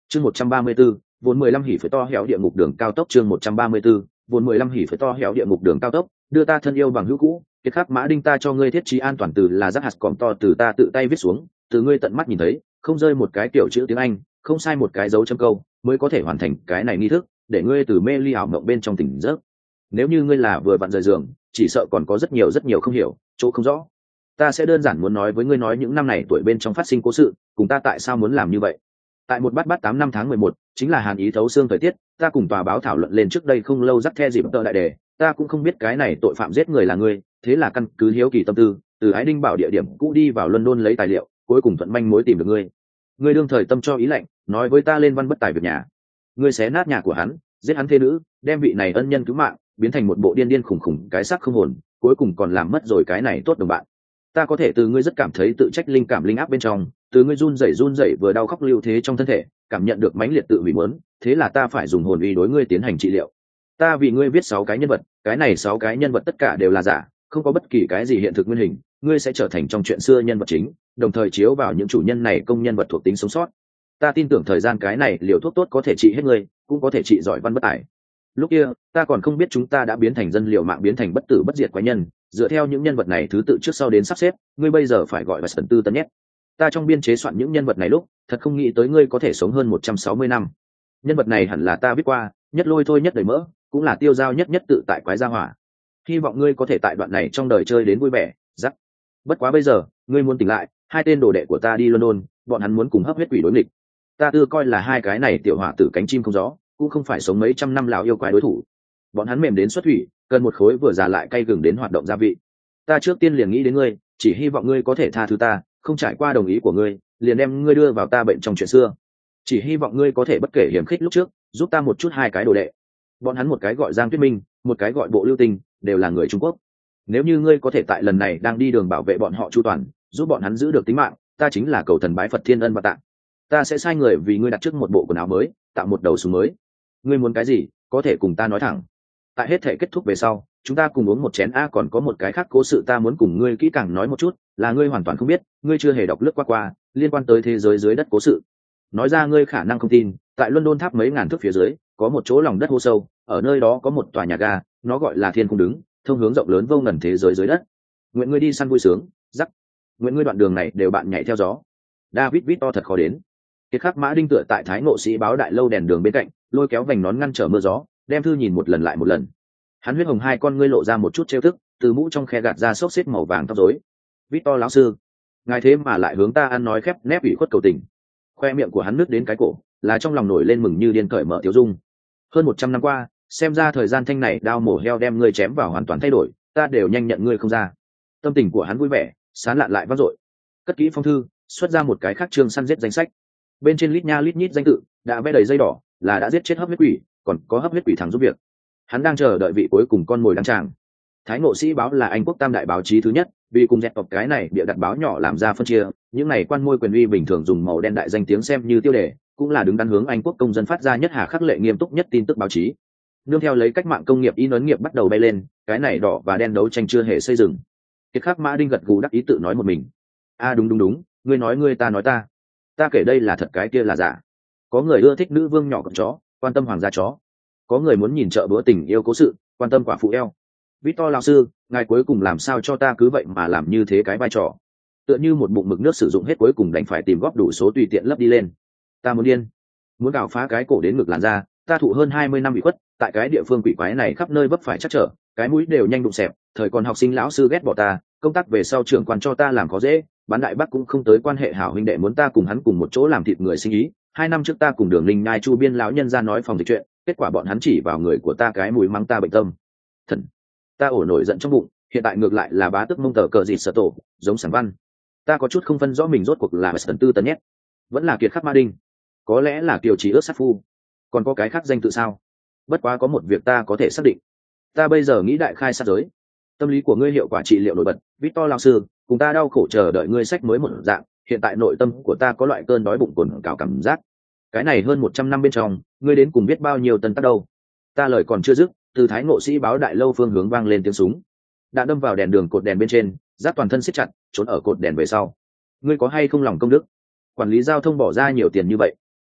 Chương 134, vốn 15 hỉ phải to hẻo địa ngục đường cao tốc. Chương 134, vốn 15 hỉ phải to hẻo địa ngục đường cao tốc. Đưa ta thân yêu bằng hữu cũ, Kiệt Khắc Mã Đinh, ta cho ngươi thiết trí an toàn từ là rắc hạt còm to từ ta tự tay viết xuống, từ ngươi tận mắt nhìn thấy, không rơi một cái kiểu chữ tiếng Anh, không sai một cái dấu chấm câu, mới có thể hoàn thành cái này nghi thức, để ngươi từ mê ly ảo mộng bên trong tỉnh giấc. Nếu như ngươi là vừa vặn rời giường, chỉ sợ còn có rất nhiều không hiểu, chỗ không rõ. Ta sẽ đơn giản muốn nói với ngươi nói những năm này tuổi bên trong phát sinh cố sự, cùng ta tại sao muốn làm như vậy. Tại một bát 8 năm tháng 11, chính là hàn ý thấu xương thời tiết, ta cùng tòa báo thảo luận lên trước đây không lâu dắt the dịp tờ đại đề, ta cũng không biết cái này tội phạm giết người là ngươi, thế là căn cứ hiếu kỳ tâm tư, từ Ái Đinh Bảo địa điểm cũ đi vào London lấy tài liệu, cuối cùng thuận manh mối tìm được ngươi. Ngươi đương thời tâm cho ý lệnh, nói với ta lên văn bất tài việc nhà. Ngươi xé nát nhà của hắn, giết hắn thê nữ, đem vị này ân nhân cứu mạng biến thành một bộ điên khủng cái xác không hồn, cuối cùng còn làm mất rồi cái này tốt đồng bạn. Ta có thể từ ngươi rất cảm thấy tự trách linh áp bên trong, từ ngươi run rẩy vừa đau khóc lưu thế trong thân thể, cảm nhận được mãnh liệt tự hủy muốn, thế là ta phải dùng hồn uy đối ngươi tiến hành trị liệu. Ta vì ngươi viết 6 cái nhân vật, cái này 6 cái nhân vật tất cả đều là giả, không có bất kỳ cái gì hiện thực nguyên hình, ngươi sẽ trở thành trong chuyện xưa nhân vật chính, đồng thời chiếu vào những chủ nhân này công nhân vật thuộc tính sống sót. Ta tin tưởng thời gian cái này liều thuốc tốt có thể trị hết ngươi, cũng có thể trị giỏi văn bất tài. Lúc kia ta còn không biết chúng ta đã biến thành dân liều mạng, biến thành bất tử bất diệt quái nhân, dựa theo những nhân vật này thứ tự trước sau đến sắp xếp, ngươi bây giờ phải gọi là Sần Tư Tân nhé. Ta trong biên chế soạn những nhân vật này lúc, thật không nghĩ tới ngươi có thể sống hơn 160 năm. Nhân vật này hẳn là ta viết qua, nhất lôi thôi nhất đầy mỡ, cũng là tiêu dao nhất tự tại quái gia hỏa. Hy vọng ngươi có thể tại đoạn này trong đời chơi đến vui vẻ, rắc. Bất quá bây giờ, ngươi muốn tỉnh lại, 2 tên đồ đệ của ta đi London, bọn hắn muốn cùng hấp huyết quỷ đối nghịch. Ta tư coi là 2 cái này tiểu hỏa tử cánh chim không gió, cũng không phải sống mấy trăm năm lão yêu quái đối thủ. Bọn hắn mềm đến xuất thủy, cần một khối vừa già lại cay gừng đến hoạt động gia vị. Ta trước tiên liền nghĩ đến ngươi, chỉ hy vọng ngươi có thể tha thứ ta, không trải qua đồng ý của ngươi, liền đem ngươi đưa vào ta bệnh trong chuyện xưa. Chỉ hy vọng ngươi có thể bất kể hiểm khích lúc trước, giúp ta một chút 2 cái đồ đệ. Bọn hắn một cái gọi Giang Tuyết Minh, một cái gọi Bộ Lưu Tình, đều là người Trung Quốc. Nếu như ngươi có thể tại lần này đang đi đường bảo vệ bọn họ chu toàn, giúp bọn hắn giữ được tính mạng, ta chính là cầu thần bái Phật thiên ân và tạ. Ta sẽ sai người vì ngươi đặt trước một bộ quần áo mới, tạo một đầu súng mới. Ngươi muốn cái gì, có thể cùng ta nói thẳng. Tại hết thể kết thúc về sau, chúng ta cùng uống một chén. Còn có một cái khác cố sự ta muốn cùng ngươi kỹ càng nói một chút, là ngươi hoàn toàn không biết, ngươi chưa hề đọc lướt qua liên quan tới thế giới dưới đất cố sự. Nói ra ngươi khả năng không tin, tại London tháp mấy ngàn thước phía dưới có một chỗ lòng đất hô sâu, ở nơi đó có một tòa nhà ga, nó gọi là Thiên Cung Đứng, thông hướng rộng lớn vô ngần thế giới dưới đất. Nguyện ngươi đi săn vui sướng, rắc. Nguyện ngươi đoạn đường này đều bạn nhảy theo gió. David Victor thật khó đến. Kiệt Khắc Mã Đinh tựa tại Thái Ngộ Sĩ báo đại lâu đèn đường bên cạnh, lôi kéo vành nón ngăn trở mưa gió, đem thư nhìn một lần lại một lần. Hắn huyết hồng 2 con ngươi lộ ra một chút trêu tức, từ mũ trong khe gạt ra xốc xếp màu vàng tóc rối. Victor lão sư, ngài thế mà lại hướng ta ăn nói khép nép ủy khuất cầu tình. Khoe miệng của hắn nứt đến cái cổ, là trong lòng nổi lên mừng như điên cởi mở tiêu dung. Hơn 100 năm qua, xem ra thời gian thanh này đao mổ heo đem ngươi chém vào hoàn toàn thay đổi, ta đều nhanh nhận ngươi không ra. Tâm tình của hắn vui vẻ, sán lạn lại vang dội. Cất kỹ phong thư, xuất ra một cái khác chương săn giết danh sách. Bên trên lít nha lít nhít danh tự, đã vẽ đầy dây đỏ, là đã giết chết hấp huyết quỷ, còn có hấp huyết quỷ thằng giúp việc. Hắn đang chờ đợi vị cuối cùng con mồi đăng tràng. Thái Ngộ Sĩ báo là Anh quốc tam đại báo chí thứ nhất, vì cùng dẹp tộc cái này bịa đặt báo nhỏ làm ra phân chia, những này quan môi quyền uy bình thường dùng màu đen đại danh tiếng xem như tiêu đề, cũng là đứng đắn hướng Anh quốc công dân phát ra nhất hà khắc lệ nghiêm túc nhất tin tức báo chí. Nương theo lấy cách mạng công nghiệp in ấn nghiệp bắt đầu bay lên, cái này đỏ và đen đấu tranh chưa hề xây dựng. Kiệt Khắc Mã Đinh gật gù đắc ý tự nói một mình. Đúng, ngươi nói ngươi, ta nói ta. Ta kể đây là thật, cái kia là giả. Có người ưa thích nữ vương nhỏ con chó, quan tâm hoàng gia chó. Có người muốn nhìn chợ bữa tình yêu cố sự, quan tâm quả phụ eo. Victor lão sư, ngài cuối cùng làm sao cho ta cứ vậy mà làm như thế cái vai trò? Tựa như một bụng mực nước sử dụng hết, cuối cùng đành phải tìm góp đủ số tùy tiện lấp đi lên. Ta muốn điên, muốn cào phá cái cổ đến ngực làn ra. Ta thụ hơn 20 năm bị khuất, tại cái địa phương quỷ quái này khắp nơi vấp phải chắc trở, cái mũi đều nhanh đụng xẹp. Thời còn học sinh lão sư ghét bỏ ta, công tác về sau trưởng quan cho ta làm khó dễ, bán đại bắc cũng không tới, quan hệ hảo huynh đệ muốn ta cùng hắn cùng một chỗ làm thịt người sinh ý. 2 năm trước ta cùng Đường Linh Nhai Chu Biên lão nhân ra nói phòng dịch chuyện, kết quả bọn hắn chỉ vào người của ta cái mũi mắng ta bệnh tâm thần. Ta ổ nổi giận trong bụng, hiện tại ngược lại là bá tức mông tờ cờ gì sợ tổ, giống Sản Văn. Ta có chút không phân rõ mình rốt cuộc là Sần Tư Tân nhét, vẫn là Kiệt Khắc Mã Đinh, có lẽ là Kiều Trí ước sát phu, còn có cái khác danh tự sao? Bất quá có một việc ta có thể xác định, ta bây giờ nghĩ đại khai sát giới. Tâm lý của ngươi hiệu quả trị liệu nổi bật, Victor lão sư, cùng ta đau khổ chờ đợi ngươi sách mới một dạng. Hiện tại nội tâm của ta có loại cơn đói bụng cồn cào cảm giác. Cái này hơn 100 năm bên trong, ngươi đến cùng biết bao nhiêu tân tác đâu? Ta lời còn chưa dứt, từ Thái Ngộ Sĩ báo đại lâu phương hướng vang lên tiếng súng. Đạn đâm vào đèn đường cột đèn bên trên, giáp toàn thân siết chặt, trốn ở cột đèn về sau. Ngươi có hay không lòng công đức? Quản lý giao thông bỏ ra nhiều tiền như vậy,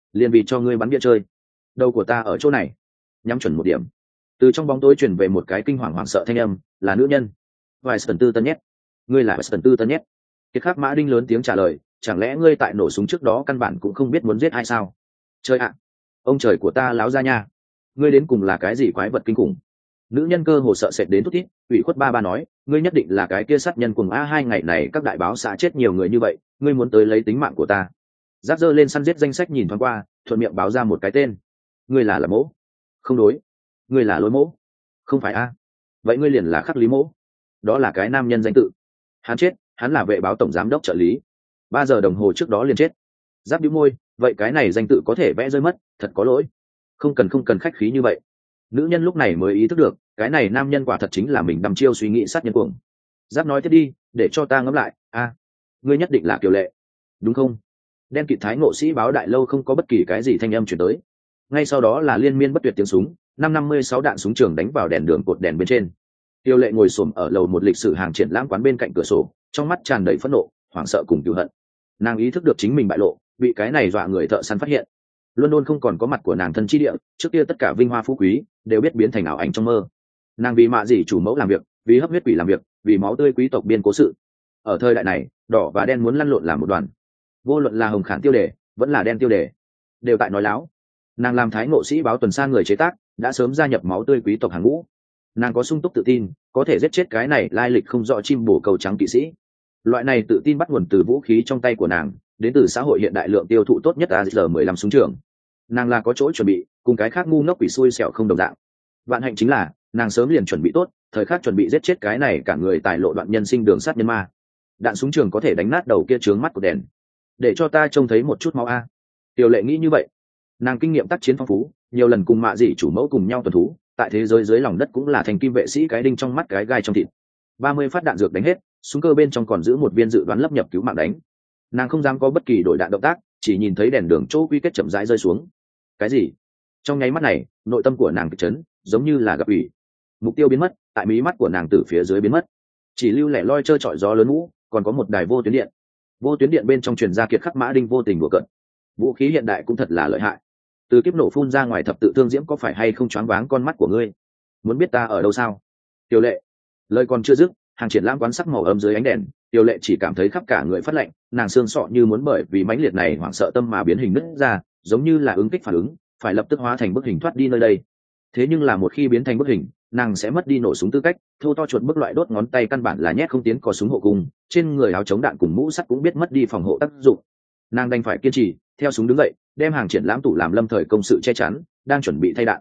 liền vì cho ngươi bắn bia chơi. Đầu của ta ở chỗ này, nhắm chuẩn một điểm. Từ trong bóng tối truyền về một cái kinh hoàng hoảng sợ thanh âm, là nữ nhân. Vài sần tư tân nhét, ngươi là sần tư tân nhét. Kiệt Khắc Mã Đinh lớn tiếng trả lời, chẳng lẽ ngươi tại nổ súng trước đó căn bản cũng không biết muốn giết ai sao? Trời ạ, ông trời của ta láo ra nha, ngươi đến cùng là cái gì quái vật kinh khủng? Nữ nhân cơ hồ sợ sệt đến thút thít, ủy khuất ba nói, ngươi nhất định là cái kia sát nhân cuồng a, 2 ngày này các đại báo xã chết nhiều người như vậy, ngươi muốn tới lấy tính mạng của ta. Giáp giơ lên săn giết danh sách nhìn thoáng qua, thuận miệng báo ra một cái tên. Ngươi là Mỗ? Không đối. Ngươi là Lôi Mỗ? Không phải a. Vậy ngươi liền là Khắc Lý Mỗ. Đó là cái nam nhân danh tự. Hắn chết, hắn là vệ báo tổng giám đốc trợ lý. 3 giờ đồng hồ trước đó liền chết. Giáp bĩu môi, vậy cái này danh tự có thể vẽ rơi mất, thật có lỗi. Không cần khách khí như vậy. Nữ nhân lúc này mới ý thức được, cái này nam nhân quả thật chính là mình đăm chiêu suy nghĩ sát nhân cuồng. Giáp nói tiếp đi, để cho ta ngẫm lại. Ngươi nhất định là Kiều Lệ, đúng không? Đen kịt Thái Ngộ Sĩ báo đại lâu không có bất kỳ cái gì thanh âm chuyển tới. Ngay sau đó là liên miên bất tuyệt tiếng súng, 556 đạn súng trường đánh vào đèn đường cột đèn bên trên. Kiều Lệ ngồi xổm ở lầu một lịch sử hàng triển lãm quán bên cạnh cửa sổ, trong mắt tràn đầy phẫn nộ, hoảng sợ cùng cừu hận. Nàng ý thức được chính mình bại lộ, bị cái này dọa người thợ săn phát hiện. London không còn có mặt của nàng thân chi địa, trước kia tất cả vinh hoa phú quý đều biết biến thành ảo ảnh trong mơ. Nàng vì mạ dỉ chủ mẫu làm việc, vì hấp huyết quỷ làm việc, vì máu tươi quý tộc biên cố sự. Ở thời đại này, đỏ và đen muốn lăn lộn làm một đoàn. Vô luận là hồng khản tiêu đề, vẫn là đen tiêu đề, đều tại nói láo. Nàng làm Thái Ngộ Sĩ báo tuần san người chế tác, đã sớm gia nhập máu tươi quý tộc hàng ngũ. Nàng có sung túc tự tin, có thể giết chết cái này lai lịch không rõ chim bổ câu trắng kỵ sĩ. Loại này tự tin bắt nguồn từ vũ khí trong tay của nàng, đến từ xã hội hiện đại lượng tiêu thụ tốt nhất AR-15 súng trường. Nàng là có chỗ chuẩn bị, cùng cái khác ngu ngốc quỷ xui xẻo không đồng dạng. Vạn hạnh chính là nàng sớm liền chuẩn bị tốt, thời khắc chuẩn bị giết chết cái này cả người tài lộ đoạn nhân sinh đường sát nhân ma. Đạn súng trường có thể đánh nát đầu kia trướng mắt của đèn, để cho ta trông thấy một chút máu a. Tiểu Lệ nghĩ như vậy. Nàng kinh nghiệm tác chiến phong phú, nhiều lần cùng mạ dỉ chủ mẫu cùng nhau tuần thú, tại thế giới dưới lòng đất cũng là thành kim vệ sĩ cái đinh trong mắt cái gai trong thịt. 30 phát đạn dược đánh hết, súng cơ bên trong còn giữ một viên dự đoán lấp nhập cứu mạng đánh. Nàng không dám có bất kỳ đổi đạn động tác, chỉ nhìn thấy đèn đường chỗ quy kết chậm rãi rơi xuống. Cái gì? Trong nháy mắt này, nội tâm của nàng kịch chấn, giống như là gặp ủy. Mục tiêu biến mất, tại mí mắt của nàng từ phía dưới biến mất, chỉ lưu lẻ loi trơ trọi gió lớn mũ, còn có một đài vô tuyến điện. Vô tuyến điện bên trong truyền ra Kiệt Khắc Mã Đinh vô tình đùa cợt. Vũ khí hiện đại cũng thật là lợi hại. Từ kiếp nổ phun ra ngoài thập tự thương diễm có phải hay không choáng váng con mắt của ngươi? Muốn biết ta ở đâu sao? Tiểu Lệ. Lời còn chưa dứt, hàng triển lãm quán sắc màu ấm dưới ánh đèn, Tiểu Lệ chỉ cảm thấy khắp cả người phát lạnh, nàng xương sọ như muốn bởi vì mãnh liệt này hoảng sợ tâm mà biến hình nứt ra, giống như là ứng kích phản ứng, phải lập tức hóa thành bức hình thoát đi nơi đây. Thế nhưng là một khi biến thành bức hình, nàng sẽ mất đi nổ súng tư cách, thô to chuột bức loại đốt ngón tay căn bản là nhét không tiến cò súng hộ cung, trên người áo chống đạn cùng mũ sắt cũng biết mất đi phòng hộ tác dụng. Nàng đành phải kiên trì, theo súng đứng dậy, đem hàng triển lãm tủ làm lâm thời công sự che chắn, đang chuẩn bị thay đạn.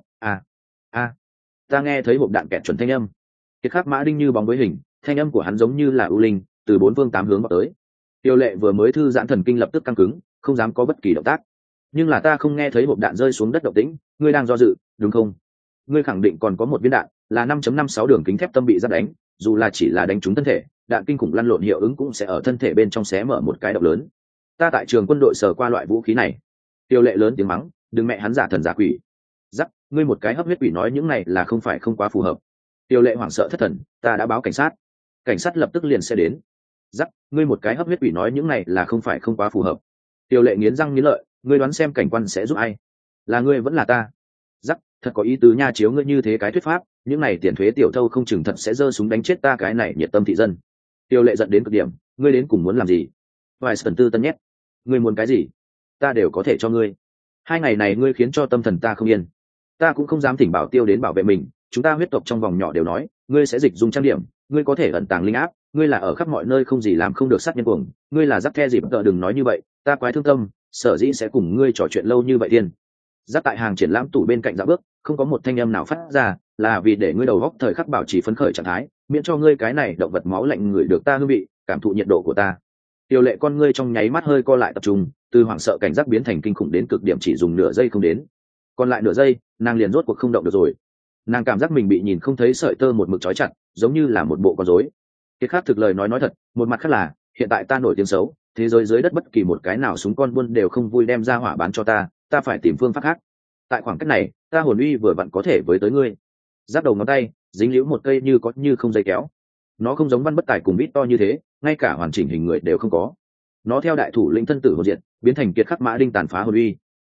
Ta nghe thấy hộp đạn kẹt chuẩn thanh âm. Kiệt Khắc Mã Đinh như bóng với hình, thanh âm của hắn giống như là ưu linh, từ 4 phương 8 hướng vào tới. Tiêu Lệ vừa mới thư giãn thần kinh lập tức căng cứng, không dám có bất kỳ động tác. Nhưng là ta không nghe thấy hộp đạn rơi xuống đất động tĩnh, ngươi đang do dự, đúng không? Ngươi khẳng định còn có một viên đạn, là 5.56 đường kính thép tâm bị giáp đánh, dù là chỉ là đánh trúng thân thể, đạn kinh khủng lăn lộn hiệu ứng cũng sẽ ở thân thể bên trong xé mở một cái động lớn. Ta tại trường quân đội sờ qua loại vũ khí này. Tiêu Lệ lớn tiếng mắng, đừng mẹ hắn giả thần giả quỷ. Giắc, ngươi một cái hấp huyết quỷ nói những này là không phải không quá phù hợp. Tiêu Lệ hoảng sợ thất thần, ta đã báo cảnh sát. Cảnh sát lập tức liền sẽ đến. Giắc, ngươi một cái hấp huyết quỷ nói những này là không phải không quá phù hợp. Tiêu Lệ nghiến răng nghiến lợi, ngươi đoán xem cảnh quan sẽ giúp ai? Là ngươi vẫn là ta? Giắc, thật có ý tứ nha, chiếu ngươi như thế cái thuyết pháp, những này tiền thuế tiểu thâu không chừng thật sẽ giơ súng đánh chết ta cái này nhiệt tâm thị dân. Tiêu Lệ giận đến cực điểm, ngươi đến cùng muốn làm gì? Vài sần tư tân nhét, ngươi muốn cái gì? Ta đều có thể cho ngươi. 2 ngày này ngươi khiến cho tâm thần ta không yên, ta cũng không dám thỉnh bảo Tiêu đến bảo vệ mình. Chúng ta huyết tộc trong vòng nhỏ đều nói, ngươi sẽ dịch dung trang điểm, ngươi có thể ẩn tàng linh áp, ngươi là ở khắp mọi nơi không gì làm không được sát nhân cuồng, ngươi là Giắc the dịp tợ, đừng nói như vậy, ta quái thương tâm, sở dĩ sẽ cùng ngươi trò chuyện lâu như vậy tiên. Giáp tại hàng triển lãm tủ bên cạnh dạo bước, không có một thanh âm nào phát ra, là vì để ngươi đầu góc thời khắc bảo trì phấn khởi trạng thái, miễn cho ngươi cái này động vật máu lạnh ngửi được ta hương vị, cảm thụ nhiệt độ của ta. Tiêu Lệ con ngươi trong nháy mắt hơi co lại tập trung, từ hoảng sợ cảnh giác biến thành kinh khủng đến cực điểm, chỉ dùng nửa giây không đến. Còn lại nửa giây, nàng liền rốt cuộc không động được rồi. Nàng cảm giác mình bị nhìn không thấy sợi tơ một mực trói chặt, giống như là một bộ con rối. Cái khác thực lời nói thật, một mặt khác là, hiện tại ta nổi tiếng xấu, thế giới dưới đất bất kỳ một cái nào súng con buôn đều không vui đem ra hỏa bán cho ta, ta phải tìm phương pháp khác. Tại khoảng cách này, ta hồn uy vừa vặn có thể với tới ngươi. Giáp đầu ngón tay dính liễu một cây như có như không dây kéo. Nó không giống Văn Bất Tài cùng Bít to như thế, ngay cả hoàn chỉnh hình người đều không có. Nó theo đại thủ lĩnh thân tử hồn diệt, biến thành Kiệt Khắc Mã Đinh tàn phá hồn uy.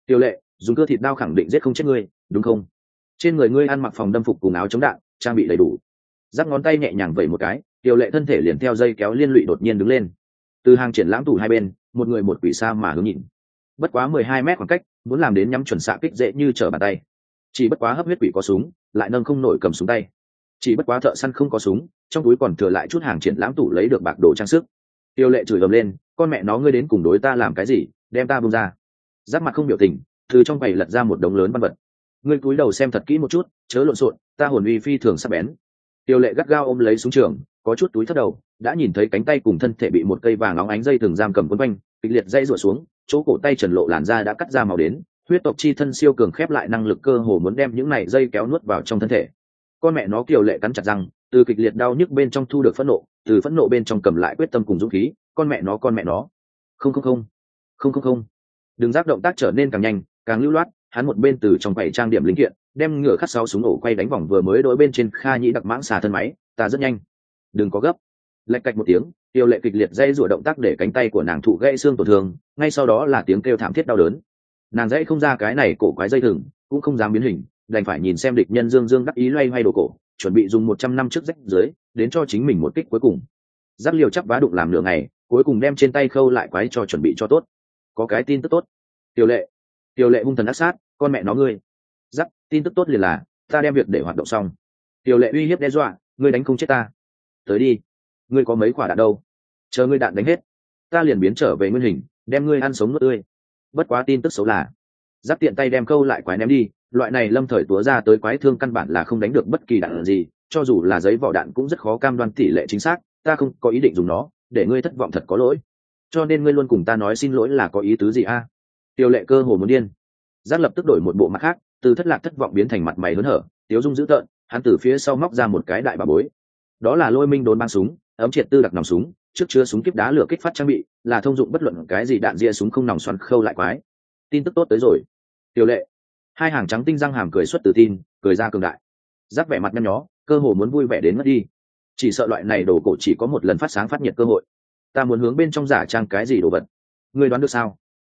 Tiểu lệ, dùng cưa thịt đao khẳng định giết không chết ngươi đúng không? Trên người ngươi ăn mặc phòng đâm phục cùng áo chống đạn, trang bị đầy đủ. Giáp ngón tay nhẹ nhàng vẩy một cái, Tiểu lệ thân thể liền theo dây kéo liên lụy đột nhiên đứng lên. Từ hàng triển lãm tủ hai bên, một người một quỷ xa mà hướng nhìn. Bất quá 12 mét khoảng cách, muốn làm đến nhắm chuẩn xạ kích dễ như trở bàn tay. Chỉ bất quá hấp huyết quỷ có súng, lại nâng không nổi cầm súng tay. Chỉ bất quá thợ săn không có súng, trong túi còn thừa lại chút hàng triển lãm tủ lấy được bạc đồ trang sức. Tiêu lệ chửi ầm lên, con mẹ nó ngươi đến cùng đối ta làm cái gì, đem ta buông ra. Giáp mặt không biểu tình, từ trong bày lật ra một đống lớn văn vật. Ngươi cúi đầu xem thật kỹ một chút, chớ lộn xộn, ta hồn uy phi thường sắc bén. Tiêu lệ gắt gao ôm lấy súng trường, có chút túi thấp đầu, đã nhìn thấy cánh tay cùng thân thể bị một cây vàng óng ánh dây thường giam cầm quấn quanh, kịch liệt dây rủa xuống, chỗ cổ tay trần lộ làn da đã cắt ra màu đến, huyết tộc chi thân siêu cường khép lại năng lực cơ hồ muốn đem những này dây kéo nuốt vào trong thân thể. Con mẹ nó Kiều lệ cắn chặt răng, từ kịch liệt đau nhức bên trong thu được phẫn nộ, từ phẫn nộ bên trong cầm lại quyết tâm cùng dũng khí. Con mẹ nó không không không không không không. Đường giác động tác trở nên càng nhanh càng lưu loát, hắn một bên từ trong quầy trang điểm linh kiện đem ngựa khắc 6 súng ổ quay đánh vòng vừa mới đối bên trên Kha Nhĩ đặc mãng xà thân máy. Ta rất nhanh, đừng có gấp. Lạch cạch một tiếng, Tiêu lệ kịch liệt dây rủa động tác để cánh tay của nàng thụ gãy xương tổn thương, ngay sau đó là tiếng kêu thảm thiết đau đớn. Nàng dãy không ra cái này cổ quái dây thừng, cũng không dám biến hình, đành phải nhìn xem địch nhân dương dương đắc ý loay hoay đồ cổ, chuẩn bị dùng 100 năm trước rách dưới đến cho chính mình một kích cuối cùng. Giáp liều chắc vá đụng làm nửa ngày, cuối cùng đem trên tay khâu lại quái cho chuẩn bị cho tốt. Có cái tin tức tốt. Tiêu lệ hung thần ác sát, con mẹ nó ngươi. Giáp, tin tức tốt liền là ta đem việc để hoạt động xong. Tiêu lệ uy hiếp đe dọa, ngươi đánh không chết ta. Tới đi, ngươi có mấy quả đạn đâu? Chờ ngươi đạn đánh hết, ta liền biến trở về nguyên hình, đem ngươi ăn sống nuốt tươi. Bất quá tin tức xấu là, Giáp tiện tay đem câu lại quái ném đi, loại này lâm thời túa ra tới quái thương căn bản là không đánh được bất kỳ đạn gì, cho dù là giấy vỏ đạn cũng rất khó cam đoan tỷ lệ chính xác, ta không có ý định dùng nó, để ngươi thất vọng thật có lỗi. Cho nên ngươi luôn cùng ta nói xin lỗi là có ý tứ gì a? Tiêu lệ cơ hồ muốn điên. Giáp lập tức đổi một bộ mặt khác, từ thất lạc thất vọng biến thành mặt mày hớn hở, tiếu dung dữ tợn, hắn từ phía sau móc ra một cái đại bà bối. Đó là Lôi Minh đốn băng súng, ấm triệt tư đặc nòng súng, trước chứa súng kíp đá lửa kích phát trang bị, là thông dụng bất luận cái gì đạn ria súng không nòng xoắn khâu lại quái. Tin tức tốt tới rồi. Tiêu lệ, hai hàng trắng tinh răng hàm cười xuất tự tin, cười ra cường đại. Giáp vẻ mặt nhăn nhó, cơ hồ muốn vui vẻ đến mất đi. Chỉ sợ loại này đồ cổ chỉ có một lần phát sáng phát nhiệt cơ hội. Ta muốn hướng bên trong giả trang cái gì đồ vật, ngươi đoán được sao?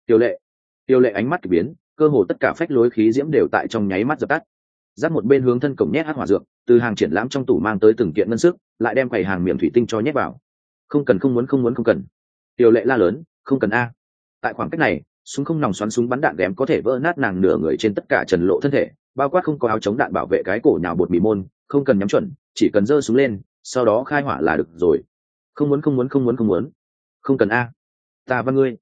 Tiêu lệ ánh mắt kỳ biến, cơ hồ tất cả phách lối khí diễm đều tại trong nháy mắt dập tắt. Giáp một bên hướng thân cổng nhét hắc hỏa dược, từ hàng triển lãm trong tủ mang tới từng kiện ngân sức, lại đem quầy hàng miệng thủy tinh cho nhét vào. Không cần không cần. Tiêu lệ la lớn, không cần a. Tại khoảng cách này, súng không nòng xoắn súng bắn đạn ghém có thể vỡ nát nàng nửa người trên tất cả trần lộ thân thể, bao quát không có áo chống đạn bảo vệ cái cổ nhào bột mì môn, không cần nhắm chuẩn, chỉ cần giơ súng lên, sau đó khai hỏa là được rồi. Không muốn. Không cần a. Ta văn ngươi.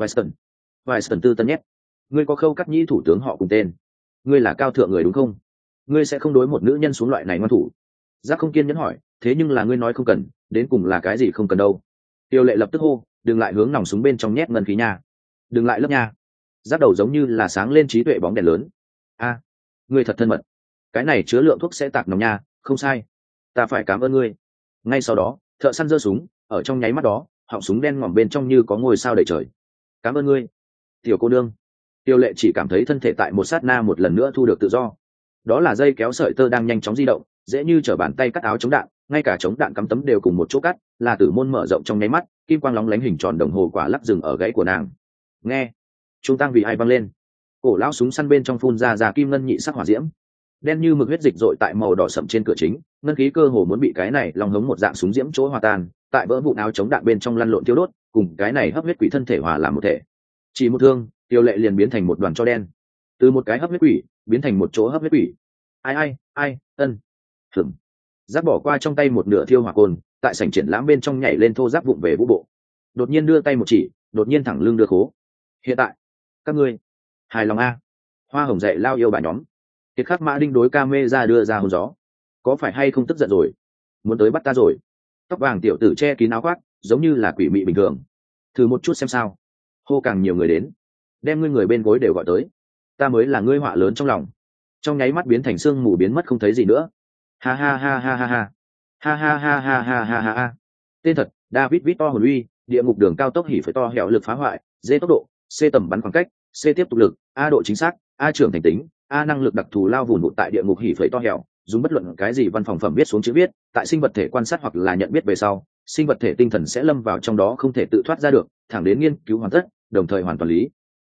Weiston tư tân nhét. Ngươi có khâu cắt nhĩ thủ tướng họ cùng tên. Ngươi là cao thượng người đúng không? Ngươi sẽ không đối một nữ nhân xuống loại này ngoan thủ. Giác không kiên nhẫn hỏi, thế nhưng là ngươi nói không cần, đến cùng là cái gì không cần đâu? Tiêu lệ lập tức hô, đừng lại hướng nòng súng bên trong nhét ngân khí nha. Đừng lại lớp nha. Giác đầu giống như là sáng lên trí tuệ bóng đèn lớn. A, ngươi thật thân mật. Cái này chứa lượng thuốc sẽ tạc nòng nha, không sai. Ta phải cảm ơn ngươi. Ngay sau đó, thợ săn giơ súng, ở trong nháy mắt đó, họng súng đen ngòm bên trong như có ngôi sao đầy trời. Cảm ơn ngươi, tiểu cô nương. Tiêu lệ chỉ cảm thấy thân thể tại một sát na một lần nữa thu được tự do. Đó là dây kéo sợi tơ đang nhanh chóng di động, dễ như trở bàn tay cắt áo chống đạn, ngay cả chống đạn cắm tấm đều cùng một chỗ cắt, là tử môn mở rộng trong nháy mắt, kim quang lóng lánh hình tròn đồng hồ quả lắc dừng ở gãy của nàng. Nghe, trung tăng vì ai văng lên. Cổ lão súng săn bên trong phun ra kim ngân nhị sắc hỏa diễm, đen như mực huyết dịch dội tại màu đỏ sậm trên cửa chính, ngân khí cơ hồ muốn bị cái này long hống một dạng súng diễm chỗ hòa tan, tại vỡ vụn áo chống đạn bên trong lăn lộn tiêu đốt, cùng cái này hấp huyết quỷ thân thể hòa làm một thể. Chỉ một thương, Tiêu lệ liền biến thành một đoàn tro đen, từ một cái hấp huyết quỷ biến thành một chỗ hấp huyết quỷ. Ai, hửng. Giáp bỏ qua trong tay một nửa thiêu hỏa côn, tại sảnh triển lãm bên trong nhảy lên thô giáp vụng về vũ bộ. Đột nhiên đưa tay một chỉ, đột nhiên thẳng lưng đưa khố. Hiện tại, các ngươi hài lòng a? Hoa hồng dạy lao yêu bà nhóm. Kiệt khắc mã đinh đối ca mê ra đưa ra hồn gió. Có phải hay không tức giận rồi? Muốn tới bắt ta rồi? Tóc vàng tiểu tử che kín áo khoác, giống như là quỷ mị bình thường. Thử một chút xem sao. Hô càng nhiều người đến, đem ngươi người bên gối đều gọi tới. Ta mới là ngươi họa lớn trong lòng. Trong nháy mắt biến thành sương mù biến mất không thấy gì nữa. Ha ha ha ha ha ha. Ha ha ha ha ha ha ha ha. Tên thật, David Victor hồn uy, địa ngục đường cao tốc hỉ phải to hẻo lực phá hoại, D tốc độ, C tầm bắn khoảng cách, C tiếp tục lực, A độ chính xác, A trưởng thành tính, A năng lực đặc thù lao vùn vụt tại địa ngục hỉ phải to hẻo, dùng bất luận cái gì văn phòng phẩm viết xuống chữ viết, tại sinh vật thể quan sát hoặc là nhận biết về sau, sinh vật thể tinh thần sẽ lâm vào trong đó không thể tự thoát ra được, thẳng đến nghiên cứu hoàn tất, đồng thời hoàn toàn lý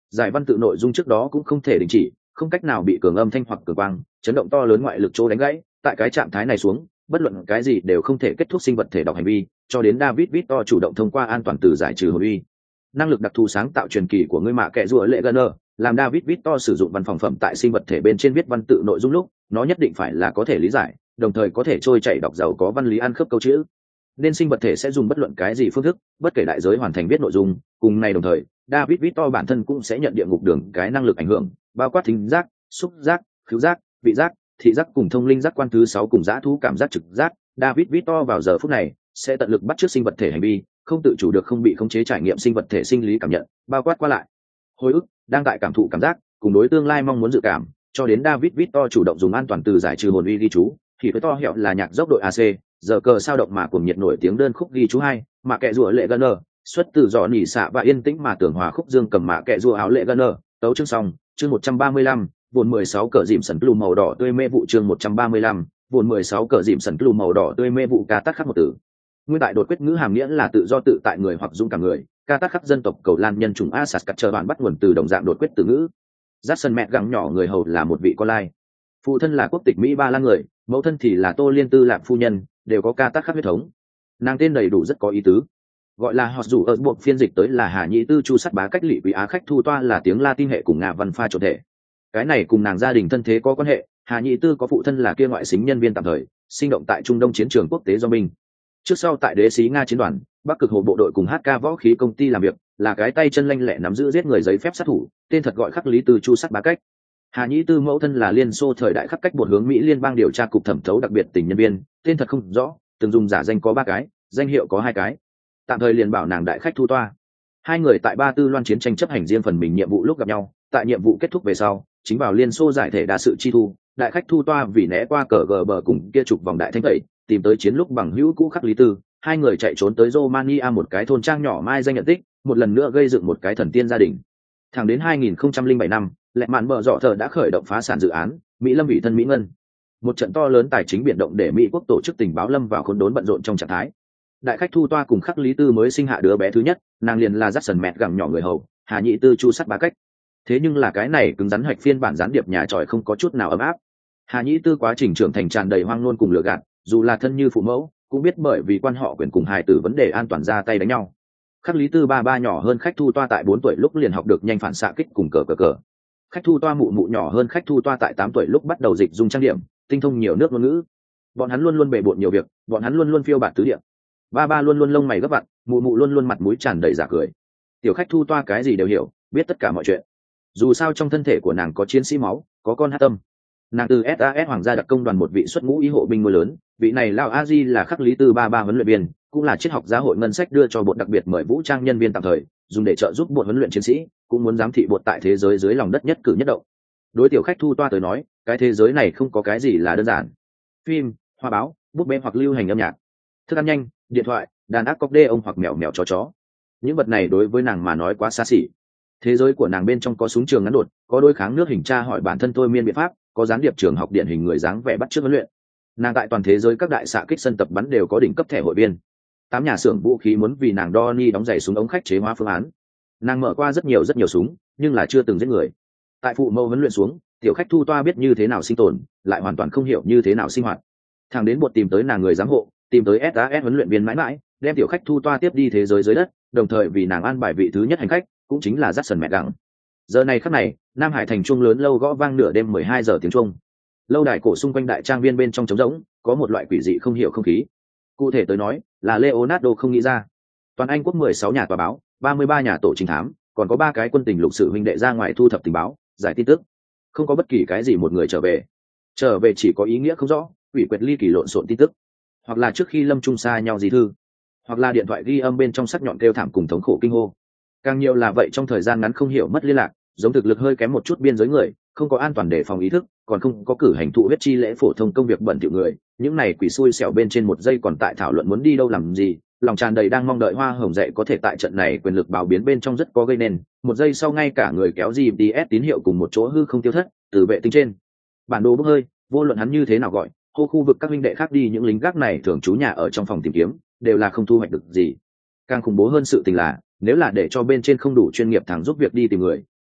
Giải văn tự nội dung trước đó cũng không thể đình chỉ, không cách nào bị cường âm thanh hoặc cường quang chấn động to lớn ngoại lực chỗ đánh gãy. Tại cái trạng thái này xuống, bất luận cái gì đều không thể kết thúc sinh vật thể đọc hành vi, cho đến David Victor chủ động thông qua an toàn từ giải trừ hồn uy. Năng lực đặc thù sáng tạo truyền kỳ của người mạ kệ rùa lệ Gunner, làm David Victor sử dụng văn phòng phẩm tại sinh vật thể bên trên viết văn tự nội dung lúc, nó nhất định phải là có thể lý giải, đồng thời có thể trôi chảy đọc giàu có văn lý ăn khớp câu chữ. Nên sinh vật thể sẽ dùng bất luận cái gì phương thức, bất kể đại giới hoàn thành viết nội dung. Cùng này đồng thời, David Victor bản thân cũng sẽ nhận địa ngục đường cái năng lực ảnh hưởng, bao quát thính giác, xúc giác, khứu giác, vị giác, thị giác cùng thông linh giác quan thứ 6 cùng dã thú cảm giác trực giác. David Victor vào giờ phút này sẽ tận lực bắt chước sinh vật thể hành vi, không tự chủ được không bị khống chế trải nghiệm sinh vật thể sinh lý cảm nhận, bao quát qua lại, hồi ức, đang tại cảm thụ cảm giác, cùng đối tương lai mong muốn dự cảm, cho đến David Victor chủ động dùng an toàn từ giải trừ hồn uy ghi chú. Thì với to hẹo là nhạc dốc đội AC, giờ cờ sao động mà cùng nhiệt nổi tiếng đơn khúc ghi chú 2, mà kệ rùa lệ Gunner, xuất từ dò nỉ xạ và yên tĩnh mà tưởng hòa khúc dương cầm mạ kệ rùa áo lệ Gunner, tấu chương xong, chương 135, vốn 16 cờ dìm sần blue màu đỏ tươi mê vụ chương 135, vốn 16 cờ dìm sần blue màu đỏ tươi mê vụ ca tắc khắc một từ. Nguyên đại đột quyết ngữ hàm nghĩa là tự do tự tại người hoặc dũng cảm người, ca tắc khắc dân tộc cầu lan nhân chủng Asas cắt chờ bạn bắt nguồn từ đồng dạng đột quyết từ ngữ. Jackson mẹ gặng nhỏ người hầu là một vị con lai. Phụ thân là quốc tịch Mỹ Ba Lan người, mẫu thân thì là Tô Liên Tư Lạc phu nhân, đều có ca tắc khắc huyết thống. Nàng tên đầy đủ rất có ý tứ, gọi là họ dù ở buộc phiên dịch tới là Hà Nhĩ Tư Chu Sắt Bá cách lỵ quý Á khách thu toa là tiếng Latin hệ cùng Nga văn pha trộn thể. Cái này cùng nàng gia đình thân thế có quan hệ. Hà Nhĩ Tư có phụ thân là kia ngoại xính nhân viên tạm thời, sinh động tại Trung Đông chiến trường quốc tế do binh. Trước sau tại đế xí Nga chiến đoàn, Bắc Cực Hồ bộ đội cùng HK võ khí công ty làm việc, là cái tay chân lanh lẹ nắm giữ giết người giấy phép sát thủ, tên thật gọi Khắc Lý Tư Chu Sắt Bá cách. Hà Nhĩ Tư mẫu thân là Liên Xô thời đại khắc cách một hướng Mỹ liên bang điều tra cục thẩm thấu đặc biệt tình nhân viên, tên thật không rõ, từng dùng giả danh có 3 cái, danh hiệu có 2 cái. Tạm thời liền bảo nàng đại khách thu toa. Hai người tại Ba Tư Loan chiến tranh chấp hành riêng phần mình nhiệm vụ lúc gặp nhau, tại nhiệm vụ kết thúc về sau, chính vào Liên Xô giải thể đa sự chi thu, đại khách thu toa vì né qua cờ gờ bờ cùng kia trục vòng đại thanh tẩy, tìm tới chiến lúc bằng hữu cũ Khắc Lý Tư, hai người chạy trốn tới Romania một cái thôn trang nhỏ mai danh nhận tích, một lần nữa gây dựng một cái thần tiên gia đình. Thẳng đến 2007 năm, Lẹ Mạn Bờ Dọ Thờ đã khởi động phá sản dự án, Mỹ Lâm ủy thân Mỹ Ngân. Một trận to lớn tài chính biển động để Mỹ quốc tổ chức tình báo lâm vào khốn đốn bận rộn trong trạng thái. Đại khách thu toa cùng Khắc Lý Tư mới sinh hạ đứa bé thứ nhất, nàng liền là Jackson mẹ gặng nhỏ người hầu, Hà Nhĩ Tư Chu Sắt Bá cách. Thế nhưng là cái này cứng rắn hạch phiên bản gián điệp nhà tròi không có chút nào ấm áp. Hà Nhĩ Tư quá trình trưởng thành tràn đầy hoang ngôn cùng lừa gạt, dù là thân như phụ mẫu, cũng biết bởi vì quan họ quyền cùng hài tử vấn đề an toàn ra tay đánh nhau. Khắc Lý Tư ba nhỏ hơn khách thu toa tại 4 tuổi lúc liền học được nhanh phản xạ kích cùng cờ. Khách thu toa mụ nhỏ hơn khách thu toa tại 8 tuổi lúc bắt đầu dịch dung trang điểm, tinh thông nhiều nước ngôn ngữ. Bọn hắn luôn luôn bề bộn nhiều việc, bọn hắn luôn luôn phiêu bạt tứ địa. Ba luôn luôn lông mày gấp vặn, mụ luôn luôn mặt mũi tràn đầy giả cười. Tiểu khách thu toa cái gì đều hiểu, biết tất cả mọi chuyện. Dù sao trong thân thể của nàng có chiến sĩ máu, có con hát tâm. Nàng từ SAS hoàng gia đặc công đoàn một vị xuất ngũ y hộ binh ngôi lớn, vị này lão a di là Khắc Lý Tư ba huấn luyện viên, cũng là triết học gia hội ngân sách đưa cho bộ đặc biệt mời vũ trang nhân viên tạm thời, dùng để trợ giúp bộ huấn luyện chiến sĩ, cũng muốn giám thị bộ tại thế giới dưới lòng đất nhất cử nhất động. Đối tiểu khách thu toa tới nói, cái thế giới này không có cái gì là đơn giản. Phim, hoa báo, bút bê hoặc lưu hành âm nhạc, thức ăn nhanh, điện thoại, đàn ác cóc đê ông hoặc mèo chó. Những vật này đối với nàng mà nói quá xa xỉ. Thế giới của nàng bên trong có súng trường ngắn đột, có đối kháng nước hình tra hỏi bản thân thôi miên biện pháp, có gián điệp trường học điển hình người dáng vẻ bắt chước huấn luyện. Nàng tại toàn thế giới các đại xạ kích sân tập bắn đều có đỉnh cấp thẻ hội viên. 8 nhà xưởng vũ khí muốn vì nàng Donnie đóng giày súng ống khách chế hóa phương án. Nàng mở qua rất nhiều súng, nhưng là chưa từng giết người. Tại phụ mẫu huấn luyện xuống, tiểu khách thu toa biết như thế nào sinh tồn, lại hoàn toàn không hiểu như thế nào sinh hoạt. Thằng đến buộc tìm tới nàng người giám hộ, tìm tới SAS huấn luyện viên mãi mãi, đem tiểu khách thu toa tiếp đi thế giới dưới đất, đồng thời vì nàng an bài vị thứ nhất hành khách, cũng chính là Jackson mẹ gặng. Giờ này khắc này, Nam Hải thành chuông lớn lâu gõ vang nửa đêm 12 giờ tiếng chuông. Lâu đài cổ xung quanh đại trang viên bên trong trống rỗng, có một loại quỷ dị không hiểu không khí. Cụ thể tới nói, là Leonardo không nghĩ ra. Toàn Anh quốc 16 nhà tòa báo, 33 nhà tổ trinh thám, còn có 3 cái quân tình lục sự huynh đệ ra ngoài thu thập tình báo, giải tin tức. Không có bất kỳ cái gì một người trở về. Trở về chỉ có ý nghĩa không rõ, ủy quyệt ly kỳ lộn xộn tin tức, hoặc là trước khi lâm trung xa nhau gì thư, hoặc là điện thoại ghi âm bên trong sắc nhọn kêu thảm cùng thống khổ kinh hô. Càng nhiều là vậy trong thời gian ngắn không hiểu mất liên lạc, giống thực lực hơi kém một chút biên giới người, không có an toàn để phòng ý thức, còn không có cử hành thụ huyết chi lễ phổ thông công việc bẩn thỉu người, những này quỷ xui xẻo bên trên một giây còn tại thảo luận muốn đi đâu làm gì, lòng tràn đầy đang mong đợi hoa hồng dậy có thể tại trận này quyền lực bào biến bên trong rất có gây nên, một giây sau ngay cả người kéo GPS tín hiệu cùng một chỗ hư không tiêu thất, từ vệ tinh trên bản đồ bốc hơi, vô luận hắn như thế nào gọi, hô khu vực các huynh đệ khác đi những lính gác này thường trú nhà ở trong phòng tìm kiếm, đều là không thu hoạch được gì. Càng khủng bố hơn sự tình là, nếu là để cho bên trên không đủ chuyên nghiệp thẳng giúp việc đi tìm người,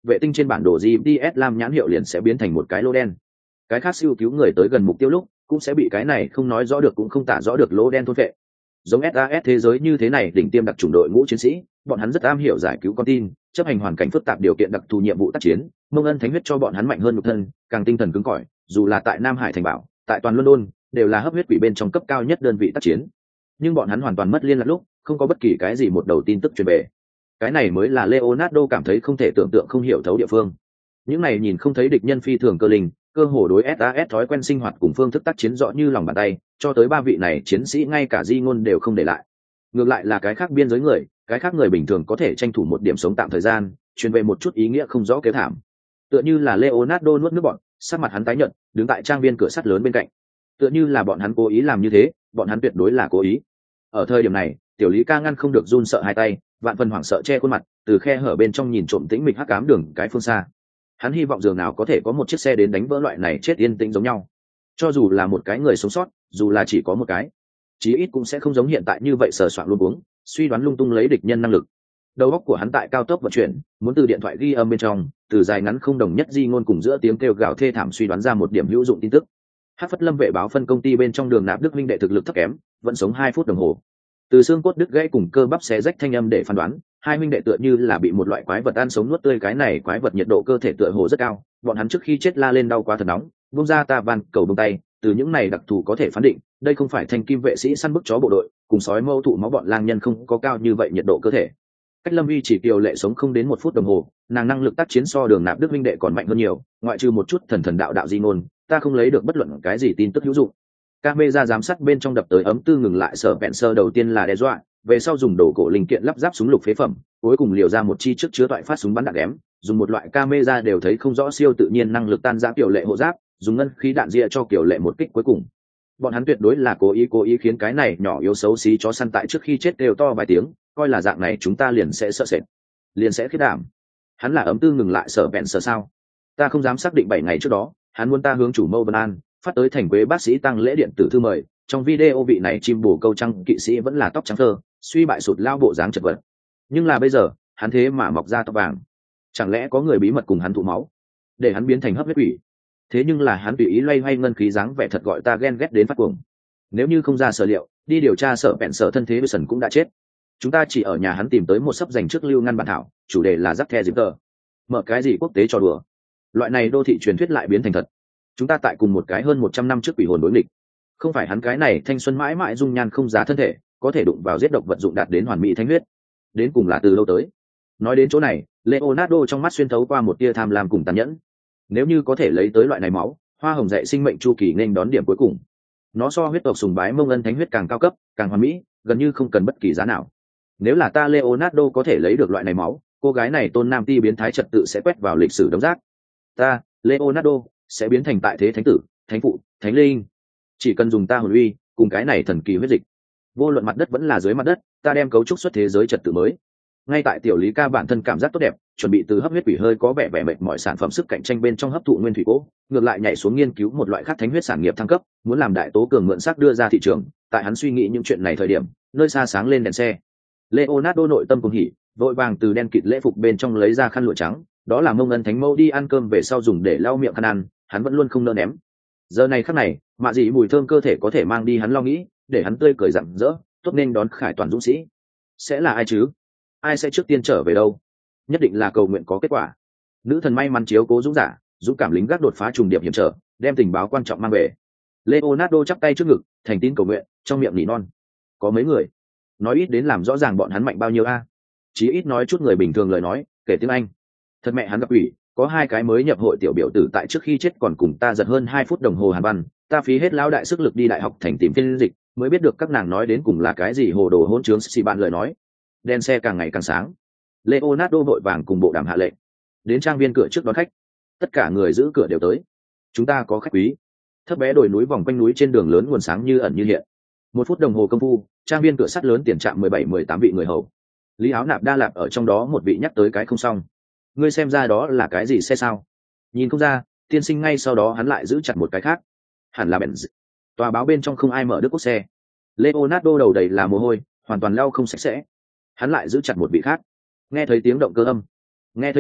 vệ tinh trên bản đồ GPS lam nhãn hiệu liền sẽ biến thành một cái lỗ đen. Cái khác siêu cứu người tới gần mục tiêu lúc cũng sẽ bị cái này không nói rõ được cũng không tả rõ được lỗ đen thôn vệ. Giống SAS thế giới như thế này đỉnh tiêm đặc chủng đội ngũ chiến sĩ, bọn hắn rất am hiểu giải cứu con tin, chấp hành hoàn cảnh phức tạp điều kiện đặc thù nhiệm vụ tác chiến. Mông Ân Thánh huyết cho bọn hắn mạnh hơn nhục thân, càng tinh thần cứng cỏi, dù là tại Nam Hải thành bảo, tại toàn London đều là hấp huyết quỷ bên trong cấp cao nhất đơn vị tác chiến. Nhưng bọn hắn hoàn toàn mất liên lạc lúc không có bất kỳ cái gì một đầu tin tức truyền về. Cái này mới là Leonardo cảm thấy không thể tưởng tượng không hiểu thấu địa phương. Những này nhìn không thấy địch nhân phi thường cơ linh, cơ hồ đối SAS thói quen sinh hoạt cùng phương thức tác chiến rõ như lòng bàn tay, cho tới ba vị này chiến sĩ ngay cả di ngôn đều không để lại. Ngược lại là cái khác biên giới người, cái khác người bình thường có thể tranh thủ một điểm sống tạm thời gian, truyền về một chút ý nghĩa không rõ kêu thảm. Tựa như là Leonardo nuốt nước bọt, sắc mặt hắn tái nhợt, đứng tại trang viên cửa sắt lớn bên cạnh. Tựa như là bọn hắn cố ý làm như thế, bọn hắn tuyệt đối là cố ý. Ở thời điểm này, tiểu Lý ca ngăn không được run sợ hai tay, vạn phần hoảng sợ che khuôn mặt, từ khe hở bên trong nhìn trộm tĩnh mịch hắc ám đường cái phương xa. Hắn hy vọng dường nào có thể có một chiếc xe đến đánh vỡ loại này chết yên tĩnh giống nhau. Cho dù là một cái người sống sót, dù là chỉ có một cái, chí ít cũng sẽ không giống hiện tại như vậy sờ soạng luôn uống, suy đoán lung tung lấy địch nhân năng lực. Đầu óc của hắn tại cao tốc vận chuyển, muốn từ điện thoại ghi âm bên trong, từ dài ngắn không đồng nhất di ngôn cùng giữa tiếng kêu gào thê thảm suy đoán ra một điểm hữu dụng tin tức. Hắc Phất Lâm vệ báo phân công ty bên trong đường nạp Đức minh đệ thực lực thấp kém, vẫn sống 2 phút đồng hồ. Từ xương cốt đứt gãy cùng cơ bắp xé rách thanh âm để phán đoán, hai minh đệ tựa như là bị một loại quái vật ăn sống nuốt tươi, cái này quái vật nhiệt độ cơ thể tựa hồ rất cao, bọn hắn trước khi chết la lên đau quá thật nóng, buông ra ta van cầu buông tay, từ những này đặc thù có thể phán định, đây không phải thanh kim vệ sĩ săn bức chó bộ đội, cùng sói mâu thụ máu bọn lang nhân không có cao như vậy nhiệt độ cơ thể. Cách Lâm Vi chỉ kiều lệ sống không đến 1 phút đồng hồ, nàng năng lực tác chiến so đường nạp Đức minh đệ còn mạnh hơn nhiều, ngoại trừ một chút thần đạo di ngôn, ta không lấy được bất luận cái gì tin tức hữu dụng. Camera giám sát bên trong đập tới ấm tư ngừng lại, sở vẹn sơ đầu tiên là đe dọa, về sau dùng đồ cổ linh kiện lắp ráp súng lục phế phẩm, cuối cùng liều ra một chi trước chứa toại phát súng bắn đạn ém, dùng một loại camera đều thấy không rõ siêu tự nhiên năng lực tan rã kiểu lệ hộ giáp, dùng ngân khí đạn ria cho kiểu lệ một kích cuối cùng. Bọn hắn tuyệt đối là cố ý khiến cái này nhỏ yếu xấu xí chó săn tại trước khi chết đều to vài tiếng, coi là dạng này chúng ta liền sẽ sợ sệt, liền sẽ khiếp đảm. Hắn là ấm tư ngừng lại sở vẹn sơ sao? Ta không dám xác định 7 ngày trước đó, hắn muốn ta hướng chủ mâu Vân An phát tới thành quế bác sĩ tăng lễ điện tử thư mời. Trong video vị này chim bồ câu trăng kỵ sĩ vẫn là tóc trắng thơ, suy bại sụt lao bộ dáng chật vật, nhưng là bây giờ hắn thế mà mọc ra tóc vàng. Chẳng lẽ có người bí mật cùng hắn thụ máu để hắn biến thành hấp huyết quỷ? Thế nhưng là hắn tùy ý loay hoay ngân khí dáng vẻ thật gọi ta ghen ghét đến phát cuồng. Nếu như không ra sở liệu, đi điều tra sở bẹn sở thân thế Wilson cũng đã chết. Chúng ta chỉ ở nhà hắn tìm tới một sấp dành trước lưu ngăn bản thảo, chủ đề là rắc the dịp tờ, mở cái gì quốc tế cho đùa. Loại này đô thị truyền thuyết lại biến thành thật. Chúng ta tại cùng một cái hơn 100 năm trước quỷ hồn đối nghịch. Không phải hắn cái này thanh xuân mãi mãi dung nhan không giá thân thể có thể đụng vào giết độc vật dụng đạt đến hoàn mỹ thánh huyết, đến cùng là từ lâu tới. Nói đến chỗ này, Leonardo trong mắt xuyên thấu qua một tia tham lam cùng tàn nhẫn. Nếu như có thể lấy tới loại này máu, hoa hồng dạy sinh mệnh chu kỳ nên đón điểm cuối cùng. Nó so huyết tộc sùng bái Mông Ân thánh huyết càng cao cấp, càng hoàn mỹ, gần như không cần bất kỳ giá nào. Nếu là ta Leonardo có thể lấy được loại này máu, cô gái này tôn nam ti biến thái trật tự sẽ quét vào lịch sử đống rác. Ta Leonardo sẽ biến thành tại thế thánh tử, thánh phụ, thánh linh. Chỉ cần dùng ta hồn uy cùng cái này thần kỳ huyết dịch, vô luận mặt đất vẫn là dưới mặt đất, ta đem cấu trúc xuất thế giới trật tự mới. Ngay tại tiểu Lý ca bản thân cảm giác tốt đẹp, chuẩn bị từ hấp huyết quỷ hơi có vẻ mệt mỏi sản phẩm sức cạnh tranh bên trong hấp thụ nguyên thủy cố, ngược lại nhảy xuống nghiên cứu một loại khác thánh huyết sản nghiệp thăng cấp, muốn làm đại tố cường mượn xác đưa ra thị trường. Tại hắn suy nghĩ những chuyện này thời điểm, nơi xa sáng lên đèn xe. Leonardo nội tâm cuồng hỉ, vội vàng từ đen kịt lễ phục bên trong lấy ra khăn lụa trắng, đó là Mông Ân thánh mẫu đi ăn cơm về sau dùng để lau miệng khăn ăn, hắn vẫn luôn không nỡ ném. Giờ này khắc này, mạ dị mùi thơm cơ thể có thể mang đi hắn lo nghĩ, để hắn tươi cười rạng rỡ, tốt nên đón khải toàn dũng sĩ. Sẽ là ai chứ? Ai sẽ trước tiên trở về đâu? Nhất định là cầu nguyện có kết quả. Nữ thần may mắn chiếu cố dũng giả, dũng cảm lính gác đột phá trùng điệp hiểm trở, đem tình báo quan trọng mang về. Leonardo chắp tay trước ngực, thành tín cầu nguyện, trong miệng nỉ non. Có mấy người nói ít đến làm rõ ràng bọn hắn mạnh bao nhiêu a? Chí ít nói chút người bình thường lời nói, kể tiếng Anh. Thật mẹ hắn gặp ủy, có 2 cái mới nhập hội tiểu biểu tử tại trước khi chết còn cùng ta giật hơn 2 phút đồng hồ hàn văn, ta phí hết lão đại sức lực đi đại học thành tìm phiên dịch, mới biết được các nàng nói đến cùng là cái gì hồ đồ hỗn trướng xì bạn lời nói. Đèn xe càng ngày càng sáng. Leonardo vội vàng cùng bộ đàm hạ lệnh, đến trang viên cửa trước đón khách. Tất cả người giữ cửa đều tới. Chúng ta có khách quý. Thấp bé đồi núi vòng quanh núi trên đường lớn nguồn sáng như ẩn như hiện. 1 phút đồng hồ công phu, trang viên cửa sắt lớn tiền trạm 17-18 vị người hầu. Lý Áo Nạp Đa Lạp ở trong đó một vị nhắc tới cái không xong. Ngươi xem ra đó là cái gì xe sao? Nhìn không ra, tiên sinh ngay sau đó hắn lại giữ chặt một cái khác. Hẳn là Benz. Tòa báo bên trong không ai mở đức quốc xe. Leonardo đầu đầy là mồ hôi, hoàn toàn lau không sạch sẽ. Hắn lại giữ chặt một vị khác. Nghe thấy tiếng động cơ âm. Nghe thấy được,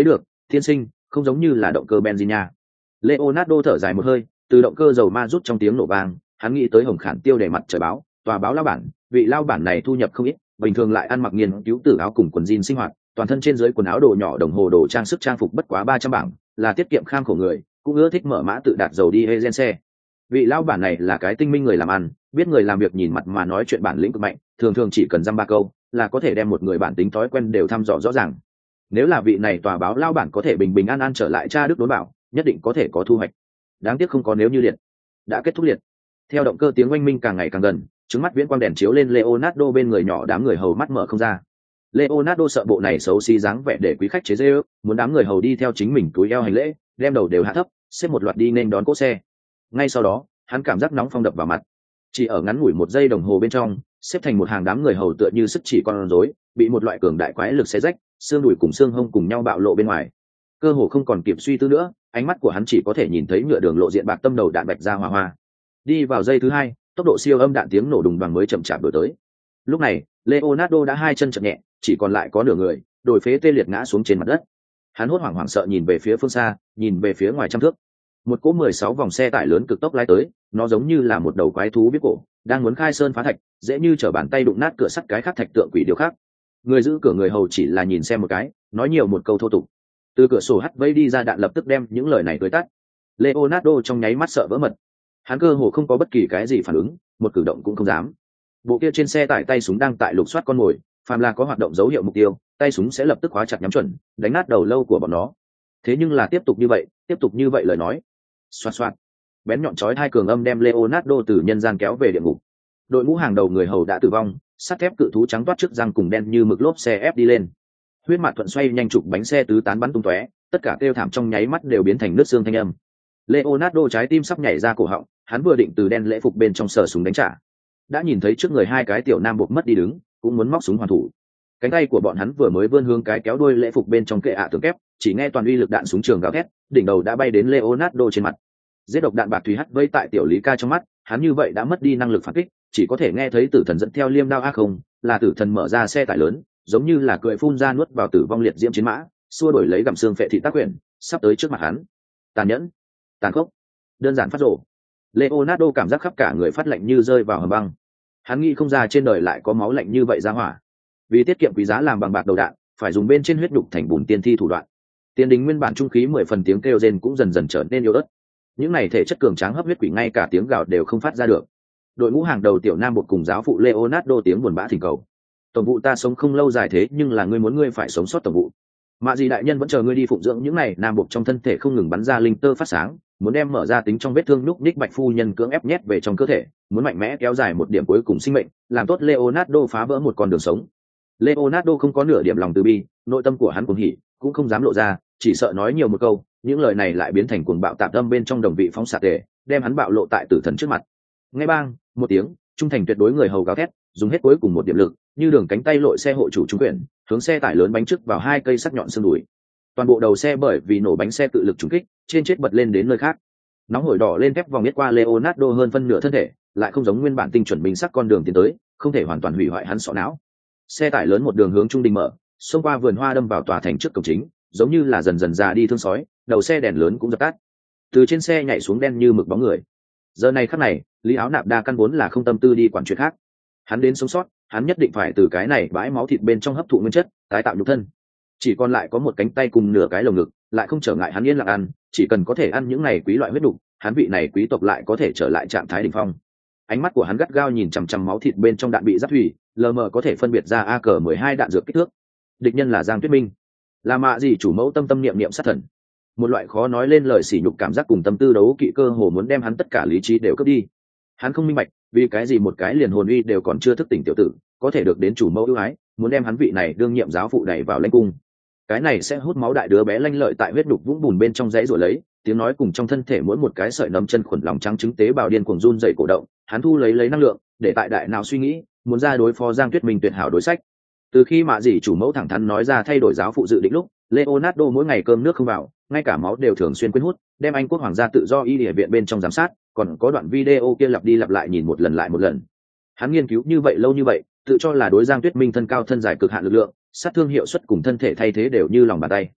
Thiên sinh, không giống như là động cơ benzin nha. Leonardo thở dài một hơi, từ động cơ dầu ma rút trong tiếng nổ vang, hắn nghĩ tới Hồng Khản Tiêu để mặt trời báo, tòa báo lao bản, vị lao bản này thu nhập không ít, bình thường lại ăn mặc nghiên cứu tử áo cùng quần jean sinh hoạt, toàn thân trên dưới quần áo đồ nhỏ đồng hồ đồ trang sức trang phục bất quá 300 bảng, là tiết kiệm kham khổ người, cũng ưa thích mở mã tự đạt dầu đi hay gen xe. Vị lao bản này là cái tinh minh người làm ăn, biết người làm việc nhìn mặt mà nói chuyện bản lĩnh cực mạnh, thường thường chỉ cần dăm ba câu là có thể đem một người bản tính thói quen đều thăm dò rõ ràng. Nếu là vị này tòa báo lao bản có thể bình bình an an trở lại cha đức đối bảo, nhất định có thể có thu hoạch. Đáng tiếc không có nếu như liệt. Đã kết thúc liệt. Theo động cơ tiếng oanh minh càng ngày càng gần, trứng mắt viễn quang đèn chiếu lên Leonardo bên người nhỏ đám người hầu mắt mở không ra. Leonardo sợ bộ này xấu xí dáng vẻ để quý khách chế giễu, muốn đám người hầu đi theo chính mình túi eo hành lễ, đem đầu đều hạ thấp, xếp một loạt đi nên đón cỗ xe. Ngay sau đó, hắn cảm giác nóng phong đập vào mặt. Chỉ ở ngắn ngủi một giây đồng hồ bên trong, xếp thành một hàng đám người hầu tựa như sức chỉ con rối, bị một loại cường đại quái lực xé rách, xương đùi cùng xương hông cùng nhau bạo lộ bên ngoài. Cơ hồ không còn kịp suy tư nữa, ánh mắt của hắn chỉ có thể nhìn thấy nhựa đường lộ diện bạc tâm đầu đạn bạch ra hoa hoa. Đi vào giây thứ hai, tốc độ siêu âm đạn tiếng nổ đùng đoàng mới chậm chạp đổi tới. Lúc này, Leonardo đã hai chân chậm nhẹ, chỉ còn lại có nửa người, đồi phế tê liệt ngã xuống trên mặt đất. Hắn hốt hoảng hoảng sợ nhìn về phía phương xa, nhìn về phía ngoài trăm thước. Một cỗ 16 vòng xe tải lớn cực tốc lái tới, nó giống như là một đầu quái thú biết cổ, đang muốn khai sơn phá thạch, dễ như trở bàn tay đụng nát cửa sắt cái khác thạch tượng quỷ điều khác. Người giữ cửa người hầu chỉ là nhìn xem một cái, nói nhiều một câu thô tục. Từ cửa sổ hắt vây đi ra đạn lập tức đem những lời này tươi tắt. Leonardo trong nháy mắt sợ vỡ mật. Hắn cơ hồ không có bất kỳ cái gì phản ứng, một cử động cũng không dám. Bộ kia trên xe tải tay súng đang tại lục soát con mồi, phàm là có hoạt động dấu hiệu mục tiêu, tay súng sẽ lập tức khóa chặt nhắm chuẩn, đánh nát đầu lâu của bọn nó. Thế nhưng là tiếp tục như vậy lời nói. Xoạt xoạt. Bén nhọn chói hai cường âm đem Leonardo từ nhân gian kéo về địa ngục. Đội ngũ hàng đầu người hầu đã tử vong, sắt thép cự thú trắng toát trước răng cùng đen như mực lốp xe ép đi lên. Huyết mạt thuận xoay nhanh chụp bánh xe tứ tán bắn tung tóe, tất cả kêu thảm trong nháy mắt đều biến thành nước xương thanh âm. Leonardo trái tim sắp nhảy ra cổ họng, hắn vừa định từ đen lễ phục bên trong sờ súng đánh trả, đã nhìn thấy trước người hai cái tiểu nam buộc mất đi đứng, cũng muốn móc súng hoàn thủ. Cánh tay của bọn hắn vừa mới vươn hướng cái kéo đuôi lễ phục bên trong kệ ạ tường kép, chỉ nghe toàn uy lực đạn súng trường gào thét, đỉnh đầu đã bay đến Leonardo trên mặt. Giết độc đạn bạc thủy hắt vây tại tiểu lý ca trong mắt, hắn như vậy đã mất đi năng lực phản kích, chỉ có thể nghe thấy tử thần dẫn theo liêm đao ác không, là tử thần mở ra xe tải lớn, giống như là cười phun ra nuốt vào tử vong liệt diễm chiến mã, xua đổi lấy gặm xương phệ thị tác quyền, sắp tới trước mặt hắn. Tàn nhẫn, tàn khốc, đơn giản phát rồ. Leonardo cảm giác khắp cả người phát lạnh như rơi vào hầm băng. Hắn nghĩ không ra trên đời lại có máu lạnh như vậy ra hỏa. Vì tiết kiệm quý giá làm bằng bạc đầu đạn, phải dùng bên trên huyết đục thành bùn tiên thi thủ đoạn. Tiền đình nguyên bản trung khí 10 phần tiếng kêu rên cũng dần dần trở nên yếu ớt. Những này thể chất cường tráng hấp huyết quỷ ngay cả tiếng gào đều không phát ra được. Đội ngũ hàng đầu tiểu nam một cùng giáo phụ Leonardo tiếng buồn bã thỉnh cầu. Tổng vụ ta sống không lâu dài thế nhưng là ngươi muốn ngươi phải sống sót tổng vụ. Mạ gì đại nhân vẫn chờ ngươi đi phụng dưỡng những này nam buộc trong thân thể không ngừng bắn ra linh tơ phát sáng, muốn đem mở ra tính trong vết thương lúc ních bạch phu nhân cưỡng ép nhét về trong cơ thể, muốn mạnh mẽ kéo dài một điểm cuối cùng sinh mệnh, làm tốt Leonardo phá vỡ một con đường sống. Leonardo không có nửa điểm lòng từ bi, nội tâm của hắn cuồng hỉ, cũng không dám lộ ra, chỉ sợ nói nhiều một câu, những lời này lại biến thành cuồng bạo tạp âm bên trong đồng vị phóng xạ tề, đem hắn bạo lộ tại tử thần trước mặt. Ngay bang, một tiếng, trung thành tuyệt đối người hầu gào thét, dùng hết cuối cùng một điểm lực, như đường cánh tay lội xe hộ chủ trung quyền, hướng xe tải lớn bánh trước vào hai cây sắc nhọn xương đùi. Toàn bộ đầu xe bởi vì nổ bánh xe tự lực trúng kích, trên chết bật lên đến nơi khác. Nóng hổi đỏ lên thép vòng biết qua Leonardo hơn phân nửa thân thể, lại không giống nguyên bản tinh chuẩn bình sắc con đường tiến tới, không thể hoàn toàn hủy hoại hắn sọ não. Xe tải lớn một đường hướng trung đình mở, xông qua vườn hoa đâm vào tòa thành trước cổng chính, giống như là dần dần già đi thương sói, đầu xe đèn lớn cũng dập tắt. Từ trên xe nhảy xuống đen như mực bóng người. Giờ này khắc này, Lý Áo Nạp đa căn vốn là không tâm tư đi quản chuyện khác. Hắn đến sống sót, hắn nhất định phải từ cái này bãi máu thịt bên trong hấp thụ nguyên chất, tái tạo nhục thân. Chỉ còn lại có một cánh tay cùng nửa cái lồng ngực, lại không trở ngại hắn yên lặng ăn, chỉ cần có thể ăn những này quý loại huyết đục, hắn vị này quý tộc lại có thể trở lại trạng thái đỉnh phong. Ánh mắt của hắn gắt gao nhìn chằm chằm máu thịt bên trong đạn bị giáp thủy, lờ mờ có thể phân biệt ra AK-12 đạn dược kích thước. Địch nhân là Giang Tuyết Minh, là mạ gì chủ mẫu tâm tâm niệm niệm sát thần. Một loại khó nói lên lời sỉ nhục cảm giác cùng tâm tư đấu kỵ cơ hồ muốn đem hắn tất cả lý trí đều cướp đi. Hắn không minh bạch, vì cái gì một cái liền hồn uy đều còn chưa thức tỉnh tiểu tử, có thể được đến chủ mẫu ưu ái, muốn đem hắn vị này đương nhiệm giáo phụ đẩy vào lãnh cung. Cái này sẽ hút máu đại đứa bé lanh lợi tại huyết đục vũng bùn bên trong dãy rồi lấy, tiếng nói cùng trong thân thể mỗi một cái sợi nấm chân khuẩn lòng trắng trứng tế bào điên cuồng run dậy cổ động, hắn thu lấy năng lượng, để tại đại nào suy nghĩ, muốn ra đối phó Giang Tuyết Minh tuyệt hảo đối sách. Từ khi mạ dì chủ mẫu thẳng thắn nói ra thay đổi giáo phụ dự định lúc, Leonardo mỗi ngày cơm nước không vào, ngay cả máu đều thường xuyên quên hút, đem Anh quốc hoàng gia tự do y địa viện bên trong giám sát, còn có đoạn video kia lặp đi lặp lại nhìn một lần lại một lần. Hắn nghiên cứu như vậy lâu như vậy, tự cho là đối Giang Tuyết Minh thân cao thân dài cực hạn lực lượng, sát thương hiệu suất cùng thân thể thay thế đều như lòng bàn tay.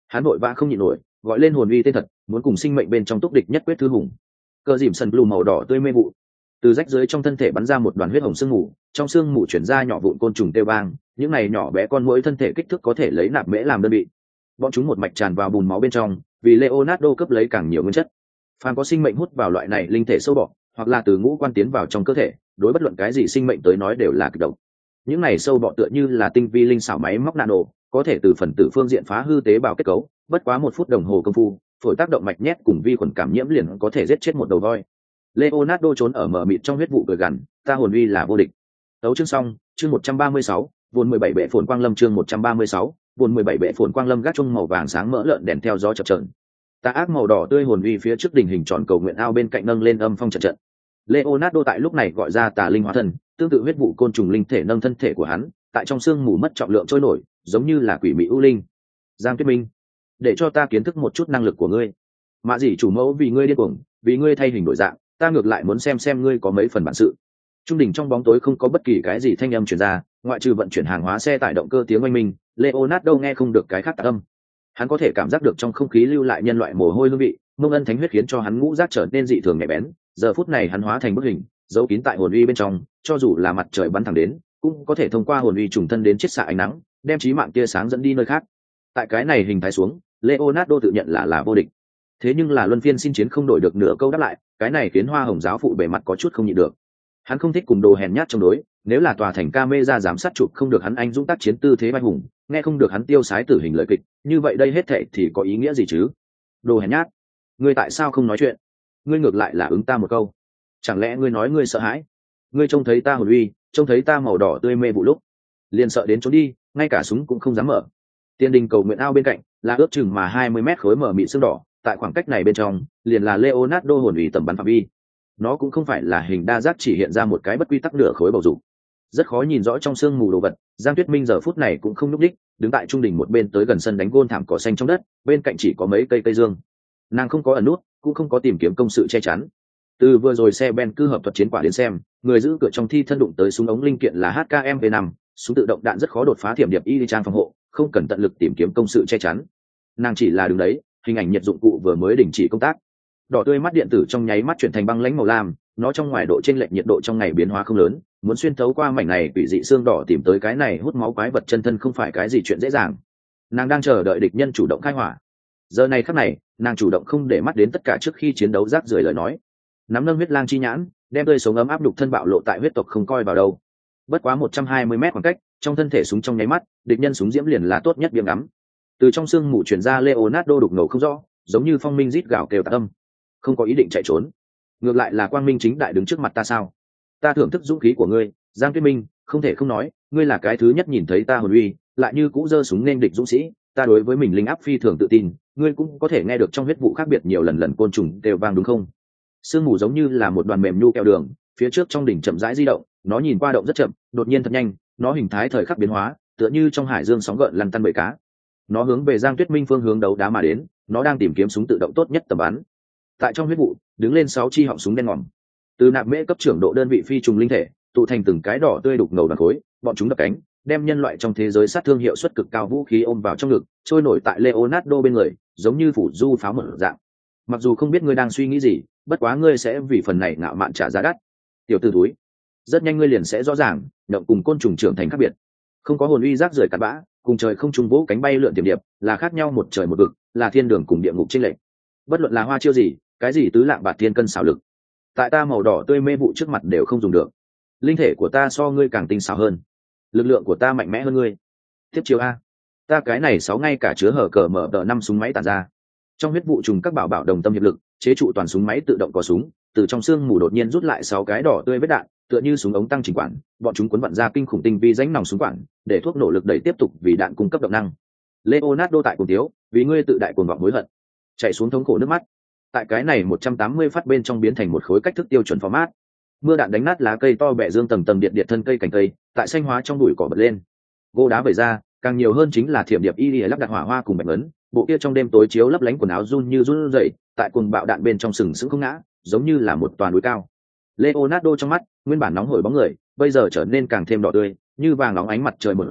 Hắn vội vã không nhịn nổi, gọi lên hồn uy tên thật, muốn cùng sinh mệnh bên trong túc địch nhất quyết thứ hùng. Cờ dìm sần blue màu đỏ tươi mê vụ từ rách dưới trong thân thể bắn ra một đoàn huyết hồng sương mù, trong sương mù chuyển ra nhỏ vụn côn trùng tê vang, những này nhỏ bé con muỗi thân thể kích thước có thể lấy nạp mễ làm đơn vị, bọn chúng một mạch tràn vào bùn máu bên trong, vì Leonardo cấp lấy càng nhiều nguyên chất. Phàm có sinh mệnh hút vào loại này linh thể sâu bọ, hoặc là từ ngũ quan tiến vào trong cơ thể, đối bất luận cái gì sinh mệnh tới nói đều là kịch độc. Những này sâu bọ tựa như là tinh vi linh xảo máy móc nano, có thể từ phần tử phương diện phá hư tế bào kết cấu, bất quá 1 phút đồng hồ công phu, phổi tác động mạch nhét cùng vi khuẩn cảm nhiễm liền có thể giết chết một đầu voi. Leonardo trốn ở mờ mịt trong huyết vụ cười gằn, ta hồn uy là vô địch. Tấu chương xong, chương 136, vốn 17 bệ phồn quang lâm chương 136, vốn 17 bệ phồn quang lâm gác chung màu vàng sáng mỡ lợn đèn theo gió chập chờn. Tà ác màu đỏ tươi hồn uy phía trước đỉnh hình tròn cầu nguyện ao bên cạnh nâng lên âm phong trận trận. Leonardo tại lúc này gọi ra tà linh hóa thần, tương tự huyết vụ côn trùng linh thể nâng thân thể của hắn, tại trong sương mù mất trọng lượng trôi nổi, giống như là quỷ mị ưu linh. Giang Tuyết Minh, để cho ta kiến thức một chút năng lực của ngươi. Mạ Dĩ chủ mẫu vì ngươi điên cuồng, vì ngươi thay hình đổi dạng, ta ngược lại muốn xem ngươi có mấy phần bản sự. Trung đỉnh trong bóng tối không có bất kỳ cái gì thanh âm truyền ra, ngoại trừ vận chuyển hàng hóa xe tải động cơ tiếng oanh minh, Leonardo nghe không được cái khác tạc âm. Hắn có thể cảm giác được trong không khí lưu lại nhân loại mồ hôi hương vị, mông ân thánh huyết khiến cho hắn ngũ giác trở nên dị thường nhạy bén. Giờ phút này hắn hóa thành bức hình, giấu kín tại hồn uy bên trong, cho dù là mặt trời bắn thẳng đến, cũng có thể thông qua hồn uy trùng thân đến chiết xạ ánh nắng, đem chí mạng tia sáng dẫn đi nơi khác. Tại cái này hình thái xuống, Leonardo tự nhận là vô địch. Thế nhưng là luân phiên xin chiến không đổi được nửa câu đáp lại, cái này khiến Hoa Hồng giáo phụ bề mặt có chút không nhịn được. Hắn không thích cùng đồ hèn nhát chống đối, nếu là tòa thành camera giám sát chụp không được hắn anh dũng tác chiến tư thế vai hùng, nghe không được hắn tiêu sái tử hình lợi kịch, như vậy đây hết thảy thì có ý nghĩa gì chứ? Đồ hèn nhát, ngươi tại sao không nói chuyện? Ngươi ngược lại là ứng ta một câu. Chẳng lẽ ngươi nói ngươi sợ hãi? Ngươi trông thấy ta hồn uy, trông thấy ta màu đỏ tươi mê vụ lúc, liền sợ đến trốn đi, ngay cả súng cũng không dám mở. Tiên đình cầu nguyện ao bên cạnh là ước chừng mà 20 mét khối mở mịn xương đỏ, tại khoảng cách này bên trong liền là Leonardo hồn uy tầm bắn phạm vi. Nó cũng không phải là hình đa giác chỉ hiện ra một cái bất quy tắc nửa khối bầu dục, rất khó nhìn rõ trong sương mù đồ vật. Giang Tuyết Minh giờ phút này cũng không nhúc đích, đứng tại trung đỉnh một bên tới gần sân đánh gôn thảm cỏ xanh trong đất, bên cạnh chỉ có mấy cây dương. Nàng không có ẩn nút, cũng không có tìm kiếm công sự che chắn. Từ vừa rồi xe Ben cư hợp thuật chiến quả đến xem, người giữ cửa trong thi thân đụng tới súng ống linh kiện là HKMV5, súng tự động đạn rất khó đột phá thiểm điệp y trang phòng hộ, không cần tận lực tìm kiếm công sự che chắn. Nàng chỉ là đứng đấy, hình ảnh nhiệt dụng cụ vừa mới đình chỉ công tác. Đỏ tươi mắt điện tử trong nháy mắt chuyển thành băng lãnh màu lam, nó trong ngoài độ chênh lệch nhiệt độ trong ngày biến hóa không lớn, muốn xuyên thấu qua mảnh này quỷ dị xương đỏ tìm tới cái này hút máu quái vật chân thân không phải cái gì chuyện dễ dàng. Nàng đang chờ đợi địch nhân chủ động khai hỏa. Giờ này khắc này, nàng chủ động không để mắt đến tất cả trước khi chiến đấu rác rưởi lời nói. Nắm nâng huyết lang chi nhãn, đem tươi sống ấm áp đục thân bạo lộ tại huyết tộc không coi vào đâu. Bất quá 120 mét khoảng cách, trong thân thể súng trong nháy mắt, địch nhân súng diễm liền là tốt nhất biếng ngắm. Từ trong xương mù truyền ra Leonardo đục ngầu không rõ, giống như phong minh rít gào kêu tạc âm. Không có ý định chạy trốn, ngược lại là quang minh chính đại đứng trước mặt ta sao? Ta thưởng thức dũng khí của ngươi, Giang Tuyết Minh, không thể không nói, ngươi là cái thứ nhất nhìn thấy ta hồn uy, lại như cũ giơ súng nên địch dũng sĩ. Ta đối với mình linh áp phi thường tự tin, ngươi cũng có thể nghe được trong huyết vụ khác biệt nhiều lần côn trùng đều vang đúng không? Sương mù giống như là một đoàn mềm nhu kẹo đường, phía trước trong đỉnh chậm rãi di động, nó nhìn qua động rất chậm, đột nhiên thật nhanh, nó hình thái thời khắc biến hóa, tựa như trong hải dương sóng gợn lăn tăn bầy cá. Nó hướng về Giang Tuyết Minh phương hướng đấu đá mà đến, nó đang tìm kiếm súng tự động tốt nhất tầm bắn. Tại trong huyết vụ, đứng lên 6 chi họng súng đen ngòm. Từ nạp mễ cấp trưởng độ đơn vị phi trùng linh thể, tụ thành từng cái đỏ tươi đục ngầu đoàn khối, bọn chúng đập cánh, đem nhân loại trong thế giới sát thương hiệu suất cực cao vũ khí ôm vào trong ngực, trôi nổi tại Leonardo bên người, giống như phủ du pháo mở dạng. Mặc dù không biết ngươi đang suy nghĩ gì, bất quá ngươi sẽ vì phần này ngạo mạn trả giá đắt. Tiểu tử túi, rất nhanh ngươi liền sẽ rõ ràng, động cùng côn trùng trưởng thành khác biệt. Không có hồn uy rác rưởi cặn bã, cùng trời không trùng vỗ cánh bay lượn tiềm điệp, là khác nhau một trời một vực, là thiên đường cùng địa ngục chênh lệch. Bất luận là hoa chiêu gì, cái gì tứ lạng bạt thiên cân xảo lực, tại ta màu đỏ tươi mê vụ trước mặt đều không dùng được. Linh thể của ta so ngươi càng tinh xảo hơn, lực lượng của ta mạnh mẽ hơn ngươi. Tiếp chiếu a, ta cái này 6 ngay cả chứa hở cờ mở tờ 5 súng máy tản ra. Trong huyết vụ trùng các bảo bảo đồng tâm hiệp lực, chế trụ toàn súng máy tự động có súng, từ trong xương mù đột nhiên rút lại 6 cái đỏ tươi vết đạn, tựa như súng ống tăng chỉnh quản, bọn chúng cuốn vặn ra kinh khủng tinh vi rãnh nòng súng quản, để thuốc nổ lực đẩy tiếp tục vì đạn cung cấp động năng. Leonardo tại cùng tiếu, vì ngươi tự đại cuồng vọng hối hận, chạy xuống thống khổ nước mắt. Tại cái này 180 phát bên trong biến thành một khối cách thức tiêu chuẩn format. Mưa đạn đánh nát lá cây to bẹ dương tầng tầng điện điện thân cây cành cây, tại xanh hóa trong bụi cỏ bật lên. Gỗ đá vẩy ra, càng nhiều hơn chính là thiểm điệp y lắp đặt hỏa hoa cùng bạch ấn, bộ kia trong đêm tối chiếu lấp lánh quần áo run như run rẩy, tại cuồng bạo đạn bên trong sừng sững không ngã, giống như là một toàn núi cao. Leonardo trong mắt, nguyên bản nóng hổi bóng người, bây giờ trở nên càng thêm đỏ tươi, như vàng nóng ánh mặt trời mở dạng,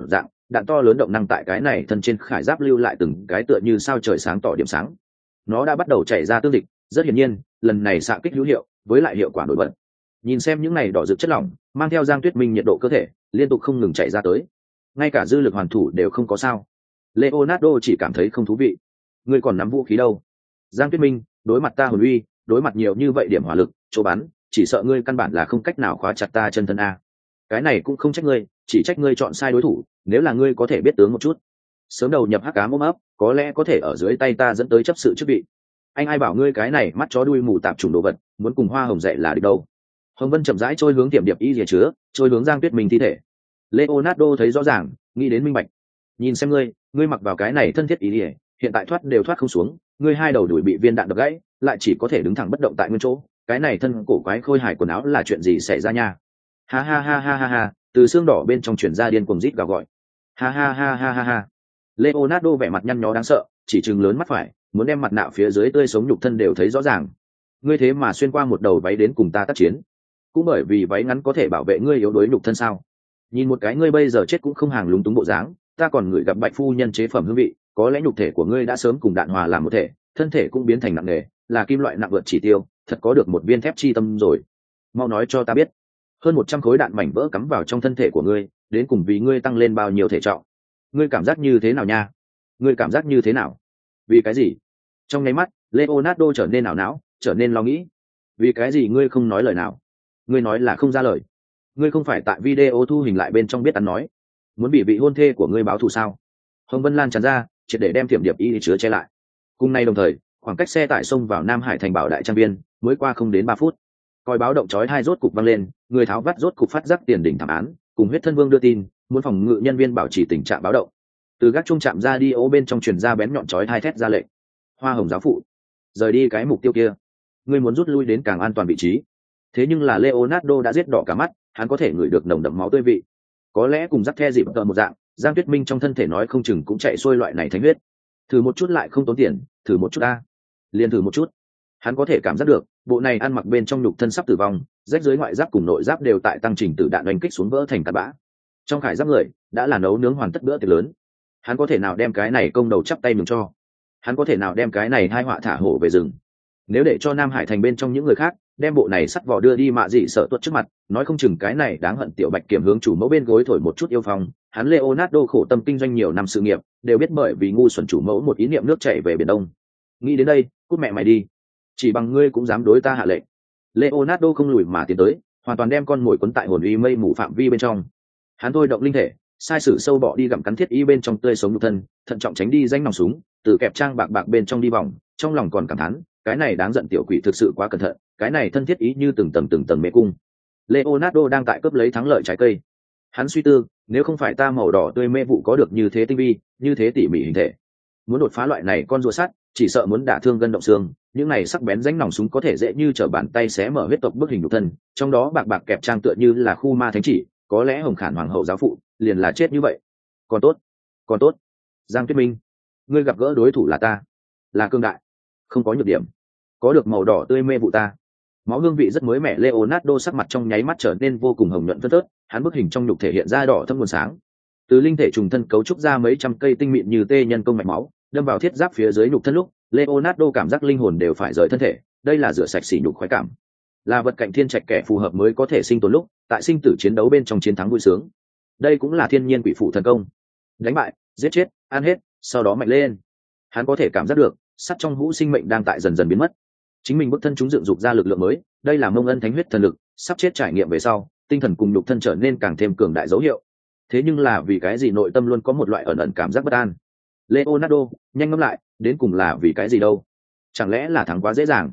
đạn to lớn động năng tại cái này thân trên khải giáp lưu lại từng cái tựa như sao trời sáng tỏ điểm sáng. Nó đã bắt đầu chảy ra tương dịch, rất hiển nhiên lần này xạ kích hữu hiệu, với lại hiệu quả nổi bật. Nhìn xem những này đỏ rực chất lỏng mang theo Giang Tuyết Minh nhiệt độ cơ thể liên tục không ngừng chảy ra tới, ngay cả dư lực hoàn thủ đều không có sao. Leonardo chỉ cảm thấy không thú vị. Ngươi còn nắm vũ khí đâu? Giang Tuyết Minh, đối mặt ta hồn uy, đối mặt nhiều như vậy điểm hỏa lực chỗ bắn, chỉ sợ ngươi căn bản là không cách nào khóa chặt ta chân thân a. Cái này cũng không trách ngươi, chỉ trách ngươi chọn sai đối thủ. Nếu là ngươi có thể biết tướng một chút, sớm đầu nhập hắc ám ôm ấp, có lẽ có thể ở dưới tay ta dẫn tới chấp sự chức vị. Anh ai bảo ngươi cái này mắt chó đuôi mù tạp chủng đồ vật, muốn cùng Hoa Hồng dạy là được đâu. Hồng Vân chậm rãi trôi hướng tiệm điệp y rìa chứa, trôi hướng Giang Tuyết Minh thi thể. Leonardo thấy rõ ràng, nghĩ đến minh bạch. Nhìn xem ngươi mặc vào cái này thân thiết y rìa, hiện tại thoát đều thoát không xuống, ngươi hai đầu đuổi bị viên đạn đập gãy, lại chỉ có thể đứng thẳng bất động tại nguyên chỗ. Cái này thân cổ quái khôi hài quần áo là chuyện gì xảy ra nha? Ha ha ha ha ha ha, từ xương đỏ bên trong truyền ra điên cuồng rít gào gọi. Ha ha ha ha ha ha. Leonardo vẻ mặt nhăn nhó đáng sợ, chỉ trừng lớn mắt phải, muốn đem mặt nạ phía dưới tươi sống nhục thân đều thấy rõ ràng. Ngươi thế mà xuyên qua một đầu váy đến cùng ta tác chiến, cũng bởi vì váy ngắn có thể bảo vệ ngươi yếu đuối nhục thân sao? Nhìn một cái ngươi bây giờ chết cũng không hàng lúng túng bộ dáng, ta còn ngửi gặp Bạch phu nhân chế phẩm hương vị, có lẽ nhục thể của ngươi đã sớm cùng đạn hòa làm một thể, thân thể cũng biến thành nặng nề, là kim loại nặng vượt chỉ tiêu, thật có được một viên thép chi tâm rồi. Mau nói cho ta biết, hơn 100 khối đạn mảnh vỡ cắm vào trong thân thể của ngươi, đến cùng vì ngươi tăng lên bao nhiêu thể trọng? Ngươi cảm giác như thế nào nha? Ngươi cảm giác như thế nào? Vì cái gì? Trong nháy mắt, Leonardo trở nên ảo não, trở nên lo nghĩ. Vì cái gì ngươi không nói lời nào? Ngươi nói là không ra lời. Ngươi không phải tại video thu hình lại bên trong biết ăn nói, muốn bị vị hôn thê của ngươi báo thù sao? Hồng Vân Lan tràn ra, triệt để đem Thiểm Điệp Y chứa che lại. Cùng nay đồng thời, khoảng cách xe tải xông vào Nam Hải thành Bảo Đại Trang viên mới qua không đến 3 phút. Còi báo động chói tai rốt cục vang lên, người tháo vắt rốt cục phát giác tiền đỉnh thảm án, cùng Huyết Thân Vương đưa tin, muốn phòng ngự nhân viên bảo trì tình trạng báo động. Từ gác trung chạm ra đi ô bên trong truyền ra bén nhọn chói tai thét ra lệnh. Hoa Hồng giáo phụ, rời đi cái mục tiêu kia, ngươi muốn rút lui đến càng an toàn vị trí. Thế nhưng là Leonardo đã giết đỏ cả mắt, hắn có thể ngửi được nồng đậm máu tươi vị. Có lẽ cùng dắt the dịp tợ một dạng, Giang Tuyết Minh trong thân thể nói không chừng cũng chạy xuôi loại này thánh huyết. Thử một chút lại không tốn tiền, thử một chút a. Liền thử một chút. Hắn có thể cảm giác được, bộ này ăn mặc bên trong nhục thân sắp tử vong, rách dưới ngoại giáp cùng nội giáp đều tại tăng trình tử đạn đánh kích xuống vỡ thành tạt bã. Trong khải giáp người đã là nấu nướng hoàn tất bữa tiệc lớn. Hắn có thể nào đem cái này công đầu chắp tay mừng cho? Hắn có thể nào đem cái này hai họa thả hổ về rừng? Nếu để cho Nam Hải thành bên trong những người khác đem bộ này sắt vỏ đưa đi mạ dị sợ tuất trước mặt, nói không chừng cái này đáng hận tiểu bạch kiểm hướng chủ mẫu bên gối thổi một chút yêu phong. Hắn Leonardo khổ tâm kinh doanh nhiều năm sự nghiệp, đều biết bởi vì ngu xuẩn chủ mẫu một ý niệm nước chảy về biển đông. Nghĩ đến đây, cút mẹ mày đi, chỉ bằng ngươi cũng dám đối ta hạ lệnh. Leonardo không lùi mà tiến tới, hoàn toàn đem con mồi quấn tại hồn uy mây mù phạm vi bên trong. Hắn thôi động linh thể, sai sử sâu bọ đi gặm cắn thiết y bên trong tươi sống nhục thân, thận trọng tránh đi danh nòng súng, từ kẹp trang bạc bạc bên trong đi vòng, trong lòng còn cảm thán, cái này đáng giận tiểu quỷ thực sự quá cẩn thận, cái này thân thiết ý như từng tầng mê cung. Leonardo đang tại cướp lấy thắng lợi trái cây. Hắn suy tư, nếu không phải ta màu đỏ tươi mê vụ có được như thế tinh vi, như thế tỉ mỉ hình thể, muốn đột phá loại này con rùa sắt, chỉ sợ muốn đả thương gân động xương. Những này sắc bén rãnh nòng súng có thể dễ như trở bàn tay xé mở huyết tộc bức hình nhục thân, trong đó bạc bạc kẹp trang tựa như là khu ma thánh chỉ, có lẽ Hồng Khản hoàng hậu giáo phụ liền là chết như vậy. Còn tốt, Giang Tuyết Minh, ngươi gặp gỡ đối thủ là ta, là cương đại, không có nhược điểm, có được màu đỏ tươi mê vụ ta. Máu hương vị rất mới mẻ. Leonardo sắc mặt trong nháy mắt trở nên vô cùng hồng nhuận phớt phớt, hắn bức hình trong nhục thể hiện ra đỏ thâm nguồn sáng, từ linh thể trùng thân cấu trúc ra mấy trăm cây tinh mịn như tê nhân công mạch máu, đâm vào thiết giáp phía dưới nhục thân lúc Leonardo cảm giác linh hồn đều phải rời thân thể. Đây là rửa sạch sỉ nhục khoái cảm, là vật cạnh thiên trạch kẻ phù hợp mới có thể sinh tồn lúc tại sinh tử chiến đấu bên trong chiến thắng vui sướng. Đây cũng là thiên nhiên quỷ phụ thần công, đánh bại, giết chết, ăn hết, sau đó mạnh lên. Hắn có thể cảm giác được sắt trong hũ sinh mệnh đang tại dần dần biến mất, chính mình bức thân chúng dựng dục ra lực lượng mới. Đây là Mông Ân thánh huyết thần lực, sắp chết trải nghiệm về sau, tinh thần cùng nhục thân trở nên càng thêm cường đại dấu hiệu. Thế nhưng là vì cái gì nội tâm luôn có một loại ẩn ẩn cảm giác bất an? Leonardo, nhanh ngẫm lại, đến cùng là vì cái gì đâu? Chẳng lẽ là thắng quá dễ dàng?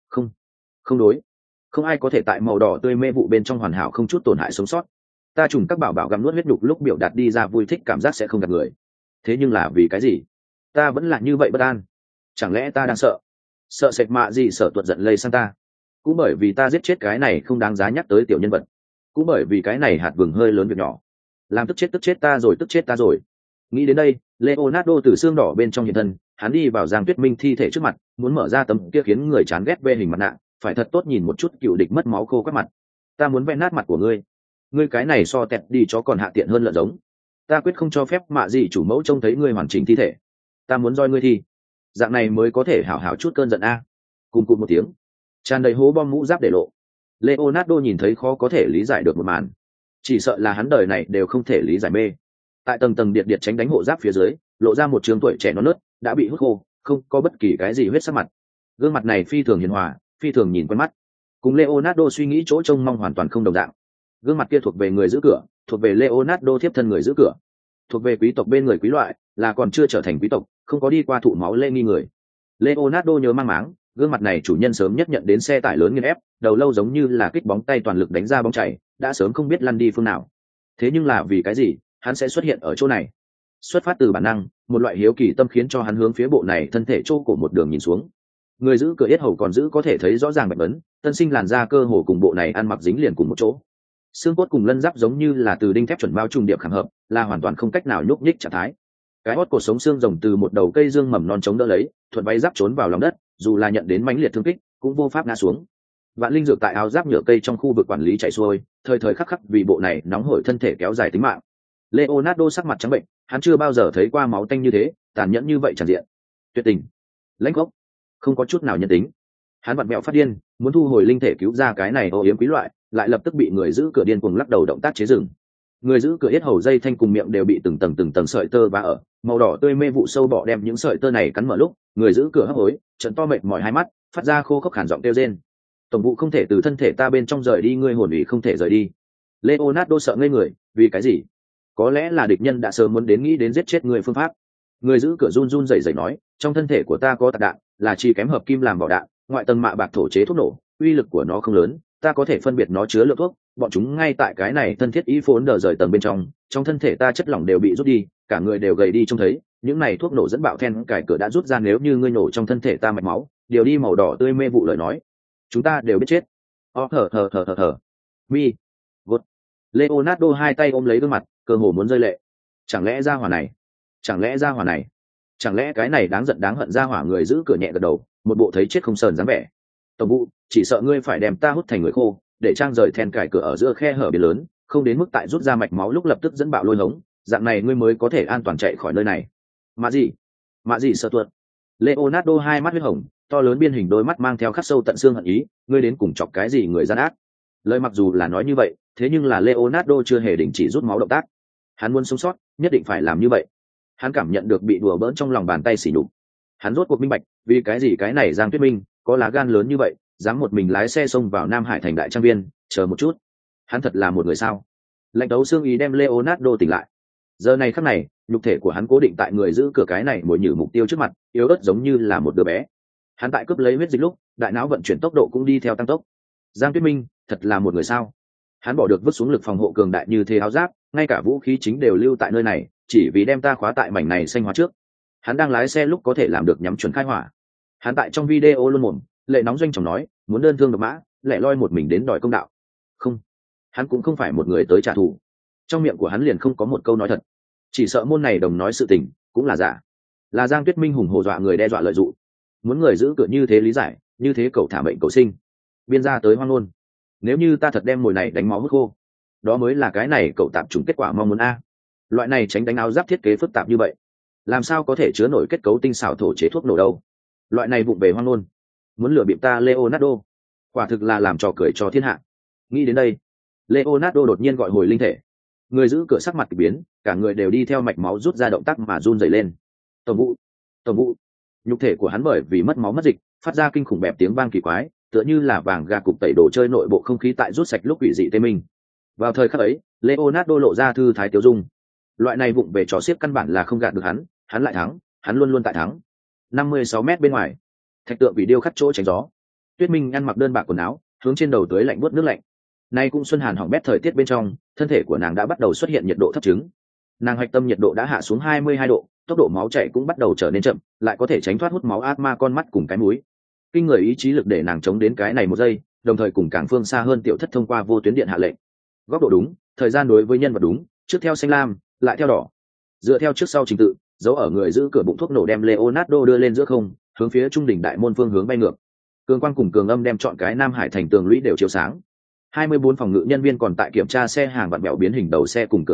Không đối, không ai có thể tại màu đỏ tươi mê vụ bên trong hoàn hảo không chút tổn hại sống sót. Ta trùng các bảo gặm nuốt huyết nhục lúc biểu đạt đi ra vui thích cảm giác sẽ không gạt người. Thế nhưng là vì cái gì ta vẫn là như vậy bất an? Chẳng lẽ ta đang sợ sệt mạ gì sợ tuột giận lây sang ta? Cũng bởi vì ta giết chết cái này không đáng giá nhắc tới tiểu nhân vật, cũng bởi vì cái này hạt vừng hơi lớn việc nhỏ, làm tức chết ta rồi. Nghĩ đến đây, Leonardo từ xương đỏ bên trong hiện thân, hắn đi vào Giang Tuyết Minh thi thể trước mặt, muốn mở ra tấm kia khiến người chán ghét vê hình mặt nạ, phải thật tốt nhìn một chút cựu địch mất máu khô quắt mặt. Ta muốn vẽ nát mặt của ngươi cái này so tẹt đi chó còn hạ tiện hơn lợn giống. ta quyết không cho phép mạ gì chủ mẫu trông thấy ngươi hoàn chỉnh thi thể. Ta muốn roi ngươi thi, dạng này mới có thể hảo hảo chút cơn giận a. Cùng cụt một tiếng, tràn đầy hố bom mũ giáp để lộ. Leonardo nhìn thấy khó có thể lý giải được một màn, chỉ sợ là hắn đời này đều không thể lý giải mê. Tại tầng tầng điện tránh đánh hộ giáp phía dưới, lộ ra một trường tuổi trẻ non nớt, đã bị hút khô, không có bất kỳ cái gì huyết sắc mặt. Gương mặt này phi thường hiền hòa, phi thường nhìn quen mắt, cùng Leonardo suy nghĩ chỗ trông mong hoàn toàn không đồng dạng. Gương mặt kia thuộc về người giữ cửa, thuộc về Leonardo thiếp thân người giữ cửa, thuộc về quý tộc bên người quý loại, là còn chưa trở thành quý tộc, không có đi qua thụ máu lê nghi người. Leonardo nhớ mang máng, gương mặt này chủ nhân sớm nhất nhận đến xe tải lớn nghiền ép, đầu lâu giống như là kích bóng tay toàn lực đánh ra bóng chảy, đã sớm không biết lăn đi phương nào. Thế nhưng là vì cái gì hắn sẽ xuất hiện ở chỗ này? Xuất phát từ bản năng, một loại hiếu kỳ tâm khiến cho hắn hướng phía bộ này thân thể chỗ cổ một đường nhìn xuống. Người giữ cửa yết hầu còn giữ có thể thấy rõ ràng bạch ấn, tân sinh làn da cơ hồ cùng bộ này ăn mặc dính liền cùng một chỗ. Xương cốt cùng lân giáp giống như là từ đinh thép chuẩn bao trùng điệp khảm hợp, là hoàn toàn không cách nào nhúc nhích trạng thái. Cái hót cột sống xương rồng từ một đầu cây dương mầm non chống đỡ lấy, thuận váy giáp trốn vào lòng đất, dù là nhận đến mãnh liệt thương kích, cũng vô pháp ngã xuống. Vạn linh dược tại áo giáp nhựa cây trong khu vực quản lý chạy xuôi, thời thời khắc khắc vì bộ này nóng hổi thân thể kéo dài tính mạng. Leonardo sắc mặt trắng bệnh, hắn chưa bao giờ thấy qua máu tanh như thế, tàn nhẫn như vậy tràn diện. Tuyệt tình, lãnh gốc, không có chút nào nhân tính. Hắn vặn mẹo phát điên, muốn thu hồi linh thể cứu ra cái này ô yếm quý loại, lại lập tức bị người giữ cửa điên cuồng lắc đầu động tác chế dừng. Người giữ cửa yết hầu dây thanh cùng miệng đều bị từng tầng sợi tơ vá ở, màu đỏ tươi mê vụ sâu bọ đem những sợi tơ này cắn mở lúc, người giữ cửa hấp hối, trận to mệt mỏi hai mắt, phát ra khô khốc khản giọng kêu rên. Tổng vụ không thể từ thân thể ta bên trong rời đi, ngươi hồn ủy không thể rời đi. Leonardo sợ ngây người, vì cái gì? Có lẽ là địch nhân đã sớm muốn đến nghĩ đến giết chết người phương pháp. Người giữ cửa run run rẩy rẩy nói, trong thân thể của ta có tạc đạn, là chỉ kém hợp kim làm vỏ đạn, ngoại tầng mạ bạc thổ chế thuốc nổ, uy lực của nó không lớn, ta có thể phân biệt nó chứa lượng thuốc, bọn chúng ngay tại cái này thân thiết ý phốn đờ rời tầng bên trong thân thể ta chất lỏng đều bị rút đi, cả người đều gầy đi trông thấy, những này thuốc nổ dẫn bạo then cải cửa đã rút ra, nếu như ngươi nổ trong thân thể ta mạch máu, điều đi màu đỏ tươi mê vụ lời nói, chúng ta đều biết chết. Thở. Mi. Gột. Leonardo hai tay ôm lấy gương mặt, cơ hồ muốn rơi lệ. Chẳng lẽ ra hỏa này? Chẳng lẽ cái này đáng giận đáng hận ra hỏa? Người giữ cửa nhẹ gật đầu, một bộ thấy chết không sờn dáng vẻ. Tổng vụ, chỉ sợ ngươi phải đem ta hút thành người khô, để trang rời then cải cửa ở giữa khe hở biển lớn, không đến mức tại rút ra mạch máu lúc lập tức dẫn bạo lôi hống, dạng này ngươi mới có thể an toàn chạy khỏi nơi này. Mạ gì sợ tuột. Leonardo hai mắt huyết hồng, to lớn biên hình đôi mắt mang theo khắc sâu tận xương hận ý, ngươi đến cùng chọc cái gì người gian ác? Lời mặc dù là nói như vậy, thế nhưng là Leonardo chưa hề đình chỉ rút máu động tác. Hắn muốn sống sót, nhất định phải làm như vậy. Hắn cảm nhận được bị đùa bỡn trong lòng bàn tay sỉ nhục. Hắn rốt cuộc minh bạch, vì cái gì cái này Giang Tuyết Minh có lá gan lớn như vậy, dám một mình lái xe xông vào Nam Hải thành đại trang viên. Chờ một chút, hắn thật là một người sao? Lạnh đấu xương ý đem Leonardo tỉnh lại. Giờ này khắc này, nhục thể của hắn cố định tại người giữ cửa cái này mồi nhử mục tiêu trước mặt, yếu ớt giống như là một đứa bé. Hắn tại cướp lấy huyết dịch lúc, đại não vận chuyển tốc độ cũng đi theo tăng tốc. Giang Tuyết Minh thật là một người sao? Hắn bỏ được vứt xuống lực phòng hộ cường đại như thế áo giáp, ngay cả vũ khí chính đều lưu tại nơi này, chỉ vì đem ta khóa tại mảnh này xanh hóa trước. Hắn đang lái xe lúc có thể làm được nhắm chuẩn khai hỏa. Hắn tại trong video luôn mồm lệ nóng doanh chồng nói, muốn đơn thương độc mã, lẻ loi một mình đến đòi công đạo. Không, hắn cũng không phải một người tới trả thù. Trong miệng của hắn liền không có một câu nói thật. Chỉ sợ môn này đồng nói sự tình cũng là giả, là Giang Tuyết Minh hùng hổ dọa người, đe dọa lợi dụng, muốn người giữ cửa như thế lý giải, như thế cậu thả mệnh cầu sinh, biên ra tới hoang ngôn. Nếu như ta thật đem mồi này đánh máu hút khô, đó mới là cái này cậu tạm trùng kết quả mong muốn a. Loại này tránh đánh áo giáp thiết kế phức tạp như vậy, làm sao có thể chứa nổi kết cấu tinh xảo thổ chế thuốc nổ đâu? Loại này vụng về hoang ngôn, muốn lừa bịp ta Leonardo, quả thực là làm trò cười cho thiên hạ. Nghĩ đến đây, Leonardo đột nhiên gọi hồi linh thể. Người giữ cửa sắc mặt kỳ biến, cả người đều đi theo mạch máu rút ra động tác mà run rẩy lên. Tổng vụ. Nhục thể của hắn bởi vì mất máu mất dịch, phát ra kinh khủng bẹp tiếng vang kỳ quái, tựa như là vàng gà cục tẩy đồ chơi nội bộ không khí tại rút sạch lúc quỷ dị tê minh. Vào thời khắc ấy, Leonardo lộ ra thư thái tiêu dung. Loại này vụng về trò xiếc căn bản là không gạt được hắn lại thắng, hắn luôn luôn tại thắng. 56 mét bên ngoài, thạch tượng bị điêu khắc chỗ tránh gió. Tuyết Minh ăn mặc đơn bạc quần áo, hướng trên đầu tưới lạnh buốt nước lạnh. Nay cũng xuân hàn hỏng bét thời tiết bên trong, thân thể của nàng đã bắt đầu xuất hiện nhiệt độ thấp chứng. Nàng hạch tâm nhiệt độ đã hạ xuống 22 độ, tốc độ máu chảy cũng bắt đầu trở nên chậm, lại có thể tránh thoát hút máu ác ma con mắt cùng cái mũi. Kinh người ý chí lực để nàng chống đến cái này một giây, đồng thời cùng càng phương xa hơn tiểu thất thông qua vô tuyến điện hạ lệnh. Góc độ đúng, thời gian đối với nhân vật đúng, trước theo xanh lam, lại theo đỏ. Dựa theo trước sau trình tự, dấu ở người giữ cửa bụng thuốc nổ đem Leonardo đưa lên giữa không, hướng phía trung đỉnh đại môn phương hướng bay ngược. Cường quang cùng cường âm đem chọn cái Nam Hải thành tường lũy đều chiếu sáng. 24 phòng ngự nhân viên còn tại kiểm tra xe hàng vặn bèo biến hình đầu xe cùng cửa tủ,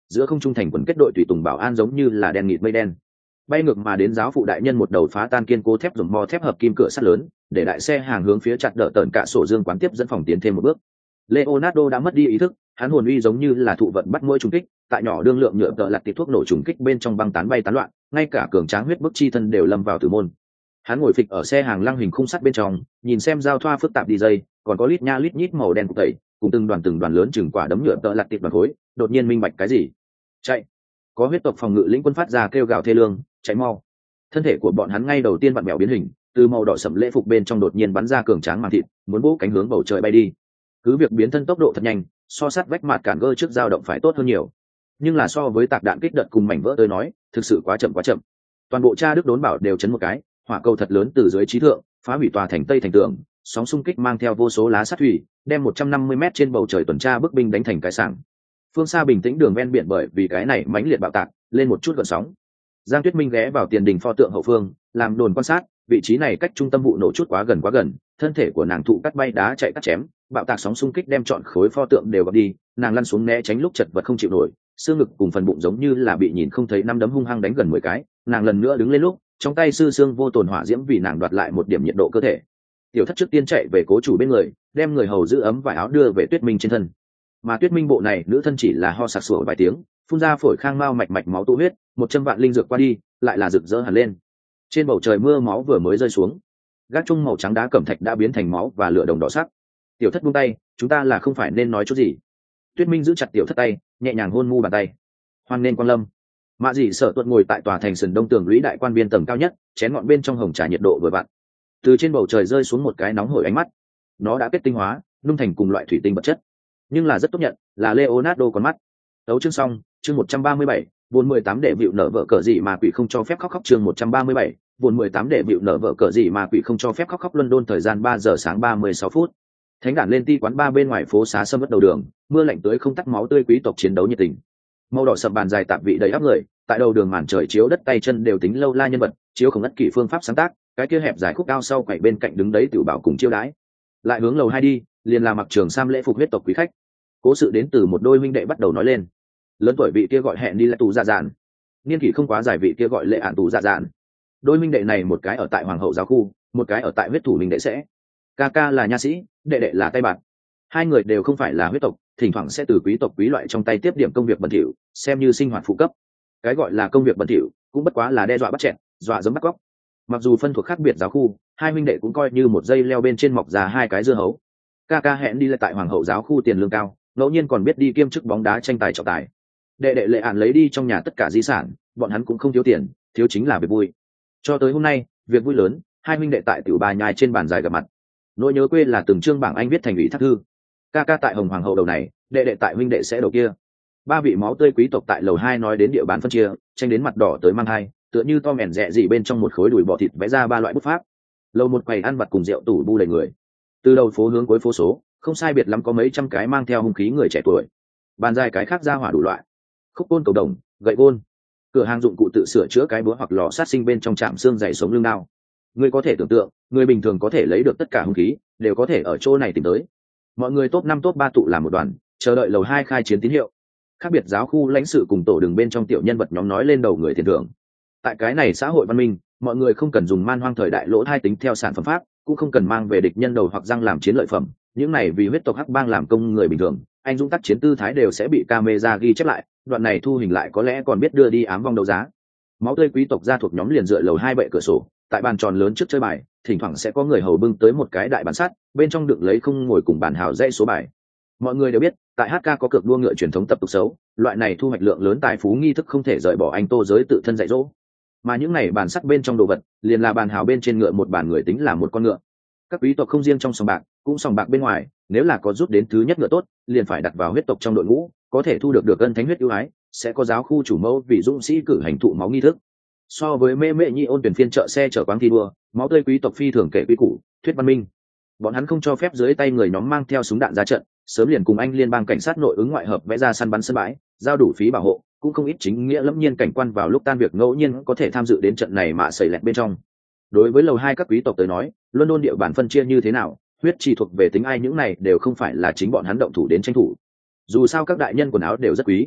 giữa không trung thành quần kết đội tùy tùng bảo an giống như là đen nghịt mây đen. Bay ngược mà đến giáo phụ đại nhân một đầu phá tan kiên cố thép dùng mò thép hợp kim cửa sắt lớn, để đại xe hàng hướng phía chặt đỡ tận cả sổ dương quán tiếp dẫn phòng tiến thêm một bước. Leonardo đã mất đi ý thức, hắn hồn uy giống như là thụ vận bắt mũi trùng kích, tại nhỏ đương lượng nhựa tợ lật tịt thuốc nổ trùng kích bên trong băng tán bay tán loạn, ngay cả cường tráng huyết bức chi thân đều lâm vào tử môn. Hắn ngồi phịch ở xe hàng lăng hình khung sắt bên trong, nhìn xem giao thoa phức tạp đi dây, còn có lít nha lít nhít màu đen cục tẩy, cùng từng đoàn lớn chừng quả đấm nhựa tợ lật tịt đoàn khối, đột nhiên minh bạch cái gì? Chạy! Có huyết tộc phòng ngự lĩnh quân phát ra kêu gào thê lương, chạy mau! Thân thể của bọn hắn ngay đầu tiên vặn bèo biến hình, từ màu đỏ sẫm lễ phục bên trong đột nhiên bắn ra cường tráng màng thịt, muốn vỗ cánh hướng bầu trời bay đi. Cứ việc biến thân tốc độ thật nhanh, so sát vách mạt cản gơ trước dao động phải tốt hơn nhiều, nhưng là so với tạc đạn kích đợt cùng mảnh vỡ tới nói, thực sự quá chậm. Toàn bộ cha đức đốn bảo đều chấn một cái, hỏa cầu thật lớn từ dưới trí thượng phá hủy tòa thành tây thành tường, sóng xung kích mang theo vô số lá sát thủy, đem 150 m trên bầu trời tuần tra bức binh đánh thành cái sảng. Phương xa bình tĩnh đường ven biển bởi vì cái này mãnh liệt bạo tạc lên một chút gợn sóng. Giang Tuyết Minh ghé vào tiền đình pho tượng hậu phương, làm đồn quan sát, vị trí này cách trung tâm vụ nổ chút quá gần, thân thể của nàng thụ cắt bay đá chạy cắt chém, bạo tạc sóng xung kích đem trọn khối pho tượng đều gọt đi, nàng lăn xuống né tránh lúc chật vật không chịu nổi, xương ngực cùng phần bụng giống như là bị nhìn không thấy năm đấm hung hăng đánh gần 10 cái, nàng lần nữa đứng lên lúc, trong tay sư xương vô tồn hỏa diễm vì nàng đoạt lại một điểm nhiệt độ cơ thể. Tiểu Thất trước tiên chạy về cố chủ bên người, đem người hầu giữ ấm vải áo đưa về Tuyết Minh trên thân. Mà Tuyết Minh bộ này nữ thân chỉ là ho sặc sủa vài tiếng, phun ra phổi khang mau mạch máu tụ huyết, 100 vạn linh dược qua đi, lại là rực rỡ hẳn lên. Trên bầu trời mưa máu vừa mới rơi xuống, gác chung màu trắng đá cẩm thạch đã biến thành máu và lửa đồng đỏ sắc. Tiểu Thất buông tay, chúng ta là không phải nên nói chút gì? Tuyết Minh giữ chặt Tiểu Thất tay, nhẹ nhàng hôn mu bàn tay. Hoan nên quan lâm. Mạ Dĩ Sở Tuật ngồi tại tòa thành sườn đông tường lũy đại quan viên tầng cao nhất, chén ngọn bên trong hồng trà nhiệt độ vừa vặn. Từ trên bầu trời rơi xuống một cái nóng hổi ánh mắt. Nó đã kết tinh hóa, nung thành cùng loại thủy tinh vật chất, nhưng là rất tốt nhận, là Leonardo con mắt. Đấu chương xong, chương 137, vốn 18 để vịu nở vợ cỡ gì mà quỷ không cho phép khóc chương 137, vốn 18 để vịu nở vợ cỡ gì mà quỷ không cho phép khóc London thời gian 3 giờ sáng 36 phút. Thánh đản lên ti quán ba bên ngoài phố xá sâm vất đầu đường, mưa lạnh tới không tắt máu tươi quý tộc chiến đấu nhiệt tình. Màu đỏ sập bàn dài tạp vị đầy áp người, tại đầu đường màn trời chiếu đất tay chân đều tính lâu la nhân vật, chiếu không ất kỷ phương pháp sáng tác, cái kia hẹp dài khúc cao sau quẩy bên cạnh đứng đấy tiểu bảo cùng chiêu đãi. Lại hướng lầu 2 đi, liền là mặc trường sam lễ phục huyết tộc quý khách. Cố sự đến từ một đôi huynh đệ bắt đầu nói lên. Lớn tuổi vị kia gọi hẹn đi lại tù dạ dạn, niên kỷ không quá dài vị kia gọi lệ ản tù dạ dạn. Đôi huynh đệ này một cái ở tại hoàng hậu giáo khu, một cái ở tại huyết thủ huynh đệ sẽ. Ca ca là nha sĩ, đệ đệ là tay bạc. Hai người đều không phải là huyết tộc, thỉnh thoảng sẽ từ quý tộc quý loại trong tay tiếp điểm công việc bẩn thỉu, xem như sinh hoạt phụ cấp. Cái gọi là công việc bẩn thỉu cũng bất quá là đe dọa bắt chẹn, dọa giấm bắt cóc. Mặc dù phân thuộc khác biệt giáo khu, hai huynh đệ cũng coi như một dây leo bên trên mọc ra hai cái dưa hấu. Ca ca hẹn đi lại tại hoàng hậu giáo khu tiền lương cao, ngẫu nhiên còn biết đi kiêm chức bóng đá tranh tài trọng tài. Đệ đệ lệ ản lấy đi trong nhà tất cả di sản, bọn hắn cũng không thiếu tiền, thiếu chính là việc vui. Cho tới hôm nay, việc vui lớn, hai huynh đệ tại tiểu bà nhai trên bàn dài gặp mặt. Nỗi nhớ quê là từng chương bảng anh viết thành ủy thác thư. Ca ca tại hồng hoàng hậu đầu này, đệ đệ tại huynh đệ sẽ đầu kia. Ba vị máu tươi quý tộc tại lầu 2 nói đến địa bàn phân chia, tranh đến mặt đỏ tới mang hai, tựa như to mèn rẹ gì bên trong một khối đùi bò thịt vẽ ra ba loại bút pháp. Lầu một quầy ăn vặt cùng rượu tủ bu đầy người. Từ đầu phố hướng cuối phố số, không sai biệt lắm có mấy trăm cái mang theo hung khí người trẻ tuổi. Bàn dài cái khác ra hỏa đủ loại. Khúc côn cầu đồng, gậy gôn. Cửa hàng dụng cụ tự sửa chữa cái búa hoặc lò sát sinh bên trong trạm xương dày sống lưng đao. Người có thể tưởng tượng, người bình thường có thể lấy được tất cả hung khí, đều có thể ở chỗ này tìm tới. Mọi người top 5 top 3 tụ làm một đoàn, chờ đợi lầu 2 khai chiến tín hiệu. Khác biệt giáo khu lãnh sự cùng tổ đường bên trong tiểu nhân vật nhóm nói lên đầu người tiền thưởng. Tại cái này xã hội văn minh, mọi người không cần dùng man hoang thời đại lỗ hai tính theo sản phẩm pháp, cũng không cần mang về địch nhân đầu hoặc răng làm chiến lợi phẩm. Những này vì huyết tộc hắc bang làm công người bình thường, anh dũng tác chiến tư thái đều sẽ bị camera ghi chép lại, đoạn này thu hình lại có lẽ còn biết đưa đi ám vong đấu giá. Máu tươi quý tộc gia thuộc nhóm liền dựa lầu 2 bệ cửa sổ, tại bàn tròn lớn trước chơi bài, thỉnh thoảng sẽ có người hầu bưng tới một cái đại bàn sắt, bên trong đựng lấy không ngồi cùng bàn hào dãy số bài. Mọi người đều biết, tại HK có cược đua ngựa truyền thống tập tục xấu, loại này thu hoạch lượng lớn tài phú nghi thức không thể rời bỏ anh Tô giới tự thân dạy dỗ. Mà những này bàn sắt bên trong đồ vật, liền là bàn hào bên trên ngựa một bàn người tính là một con ngựa. Các quý tộc không riêng trong sòng bạc, cũng sòng bạc bên ngoài, nếu là có rút đến thứ nhất ngựa tốt, liền phải đặt vào huyết tộc trong đội ngũ, có thể thu được ân thánh huyết ưu ái, sẽ có giáo khu chủ mẫu vì dũng sĩ cử hành thụ máu nghi thức. So với mê mệ nhị ôn tuyển phiên chợ xe chở quáng thi đua, máu tươi quý tộc phi thường kể quy củ, thuyết văn minh. Bọn hắn không cho phép dưới tay người nhóm mang theo súng đạn ra trận, sớm liền cùng anh liên bang cảnh sát nội ứng ngoại hợp vẽ ra săn bắn sân bãi, giao đủ phí bảo hộ, cũng không ít chính nghĩa lẫm nhiên cảnh quan vào lúc tan việc ngẫu nhiên có thể tham dự đến trận này mà xảy lẹt bên trong. Đối với lầu 2 các quý tộc tới nói, London địa bàn phân chia như thế nào, huyết chỉ thuộc về tính ai những này đều không phải là chính bọn hắn động thủ đến tranh thủ. Dù sao các đại nhân quần áo đều rất quý.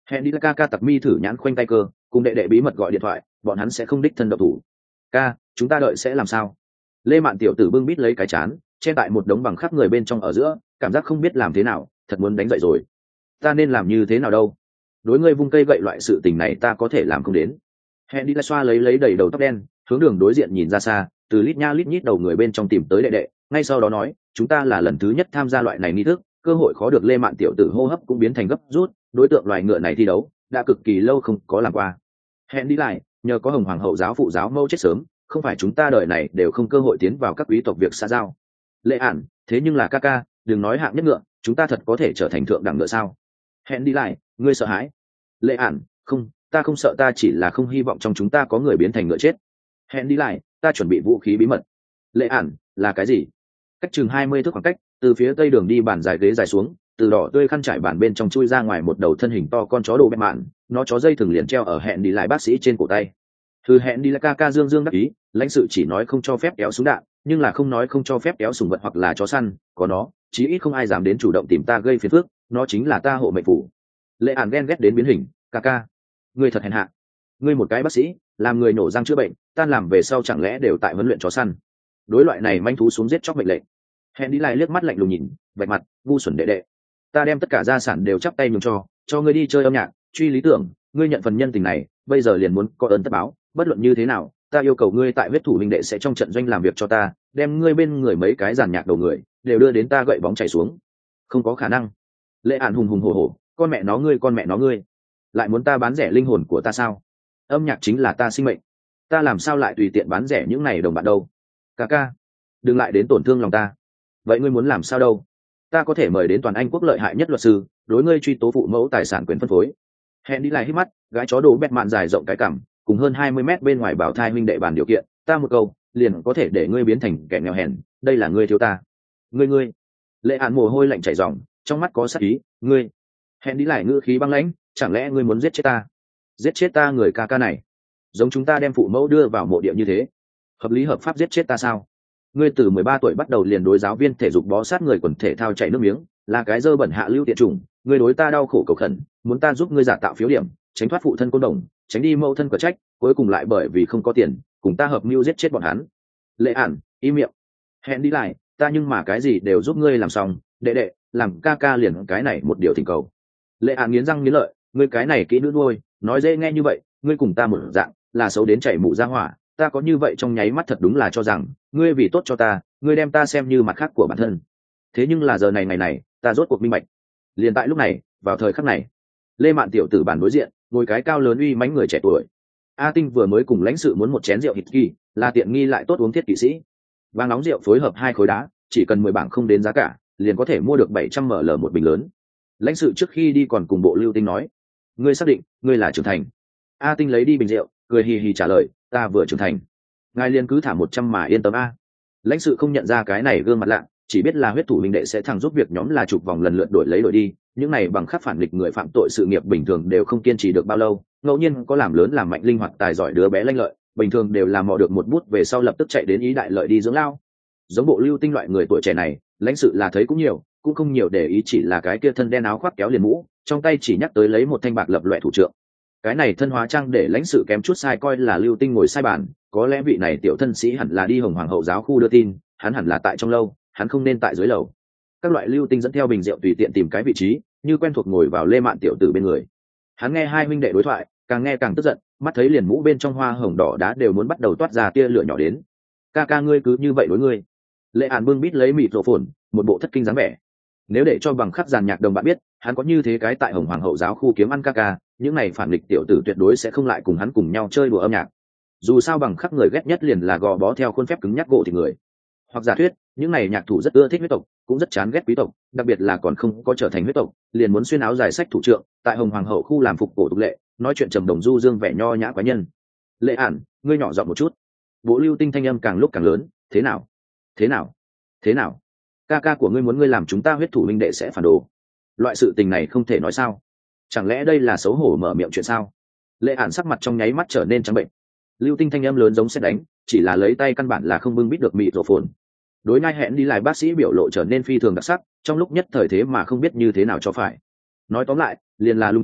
hẹn đi ca ca tặc mi thử nhãn khoanh tay cơ, cùng đệ đệ bí mật gọi điện thoại, bọn hắn sẽ không đích thân độc thủ. Ca, chúng ta đợi sẽ làm sao? Lê Mạn tiểu tử bưng bít lấy cái chán, che tại một đống bằng khắp người bên trong ở giữa, cảm giác không biết làm thế nào, thật muốn đánh dậy rồi. Ta nên làm như thế nào đâu? Đối ngươi vung cây gậy loại sự tình này ta có thể làm không đến. Hẹn đi xoa lấy đầy đầu tóc đen, hướng đường đối diện nhìn ra xa, từ lít nha lít nhít đầu người bên trong tìm tới đệ đệ, ngay sau đó nói, chúng ta là lần thứ nhất tham gia loại này nghi thức, cơ hội khó được. Lê Mạn tiểu tử hô hấp cũng biến thành gấp rút, đối tượng loài ngựa này thi đấu đã cực kỳ lâu không có làm qua. Hẹn đi lại, nhờ có Hồng Hoàng hậu giáo phụ giáo mẫu chết sớm, không phải chúng ta đời này đều không cơ hội tiến vào các quý tộc việc xã giao. Lệ ản, thế nhưng là ca ca, đừng nói hạng nhất ngựa, chúng ta thật có thể trở thành thượng đẳng ngựa sao? Hẹn đi lại, ngươi sợ hãi? Lệ ản, không, ta không sợ, ta chỉ là không hy vọng trong chúng ta có người biến thành ngựa chết. Hẹn đi lại, ta chuẩn bị vũ khí bí mật. Lệ ản, là cái gì? Cách chừng 20 thước khoảng cách, từ phía tây đường đi bàn dài ghế dài xuống, từ đỏ tươi khăn trải bàn bên trong chui ra ngoài một đầu thân hình to con chó đồ bẹp mạn, nó chó dây thừng liền treo ở hẹn đi lại bác sĩ trên cổ tay. Thư hẹn đi lại ca ca dương dương đắc ý, lãnh sự chỉ nói không cho phép kéo súng đạn, nhưng là không nói không cho phép kéo sùng vật hoặc là chó săn, có nó, chí ít không ai dám đến chủ động tìm ta gây phiền phức, nó chính là ta hộ mệnh phủ. Lệ ản ghen ghét đến biến hình, ca ca, ngươi thật hèn hạ, ngươi một cái bác sĩ, làm người nổ răng chữa bệnh, tan làm về sau chẳng lẽ đều tại huấn luyện chó săn? Đối loại này manh thú xuống giết chóc mệnh lệnh. Hẹn đi lại liếc mắt lạnh lùng nhìn, vạch mặt, ngu xuẩn đệ đệ, ta đem tất cả gia sản đều chắp tay nhường cho ngươi đi chơi âm nhạc, truy lý tưởng, ngươi nhận phần nhân tình này, bây giờ liền muốn có ơn tất báo, bất luận như thế nào, ta yêu cầu ngươi tại huyết thủ minh đệ sẽ trong trận doanh làm việc cho ta, đem ngươi bên người mấy cái giàn nhạc đầu người đều đưa đến ta gậy bóng chảy xuống. Không có khả năng. Lệ ản hùng hùng hổ hổ, con mẹ nó ngươi, lại muốn ta bán rẻ linh hồn của ta sao? Âm nhạc chính là ta sinh mệnh, ta làm sao lại tùy tiện bán rẻ những này đồng bạn đâu? Ca ca, đừng lại đến tổn thương lòng ta. Vậy ngươi muốn làm sao đâu? Ta có thể mời đến toàn Anh quốc lợi hại nhất luật sư, đối ngươi truy tố phụ mẫu tài sản quyền phân phối. Hẹn đi lại hít mắt, gái chó đồ bẹt mạn dài rộng cái cằm, cùng hơn 20 mét bên ngoài bảo thai huynh đệ bàn điều kiện, ta một câu liền có thể để ngươi biến thành kẻ nghèo hèn, đây là ngươi thiếu ta. Ngươi. Lệ ản mồ hôi lạnh chảy ròng, trong mắt có sát ý, ngươi. Hẹn đi lại ngữ khí băng lãnh, chẳng lẽ ngươi muốn giết chết ta? Giết chết ta người ca ca này, giống chúng ta đem phụ mẫu đưa vào mộ địa như thế, hợp lý hợp pháp giết chết ta sao? Ngươi từ 13 tuổi bắt đầu liền đối giáo viên thể dục bó sát người quần thể thao chảy nước miếng, là cái dơ bẩn hạ lưu tiện chủng, ngươi đối ta đau khổ cầu khẩn, muốn ta giúp ngươi giả tạo phiếu điểm, tránh thoát phụ thân côn đồng, tránh đi mâu thân cờ trách, cuối cùng lại bởi vì không có tiền, cùng ta hợp mưu giết chết bọn hắn. Lệ ản, im miệng. Hẹn đi lại, ta nhưng mà cái gì đều giúp ngươi làm xong, đệ đệ, làm ca ca liền cái này một điều thỉnh cầu. Lệ ản nghiến răng nghiến lợi, ngươi cái này kỹ nữ nuôi, nói dễ nghe như vậy, ngươi cùng ta một dạng, là xấu đến chảy mụ ra hỏa, ta có như vậy trong nháy mắt thật đúng là cho rằng ngươi vì tốt cho ta, ngươi đem ta xem như mặt khác của bản thân. Thế nhưng là giờ này ngày này, ta rốt cuộc minh bạch. Liền tại lúc này, vào thời khắc này, Lê Mạn tiểu tử bàn đối diện, ngồi cái cao lớn uy mãnh người trẻ tuổi. A Tinh vừa mới cùng lãnh sự muốn một chén rượu hít kỳ, là tiện nghi lại tốt uống thiết kỵ sĩ. Vàng nóng rượu phối hợp 2 khối đá, chỉ cần 10 bảng không đến giá cả, liền có thể mua được 700 ml một bình lớn. Lãnh sự trước khi đi còn cùng Bộ Lưu Tinh nói, ngươi xác định ngươi là trưởng thành? A Tinh lấy đi bình rượu, cười hì hì trả lời, ta vừa trưởng thành, ngài liền cứ thả 100 mà yên tâm a. Lãnh sự không nhận ra cái này gương mặt lạ, chỉ biết là huyết thủ minh đệ sẽ thẳng giúp việc nhóm là chụp vòng lần lượt đổi lấy đổi đi, những này bằng khắc phản nghịch người phạm tội sự nghiệp bình thường đều không kiên trì được bao lâu, ngẫu nhiên có làm lớn làm mạnh linh hoạt tài giỏi đứa bé lanh lợi, bình thường đều làm mò được một bút về sau lập tức chạy đến ý đại lợi đi dưỡng lao. Giống Bộ Lưu Tinh loại người tuổi trẻ này, lãnh sự là thấy cũng nhiều, cũng không nhiều để ý, chỉ là cái kia thân đen áo khoác kéo liền mũ, trong tay chỉ nhắc tới lấy một thanh bạc lập loè thủ trượng. Cái này thân hóa trang để lãnh sự kém chút sai coi là Lưu Tinh ngồi sai bàn, có lẽ vị này tiểu thân sĩ hẳn là đi Hồng Hoàng hậu giáo khu đưa tin, hắn hẳn là tại trong lâu, hắn không nên tại dưới lầu. Các loại Lưu Tinh dẫn theo bình rượu tùy tiện tìm cái vị trí, như quen thuộc ngồi vào Lê Mạn tiểu tử bên người. Hắn nghe hai huynh đệ đối thoại, càng nghe càng tức giận, mắt thấy liền mũ bên trong hoa hồng đỏ đá đều muốn bắt đầu toát ra tia lửa nhỏ đến. Ca ca ngươi cứ như vậy đối ngươi. Lệ Ản bưng bít lấy mịt rộ phồn, một bộ thất kinh dáng vẻ. Nếu để cho bằng khắc giàn nhạc đồng bạn biết, hắn có như thế cái tại Hồng Hoàng hậu giáo khu kiếm ăn ca ca, những này phản nghịch tiểu tử tuyệt đối sẽ không lại cùng hắn cùng nhau chơi đùa âm nhạc. Dù sao bằng khắc người ghét nhất liền là gò bó theo khuôn phép cứng nhắc gỗ thì người. Hoặc giả thuyết, những này nhạc thủ rất ưa thích huyết tộc, cũng rất chán ghét quý tộc, đặc biệt là còn không có trở thành huyết tộc, liền muốn xuyên áo dài sách thủ trượng, tại Hồng Hoàng hậu khu làm phục cổ tục lệ, nói chuyện trầm đồng du dương vẻ nho nhã quái nhân. Lệ Ản, ngươi nhỏ giọng một chút. Bộ Lưu Tinh thanh âm càng lúc càng lớn, thế nào? Thế nào? Thế nào? Ca ca của ngươi muốn ngươi làm chúng ta huyết thủ minh đệ sẽ phản đồ. Loại sự tình này không thể nói sao? Chẳng lẽ đây là xấu hổ mở miệng chuyện sao? Lệ Ản sắc mặt trong nháy mắt trở nên trắng bệnh. Lưu Tinh thanh âm lớn giống sét đánh, chỉ là lấy tay căn bản là không bưng bít được mịt rộ phồn. Đối ngay hẹn đi lại bác sĩ biểu lộ trở nên phi thường đặc sắc, trong lúc nhất thời thế mà không biết như thế nào cho phải. Nói tóm lại, liền là lung túng,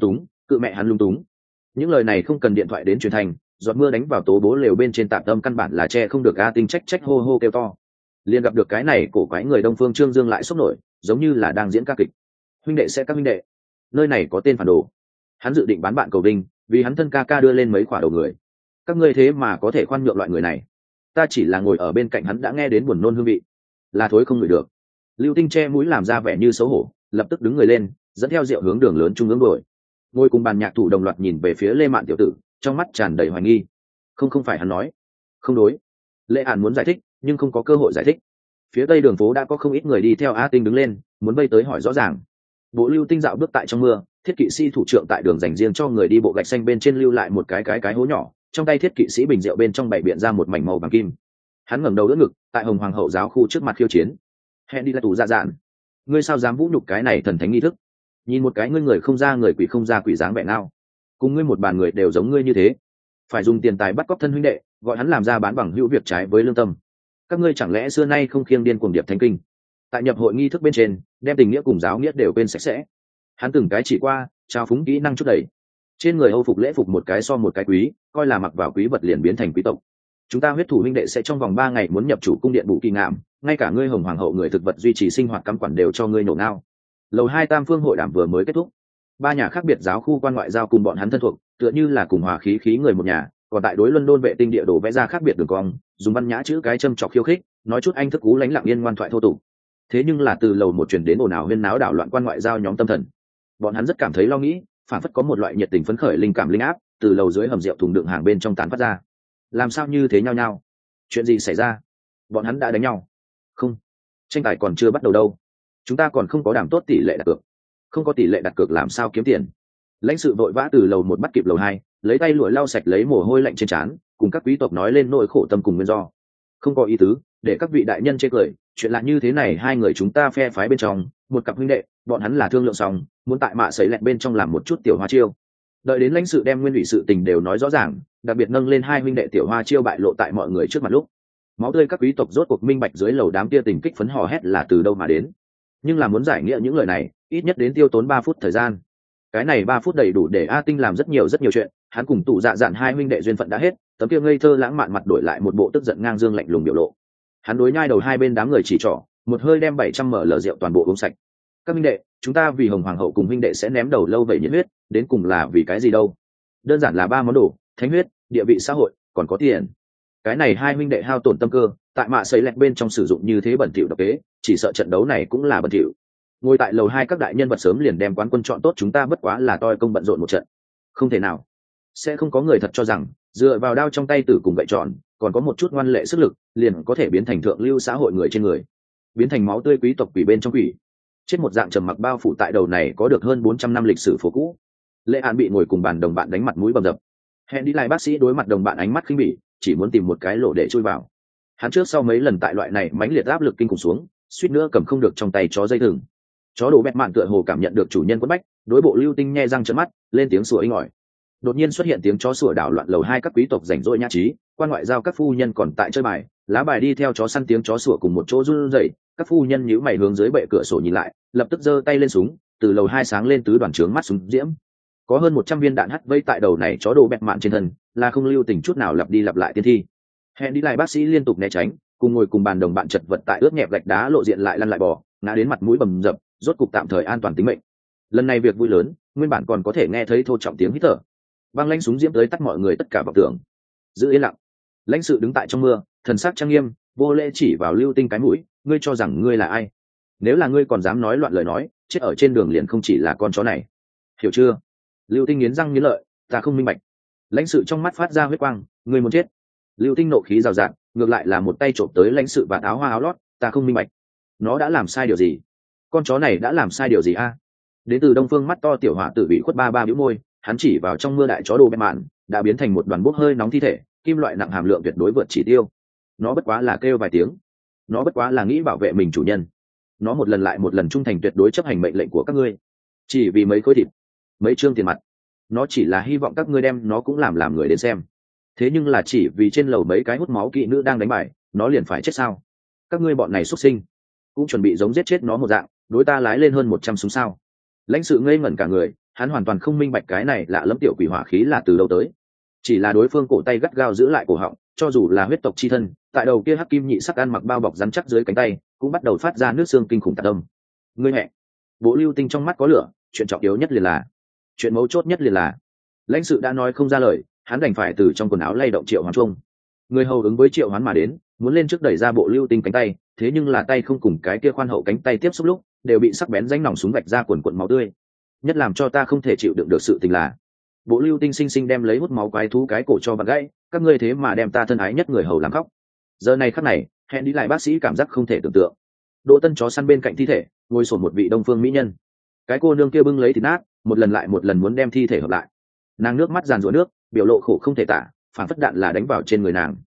Cự mẹ hắn lung túng. Những lời này không cần điện thoại đến truyền thành, giọt mưa đánh vào tố bố lều bên trên tạm tâm căn bản là che không được. A Tinh trách trách hô hô kêu to, liền gặp được cái này cổ quái người Đông Phương Trương Dương lại sốc nổi, giống như là đang diễn ca kịch. Huynh đệ sẽ các huynh đệ, nơi này có tên phản đồ, hắn dự định bán bạn cầu vinh, vì hắn thân ca ca đưa lên mấy quả đầu người. Các ngươi thế mà có thể khoan nhượng loại người này. Ta chỉ là ngồi ở bên cạnh hắn đã nghe đến buồn nôn hương vị, là thối không ngửi được. Lưu Tinh che mũi làm ra vẻ như xấu hổ, lập tức đứng người lên, dẫn theo rượu hướng đường lớn trung ương đuổi. Ngồi cùng bàn nhạc thủ đồng loạt nhìn về phía Lê Mạn tiểu tử, trong mắt tràn đầy hoài nghi. Không phải hắn nói. Không đối. Lê Hàn muốn giải thích, nhưng không có cơ hội giải thích. Phía tây đường phố đã có không ít người đi theo A Tinh đứng lên, muốn vây tới hỏi rõ ràng. Bộ Lưu Tinh dạo bước tại trong mưa, thiết kỵ sĩ thủ trưởng tại đường dành riêng cho người đi bộ gạch xanh bên trên lưu lại một cái hố nhỏ, trong tay thiết kỵ sĩ bình rượu bên trong bày biện ra một mảnh màu vàng kim. Hắn ngẩng đầu đỡ ngực, tại Hồng Hoàng hậu giáo khu trước mặt khiêu chiến. Hẹn đi là tù dạ dạn, ngươi sao dám vũ nhục cái này thần thánh nghi thức? Nhìn một cái ngươi người không ra người, quỷ không ra quỷ, dáng vẻ nào cùng ngươi một bàn người đều giống ngươi như thế, phải dùng tiền tài bắt cóc thân huynh đệ, gọi hắn làm ra bán bằng hữu việc trái với lương tâm. Các ngươi chẳng lẽ xưa nay không khiêng điên cuồng điệp thánh kinh, tại nhập hội nghi thức bên trên đem tình nghĩa cùng giáo nghĩa đều quên sạch sẽ? Hắn từng cái chỉ qua trao phúng kỹ năng chút đầy, trên người Âu phục lễ phục một cái so một cái quý, coi là mặc vào quý vật liền biến thành quý tộc. Chúng ta huyết thủ huynh đệ sẽ trong vòng 3 ngày muốn nhập chủ cung điện bù kỳ ngạm, ngay cả ngươi Hồng Hoàng hậu người thực vật duy trì sinh hoạt cắm quản đều cho ngươi nổ ngao. Lầu 2 Tam Phương hội đàm vừa mới kết thúc, 3 nhà khác biệt giáo khu quan ngoại giao cùng bọn hắn thân thuộc, tựa như là cùng hòa khí khí người một nhà. Còn tại đối London vệ tinh địa đồ vẽ ra khác biệt đường cong, dùng văn nhã chữ cái châm chọc khiêu khích, nói chút anh thức cú lánh lặng yên ngoan thoại thô tục. Thế nhưng là từ lầu một truyền đến ồn ào huyên náo đảo loạn quan ngoại giao nhóm tâm thần, bọn hắn rất cảm thấy lo nghĩ, phản phất có một loại nhiệt tình phấn khởi linh cảm linh áp từ lầu dưới hầm rượu thùng đựng hàng bên trong tán phát ra. Làm sao như thế nhau nhau? Chuyện gì xảy ra? Bọn hắn đã đánh nhau? Không, tranh tài còn chưa bắt đầu đâu. Chúng ta còn không có đảm tốt tỷ lệ đặt cược. Không có tỷ lệ đặt cược làm sao kiếm tiền? Lãnh sự vội vã từ lầu một bắt kịp lầu 2, lấy tay lụa lau sạch lấy mồ hôi lạnh trên trán, cùng các quý tộc nói lên nỗi khổ tâm cùng nguyên do. Không có ý tứ, để các vị đại nhân chê cười, chuyện là như thế này, hai người chúng ta phe phái bên trong, một cặp huynh đệ, bọn hắn là thương lượng xong, muốn tại mạ sấy lẹt bên trong làm một chút tiểu hoa chiêu. Đợi đến lãnh sự đem nguyên ủy sự tình đều nói rõ ràng, đặc biệt nâng lên hai huynh đệ tiểu hoa chiêu bại lộ tại mọi người trước mặt lúc, máu tươi các quý tộc rốt cuộc minh bạch dưới lầu đám kia tình kích phấn hò hét là từ đâu mà đến. Nhưng là muốn giải nghĩa những lời này, ít nhất đến tiêu tốn 3 phút thời gian. Cái này 3 phút đầy đủ để A Tinh làm rất nhiều chuyện. Hắn cùng tụ dạ dạn hai huynh đệ duyên phận đã hết, tấm kia ngây thơ lãng mạn mặt đổi lại một bộ tức giận ngang dương lạnh lùng biểu lộ. Hắn đối nhai đầu hai bên đám người chỉ trỏ, một hơi đem 700 ml rượu toàn bộ uống sạch. Các huynh đệ, chúng ta vì Hồng Hoàng hậu cùng huynh đệ sẽ ném đầu lâu vậy nhiệt huyết, đến cùng là vì cái gì đâu? Đơn giản là 3 món đồ: thánh huyết, địa vị xã hội, còn có tiền. Cái này hai huynh đệ hao tổn tâm cơ, tại mạ sấy lẹt bên trong sử dụng như thế bẩn thỉu độc kế, chỉ sợ trận đấu này cũng là bẩn thỉu. Ngồi tại lầu 2 các đại nhân vật sớm liền đem quán quân chọn tốt, chúng ta bất quá là toi công bận rộn một trận. Không thể nào, sẽ không có người thật cho rằng dựa vào đao trong tay tử cùng gậy tròn, còn có một chút ngoan lệ sức lực, liền có thể biến thành thượng lưu xã hội người trên người, biến thành máu tươi quý tộc quỷ bên trong quỷ, chết một dạng trầm mặc bao phủ tại đầu này có được hơn 400 năm lịch sử phố cũ. Lệ An bị ngồi cùng bàn đồng bạn đánh mặt mũi bầm dập. Hẹn đi lại bác sĩ đối mặt đồng bạn ánh mắt khinh bỉ, chỉ muốn tìm một cái lỗ để chui vào. Hắn trước sau mấy lần tại loại này mãnh liệt áp lực kinh khủng xuống, suýt nữa cầm không được trong tay chó dây thừng. Chó đồ bẹt mạn tựa hồ cảm nhận được chủ nhân quất bách, đối bộ Lưu Tinh nhe răng trợn mắt, lên tiếng sủa inh ỏi. Đột nhiên xuất hiện tiếng chó sủa đảo loạn lầu 2 các quý tộc rảnh rỗi nhã trí, quan ngoại giao các phu nhân còn tại chơi bài, lá bài đi theo chó săn tiếng chó sủa cùng một chỗ run rẩy. Các phu nhân nhíu mày hướng dưới bệ cửa sổ nhìn lại, lập tức giơ tay lên súng, từ lầu 2 sáng lên tứ đoàn trướng mắt súng diễm. Có hơn 100 viên đạn hắt vây tại đầu này chó đồ bẹt mạn trên thân, là không lưu tình chút nào lặp đi lặp lại tiên thi. Hẹn đi lại bác sĩ liên tục né tránh, cùng ngồi cùng bàn đồng bạn chật vật tại ướt nhẹp gạch đá lộ diện lại lăn lại bò, ngã đến mặt mũi bầm dập, rốt cục tạm thời an toàn tính mệnh. Lần này việc vui lớn, nguyên bản còn có thể nghe thấy thô trọng tiếng hít thở. Băng lãnh súng diễm tới tắt mọi người tất cả vọng tưởng. Giữ yên lặng. Lãnh sự đứng tại trong mưa, thần sắc trang nghiêm, vô lễ chỉ vào Lưu Tinh cái mũi, ngươi cho rằng ngươi là ai? Nếu là ngươi còn dám nói loạn lời nói, chết ở trên đường liền không chỉ là con chó này. Hiểu chưa? Lưu Tinh nghiến răng nghiến lợi, ta không minh bạch. Lãnh sự trong mắt phát ra huyết quang, ngươi muốn chết. Lưu Tinh nộ khí rào rạt, ngược lại là một tay trộm tới lãnh sự và áo hoa áo lót, ta không minh bạch. Nó đã làm sai điều gì? Con chó này đã làm sai điều gì a? Đến từ Đông Phương mắt to tiểu hỏa tử bị khuất ba bĩu môi, hắn chỉ vào trong mưa đại chó đồ bẹt mạn, đã biến thành một đoàn bốc hơi nóng thi thể, kim loại nặng hàm lượng tuyệt đối vượt chỉ tiêu. Nó bất quá là kêu vài tiếng, nó bất quá là nghĩ bảo vệ mình chủ nhân, nó một lần lại một lần trung thành tuyệt đối chấp hành mệnh lệnh của các ngươi, chỉ vì mấy khối thịt, mấy trương tiền mặt. Nó chỉ là hy vọng các ngươi đem nó cũng làm người đến xem. Thế nhưng là chỉ vì trên lầu mấy cái hút máu kỵ nữ đang đánh bài, nó liền phải chết sao? Các ngươi bọn này xuất sinh, cũng chuẩn bị giống giết chết nó một dạng, đối ta lái lên hơn 100 súng sao? Lãnh sự ngây ngẩn cả người, hắn hoàn toàn không minh bạch cái này lạ lẫm tiểu quỷ hỏa khí là từ đâu tới. Chỉ là đối phương cổ tay gắt gao giữ lại cổ họng, cho dù là huyết tộc chi thân, tại đầu kia hắc kim nhị sắc ăn mặc bao bọc rắn chắc dưới cánh tay cũng bắt đầu phát ra nước xương kinh khủng tạc tâm. Ngươi mẹ! Bộ Lưu Tinh trong mắt có lửa, chuyện trọng yếu nhất liền là, chuyện mấu chốt nhất liền là, lãnh sự đã nói không ra lời, hắn đành phải từ trong quần áo lay động Triệu Hoán Trung. Người hầu ứng với Triệu Hoán mà đến, muốn lên trước đẩy ra Bộ Lưu Tinh cánh tay, thế nhưng là tay không cùng cái kia khoan hậu cánh tay tiếp xúc lúc, đều bị sắc bén rãnh nòng súng vạch ra quần quần máu tươi. Nhất làm cho ta không thể chịu đựng được sự tình là, Bộ Lưu Tinh sinh sinh đem lấy hút máu quái thú cái cổ cho vặn gãy, các ngươi thế mà đem ta thân ái nhất người hầu làm khóc. Giờ này khắc này, hẹn đi lại bác sĩ cảm giác không thể tưởng tượng. Đỗ Tân chó săn bên cạnh thi thể, ngồi sổn một vị đông phương mỹ nhân. Cái cô nương kia bưng lấy thịt nát, một lần lại một lần muốn đem thi thể hợp lại. Nàng nước mắt giàn rủa nước, biểu lộ khổ không thể tả, phản phất đạn là đánh vào trên người nàng.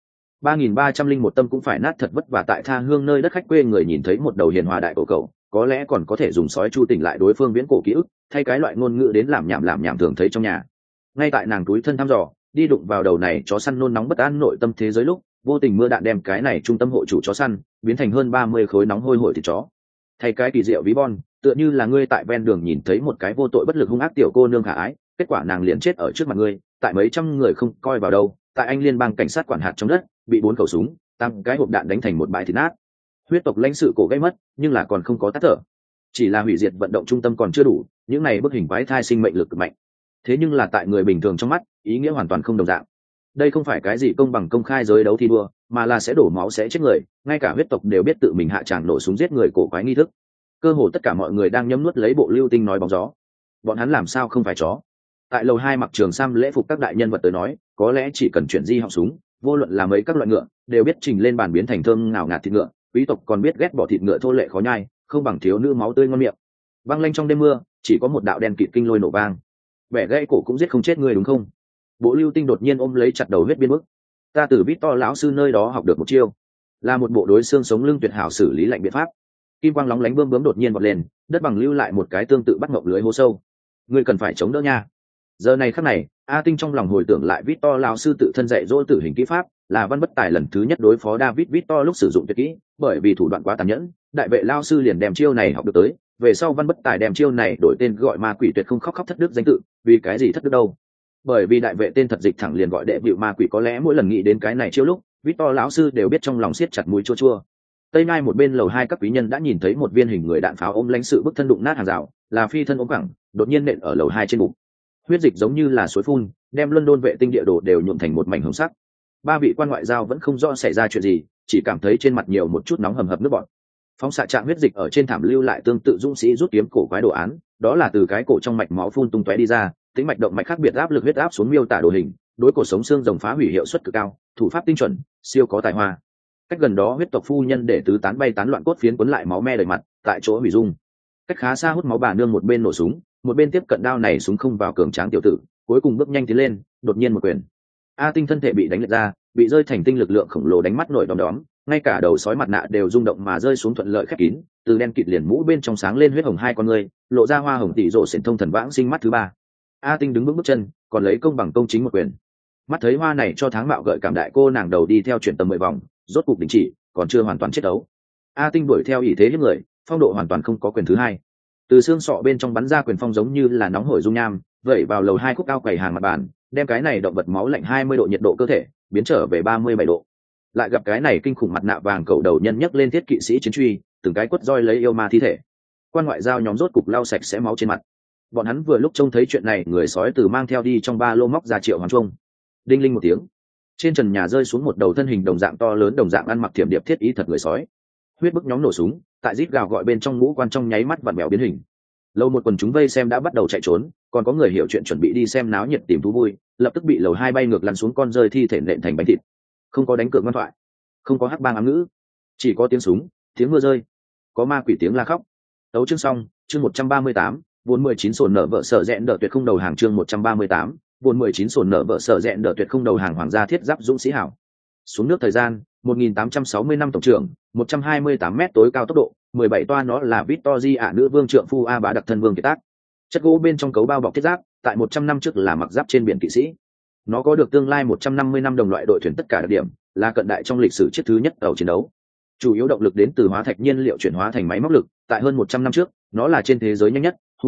3.301 tâm cũng phải nát thật vất vả tại tha hương nơi đất khách quê người nhìn thấy một đầu hiền hòa đại cổ cầu, có lẽ còn có thể dùng sói chu tỉnh lại đối phương viễn cổ ký ức, thay cái loại ngôn ngữ đến làm nhảm thường thấy trong nhà. Ngay tại nàng túi thân thăm dò, đi đụng vào đầu này chó săn nôn nóng bất an nội tâm thế giới lúc, vô tình mưa đạn đem cái này trung tâm hộ chủ chó săn biến thành hơn 30 khối nóng hôi hổi thịt chó. Thay cái kỳ diệu ví von, tựa như là ngươi tại ven đường nhìn thấy một cái vô tội bất lực hung ác tiểu cô nương khả ái, kết quả nàng liền chết ở trước mặt ngươi, tại mấy trăm người không coi vào đâu, tại anh liên bang cảnh sát quản hạt trong đất, bị 4 khẩu súng, tăng cái hộp đạn đánh thành một bãi thịt nát. Huyết tộc lãnh sự cổ gây mất, nhưng là còn không có tắt thở. Chỉ là hủy diệt vận động trung tâm còn chưa đủ, những này bức hình quái thai sinh mệnh lực cực mạnh. Thế nhưng là tại người bình thường trong mắt, ý nghĩa hoàn toàn không đồng dạng. Đây không phải cái gì công bằng công khai giới đấu thi đua, mà là sẽ đổ máu sẽ chết người, ngay cả huyết tộc đều biết tự mình hạ tràng nổ súng giết người cổ quái nghi thức. Cơ hồ tất cả mọi người đang nhấm nuốt lấy Bộ Lưu Tinh nói bóng gió. Bọn hắn làm sao không phải chó? Tại lầu 2 mặc trường sam lễ phục các đại nhân vật tới nói, có lẽ chỉ cần chuyển di họng súng, vô luận là mấy các loại ngựa, đều biết trình lên bàn biến thành thơm ngào ngạt thịt ngựa, quý tộc còn biết ghét bỏ thịt ngựa thô lệ khó nhai, không bằng thiếu nữ máu tươi ngon miệng. Vang lanh trong đêm mưa, chỉ có một đạo đen kịt kinh lôi nổ vang. Vẻ gãy cổ cũng giết không chết người đúng không? Bộ Lưu Tinh đột nhiên ôm lấy chặt đầu huyết biên bức. Ta từ Victor lão sư nơi đó học được một chiêu, là một bộ đối xương sống lưng tuyệt hảo xử lý lạnh biện pháp. Kim quang lóng lánh bướm bướm đột nhiên vọt lên, đất bằng lưu lại một cái tương tự bắt ngọc lưới hố sâu. Ngươi cần phải chống đỡ nha. Giờ này khắc này, A Tinh trong lòng hồi tưởng lại Victor lão sư tự thân dạy dỗ tử hình kỹ pháp, là Văn Bất Tài lần thứ nhất đối phó David Victor lúc sử dụng tuyệt kỹ, bởi vì thủ đoạn quá tàn nhẫn, đại vệ lão sư liền đem chiêu này học được tới, về sau Văn Bất Tài đem chiêu này đổi tên gọi Ma Quỷ Tuyệt không khóc khóc thất đức danh tự, vì cái gì thất đức đâu? Bởi vì đại vệ tên thật dịch thẳng liền gọi đệ vịu ma quỷ, có lẽ mỗi lần nghĩ đến cái này chiêu lúc, Victor lão sư đều biết trong lòng siết chặt mũi chua chua. Tây Nai một bên lầu 2 các quý nhân đã nhìn thấy một viên hình người đạn pháo ôm lãnh sự bức thân đụng nát hàng rào, là phi thân ốm cẳng, đột nhiên nện ở lầu 2 trên bụng. Huyết dịch giống như là suối phun, đem London vệ tinh địa đồ đều nhuộm thành một mảnh hồng sắc. Ba vị quan ngoại giao vẫn không rõ xảy ra chuyện gì, chỉ cảm thấy trên mặt nhiều một chút nóng hầm hập nước bọt. Phóng xạ trạng huyết dịch ở trên thảm lưu lại tương tự dũng sĩ rút kiếm cổ quái đồ án, đó là từ cái cổ trong mạch máu phun tung tóe đi ra, tính mạch động mạch khác biệt áp lực huyết áp xuống miêu tả đồ hình, đối cổ sống xương rồng phá hủy hiệu suất cực cao, thủ pháp tinh chuẩn, siêu có tài hoa. Cách gần đó huyết tộc phu nhân để tứ tán bay tán loạn cốt phiến cuốn lại máu me đầy mặt, tại chỗ hủy dung. Cách khá xa hút máu bà nương một bên nổ súng, một bên tiếp cận đao này súng không vào cường tráng tiểu tử, cuối cùng bước nhanh tiến lên, đột nhiên một quyền. A Tinh thân thể bị đánh lệch ra, bị rơi thành tinh lực lượng khổng lồ đánh mắt nổi đom đóm, ngay cả đầu sói mặt nạ đều rung động mà rơi xuống thuận lợi khép kín, từ đen kịt liền mũ bên trong sáng lên huyết hồng hai con người, lộ ra hoa hồng tỷ rộ xuyên thông thần vãng sinh mắt thứ ba. A Tinh đứng bước chân, còn lấy công bằng công chính một quyền. Mắt thấy hoa này cho tháng mạo gợi cảm đại cô nàng đầu đi theo chuyển tầm 10 vòng, rốt cục đình chỉ, còn chưa hoàn toàn chết đấu. A Tinh đuổi theo ỷ thế hiếp người, phong độ hoàn toàn không có quyền thứ hai. Từ xương sọ bên trong bắn ra quyền phong giống như là nóng hổi dung nham, vẩy vào lầu 2 khúc cao quầy hàng mặt bàn, đem cái này động vật máu lạnh 20 độ nhiệt độ cơ thể biến trở về 37 độ. Lại gặp cái này kinh khủng mặt nạ vàng cầu đầu nhân nhấc lên thiết kỵ sĩ chiến truy, từng cái quất roi lấy yêu ma thi thể. Quan ngoại giao nhóm rốt cục lau sạch sẽ máu trên mặt. Bọn hắn vừa lúc trông thấy chuyện này, người sói từ mang theo đi trong ba lô móc ra Triệu Hoàng Trung. Đinh linh một tiếng, trên trần nhà rơi xuống một đầu thân hình đồng dạng to lớn, đồng dạng ăn mặc thiểm điệp thiết ý thật người sói. Huyết bức nhóm nổ súng, tại rít gào gọi bên trong ngũ quan trong nháy mắt vặn bèo biến hình. Lâu một quần chúng vây xem đã bắt đầu chạy trốn, còn có người hiểu chuyện chuẩn bị đi xem náo nhiệt tìm thú vui, lập tức bị lầu 2 bay ngược lăn xuống con rơi thi thể nện thành bánh thịt. Không có đánh cược ngoan thoại, không có hắc bang ám ngữ, chỉ có tiếng súng, tiếng mưa rơi, có ma quỷ tiếng la khóc. Tấu chương xong, chương 138, vốn 19 sồn nở vợ sợ rẽn đỡ tuyệt không đầu hàng, chương 138, vốn 19 sồn nở vợ sợ rẽn đỡ tuyệt không đầu hàng, hoàng gia thiết giáp dũng sĩ hảo. Xuống nước thời gian, 1860 năm tổng trưởng, 128 mét tối cao tốc độ, 17 toa, nó là Victory ạ nữ vương trượng phu A bá đặc thân vương kiệt tác. Chất gỗ bên trong cấu bao bọc thiết giáp, tại 100 năm trước là mặc giáp trên biển kỵ sĩ. Nó có được tương lai 150 năm đồng loại đội thuyền tất cả đặc điểm, là cận đại trong lịch sử chiếc thứ nhất tàu chiến đấu. Chủ yếu động lực đến từ hóa thạch nhiên liệu chuyển hóa thành máy móc lực, tại hơn 100 năm trước, nó là trên thế giới nhanh nhất, hung mạnh nhất,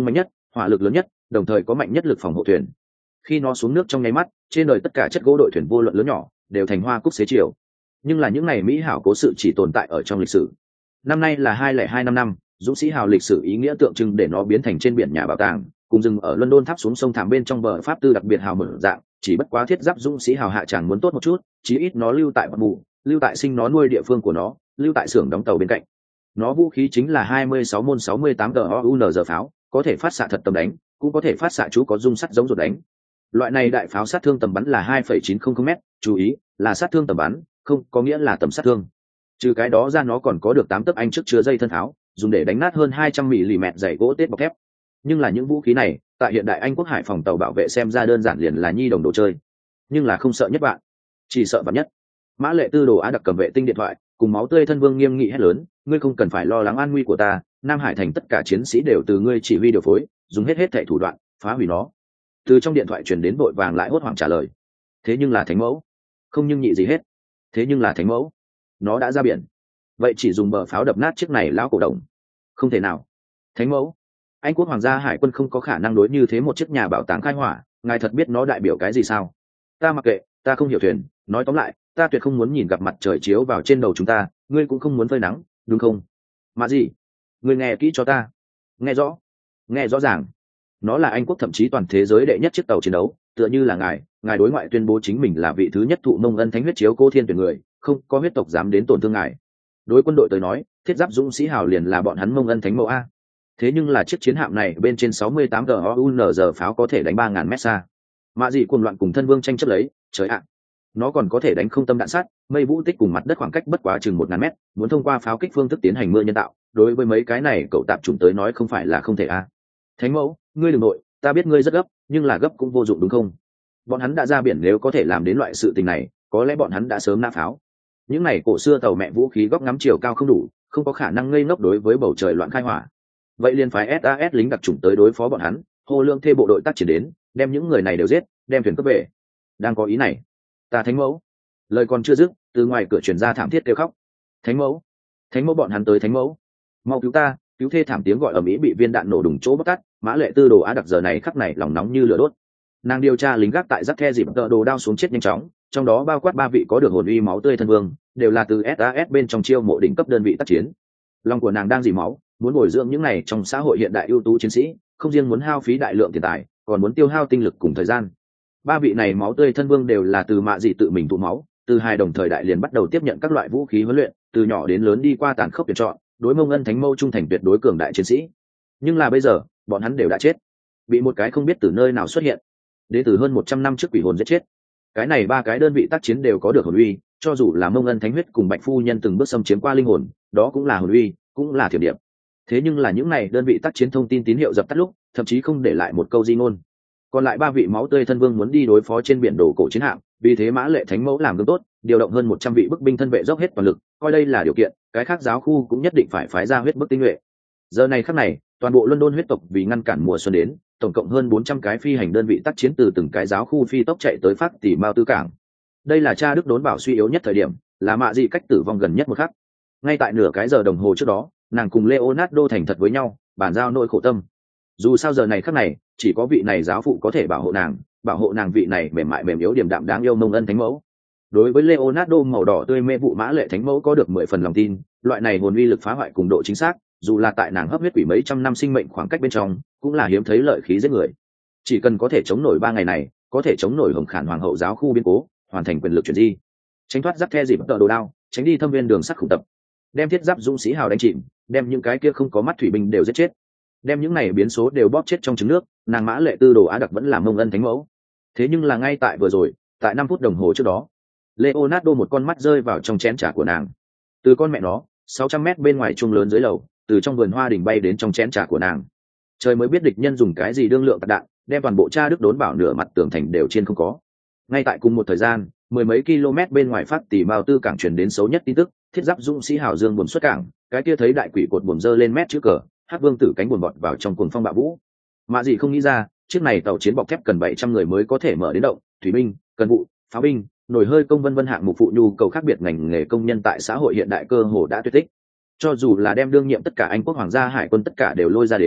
hỏa lực lớn nhất, đồng thời có mạnh nhất lực phòng hộ thuyền. Khi nó xuống nước trong nháy mắt, trên đời tất cả chất gỗ đội thuyền vô luận lớn nhỏ đều thành hoa cúc xế chiều. Nhưng là những ngày mỹ hảo cố sự chỉ tồn tại ở trong lịch sử. Năm nay là 2025 năm, dũng sĩ hào lịch sử ý nghĩa tượng trưng để nó biến thành trên biển nhà bảo tàng, cùng dừng ở London tháp xuống sông thảm bên trong bờ pháp tư đặc biệt hào mở dạng, chỉ bất quá thiết giáp dũng sĩ hào hạ tràng muốn tốt một chút, chí ít nó lưu tại bờ mù, lưu tại sinh nó nuôi địa phương của nó, lưu tại xưởng đóng tàu bên cạnh. Nó vũ khí chính là 26 môn 68 GOUNZ pháo, có thể phát xạ thật tầm đánh, cũng có thể phát xạ chú có dung sắt giống ruột đánh. Loại này đại pháo sát thương tầm bắn là 2,900 m, chú ý, là sát thương tầm bắn, không có nghĩa là tầm sát thương. Trừ cái đó ra nó còn có được 8 tấc anh trước chứa dây thân tháo, dùng để đánh nát hơn 200 mm dày gỗ tết bọc thép. Nhưng là những vũ khí này, tại hiện đại Anh quốc hải phòng tàu bảo vệ xem ra đơn giản liền là nhi đồng đồ chơi, nhưng là không sợ nhất bạn, chỉ sợ bạn nhất. Mã Lệ Tư Đồ Á Đặc cầm vệ tinh điện thoại, cùng máu tươi thân vương nghiêm nghị hét lớn, ngươi không cần phải lo lắng an nguy của ta, Nam Hải thành tất cả chiến sĩ đều từ ngươi chỉ huy điều phối, dùng hết thảy thủ đoạn phá hủy nó. Từ trong điện thoại truyền đến vội vàng lại hốt hoảng trả lời, thế nhưng là thánh mẫu, không nhưng nhị gì hết, thế nhưng là thánh mẫu, nó đã ra biển, vậy chỉ dùng bờ pháo đập nát chiếc này lão cổ đồng, không thể nào. Thánh mẫu, Anh quốc hoàng gia hải quân không có khả năng đối như thế một chiếc nhà bảo tàng khai hỏa, ngài thật biết nó đại biểu cái gì sao? Ta mặc kệ, ta không hiểu thuyền, nói tóm lại, ta tuyệt không muốn nhìn gặp mặt trời chiếu vào trên đầu chúng ta, ngươi cũng không muốn phơi nắng, đúng không? Mà gì? Ngươi nghe kỹ cho ta, nghe rõ, nghe rõ ràng. Nó là Anh quốc thậm chí toàn thế giới đệ nhất chiếc tàu chiến đấu, tựa như là ngài đối ngoại tuyên bố chính mình là vị thứ nhất thụ Mông Ân thánh huyết chiếu cô thiên tuyển người, không có huyết tộc dám đến tổn thương ngài. Đối quân đội tới nói, thiết giáp dũng sĩ hào liền là bọn hắn Mông Ân thánh mẫu a. Thế nhưng là chiếc chiến hạm này bên trên 68 GOUNZ pháo có thể đánh 3000 mét xa. Mạ dị cuồng loạn cùng thân vương tranh chấp lấy, trời ạ. Nó còn có thể đánh không tâm đạn sát, mây vũ tích cùng mặt đất khoảng cách bất quá chừng 1000 mét, muốn thông qua pháo kích phương thức tiến hành mưa nhân tạo, đối với mấy cái này cậu tạp chủng tới nói không phải là không thể a. Thánh mẫu, ngươi đừng nội, ta biết ngươi rất gấp, nhưng là gấp cũng vô dụng đúng không? Bọn hắn đã ra biển, nếu có thể làm đến loại sự tình này, có lẽ bọn hắn đã sớm nã pháo. Những này cổ xưa tàu mẹ vũ khí góc ngắm chiều cao không đủ, không có khả năng ngây ngốc đối với bầu trời loạn khai hỏa. Vậy liền phái SAS lính đặc chủng tới đối phó bọn hắn, Hồ Lương thê bộ đội tác triển đến, đem những người này đều giết, đem thuyền cướp về. Đang có ý này, ta thánh mẫu. Lời còn chưa dứt, từ ngoài cửa truyền ra thảm thiết kêu khóc. Thánh mẫu, thánh mẫu, bọn hắn tới, thánh mẫu, mau cứu ta! Cứu thê thảm tiếng gọi ầm ĩ bị viên đạn nổ đùng chỗ bóc tắt. Mã Lệ Tư Đồ Á Đặc giờ này khắc này lòng nóng như lửa đốt. Nàng điều tra lính gác tại giáp the dịp tợ đồ đao xuống chết nhanh chóng, trong đó bao quát 3 vị có được hồn uy máu tươi thân vương, đều là từ SAS bên trong chiêu mộ đỉnh cấp đơn vị tác chiến. Lòng của nàng đang dỉ máu, muốn bồi dưỡng những này trong xã hội hiện đại ưu tú chiến sĩ, không riêng muốn hao phí đại lượng tiền tài, còn muốn tiêu hao tinh lực cùng thời gian. 3 vị này máu tươi thân vương đều là từ Mạ dị tự mình tụ máu, từ hai đồng thời đại liền bắt đầu tiếp nhận các loại vũ khí huấn luyện, từ nhỏ đến lớn đi qua tàn khốc tuyển chọn, đối Mông Ân thánh mẫu trung thành tuyệt đối cường đại chiến sĩ. Nhưng là bây giờ, bọn hắn đều đã chết, bị một cái không biết từ nơi nào xuất hiện, đến từ hơn 100 năm trước quỷ hồn giết chết. Cái này 3 cái đơn vị tác chiến đều có được hồn uy, cho dù là Mông Ân thánh huyết cùng Bạch phu nhân từng bước xâm chiếm qua linh hồn, đó cũng là hồn uy, cũng là thiểm điện. Thế nhưng là những này đơn vị tác chiến thông tin tín hiệu dập tắt lúc, thậm chí không để lại một câu di ngôn. Còn lại 3 vị máu tươi thân vương muốn đi đối phó trên biển đồ cổ chiến hạm, vì thế Mã Lệ thánh mẫu làm gương tốt, điều động hơn 100 vị bức binh thân vệ dốc hết toàn lực, coi đây là điều kiện, cái khác giáo khu cũng nhất định phải phái ra huyết bức tinh nhuệ. Giờ này khắc này, toàn bộ London huyết tộc vì ngăn cản mùa xuân đến, tổng cộng hơn 400 cái phi hành đơn vị tác chiến từ từng cái giáo khu phi tốc chạy tới phát tỉ Mao Tư cảng. Đây là cha Đức đốn bảo suy yếu nhất thời điểm, là Mạ dị cách tử vong gần nhất một khắc. Ngay tại nửa cái giờ đồng hồ trước đó, nàng cùng Leonardo thành thật với nhau, bàn giao nỗi khổ tâm. Dù sao giờ này khắc này, chỉ có vị này giáo phụ có thể bảo hộ nàng vị này mềm mại mềm yếu điềm đạm đáng yêu Mông Ân thánh mẫu. Đối với Leonardo màu đỏ tươi mê vụ Mã Lệ thánh mẫu có được 10 phần lòng tin, loại này hồn uy lực phá hoại cùng độ chính xác, dù là tại nàng hấp huyết quỷ mấy trăm năm sinh mệnh khoảng cách bên trong, cũng là hiếm thấy lợi khí giết người. Chỉ cần có thể chống nổi 3 ngày này, có thể chống nổi Hồng Khản hoàng hậu giáo khu biến cố, hoàn thành quyền lực chuyển di, tránh thoát giáp the dịp tợ đồ đao, tránh đi thâm viên đường sắt khủng tập, đem thiết giáp dũng sĩ hào đánh chìm, đem những cái kia không có mắt thủy binh đều giết chết, đem những này biến số đều bóp chết trong trứng nước. Nàng Mã Lệ Tư Đồ Á Đặc vẫn là Mông Ân thánh mẫu. Thế nhưng là ngay tại vừa rồi, tại 5 phút đồng hồ trước đó, Leonardo một con mắt rơi vào trong chén trà của nàng. Từ con mẹ nó 600 mét bên ngoài chuông lớn dưới lầu, từ trong vườn hoa đình bay đến trong chén trà của nàng. Trời mới biết địch nhân dùng cái gì đương lượng tạc đạn, đem toàn bộ cha Đức đốn bảo nửa mặt tường thành đều trên không có. Ngay tại cùng một thời gian, 10 mấy km bên ngoài phát tỉ Mao Tư cảng truyền đến xấu nhất tin tức, thiết giáp dũng sĩ hào dương buồn xuất cảng, cái kia thấy đại quỷ cột buồm dơ lên mét chữ cờ, Hắc Vương tử cánh buồm bọt vào trong cuồng phong bạo vũ. Mạ gì không nghĩ ra, chiếc này tàu chiến bọc thép cần 700 người mới có thể mở đến động, thủy binh, cần vụ, pháo binh, nồi hơi công vân vân hạng mục phụ nhu cầu khác biệt ngành nghề công nhân tại xã hội hiện đại cơ hồ đã tuyệt tích. Cho dù là đem đương nhiệm tất cả Anh quốc hoàng gia hải quân tất cả đều lôi ra đến,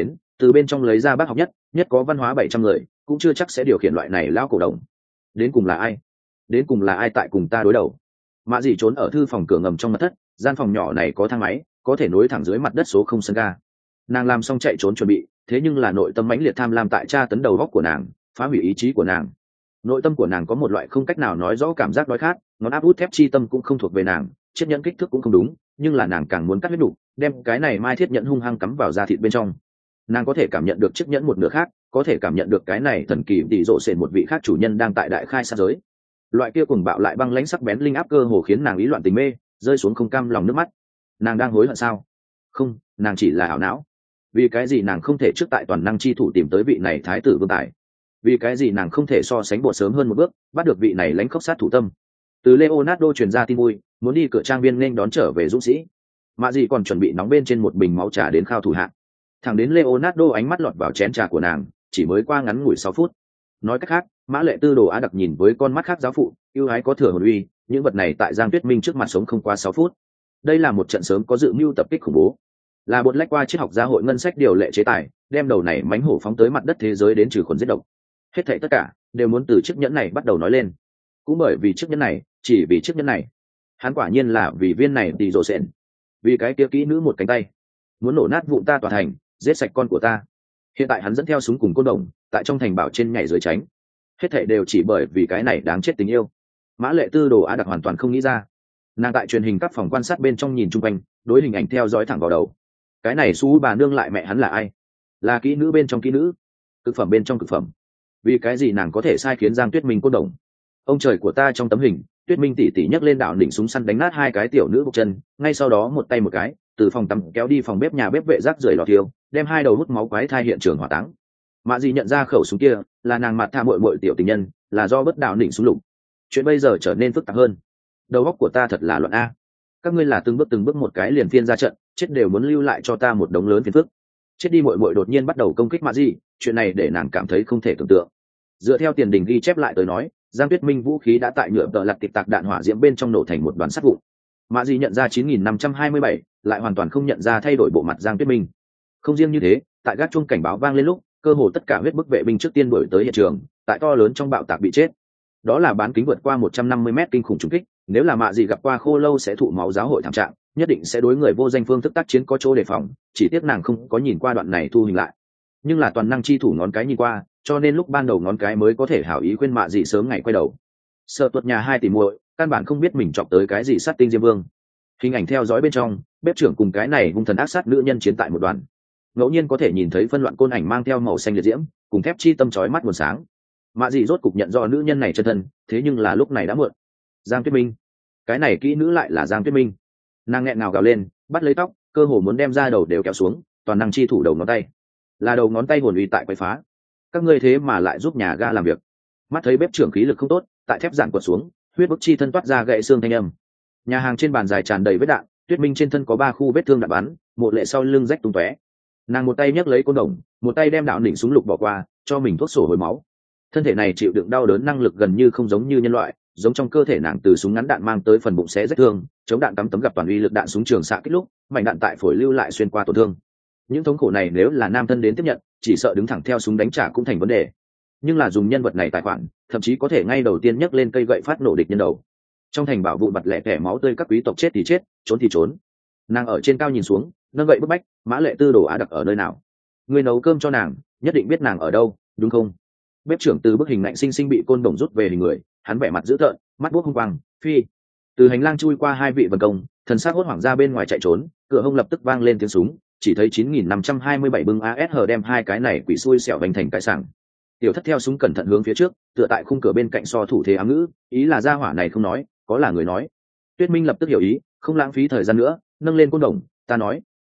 từ bên trong lấy ra bác học nhất có văn hóa 700 người cũng chưa chắc sẽ điều khiển loại này lao cổ đồng. Đến cùng là ai? Đến cùng là ai tại cùng ta đối đầu? Mạ Dị trốn ở thư phòng cửa ngầm trong mật thất, gian phòng nhỏ này có thang máy, có thể nối thẳng dưới mặt đất số 0 sân ga. Nàng làm xong chạy trốn chuẩn bị, thế nhưng là nội tâm mãnh liệt tham lam tại tra tấn đầu góc của nàng, phá hủy ý chí của nàng. Nội tâm của nàng có một loại không cách nào nói rõ cảm giác đói khát, ngón áp út thép chi tâm cũng không thuộc về nàng, chiếc nhẫn kích thước cũng không đúng, nhưng là nàng càng muốn cắt huyết đủ, đem cái này mai thiết nhẫn hung hăng cắm vào da thịt bên trong. Nàng có thể cảm nhận được chiếc nhẫn một nửa khác, có thể cảm nhận được cái này thần kỳ tỷ rộ sệt một vị khác chủ nhân đang tại đại khai sát giới. Loại kia cuồng bạo lại băng lãnh sắc bén linh áp cơ hồ khiến nàng ý loạn tình mê, rơi xuống không cam lòng nước mắt. Nàng đang hối hận sao? Không, nàng chỉ là ảo não. Vì cái gì nàng không thể trước tại toàn năng chi thủ tìm tới vị này thái tử vương tài? Vì cái gì nàng không thể so sánh bộ sớm hơn một bước, bắt được vị này lãnh khốc sát thủ tâm? Từ Leonardo truyền ra tin vui, muốn đi cửa trang viên nên đón trở về dũng sĩ. Mạ Dị còn chuẩn bị nóng bên trên một bình máu trà đến khao thủ hạ. Thẳng đến Leonardo ánh mắt lọt vào chén trà của nàng, chỉ mới qua ngắn ngủi 6 phút. Nói cách khác, Mã Lệ Tư Đồ Á Đặc nhìn với con mắt khác giáo phụ, ưu ái có thừa hồn uy, những vật này tại Giang Tuyết Minh trước mặt sống không qua 6 phút. Đây là một trận sớm có dự mưu tập kích khủng bố, là bột lách qua triết học gia hội ngân sách điều lệ chế tài, đem đầu này mánh hổ phóng tới mặt đất thế giới đến trừ khuẩn giết độc. Hết thảy tất cả đều muốn từ chiếc nhẫn này bắt đầu nói lên. Cũng bởi vì chiếc nhẫn này, chỉ vì chiếc nhẫn này, hắn quả nhiên là vì viên này tỷ rồ sện, vì cái kia kỹ nữ một cánh tay, muốn nổ nát vụn ta tòa thành, giết sạch con của ta. Hiện tại hắn dẫn theo súng cùng côn đồng, tại trong thành bảo trên nhảy dưới tránh. Hết thảy đều chỉ bởi vì cái này đáng chết tình yêu. Mã Lệ Tư Đồ Á Đặc hoàn toàn không nghĩ ra. Nàng tại truyền hình các phòng quan sát bên trong nhìn chung quanh, đối hình ảnh theo dõi thẳng vào đầu. Cái này xú bà nương lại mẹ hắn là ai? Là kỹ nữ bên trong kỹ nữ, cực phẩm bên trong cực phẩm. Vì cái gì nàng có thể sai khiến Giang Tuyết Minh côn đồng? Ông trời của ta, trong tấm hình, Tuyết Minh tỉ tỉ nhấc lên đạo đỉnh súng săn đánh nát hai cái tiểu nữ bục chân, ngay sau đó một tay một cái, từ phòng tắm kéo đi phòng bếp nhà bếp vệ rác rưởi lò thiêu, đem hai đầu hút máu quái thai hiện trường hỏa táng. Mạ Dị nhận ra khẩu súng kia là nàng mặt tha muội muội tiểu tình nhân, là do bất đạo đỉnh súng lục. Chuyện bây giờ trở nên phức tạp hơn. Đầu óc của ta thật là loạn a. Các ngươi là từng bước một cái liền phiên ra trận, chết đều muốn lưu lại cho ta một đống lớn phiền phức. Chết đi muội muội đột nhiên bắt đầu công kích Mạ Dị, chuyện này để nàng cảm thấy không thể tưởng tượng. Dựa theo tiền đình ghi chép lại tới nói, Giang Tuyết Minh vũ khí đã tại nhựa tợ lật tịp tạc đạn hỏa diễm bên trong nổ thành một đoàn sắt vụn. Mạ Dị nhận ra 9527, lại hoàn toàn không nhận ra thay đổi bộ mặt Giang Tuyết Minh. Không riêng như thế, tại gác chuông cảnh báo vang lên lúc, cơ hồ tất cả huyết bức vệ binh trước tiên đuổi tới hiện trường, tại to lớn trong bạo tạc bị chết. Đó là bán kính vượt qua 150 mét kinh khủng trùng kích, nếu là Mạ Dị gặp qua Khô Lâu sẽ thụ máu giáo hội thảm trạng, nhất định sẽ đối người vô danh phương thức tác chiến có chỗ đề phòng, chỉ tiếc nàng không có nhìn qua đoạn này thu hình lại. Nhưng là toàn năng chi thủ ngón cái nhìn qua, cho nên lúc ban đầu ngón cái mới có thể hảo ý khuyên Mạ Dị sớm ngày quay đầu. Sợ tuột nhà hai tỷ muội, căn bản không biết mình chọc tới cái gì sát tinh diêm vương. Hình ảnh theo dõi bên trong, bếp trưởng cùng cái này hung thần ác sát nữ nhân chiến tại một đoàn. Ngẫu nhiên có thể nhìn thấy phân loạn côn ảnh mang theo màu xanh liệt diễm, cùng thép chi tâm chói mắt nguồn sáng. Mạ Dị rốt cục nhận rõ nữ nhân này chân thân, thế nhưng là lúc này đã muộn. Giang Tuyết Minh, cái này kỹ nữ lại là Giang Tuyết Minh. Nàng nghẹn ngào gào lên, bắt lấy tóc, cơ hồ muốn đem ra đầu đều kéo xuống, toàn năng chi thủ đầu ngón tay, là đầu ngón tay hồn uy tại quấy phá. Các ngươi thế mà lại giúp nhà ga làm việc. Mắt thấy bếp trưởng khí lực không tốt, tại thép giản quật xuống, huyết bức chi thân toát ra gãy xương thanh âm. Nhà hàng trên bàn dài tràn đầy vết đạn, Tuyết Minh trên thân có 3 khu vết thương đạn bắn, một lệ sau lưng rách tung tóe. Nàng một tay nhấc lấy côn đồng, một tay đem đạo đỉnh súng lục bỏ qua, cho mình thuốc sổ hồi máu. Thân thể này chịu đựng đau đớn năng lực gần như không giống như nhân loại, giống trong cơ thể nàng từ súng ngắn đạn mang tới phần bụng xé rách thương, chống đạn tắm tấm gặp toàn uy lực đạn súng trường xạ kích lúc, mảnh đạn tại phổi lưu lại xuyên qua tổn thương. Những thống khổ này nếu là nam thân đến tiếp nhận, chỉ sợ đứng thẳng theo súng đánh trả cũng thành vấn đề. Nhưng là dùng nhân vật này tài khoản, thậm chí có thể ngay đầu tiên nhấc lên cây gậy phát nổ địch nhân đầu. Trong thành bảo vụn bặt lẻ tẻ máu tươi, các quý tộc chết thì chết, trốn thì trốn. Nàng ở trên cao nhìn xuống, nâng gậy bức bách, Mã Lệ Tư Đồ Á Đặc ở nơi nào? Người nấu cơm cho nàng, nhất định biết nàng ở đâu, đúng không? Bếp trưởng từ bức hình lạnh sinh sinh bị côn đồng rút về hình người, hắn vẻ mặt dữ tợn, mắt buốt hung quang, phi. Từ hành lang chui qua hai vị vần công, thần sắc hốt hoảng ra bên ngoài chạy trốn, cửa hông lập tức vang lên tiếng súng, chỉ thấy 9527 bưng ASH đem hai cái này quỷ xui xẻo vành thành cái sảng. Tiểu Thất theo súng cẩn thận hướng phía trước, tựa tại khung cửa bên cạnh so thủ thế ám ngữ, ý là gia hỏa này không nói, có là người nói. Tuyết Minh lập tức hiểu ý, không lãng phí thời gian nữa, nâng lên côn đồng, ta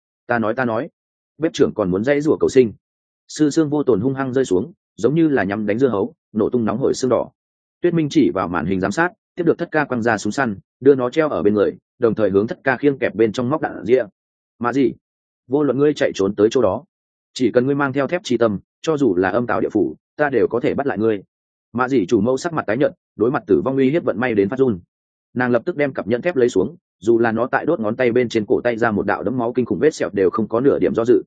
nói. Bếp trưởng còn muốn dãy rủa cầu sinh. Sư xương vô tồn hung hăng rơi xuống, giống như là nhắm đánh dưa hấu, nổ tung nóng hổi xương đỏ. Tuyết Minh chỉ vào màn hình giám sát, tiếp được Thất Ca quăng ra súng săn, đưa nó treo ở bên người, đồng thời hướng Thất Ca khiêng kẹp bên trong móc đạn rịa. Mà gì? Vô luận ngươi chạy trốn tới chỗ đó, chỉ cần ngươi mang theo thép chi tâm, cho dù là âm tạo địa phủ, ta đều có thể bắt lại ngươi. Mạ Dĩ chủ mẫu sắc mặt tái nhợt, đối mặt tử vong uy hiếp vận may đến phát run. Nàng lập tức đem cặp nhẫn thép lấy xuống, dù là nó tại đốt ngón tay bên trên cổ tay ra một đạo đấm máu kinh khủng, vết sẹo đều không có nửa điểm do dự.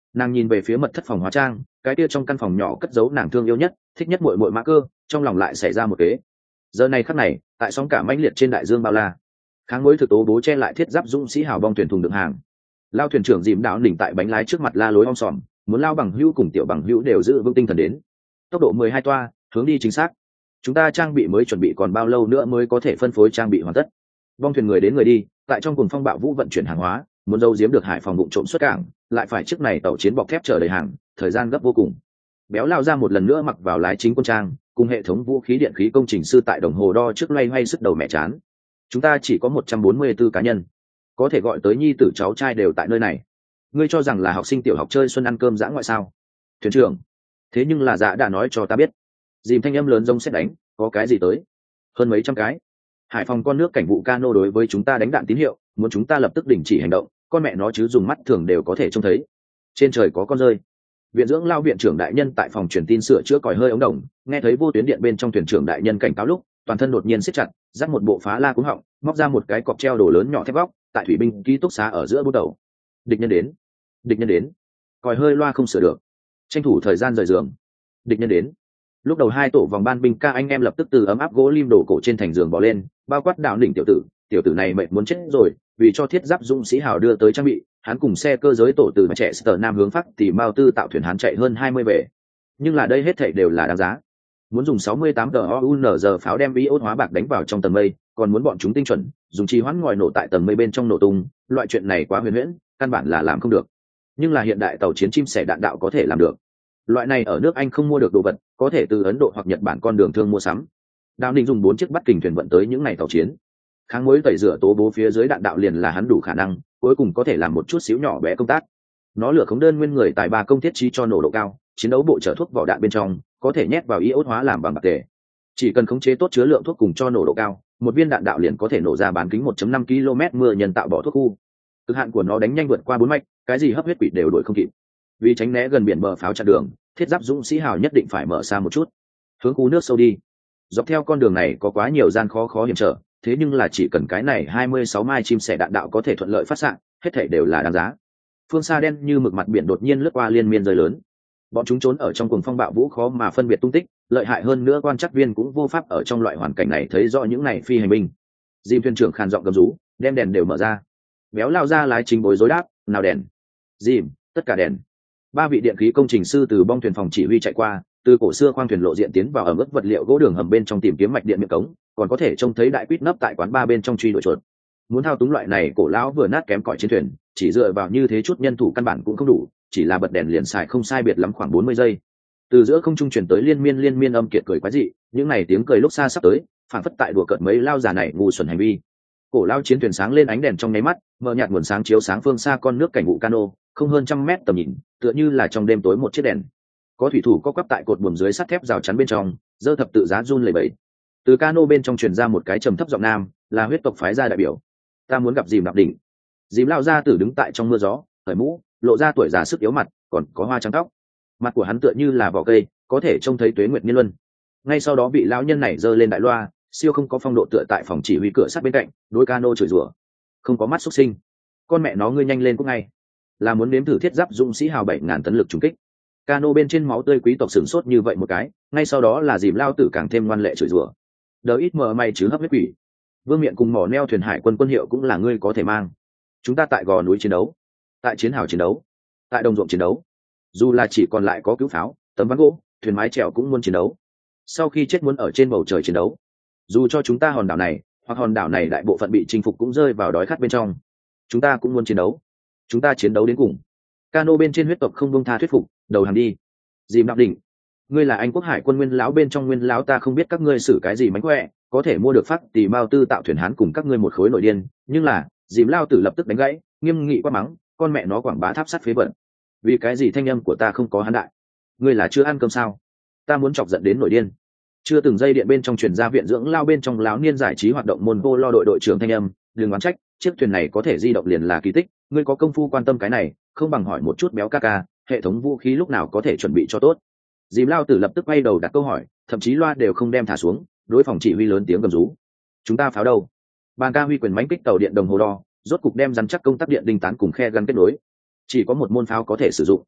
Nàng nhìn về phía mật thất phòng hóa trang, cái kia trong căn phòng nhỏ cất giấu nàng thương yêu nhất, thích nhất muội muội Mã Cơ, trong lòng lại xảy ra một kế. Giờ này khắc này, tại sóng cả mãnh liệt trên đại dương bao la, kháng mối thực tố bố che lại thiết giáp dũng sĩ hào bong thuyền thùng đựng hàng. Lao thuyền trưởng dìm đảo đỉnh tại bánh lái trước mặt la lối om sòm, muốn Lao bằng hữu cùng tiểu bằng hữu đều giữ vững tinh thần đến. Tốc độ 12 toa, hướng đi chính xác. Chúng ta trang bị mới chuẩn bị còn bao lâu nữa mới có thể phân phối trang bị hoàn tất. Bong thuyền người đến người đi, tại trong cuồng phong bạo vũ vận chuyển hàng hóa, muốn giấu giếm được hải phòng vụ trộm xuất cảng, lại phải chiếc này tàu chiến bọc thép chở đầy hàng, thời gian gấp vô cùng. Béo Lao ra một lần nữa mặc vào lái chính quân trang, cùng hệ thống vũ khí điện khí công trình sư tại đồng hồ đo trước loay hoay sức đầu mẹ chán. Chúng ta chỉ có 144 cá nhân, có thể gọi tới nhi tử cháu trai đều tại nơi này. Ngươi cho rằng là học sinh tiểu học chơi xuân ăn cơm dã ngoại sao? Thuyền trưởng, thế nhưng là dạ đã nói cho ta biết. Dìm thanh âm lớn rông xét đánh, có cái gì tới? Hơn mấy trăm cái. Hải phòng con nước cảnh vụ cano đối với chúng ta đánh đạn tín hiệu, muốn chúng ta lập tức đình chỉ hành động, con mẹ nó chứ dùng mắt thường đều có thể trông thấy. Trên trời có con rơi. Viện dưỡng Lao viện trưởng đại nhân tại phòng truyền tin sửa chữa còi hơi ống đồng, nghe thấy vô tuyến điện bên trong thuyền trưởng đại nhân cảnh cáo lúc, toàn thân đột nhiên siết chặt, dắt một bộ phá la cúng họng, móc ra một cái cọc treo đồ lớn nhỏ thép góc, tại thủy binh ký túc xá ở giữa bút đầu. Địch nhân đến, địch nhân đến. Còi hơi loa không sửa được, tranh thủ thời gian rời giường. Địch nhân đến. Lúc đầu hai tổ vòng ban binh ca anh em lập tức từ ấm áp gỗ lim đổ cổ trên thành giường bỏ lên, bao quát đạo đỉnh tiểu tử này mệt muốn chết rồi, vì cho thiết giáp dũng sĩ hào đưa tới trang bị, hắn cùng xe cơ giới tổ từ trẻ sở nam hướng phát thì mao tư tạo thuyền hắn chạy hơn 20 về. Nhưng là đây hết thảy đều là đáng giá. Muốn dùng 68 giờ pháo đem iốt hóa bạc đánh vào trong tầng mây, còn muốn bọn chúng tinh chuẩn dùng trì hoãn ngòi nổ tại tầng mây bên trong nổ tung, loại chuyện này quá huyền huyễn, căn bản là làm không được. Nhưng là hiện đại tàu chiến chim sẻ đạn đạo có thể làm được. Loại này ở nước Anh không mua được đồ vật, có thể từ Ấn Độ hoặc Nhật Bản con đường thương mua sắm. Đào Ninh dùng 4 chiếc bắt kình thuyền vận tới những ngày tàu chiến. Kháng mối tẩy rửa tố bố phía dưới đạn đạo liền là hắn đủ khả năng, cuối cùng có thể làm một chút xíu nhỏ bé công tác. Nó lửa khống đơn nguyên người tài ba công thiết trí cho nổ độ cao, chiến đấu bộ chở thuốc vỏ đạn bên trong, có thể nhét vào iốt hóa làm bằng bạc tề. Chỉ cần khống chế tốt chứa lượng thuốc cùng cho nổ độ cao, một viên đạn đạo liền có thể nổ ra bán kính 1.5 km mưa nhân tạo bỏ thuốc khu. Cực hạn của nó đánh nhanh vượt qua 4 mạch, cái gì hấp huyết quỷ đều đuổi không kịp. Vì tránh né gần biển bờ pháo chặn đường, thiết giáp dũng sĩ hào nhất định phải mở xa một chút, hướng khu nước sâu đi. Dọc theo con đường này có quá nhiều gian khó hiểm trở, thế nhưng là chỉ cần cái này 26 mai chim sẻ đạn đạo có thể thuận lợi phát xạ, hết thảy đều là đáng giá. Phương xa đen như mực mặt biển đột nhiên lướt qua liên miên rơi lớn, bọn chúng trốn ở trong cuồng phong bạo vũ khó mà phân biệt tung tích, lợi hại hơn nữa quan trắc viên cũng vô pháp ở trong loại hoàn cảnh này thấy rõ những này phi hành binh. Dìm thuyền trưởng khàn giọng gầm rú, đem đèn đều mở ra. Béo lao ra lái chính bối rối đáp, nào đèn. Dìm, tất cả đèn. 3 vị điện khí công trình sư từ bong thuyền phòng chỉ huy chạy qua, từ cổ xưa khoang thuyền lộ diện tiến vào ẩm ướt vật liệu gỗ đường hầm bên trong tìm kiếm mạch điện miệng cống, còn có thể trông thấy đại quýt nấp tại quán ba bên trong truy đuổi chuột. Muốn thao túng loại này cổ lão vừa nát kém cỏi trên thuyền, chỉ dựa vào như thế chút nhân thủ căn bản cũng không đủ, chỉ là bật đèn liền xài không sai biệt lắm khoảng 40 giây. Từ giữa không trung truyền tới liên miên âm kiệt cười quái dị, những này tiếng cười lúc xa sắp tới, phản phất tại đùa cợt mấy lao già này ngu xuẩn hành vi. Cổ lao chiến thuyền sáng lên ánh đèn trong nháy mắt, mờ nhạt nguồn sáng chiếu sáng phương xa con nước cảnh vụ cano, không hơn 100 mét tầm nhìn, tựa như là trong đêm tối một chiếc đèn. Có thủy thủ có quắp tại cột buồm dưới sắt thép rào chắn bên trong, giơ thập tự giá run lẩy bẩy. Từ cano bên trong truyền ra một cái trầm thấp giọng nam, là huyết tộc phái gia đại biểu. Ta muốn gặp Dìm Nạp Đỉnh. Dìm lao ra tử đứng tại trong mưa gió, cởi mũ, lộ ra tuổi già sức yếu mặt, còn có hoa trắng tóc. Mặt của hắn tựa như là vỏ cây, có thể trông thấy tuế nguyệt niên luân. Ngay sau đó vị lão nhân này giơ lên đại loa, siêu không có phong độ tựa tại phòng chỉ huy cửa sắt bên cạnh, đối cano chửi rủa. Không có mắt xuất sinh, con mẹ nó ngươi nhanh lên cũng ngay, là muốn nếm thử thiết giáp dũng sĩ hào 7.000 tấn lực trùng kích. Cano bên trên máu tươi quý tộc sửng sốt như vậy một cái, ngay sau đó là Dìm lao tử càng thêm ngoan lệ chửi rủa. Đờ ít mờ mày chứ hấp huyết quỷ, vương miện cùng mỏ neo thuyền hải quân hiệu cũng là ngươi có thể mang. Chúng ta tại gò núi chiến đấu, tại chiến hào chiến đấu, tại đồng ruộng chiến đấu, dù là chỉ còn lại có cứu pháo, tấm ván gỗ, thuyền mái chèo cũng muốn chiến đấu. Sau khi chết muốn ở trên bầu trời chiến đấu, dù cho chúng ta hòn đảo này hoặc hòn đảo này đại bộ phận bị chinh phục cũng rơi vào đói khát bên trong, chúng ta cũng muốn chiến đấu. Chúng ta chiến đấu đến cùng. Cano bên trên huyết tộc không buông tha thuyết phục, đầu hàng đi. Dìm Nạp Đỉnh, ngươi là Anh quốc hải quân nguyên lão bên trong nguyên lão, ta không biết các ngươi xử cái gì mánh khỏe, có thể mua được phát tỷ mao tư tạo thuyền hán cùng các ngươi một khối nội điên, nhưng là Dìm lao tử lập tức đánh gãy, nghiêm nghị quát mắng, con mẹ nó quảng bá tháp sắt phế vật. Vì cái gì thanh âm của ta không có hắn đại? Ngươi là chưa ăn cơm sao? Ta muốn chọc giận đến nổi điên. Chưa từng dây điện bên trong truyền ra viện dưỡng lao bên trong láo niên giải trí hoạt động môn vô lo đội trưởng thanh âm, đừng oán trách, chiếc thuyền này có thể di động liền là kỳ tích, ngươi có công phu quan tâm cái này, không bằng hỏi một chút béo ca ca, hệ thống vũ khí lúc nào có thể chuẩn bị cho tốt. Dìm lao tử lập tức quay đầu đặt câu hỏi, thậm chí loa đều không đem thả xuống, đối phòng chỉ huy lớn tiếng gầm rú. Chúng ta pháo đâu? Bàn ca huy quyền mánh kích tàu điện đồng hồ đo, rốt cục đem rắn chắc công tắc điện đinh tán cùng khe gắn kết nối. Chỉ có một môn pháo có thể sử dụng.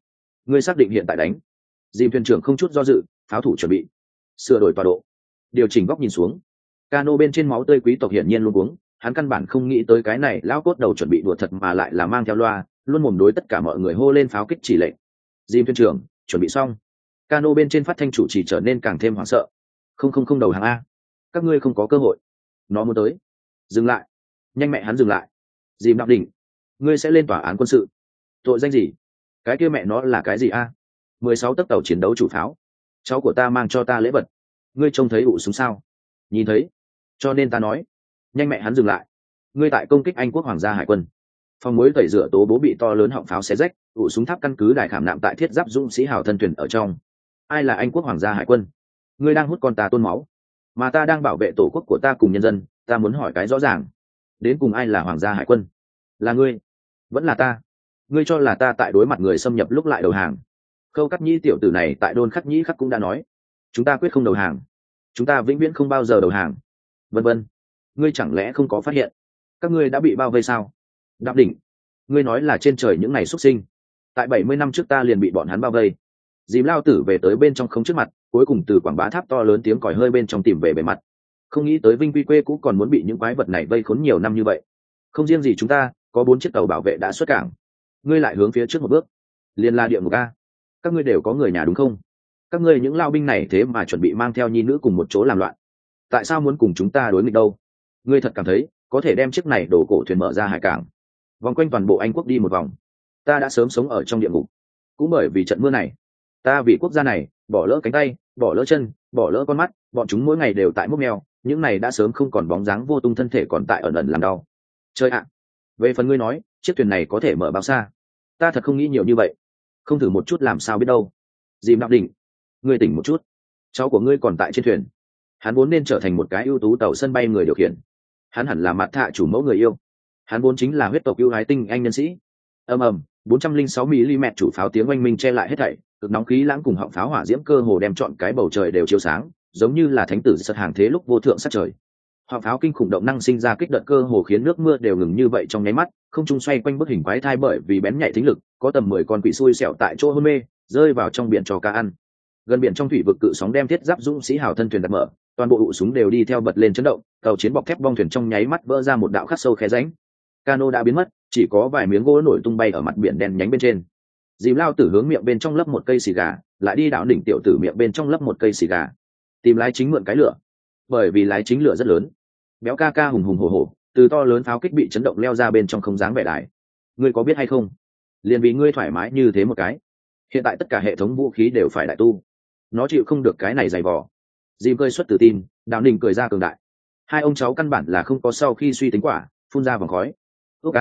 Ngươi xác định hiện tại đánh? Dìm thuyền trưởng không chút do dự, pháo thủ chuẩn bị, sửa đổi tọa độ, điều chỉnh góc nhìn xuống. Cano bên trên máu tươi quý tộc hiển nhiên luôn uống, hắn căn bản không nghĩ tới cái này lão cốt đầu chuẩn bị đùa thật mà lại là mang theo loa, luôn mồm đối tất cả mọi người hô lên pháo kích chỉ lệnh. Dìm thuyền trưởng, chuẩn bị xong. Cano bên trên phát thanh chủ chỉ trở nên càng thêm hoảng sợ. Không đầu hàng a, các ngươi không có cơ hội, nó muốn tới. Dừng lại, nhanh mẹ hắn dừng lại. Dìm Đạo Đỉnh, ngươi sẽ lên tòa án quân sự. Tội danh gì? Cái kia mẹ nó là cái gì a? 16 tấc tàu chiến đấu chủ pháo, cháu của ta mang cho ta lễ vật, ngươi trông thấy ụ súng sao? Nhìn thấy, cho nên ta nói, nhanh mẹ hắn dừng lại. Ngươi tại công kích Anh quốc hoàng gia hải quân. Phòng muối tẩy rửa tố bố bị to lớn họng pháo xé rách, ụ súng tháp căn cứ đại khảm nạm tại thiết giáp dũng sĩ hào thân thuyền ở trong. Ai là Anh quốc hoàng gia hải quân? Ngươi đang hút con ta tôn máu, mà ta đang bảo vệ tổ quốc của ta cùng nhân dân. Ta muốn hỏi cái rõ ràng, đến cùng ai là hoàng gia hải quân? Là ngươi vẫn là ta? Ngươi cho là ta tại đối mặt người xâm nhập lúc lại đầu hàng? Khâu Cắt Nhĩ tiểu tử này tại Đôn Khắc Nhĩ Khắc cũng đã nói, chúng ta quyết không đầu hàng, chúng ta vĩnh viễn không bao giờ đầu hàng, vân vân. Ngươi chẳng lẽ không có phát hiện các ngươi đã bị bao vây sao? Đạp Đỉnh, ngươi nói là trên trời những ngày xuất sinh, tại 70 năm trước ta liền bị bọn hắn bao vây. Dìm lao tử về tới bên trong không trước mặt, cuối cùng từ quảng bá tháp to lớn tiếng còi hơi bên trong tìm về bề mặt. Không nghĩ tới Vinh Quy quê cũ còn muốn bị những quái vật này vây khốn nhiều năm như vậy. Không riêng gì chúng ta, có 4 chiếc tàu bảo vệ đã xuất cảng. Ngươi lại hướng phía trước một bước, liền là địa ngục a. Các ngươi đều có người nhà đúng không? Các ngươi những lao binh này thế mà chuẩn bị mang theo nhi nữ cùng một chỗ làm loạn, tại sao muốn cùng chúng ta đối nghịch đâu? Ngươi thật cảm thấy có thể đem chiếc này đổ cổ thuyền mở ra hải cảng, vòng quanh toàn bộ Anh quốc đi một vòng? Ta đã sớm sống ở trong địa ngục, cũng bởi vì trận mưa này, ta vì quốc gia này bỏ lỡ cánh tay, bỏ lỡ chân, bỏ lỡ con mắt, bọn chúng mỗi ngày đều tại múc mèo, những này đã sớm không còn bóng dáng vô tung thân thể còn tại ẩn ẩn làm đau. Chơi ạ! Về phần ngươi nói chiếc thuyền này có thể mở bao xa, ta thật không nghĩ nhiều như vậy. Không thử một chút làm sao biết đâu. Dìm Đạo Đỉnh, ngươi tỉnh một chút, cháu của ngươi còn tại trên thuyền. Hắn vốn nên trở thành một cái ưu tú tàu sân bay người điều khiển, hắn hẳn là mặt thạ chủ mẫu người yêu, hắn vốn chính là huyết tộc ưu ái tinh anh nhân sĩ. Ầm ầm, 406 mm chủ pháo tiếng oanh minh che lại hết thảy, cực nóng khí lãng cùng họng pháo hỏa diễm cơ hồ đem trọn cái bầu trời đều chiếu sáng, giống như là thánh tử sật hàng thế lúc vô thượng sát trời. Họng pháo kinh khủng động năng sinh ra kích đợt cơ hồ khiến nước mưa đều ngừng như vậy trong nháy mắt, không trung xoay quanh bức hình quái thai bởi vì bén nhạy thính lực, có tầm 10 con quỷ xui xẻo tại chỗ hôn mê, rơi vào trong biển cho cá ăn. Gần biển trong thủy vực cự sóng đem thiết giáp dũng sĩ hào thân thuyền đặt mở, toàn bộ ụ súng đều đi theo bật lên chấn động, tàu chiến bọc thép bong thuyền trong nháy mắt vỡ ra một đạo khắc sâu khe rãnh. Cano đã biến mất, chỉ có vài miếng gỗ nổi tung bay ở mặt biển đen nhánh bên trên. Dìm lao tử hướng miệng bên trong lấp một cây xì gà, lại đi Đạo Đỉnh tiểu tử miệng bên trong lấp một cây xì gà. Tìm lái chính mượn cái lửa, bởi vì lái chính lửa rất lớn. Béo ca ca hùng hùng hổ hổ từ to lớn pháo kích bị chấn động leo ra bên trong không dáng vẻ đài. Ngươi có biết hay không, liền vì ngươi thoải mái như thế một cái, hiện tại tất cả hệ thống vũ khí đều phải đại tu, nó chịu không được cái này dày vò. Dìm cơi xuất tự tin, Đạo Đỉnh cười ra cường đại. Hai ông cháu căn bản là không có sau khi suy tính quả, phun ra vòng khói. Úc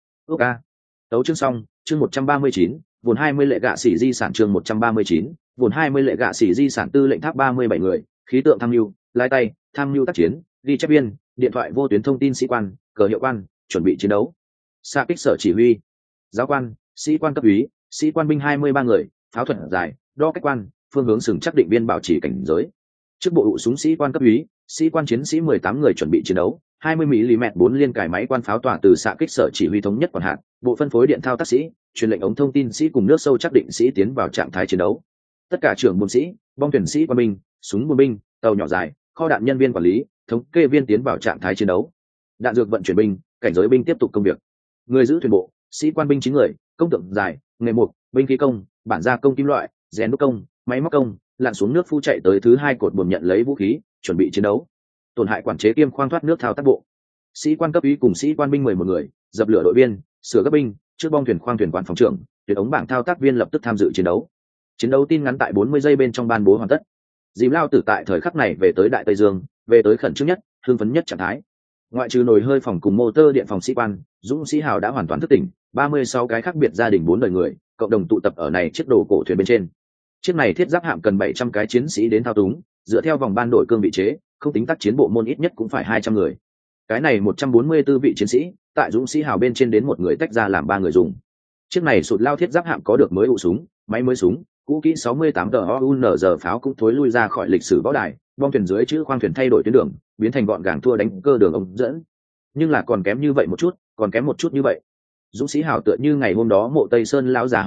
a. Tấu chương xong, chương 139, vốn 20 lệ gạ xỉ di sản chương 139, vốn 20 lệ gạ xỉ di sản tư lệnh tháp 37 người, khí tượng tham mưu, lái tay, tham mưu tác chiến, ghi chép viên, điện thoại vô tuyến thông tin sĩ quan, cờ hiệu quan, chuẩn bị chiến đấu. Xa kích sở chỉ huy, giáo quan, sĩ quan cấp úy, sĩ quan binh 23 người, pháo thuật dài, đo cách quan, phương hướng sừng chắc định viên bảo trì cảnh giới. Trước bộ hụ súng sĩ quan cấp úy, sĩ quan chiến sĩ 18 người chuẩn bị chiến đấu. 20 mm 4 liên cải máy quan pháo tỏa từ xạ kích sở chỉ huy thống nhất quản hạt, bộ phân phối điện thao tác sĩ, truyền lệnh ống thông tin sĩ cùng nước sâu chắc định sĩ tiến vào trạng thái chiến đấu. Tất cả trưởng buôn sĩ, bong thuyền sĩ quân binh, súng buôn binh, tàu nhỏ dài, kho đạn nhân viên quản lý, thống kê viên tiến vào trạng thái chiến đấu. Đạn dược vận chuyển binh, cảnh giới binh tiếp tục công việc. Người giữ thuyền bộ, sĩ quan binh 9 người, công tượng dài, nghề mục, binh khí công, bản gia công kim loại, rèn đúc công, máy móc công, lặn xuống nước phu chạy tới thứ 2 cột buồm nhận lấy vũ khí, chuẩn bị chiến đấu. Tổn hại quản chế kiêm khoang thoát nước thao tác bộ, sĩ quan cấp úy cùng sĩ quan binh 11 người, dập lửa đội viên, sửa cấp binh, trước bong thuyền khoang thuyền quản phòng trưởng, tuyển ống bảng thao tác viên lập tức tham dự chiến đấu. Chiến đấu tin ngắn tại 40 giây bên trong ban bố hoàn tất. Dìm lao tử tại thời khắc này về tới Đại Tây Dương, về tới khẩn trương nhất, hưng phấn nhất trạng thái. Ngoại trừ nồi hơi phòng cùng motor điện phòng sĩ quan, dũng sĩ hào đã hoàn toàn thức tỉnh, 36 cái khác biệt gia đình 4 đời người, cộng đồng tụ tập ở này chiếc đồ cổ thuyền bên trên. Chiếc này thiết giáp hạm cần 700 cái chiến sĩ đến thao túng, dựa theo vòng ban đổi cương vị chế, không tính tác chiến bộ môn ít nhất cũng phải 200 người. Cái này 144 vị chiến sĩ, tại dũng sĩ hào bên trên đến một người tách ra làm 3 người dùng. Chiếc này sụt lao thiết giáp hạm có được mới ụ súng, máy mới súng, cũ kỹ 68 TOUNZ pháo cũng thối lui ra khỏi lịch sử võ đài, bong thuyền dưới chữ khoang thuyền thay đổi tuyến đường, biến thành gọn gàng thua đánh cơ đường ống dẫn. Nhưng là còn kém như vậy một chút, còn kém một chút như vậy. Dũng sĩ hào tựa như ngày hôm đó mộ Tây Sơn lão già hậm hẹm,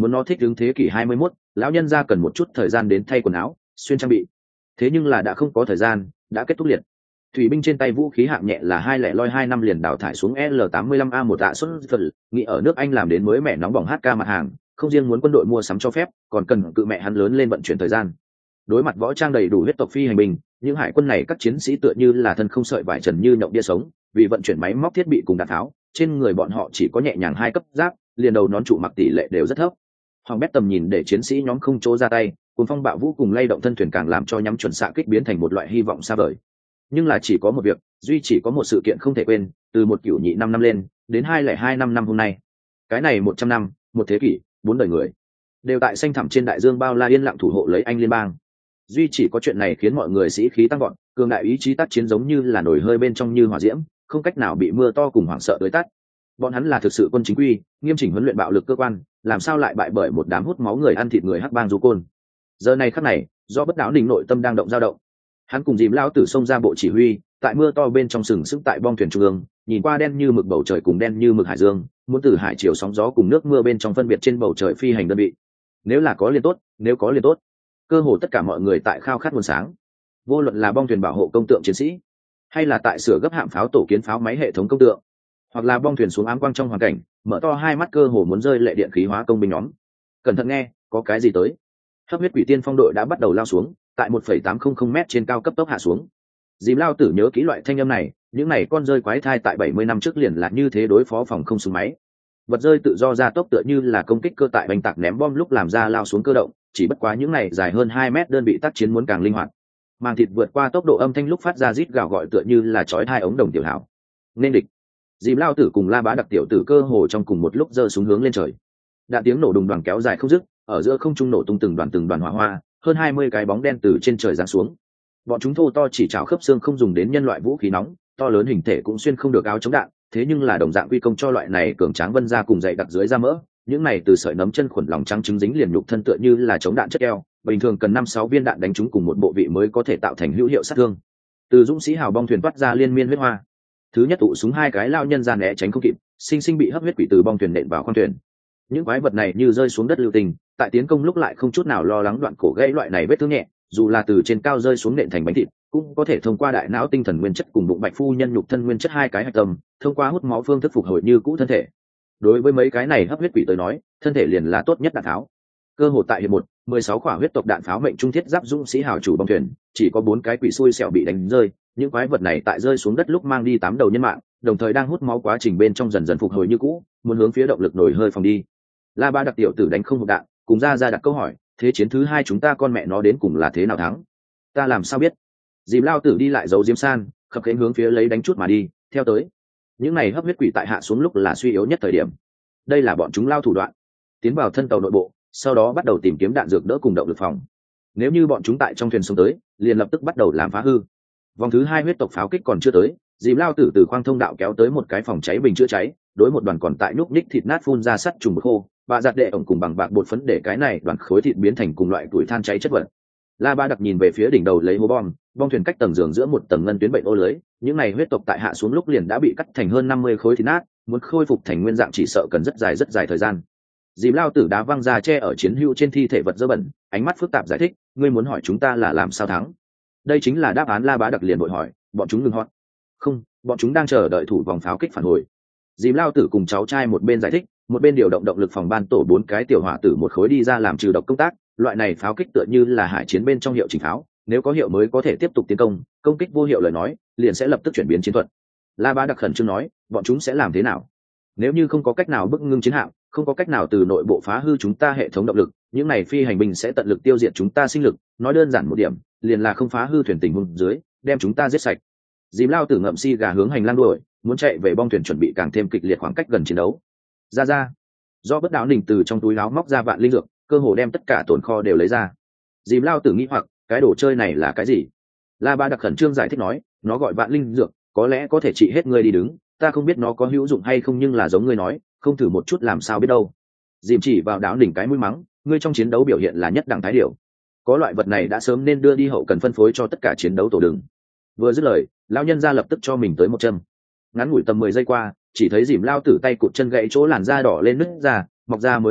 muốn nó thích ứng thế kỷ 21, lão nhân gia cần một chút thời gian đến thay quần áo, xuyên trang bị. Thế nhưng là đã không có thời gian, đã kết thúc liệt. Thủy binh trên tay vũ khí hạng nhẹ là 2 năm liền đào thải xuống L85A1 tạ xuất phật, nghĩ ở nước Anh làm đến mới mẻ nóng bỏng HK mặt hàng, không riêng muốn quân đội mua sắm cho phép, còn cần cự mẹ hắn lớn lên vận chuyển thời gian. Đối mặt võ trang đầy đủ huyết tộc phi hành binh, những hải quân này các chiến sĩ tựa như là thân không sợi vải trần như nhộng bia sống, vì vận chuyển máy móc thiết bị cùng đạn tháo, trên người bọn họ chỉ có nhẹ nhàng 2 cấp giáp, liền đầu nón trụ mặc tỷ lệ đều rất thấp. Hoàng bét tầm nhìn để chiến sĩ nhóm không chỗ ra tay, cùng phong bạo vũ cùng lay động thân thuyền càng làm cho nhắm chuẩn xạ kích biến thành một loại hy vọng xa vời. Nhưng là chỉ có một việc, duy chỉ có một sự kiện không thể quên, từ một cửu nhị 5 năm lên đến 202 năm hôm nay, cái này 100 năm, một thế kỷ, 4 đời người đều tại xanh thẳm trên đại dương bao la yên lặng thủ hộ lấy Anh liên bang. Duy chỉ có chuyện này khiến mọi người sĩ khí tăng vọt, cường đại ý chí tác chiến giống như là nổi hơi bên trong như hỏa diễm, không cách nào bị mưa to cùng hoảng sợ tới tắt. Bọn hắn là thực sự quân chính quy, nghiêm chỉnh huấn luyện bạo lực cơ quan, làm sao lại bại bởi một đám hút máu người ăn thịt người hắc bang du côn. Giờ này khắc này, do bất đáo đình nội tâm đang động dao động, hắn cùng dìm lao tử xông ra bộ chỉ huy, tại mưa to bên trong sừng sững tại bong thuyền trung ương, nhìn qua đen như mực bầu trời cùng đen như mực hải dương, muốn từ hải chiều sóng gió cùng nước mưa bên trong phân biệt trên bầu trời phi hành đơn vị. Nếu là có liền tốt, nếu có liền tốt. Cơ hồ tất cả mọi người tại khao khát nguồn sáng, vô luận là bong thuyền bảo hộ công tượng chiến sĩ, hay là tại sửa gấp hạm pháo tổ kiến pháo máy hệ thống công tượng, hoặc là bong thuyền xuống ám quang trong hoàn cảnh, mở to hai mắt cơ hồ muốn rơi lệ điện khí hóa công binh nhóm. Cẩn thận nghe, có cái gì tới. Hấp huyết quỷ tiên phong đội đã bắt đầu lao xuống, tại 1,800 m trên cao cấp tốc hạ xuống. Dìm lao tử nhớ kỹ loại thanh âm này, những này con rơi quái thai tại 70 năm trước liền là như thế đối phó phòng không súng máy. Vật rơi tự do ra tốc tựa như là công kích cơ tại bánh tạc ném bom lúc làm ra lao xuống cơ động, chỉ bất quá những này dài hơn 2 mét đơn vị tác chiến muốn càng linh hoạt. Màng thịt vượt qua tốc độ âm thanh lúc phát ra rít gào gọi tựa như là chói hai ống đồng tiểu hảo. Nên địch. Dìm lao tử cùng La Bá đặc tiểu tử cơ hồ trong cùng một lúc giơ súng hướng lên trời. Đạn tiếng nổ đùng đoàn kéo dài không dứt, ở giữa không trung nổ tung từng đoàn hỏa hoa, hơn 20 cái bóng đen từ trên trời giáng xuống. Bọn chúng thô to chỉ chảo khớp xương không dùng đến nhân loại vũ khí nóng, to lớn hình thể cũng xuyên không được áo chống đạn, thế nhưng là đồng dạng quy công cho loại này cường tráng vân ra cùng dày đặc dưới da mỡ, những này từ sợi nấm chân khuẩn lòng trắng trứng dính liền nhục thân tựa như là chống đạn chất keo, bình thường cần 5-6 viên đạn đánh trúng cùng một bộ vị mới có thể tạo thành hữu hiệu sát thương. Từ dũng sĩ hào bong thuyền toát ra liên miên huyết hoa. Thứ nhất tụ súng hai cái lao nhân ra né tránh không kịp, sinh sinh bị hấp huyết quỷ từ bong thuyền nện vào khoang thuyền. Những quái vật này như rơi xuống đất lưu tình, tại tiến công lúc lại không chút nào lo lắng đoạn cổ gãy loại này vết thương nhẹ, dù là từ trên cao rơi xuống nện thành bánh thịt, cũng có thể thông qua đại não tinh thần nguyên chất cùng bụng bạch phu nhân nhục thân nguyên chất hai cái hạch tâm, thông qua hút máu phương thức phục hồi như cũ thân thể. Đối với mấy cái này hấp huyết quỷ tới nói, thân thể liền là tốt nhất đạn tháo. Cơ hội tại hiệp 1, 16 quả huyết tộc đạn pháo mệnh trung thiết giáp dũng sĩ hào chủ bong thuyền, chỉ có 4 cái quỷ xui xẻo bị đánh rơi, những quái vật này tại rơi xuống đất lúc mang đi 8 đầu nhân mạng, đồng thời đang hút máu quá trình bên trong dần dần phục hồi như cũ, muốn hướng phía động lực nổi hơi phòng đi. La Ba đặc tiểu tử đánh không hụt đạn, cùng ra đặt câu hỏi, thế chiến thứ 2 chúng ta con mẹ nó đến cùng là thế nào thắng? Ta làm sao biết? Dìm lao tử đi lại giấu diếm san, khập khiễng hướng phía lấy đánh chút mà đi, theo tới. Những này hấp huyết quỷ tại hạ xuống lúc là suy yếu nhất thời điểm. Đây là bọn chúng lao thủ đoạn, tiến vào thân tàu nội bộ, sau đó bắt đầu tìm kiếm đạn dược đỡ cùng động lực phòng. Nếu như bọn chúng tại trong thuyền sống tới, liền lập tức bắt đầu làm phá hư. Vòng thứ 2 huyết tộc pháo kích còn chưa tới, dìm lao tử từ khoang thông đạo kéo tới một cái phòng cháy bình chữa cháy, đối một đoàn còn tại núc ních thịt nát phun ra sắt trùng bực khô, và giặt đệ ổng cùng bằng bạc bột phấn để cái này đoàn khối thịt biến thành cùng loại tuổi than cháy chất vật. La Ba đặc nhìn về phía đỉnh đầu lấy hố bom thuyền cách tầng giường giữa một tầng ngân tuyến bệnh ô lưới, những này huyết tộc tại hạ xuống lúc liền đã bị cắt thành hơn 50 khối thịt nát, muốn khôi phục thành nguyên dạng chỉ sợ cần rất dài thời gian. Dìm lao tử đá văng ra che ở chiến hữu trên thi thể vật dơ bẩn, ánh mắt phức tạp giải thích, ngươi muốn hỏi chúng ta là làm sao thắng? Đây chính là đáp án. La Bá đặc liền vội hỏi, bọn chúng ngừng hót. Không, bọn chúng đang chờ đợi thủ vòng pháo kích phản hồi. Dìm lao tử cùng cháu trai một bên giải thích, một bên điều động động lực phòng ban tổ 4 cái tiểu hỏa tử một khối đi ra làm trừ độc công tác. Loại này pháo kích tựa như là hải chiến bên trong hiệu chỉnh pháo, nếu có hiệu mới có thể tiếp tục tiến công, công kích vô hiệu lời nói liền sẽ lập tức chuyển biến chiến thuật. La Bá đặc khẩn trương nói, bọn chúng sẽ làm thế nào? Nếu như không có cách nào bức ngưng chiến hạm, không có cách nào từ nội bộ phá hư chúng ta hệ thống động lực, những này phi hành binh sẽ tận lực tiêu diệt chúng ta sinh lực, nói đơn giản một điểm, liền là không phá hư thuyền tình huống dưới, đem chúng ta giết sạch. Dìm lao tử ngậm si gà hướng hành lang đuổi, muốn chạy về bong thuyền chuẩn bị càng thêm kịch liệt khoảng cách gần chiến đấu. Ra, do bất đạo đình từ trong túi áo móc ra vạn linh dược, cơ hồ đem tất cả tồn kho đều lấy ra. Dìm lao tử nghĩ hoặc, cái đồ chơi này là cái gì? La Ba đặc khẩn trương giải thích nói, nó gọi vạn linh dược, có lẽ có thể trị hết ngươi đi đứng, ta không biết nó có hữu dụng hay không, nhưng là giống ngươi nói, không thử một chút làm sao biết đâu. Dìm chỉ vào đáo đỉnh cái mũi mắng, ngươi trong chiến đấu biểu hiện là nhất đẳng thái điểu, có loại vật này đã sớm nên đưa đi hậu cần phân phối cho tất cả chiến đấu tổ đường. Vừa dứt lời, lão nhân ra lập tức cho mình tới một châm. Ngắn ngủi tầm 10 giây qua, chỉ thấy dìm lao tử tay cụt chân gãy chỗ làn da đỏ lên nứt ra, mọc ra mới mầm thịt,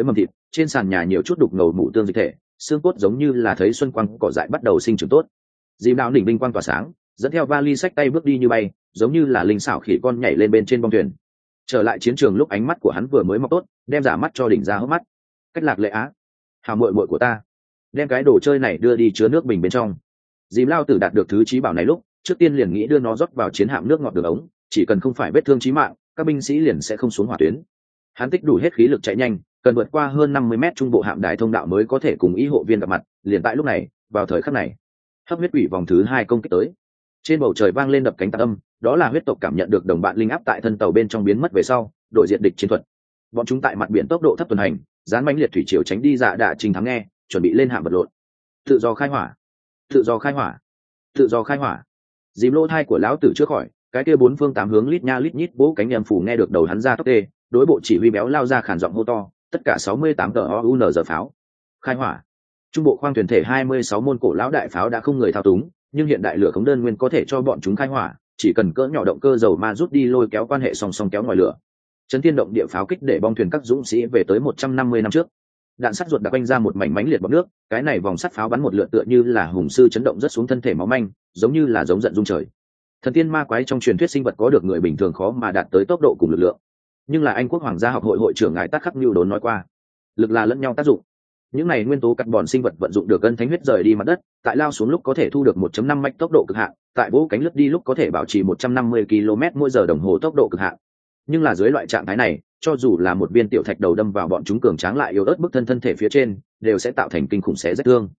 trên sàn nhà nhiều chút đục ngầu mủ tương dịch thể, xương cốt giống như là thấy xuân quang cỏ dại bắt đầu sinh trưởng tốt. Dìm đạo đỉnh vinh quang tỏa sáng, dẫn theo vali sách tay bước đi như bay, giống như là linh xảo khỉ con nhảy lên bên trên bong thuyền. Trở lại chiến trường lúc ánh mắt của hắn vừa mới mọc tốt, đem giả mắt cho đỉnh ra hốc mắt. Cách Lạc Lệ Á, hào muội muội của ta, đem cái đồ chơi này đưa đi chứa nước bình bên trong. Dìm Lao Tử đạt được thứ chí bảo này lúc, trước tiên liền nghĩ đưa nó rót vào chiến hạm nước ngọt đường ống, chỉ cần không phải vết thương chí mạng, các binh sĩ liền sẽ không xuống hỏa tuyến. Hắn tích đủ hết khí lực chạy nhanh, cần vượt qua hơn 50 mét trung bộ hạm đài thông đạo mới có thể cùng ý hộ viên gặp mặt. Liền tại lúc này, vào thời khắc này, hấp huyết quỷ vòng thứ 2 công kích tới. Trên bầu trời vang lên đập cánh tạc âm, đó là huyết tộc cảm nhận được đồng bạn linh áp tại thân tàu bên trong biến mất về sau, đội diện địch chiến thuật. Bọn chúng tại mặt biển tốc độ thấp tuần hành, dán mãnh liệt thủy triều tránh đi dạ đạ trình thắng nghe, chuẩn bị lên hạm vật lộn. Tự do khai hỏa, tự do khai hỏa, tự do khai hỏa. Dìm lỗ thai của lão tử trước khỏi, cái kia bốn phương tám hướng lít nha lít nhít bố cánh em phủ nghe được đầu hắn ra tóc tê, đối bộ chỉ huy béo lao ra khản giọng hô to, tất cả 68 tờ OUN giờ pháo. Khai hỏa. Trung bộ khoang thuyền thể 26 môn cổ lão đại pháo đã không người thao túng, nhưng hiện đại lửa khống đơn nguyên có thể cho bọn chúng khai hỏa, chỉ cần cỡ nhỏ động cơ dầu ma rút đi lôi kéo quan hệ song song kéo ngoài lửa. Chấn thiên động địa pháo kích để bong thuyền các dũng sĩ về tới 150 năm trước. Đạn sắt ruột đã quanh ra một mảnh mánh liệt bọt nước, cái này vòng sắt pháo bắn một lượt tựa như là hùng sư chấn động rất xuống thân thể máu manh, giống như là giống giận rung trời. Thần tiên ma quái trong truyền thuyết sinh vật có được người bình thường khó mà đạt tới tốc độ cùng lực lượng, nhưng là Anh quốc hoàng gia học hội hội trưởng ngài Tắc Khắc Nưu đốn nói qua, lực là lẫn nhau tác dụng. Những này nguyên tố carbon sinh vật vận dụng được gân thánh huyết rời đi mặt đất, tại lao xuống lúc có thể thu được 1.5 mạch tốc độ cực hạn, tại vỗ cánh lướt đi lúc có thể bảo trì 150 km/h đồng hồ tốc độ cực hạn. Nhưng là dưới loại trạng thái này, cho dù là một viên tiểu thạch đầu đâm vào bọn chúng cường tráng lại yếu ớt bức thân thể phía trên, đều sẽ tạo thành kinh khủng xé rách thương.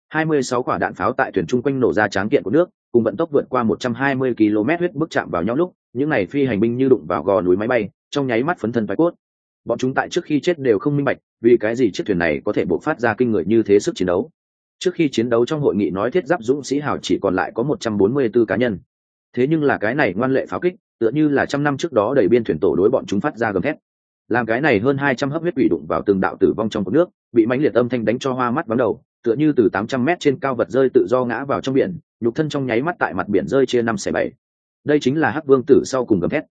26 quả đạn pháo tại thuyền trung quanh nổ ra tráng kiện của nước, cùng vận tốc vượt qua 120 km huyết bức chạm vào nhau lúc, những này phi hành binh như đụng vào gò núi máy bay, trong nháy mắt phấn thân phái cốt. Bọn chúng tại trước khi chết đều không minh bạch, vì cái gì chiếc thuyền này có thể bộc phát ra kinh người như thế sức chiến đấu. Trước khi chiến đấu trong hội nghị nói thiết giáp dũng sĩ hào chỉ còn lại có 144 cá nhân. Thế nhưng là cái này ngoan lệ pháo kích, tựa như là trăm năm trước đó đẩy biên thuyền tổ đối bọn chúng phát ra gầm thét. Làm cái này hơn 200 hấp huyết quỷ đụng vào từng đạo tử vong trong cột nước, bị mãnh liệt âm thanh đánh cho hoa mắt vắng đầu, tựa như từ 800 mét trên cao vật rơi tự do ngã vào trong biển, nhục thân trong nháy mắt tại mặt biển rơi chia 5/7. Đây chính là Hắc Vương tử sau cùng gầm thét.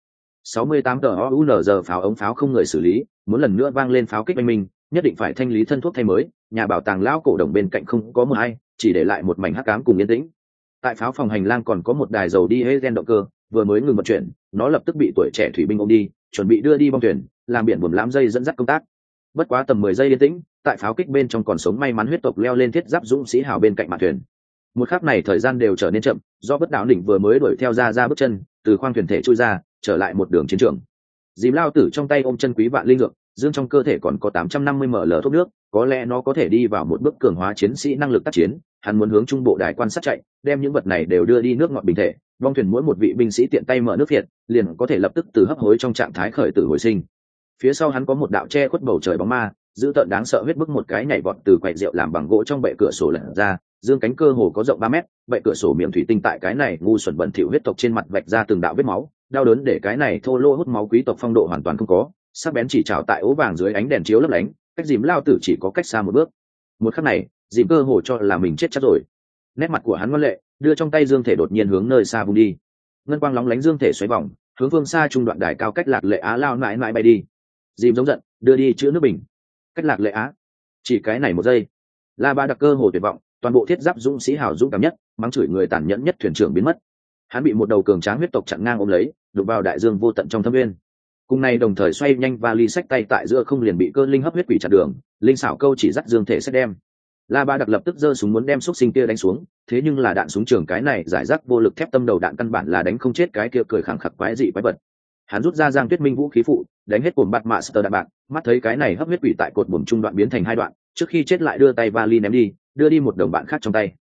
68 tờ OUN giờ pháo ống pháo không người xử lý, muốn lần nữa vang lên pháo kích oanh minh, nhất định phải thanh lý thân thuốc thay mới. Nhà bảo tàng lão cổ đồng bên cạnh không có một ai, chỉ để lại một mảnh hắc ám cùng yên tĩnh. Tại pháo phòng hành lang còn có một đài dầu đi gen động cơ, vừa mới ngừng vận chuyển, nó lập tức bị tuổi trẻ thủy binh ôm đi, chuẩn bị đưa đi bong thuyền, làm biển buồm lãm dây dẫn dắt công tác. Bất quá tầm 10 giây yên tĩnh, tại pháo kích bên trong còn sống may mắn huyết tộc leo lên thiết giáp dũng sĩ hào bên cạnh mạn thuyền. Một khắc này thời gian đều trở nên chậm, do bất đạo đỉnh vừa mới đuổi theo ra bước chân, từ khoang thuyền thể chui ra, trở lại một đường chiến trường. Dìm lao tử trong tay ôm chân quý vạn linh dược, dương trong cơ thể còn có 850 ml thuốc nước, có lẽ nó có thể đi vào một bước cường hóa chiến sĩ năng lực tác chiến. Hắn muốn hướng trung bộ đài quan sát chạy, đem những vật này đều đưa đi nước ngọt bình thể, bong thuyền mỗi một vị binh sĩ tiện tay mở nước việt, liền có thể lập tức từ hấp hối trong trạng thái khởi tử hồi sinh. Phía sau hắn có một đạo che khuất bầu trời bóng ma, dữ tợn đáng sợ huyết bức một cái nhảy vọt từ quầy rượu làm bằng gỗ trong bệ cửa sổ lật ra, dương cánh cơ hồ có rộng 3 mét, bệ cửa sổ miệng thủy tinh tại cái này ngu xuẩn bẩn thỉu huyết tộc trên mặt vạch ra từng đạo vết máu, đau đớn để cái này thô lỗ hút máu quý tộc phong độ hoàn toàn không có, sắc bén chỉ trảo tại ố vàng dưới ánh đèn chiếu lấp lánh, cách Dìm lao tử chỉ có cách xa một bước. Một khắc này, Dìm cơ hồ cho là mình chết chắc rồi. Nét mặt của hắn ngoan lệ, đưa trong tay dương thể đột nhiên hướng nơi xa vung đi. Ngân quang lóng lánh dương thể xoáy vòng, hướng phương xa trung đoạn đài cao cách Lạc Lệ Á lao mãi mãi bay đi. Dìm giống giận, đưa đi chữa nước bình. Cách Lạc Lệ Á. Chỉ cái này một giây, La Ba đặc cơ hồ tuyệt vọng, toàn bộ thiết giáp dũng sĩ hào dũng cảm nhất, mắng chửi người tàn nhẫn nhất thuyền trưởng biến mất. Hắn bị một đầu cường tráng huyết tộc chặn ngang ôm lấy, đụng vào đại dương vô tận trong thâm nguyên. Cùng này đồng thời xoay nhanh vali sách tay tại giữa không liền bị cơ linh hấp huyết quỷ chặn đường, linh xảo câu chỉ dắt dương thể xét đem. La Ba đặc lập tức giơ súng muốn đem xúc sinh kia đánh xuống, thế nhưng là đạn súng trường cái này giải rác vô lực thép tâm đầu đạn căn bản là đánh không chết cái kia cười khẳng khặc quái dị quái vật. Hắn rút ra Giang Tuyết Minh vũ khí phụ, đánh hết cồn bạt master đạn bạc, mắt thấy cái này hấp huyết quỷ tại cột buồm trung đoạn biến thành 2 đoạn, trước khi chết lại đưa tay vali ném đi, đưa đi một đồng bạn khác trong tay.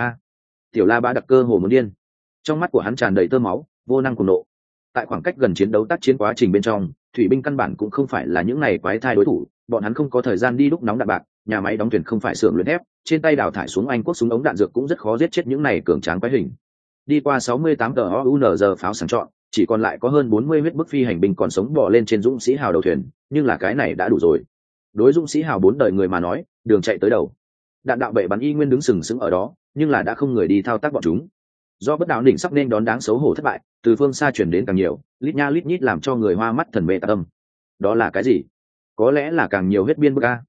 Tiểu La Ba đặc cơ hồ muốn điên. Trong mắt của hắn tràn đầy tơ máu, vô năng cùng nộ. Tại khoảng cách gần chiến đấu tác chiến quá trình bên trong, thủy binh căn bản cũng không phải là những này quái thai đối thủ, bọn hắn không có thời gian đi đúc nóng đạn bạc, nhà máy đóng thuyền không phải xưởng luyện thép, trên tay đào thải xuống Anh quốc súng ống đạn dược cũng rất khó giết chết những này cường tráng quái hình. Đi qua 68 tờ OUN giờ pháo sàng chọn, chỉ còn lại có hơn 40 huyết bức phi hành binh còn sống bò lên trên dũng sĩ hào đầu thuyền, nhưng là cái này đã đủ rồi. Đối dũng sĩ hào 4 đời người mà nói, đường chạy tới đầu. Đạn đạo bệ bắn y nguyên đứng sừng sững ở đó, nhưng là đã không người đi thao tác bọn chúng. Do bất đạo đỉnh sắp nên đón đáng xấu hổ thất bại, từ phương xa chuyển đến càng nhiều, lít nha lít nhít làm cho người hoa mắt thần mê tạc tâm. Đó là cái gì? Có lẽ là càng nhiều huyết biên bức a.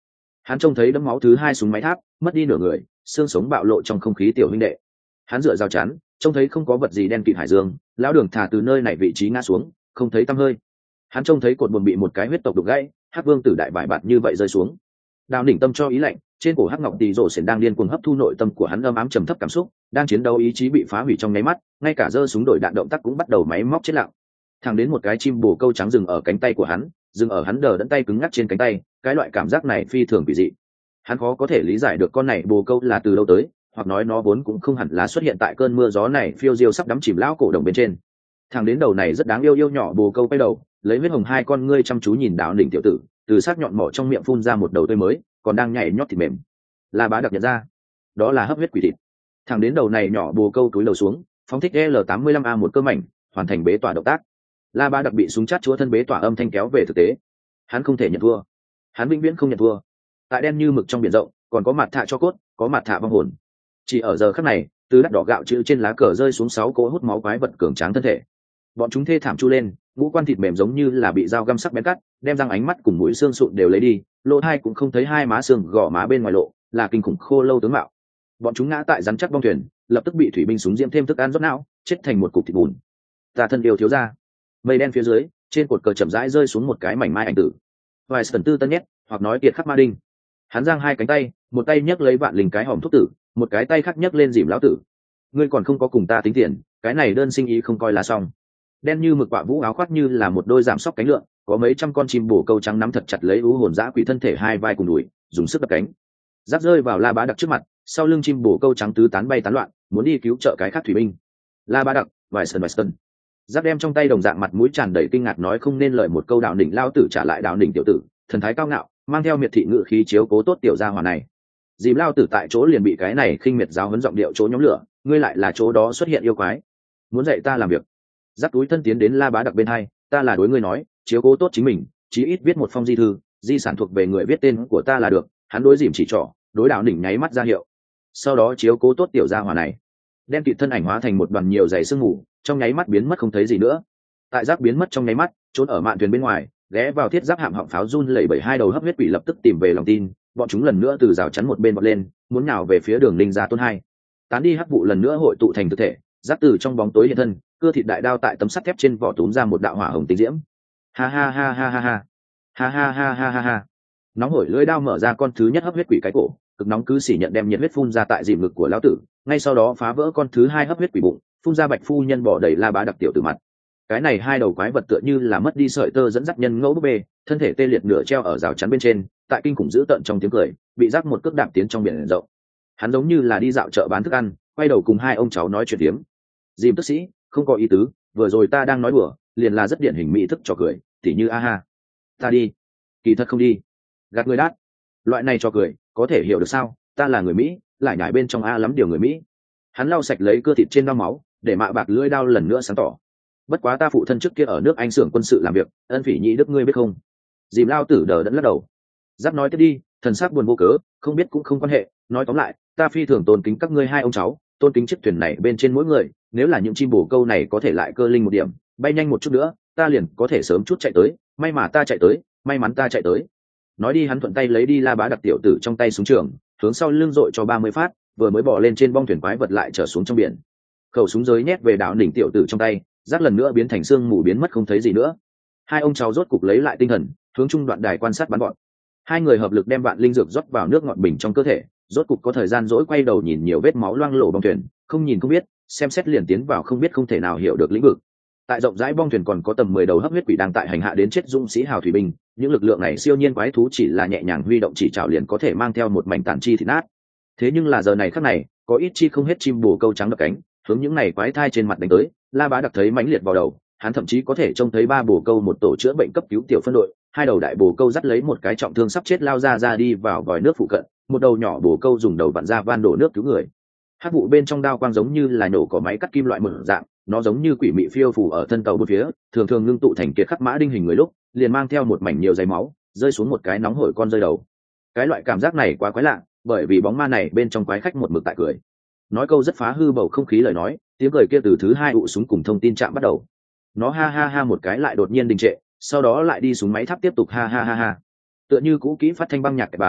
Hắn trông thấy đấm máu thứ hai súng máy tháp mất đi nửa người, xương sống bạo lộ trong không khí. Tiểu huynh đệ. Hắn dựa rào chắn, trông thấy không có vật gì đen kịt hải dương, lão đường thả từ nơi này vị trí ngã xuống, không thấy tăm hơi. Hắn trông thấy cột buồm bị một cái huyết tộc đục gãy, Hắc Vương tử đại bại bạt như vậy rơi xuống. Đào đỉnh tâm cho ý lạnh, trên cổ Hắc Ngọc Tỷ Rồ Sển đang điên cuồng hấp thu nội tâm của hắn, ấm ám trầm thấp cảm xúc, đang chiến đấu ý chí bị phá hủy trong nháy mắt, ngay cả giơ súng đổi đạn động tác cũng bắt đầu máy móc chết lặng. Thẳng đến một cái chim bồ câu trắng dừng ở cánh tay của hắn, dừng ở hắn đờ đẫn tay cứng ngắc trên cánh tay, cái loại cảm giác này phi thường kỳ dị. Hắn khó có thể lý giải được con này bồ câu là từ đâu tới, hoặc nói nó vốn cũng không hẳn là xuất hiện tại cơn mưa gió này phiêu diêu sắp đắm chìm lão cổ đồng bên trên. Thằng đến đầu này rất đáng yêu nhỏ bồ câu quay đầu, lấy huyết hồng hai con ngươi chăm chú nhìn Đạo đỉnh tiểu tử, từ sắc nhọn mỏ trong miệng phun ra một đầu tươi mới, còn đang nhảy nhót thịt mềm. La Bá Đặc nhận ra, đó là hấp huyết quỷ thịt. Thằng đến đầu này nhỏ bồ câu túi đầu xuống, phóng thích L85A một cơ mảnh, hoàn thành bế tỏa động tác. La Bá Đặc bị súng chát chúa thân bế tỏa âm thanh kéo về thực tế. Hắn không thể nhận thua, hắn vĩnh viễn không nhận thua. Tại đen như mực trong biển rộng, còn có mặt thạ cho cốt, có mặt thạ vong hồn. Chỉ ở giờ khắc này, từ đắt đỏ gạo chữ trên lá cờ rơi xuống 6 cỗ hút máu quái vật cường tráng thân thể. Bọn chúng thê thảm chu lên, ngũ quan thịt mềm giống như là bị dao găm sắc bén cắt, đem răng ánh mắt cùng mũi xương sụn đều lấy đi, lỗ hai cũng không thấy hai má xương gò má bên ngoài lộ, là kinh khủng khô lâu tướng mạo. Bọn chúng ngã tại rắn chắc bong thuyền, lập tức bị thủy binh súng diễm thêm thức ăn rót não, chết thành một cục thịt bùn. Ta thân yêu thiếu gia. Mây đen phía dưới, trên cột cờ chậm rãi rơi xuống một cái mảnh mai ảnh tử. Vài sần tư tân nhét, hoặc nói kiệt khắc ma đinh. Hắn giang hai cánh tay, một tay nhấc lấy vạn linh cái hòm thuốc tử, một cái tay khác nhấc lên dìm lão tử. Ngươi còn không có cùng ta tính tiền, cái này đơn sinh ý không coi là xong. Đen như mực quạ vũ áo khoác như là một đôi giảm sóc cánh lượng, có mấy trăm con chim bồ câu trắng nắm thật chặt lấy ú hồn dã quỷ thân thể hai vai cùng đùi, dùng sức đập cánh. Giáp rơi vào La Bá Đặc trước mặt, sau lưng chim bồ câu trắng tứ tán bay tán loạn, muốn đi cứu trợ cái khác thủy binh. La Bá Đặc, vài sân. Giáp đem trong tay đồng dạng mặt mũi tràn đầy kinh ngạc nói không nên lời một câu. Đạo đỉnh lao tử trả lại đạo đỉnh tiểu tử, thần thái cao ngạo, mang theo miệt thị ngự khí chiếu cố tốt tiểu gia hỏa này. Dìm lao tử tại chỗ liền bị cái này khinh miệt giáo huấn giọng điệu chỗ nhóm lửa, ngươi lại là chỗ đó xuất hiện yêu quái, muốn dạy ta làm việc. Giáp túi thân tiến đến La Bá Đặc bên hai, ta là đối ngươi nói, chiếu cố tốt chính mình, chí ít viết một phong di thư, di sản thuộc về người viết tên của ta là được. Hắn đối dìm chỉ trỏ, đối đạo đỉnh nháy mắt ra hiệu, sau đó chiếu cố tốt tiểu gia hỏa này. Đen kịt thân ảnh hóa thành một đoàn nhiều dày sương mù, trong nháy mắt biến mất không thấy gì nữa. Tại Giáp biến mất trong nháy mắt, trốn ở mạn thuyền bên ngoài, ghé vào thiết giáp hạm họng pháo run lẩy bẩy hai đầu hấp huyết quỷ lập tức tìm về lòng tin, bọn chúng lần nữa từ rào chắn một bên vọt lên, muốn nhào về phía Đường Ninh Gia Tôn hai. Tán đi hắc vụ lần nữa hội tụ thành thực thể, Giáp từ trong bóng tối hiện thân, cưa thịt đại đao tại tấm sắt thép trên vỏ túm ra một đạo hỏa hồng tinh diễm. Ha ha ha ha ha ha. Ha ha ha ha ha ha. Nóng hổi lưỡi đao mở ra con thứ nhất hấp huyết quỷ cái cổ, cực nóng cứ xỉ nhận đem nhiệt huyết phun ra tại dìm ngực của lão tử, ngay sau đó phá vỡ con thứ hai hấp huyết quỷ bụng, phun ra Bạch phu nhân bỏ đầy La Bá Đặc tiểu tử mặt. Cái này hai đầu quái vật tựa như là mất đi sợi tơ dẫn dắt nhân ngẫu búp bê, thân thể tê liệt nửa treo ở rào chắn bên trên, tại kinh khủng dữ tợn trong tiếng cười, bị Giáp một cước đạp tiến trong biển rộng. Hắn giống như là đi dạo chợ bán thức ăn, quay đầu cùng hai ông cháu nói chuyện tiếm. Dìm tức sĩ, không có ý tứ, vừa rồi ta đang nói đùa, liền là rất điển hình mỹ thức trò cười, tỉ như a ha. Ta đi. Kỳ thật không đi. Gạt người đát. Loại này trò cười, có thể hiểu được sao, ta là người Mỹ, lại nhảy bên trong a lắm điều người Mỹ. Hắn lau sạch lấy cưa thịt trên đao máu, để mạ bạc lưỡi đao lần nữa sáng tỏ. Bất quá ta phụ thân trước kia ở nước Anh xưởng quân sự làm việc, ân phỉ nhị đức ngươi biết không? Dìm lao tử đờ đẫn lắc đầu. Giáp nói tiếp đi, thần sắc buồn vô cớ, không biết cũng không quan hệ. Nói tóm lại, ta phi thường tôn kính các ngươi hai ông cháu, tôn kính chiếc thuyền này bên trên mỗi người. Nếu là những chim bồ câu này có thể lại cơ linh một điểm, bay nhanh một chút nữa, ta liền có thể sớm chút chạy tới. May mà ta chạy tới, may mắn ta chạy tới. Nói đi hắn thuận tay lấy đi La Bá Đặc tiểu tử trong tay súng trường, hướng sau lưng dội cho 30 phát, vừa mới bỏ lên trên bong thuyền quái vật lại trở xuống trong biển. Khẩu súng giới nhét về Đạo đỉnh tiểu tử trong tay, Giáp lần nữa biến thành xương mù biến mất không thấy gì nữa. Hai ông cháu rốt cục lấy lại tinh thần, hướng trung đoạn đài quan sát bắn bọn. Hai người hợp lực đem vạn linh dược rót vào nước ngọt bình trong cơ thể, rốt cục có thời gian dỗi quay đầu nhìn nhiều vết máu loang lổ bong thuyền, không nhìn không biết, xem xét liền tiến vào không biết không thể nào hiểu được lĩnh vực. Tại rộng rãi bong thuyền còn có tầm 10 đầu hấp huyết quỷ đang tại hành hạ đến chết dũng sĩ hào thủy binh, những lực lượng này siêu nhiên quái thú chỉ là nhẹ nhàng huy động chỉ trảo liền có thể mang theo một mảnh tàn chi thịt nát. Thế nhưng là giờ này khắc này, có ít chi không hết chim bồ câu trắng đập cánh, hướng những này quái thai trên mặt đánh tới. La Bá Đặc thấy mãnh liệt vào đầu, hắn thậm chí có thể trông thấy 3 bồ câu một tổ chữa bệnh cấp cứu tiểu phân đội, hai đầu đại bồ câu dắt lấy một cái trọng thương sắp chết lao ra đi vào vòi nước phụ cận, một đầu nhỏ bồ câu dùng đầu vặn ra van đổ nước cứu người. Hắc vụ bên trong đao quang giống như là nổ cỏ máy cắt kim loại mở dạng, nó giống như quỷ mị phiêu phù ở thân tàu bốn phía, thường thường ngưng tụ thành kiệt khắc mã đinh hình người lúc, liền mang theo một mảnh nhiều giấy máu, rơi xuống một cái nóng hổi con rơi đầu. Cái loại cảm giác này quá quái lạ, bởi vì bóng ma này bên trong quái khách một mực tại cười. Nói câu rất phá hư bầu không khí lời nói, tiếng cười kia từ thứ hai ụ súng cùng thông tin trạm bắt đầu. Nó ha ha ha một cái lại đột nhiên đình trệ, sau đó lại đi súng máy tháp tiếp tục ha ha ha ha. Tựa như cũ kỹ phát thanh băng nhạc cái bàn,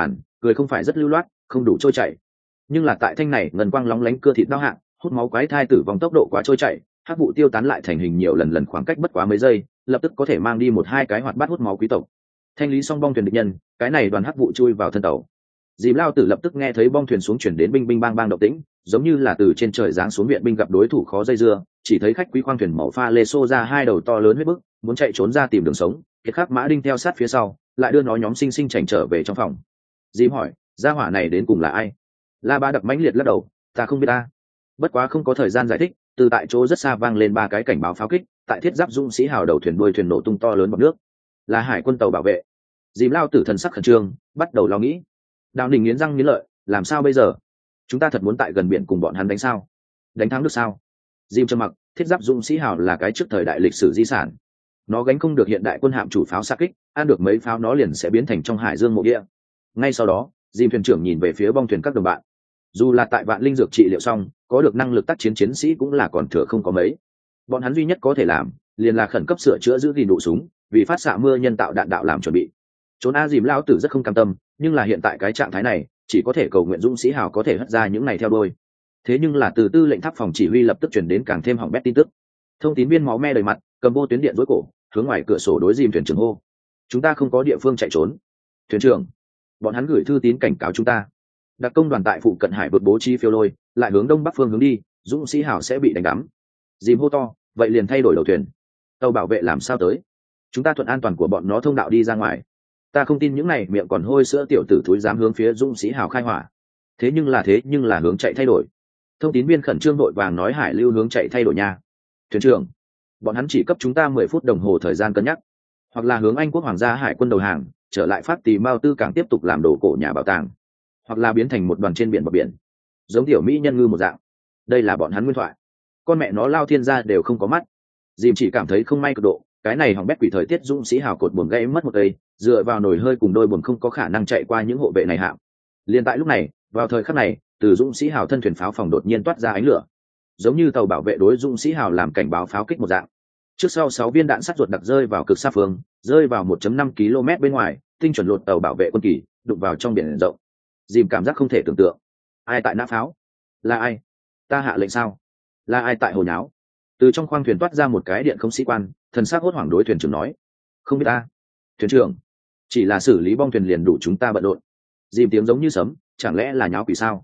cười không phải rất lưu loát, không đủ trôi chảy. Nhưng là tại thanh này ngân quang lóng lánh cưa thịt đau hạng, hút máu quái thai tử vong tốc độ quá trôi chảy, hắc vụ tiêu tán lại thành hình nhiều lần lần khoảng cách bất quá mấy giây, lập tức có thể mang đi một hai cái hoạt bát hút máu quý tộc. Thanh lý xong bong thuyền địch nhân, cái này đoàn hắc vụ chui vào thân tàu. Dìm Lao Tử lập tức nghe thấy bong thuyền xuống chuyển đến binh binh bang bang động tĩnh, giống như là từ trên trời giáng xuống viện binh gặp đối thủ khó dây dưa, chỉ thấy khách quý khoang thuyền màu pha lê xô ra hai đầu to lớn huyết bức, muốn chạy trốn ra tìm đường sống, Kiệt Khắc Mã Đinh theo sát phía sau, lại đưa nó nhóm sinh sinh chảnh trở về trong phòng. Dìm hỏi, gia hỏa này đến cùng là ai? La Bá Đặc mãnh liệt lắc đầu, ta không biết ta. Bất quá không có thời gian giải thích, từ tại chỗ rất xa vang lên ba cái cảnh báo pháo kích, tại thiết giáp dũng sĩ hào đầu thuyền đuôi thuyền nổ tung to lớn bọt nước, là hải quân tàu bảo vệ. Dìm Lao Tử thần sắc khẩn trương, bắt đầu lo nghĩ. Đào Đình nghiến răng nghiến lợi, làm sao bây giờ? Chúng ta thật muốn tại gần biển cùng bọn hắn đánh sao? Đánh thắng được sao? Dìm trầm mặc, thiết giáp dũng sĩ hào là cái trước thời đại lịch sử di sản, nó gánh không được hiện đại quân hạm chủ pháo xa kích, ăn được mấy pháo nó liền sẽ biến thành trong hải dương mộ địa. Ngay sau đó, Dìm thuyền trưởng nhìn về phía bong thuyền các đồng bạn. Dù là tại Vạn Linh dược trị liệu xong, có được năng lực tác chiến chiến sĩ cũng là còn thừa không có mấy. Bọn hắn duy nhất có thể làm, liền là khẩn cấp sửa chữa giữ gìn nụ súng, vì phát xạ mưa nhân tạo đạn đạo làm chuẩn bị. Trốn A Dìm Lao Tử rất không cam tâm, nhưng là hiện tại cái trạng thái này, chỉ có thể cầu nguyện dũng sĩ hào có thể hất ra những này theo đuôi. Thế nhưng là từ tư lệnh tháp phòng chỉ huy lập tức chuyển đến càng thêm hỏng bét tin tức. Thông tín viên máu me đầy mặt, cầm vô tuyến điện rối cổ, hướng ngoài cửa sổ đối Dìm thuyền trưởng hô: chúng ta không có địa phương chạy trốn. Thuyền trưởng, bọn hắn gửi thư tín cảnh cáo chúng ta, đặc công đoàn tại phụ cận hải vượt bố trí phiêu lôi, lại hướng đông bắc phương hướng đi, dũng sĩ hào sẽ bị đánh đắm. Dìm hô to, vậy liền thay đổi đầu thuyền. Tàu bảo vệ làm sao tới? Chúng ta thuận an toàn của bọn nó thông đạo đi ra ngoài. Ta không tin những này miệng còn hôi sữa tiểu tử thúi dám hướng phía dũng sĩ hào khai hỏa. Thế nhưng là hướng chạy thay đổi. Thông tín viên khẩn trương đội vàng nói hải lưu hướng chạy thay đổi nha. Thuyền trưởng, bọn hắn chỉ cấp chúng ta 10 phút đồng hồ thời gian cân nhắc, hoặc là hướng Anh quốc hoàng gia hải quân đầu hàng, trở lại phát tì mao tư cảng tiếp tục làm đồ cổ nhà bảo tàng, hoặc là biến thành một đoàn trên biển bờ biển, giống tiểu mỹ nhân ngư một dạng. Đây là bọn hắn nguyên thoại. Con mẹ nó lao thiên gia đều không có mắt. Dìm chỉ cảm thấy không may cực độ, cái này hỏng bét quỷ thời tiết dũng sĩ hào cột buồm gãy mất một cây, dựa vào nồi hơi cùng đôi buồm không có khả năng chạy qua những hộ vệ này hạm. Liên tại lúc này, vào thời khắc này, từ dũng sĩ hào thân thuyền pháo phòng đột nhiên toát ra ánh lửa, giống như tàu bảo vệ đối dũng sĩ hào làm cảnh báo pháo kích một dạng. Trước sau 6 viên đạn sắt ruột đặc rơi vào cực xa phương, rơi vào 1.5 km bên ngoài, tinh chuẩn lột tàu bảo vệ quân kỳ, đụng vào trong biển rộng. Dìm cảm giác không thể tưởng tượng. Ai tại nã pháo? Là ai? Ta hạ lệnh sao? Là ai tại hồ nháo? Từ trong khoang thuyền toát ra một cái điện không sĩ quan, thần sắc hốt hoảng đối thuyền trưởng nói: không biết ta. Thuyền trưởng, chỉ là xử lý bong thuyền liền đủ chúng ta bận rộn. Dìm tiếng giống như sấm, chẳng lẽ là nháo quỷ sao?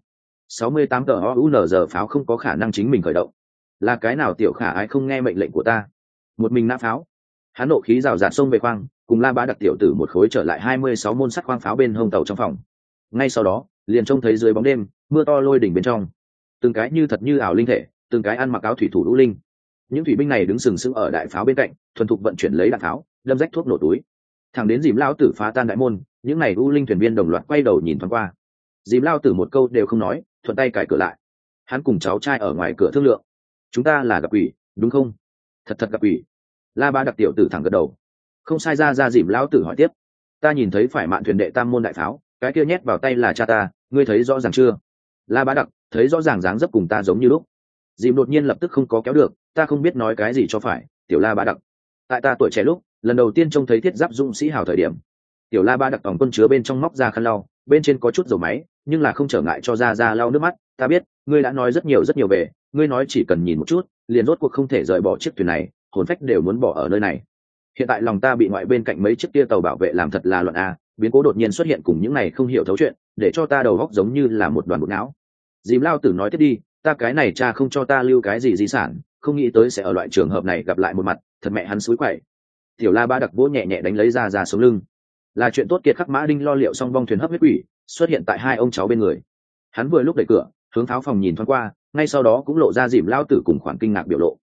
68 tờ OUN giờ pháo không có khả năng chính mình khởi động. Là cái nào tiểu khả ai không nghe mệnh lệnh của ta? Một mình nã pháo. Hắn nộ khí rào rạt xông về khoang, cùng La Bá Đặc tiểu tử một khối trở lại 26 môn sắt khoang pháo bên hông tàu trong phòng. Ngay sau đó, liền trông thấy dưới bóng đêm, mưa to lôi đỉnh bên trong, từng cái như thật như ảo linh thể, từng cái ăn mặc áo thủy thủ lũ linh. Những thủy binh này đứng sừng sững ở đại pháo bên cạnh, thuần thục vận chuyển lấy đạn pháo, đâm rách thuốc nổ túi. Thẳng đến Dìm Lao Tử phá tan đại môn, những này u linh thuyền viên đồng loạt quay đầu nhìn thoáng qua. Dìm Lao Tử một câu đều không nói, thuận tay cài cửa lại. Hắn cùng cháu trai ở ngoài cửa thương lượng: chúng ta là gặp quỷ, đúng không? Thật gặp quỷ. La Bá Đặc tiểu tử thẳng gật đầu. Không sai. Ra Dìm Lao Tử hỏi tiếp: ta nhìn thấy phải mạn thuyền đệ tam môn đại pháo, cái kia nhét vào tay là cha ta, ngươi thấy rõ ràng chưa? La Bá Đặc thấy rõ ràng, dáng dấp cùng ta giống như lúc. Dìm đột nhiên lập tức không có kéo được, ta không biết nói cái gì cho phải. Tiểu La Bá Đặc, tại ta tuổi trẻ lúc, lần đầu tiên trông thấy thiết giáp dũng sĩ hào thời điểm, Tiểu La Bá Đặc tổng quân chứa bên trong móc ra khăn lau, bên trên có chút dầu máy, nhưng là không trở ngại cho ra lau nước mắt. Ta biết ngươi đã nói rất nhiều về, ngươi nói chỉ cần nhìn một chút liền rốt cuộc không thể rời bỏ chiếc thuyền này, hồn phách đều muốn bỏ ở nơi này. Hiện tại lòng ta bị ngoại bên cạnh mấy chiếc kia tàu bảo vệ làm thật là loạn a, biến cố đột nhiên xuất hiện cùng những này không hiểu thấu chuyện, để cho ta đầu óc giống như là một đoàn bột não. Dìm Lao Tử nói tiếp đi, ta cái này cha không cho ta lưu cái gì di sản, không nghĩ tới sẽ ở loại trường hợp này gặp lại một mặt, thật mẹ hắn xúi quậy. Tiểu La Bá Đặc vỗ nhẹ nhẹ đánh lấy ra sống lưng. Là chuyện tốt. Kiệt Khắc Mã Đinh lo liệu xong bong thuyền hấp huyết quỷ, xuất hiện tại hai ông cháu bên người. Hắn vừa lúc đẩy cửa, hướng tháo phòng nhìn thoáng qua, ngay sau đó cũng lộ ra Dìm Lao Tử cùng khoản kinh ngạc biểu lộ.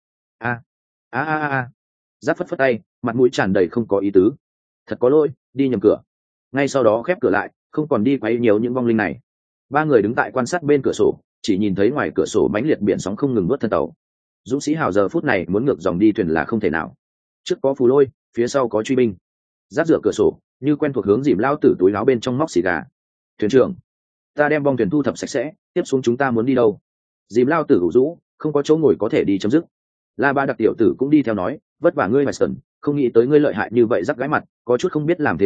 A. Giáp phất tay, mặt mũi tràn đầy không có ý tứ. Thật có lỗi, đi nhầm cửa. Ngay sau đó khép cửa lại, không còn đi quấy nhiều những vong linh này. Ba người đứng tại quan sát bên cửa sổ, chỉ nhìn thấy ngoài cửa sổ mãnh liệt biển sóng không ngừng nuốt thân tàu. Dũng sĩ hào giờ phút này muốn ngược dòng đi thuyền là không thể nào. Trước có phù lôi, phía sau có truy binh. Giáp dựa cửa sổ, như quen thuộc hướng Dìm Lao Tử túi láo bên trong móc xì gà. Thuyền trưởng, ta đem bong thuyền thu thập sạch sẽ, tiếp xuống chúng ta muốn đi đâu? Dìm Lao Tử ủ rũ, không có chỗ ngồi có thể đi chấm dứt. La Bá Đặc tiểu tử cũng đi theo nói, vất vả ngươi Weston, không nghĩ tới ngươi lợi hại như vậy rắc gái mặt, có chút không biết làm thế nào,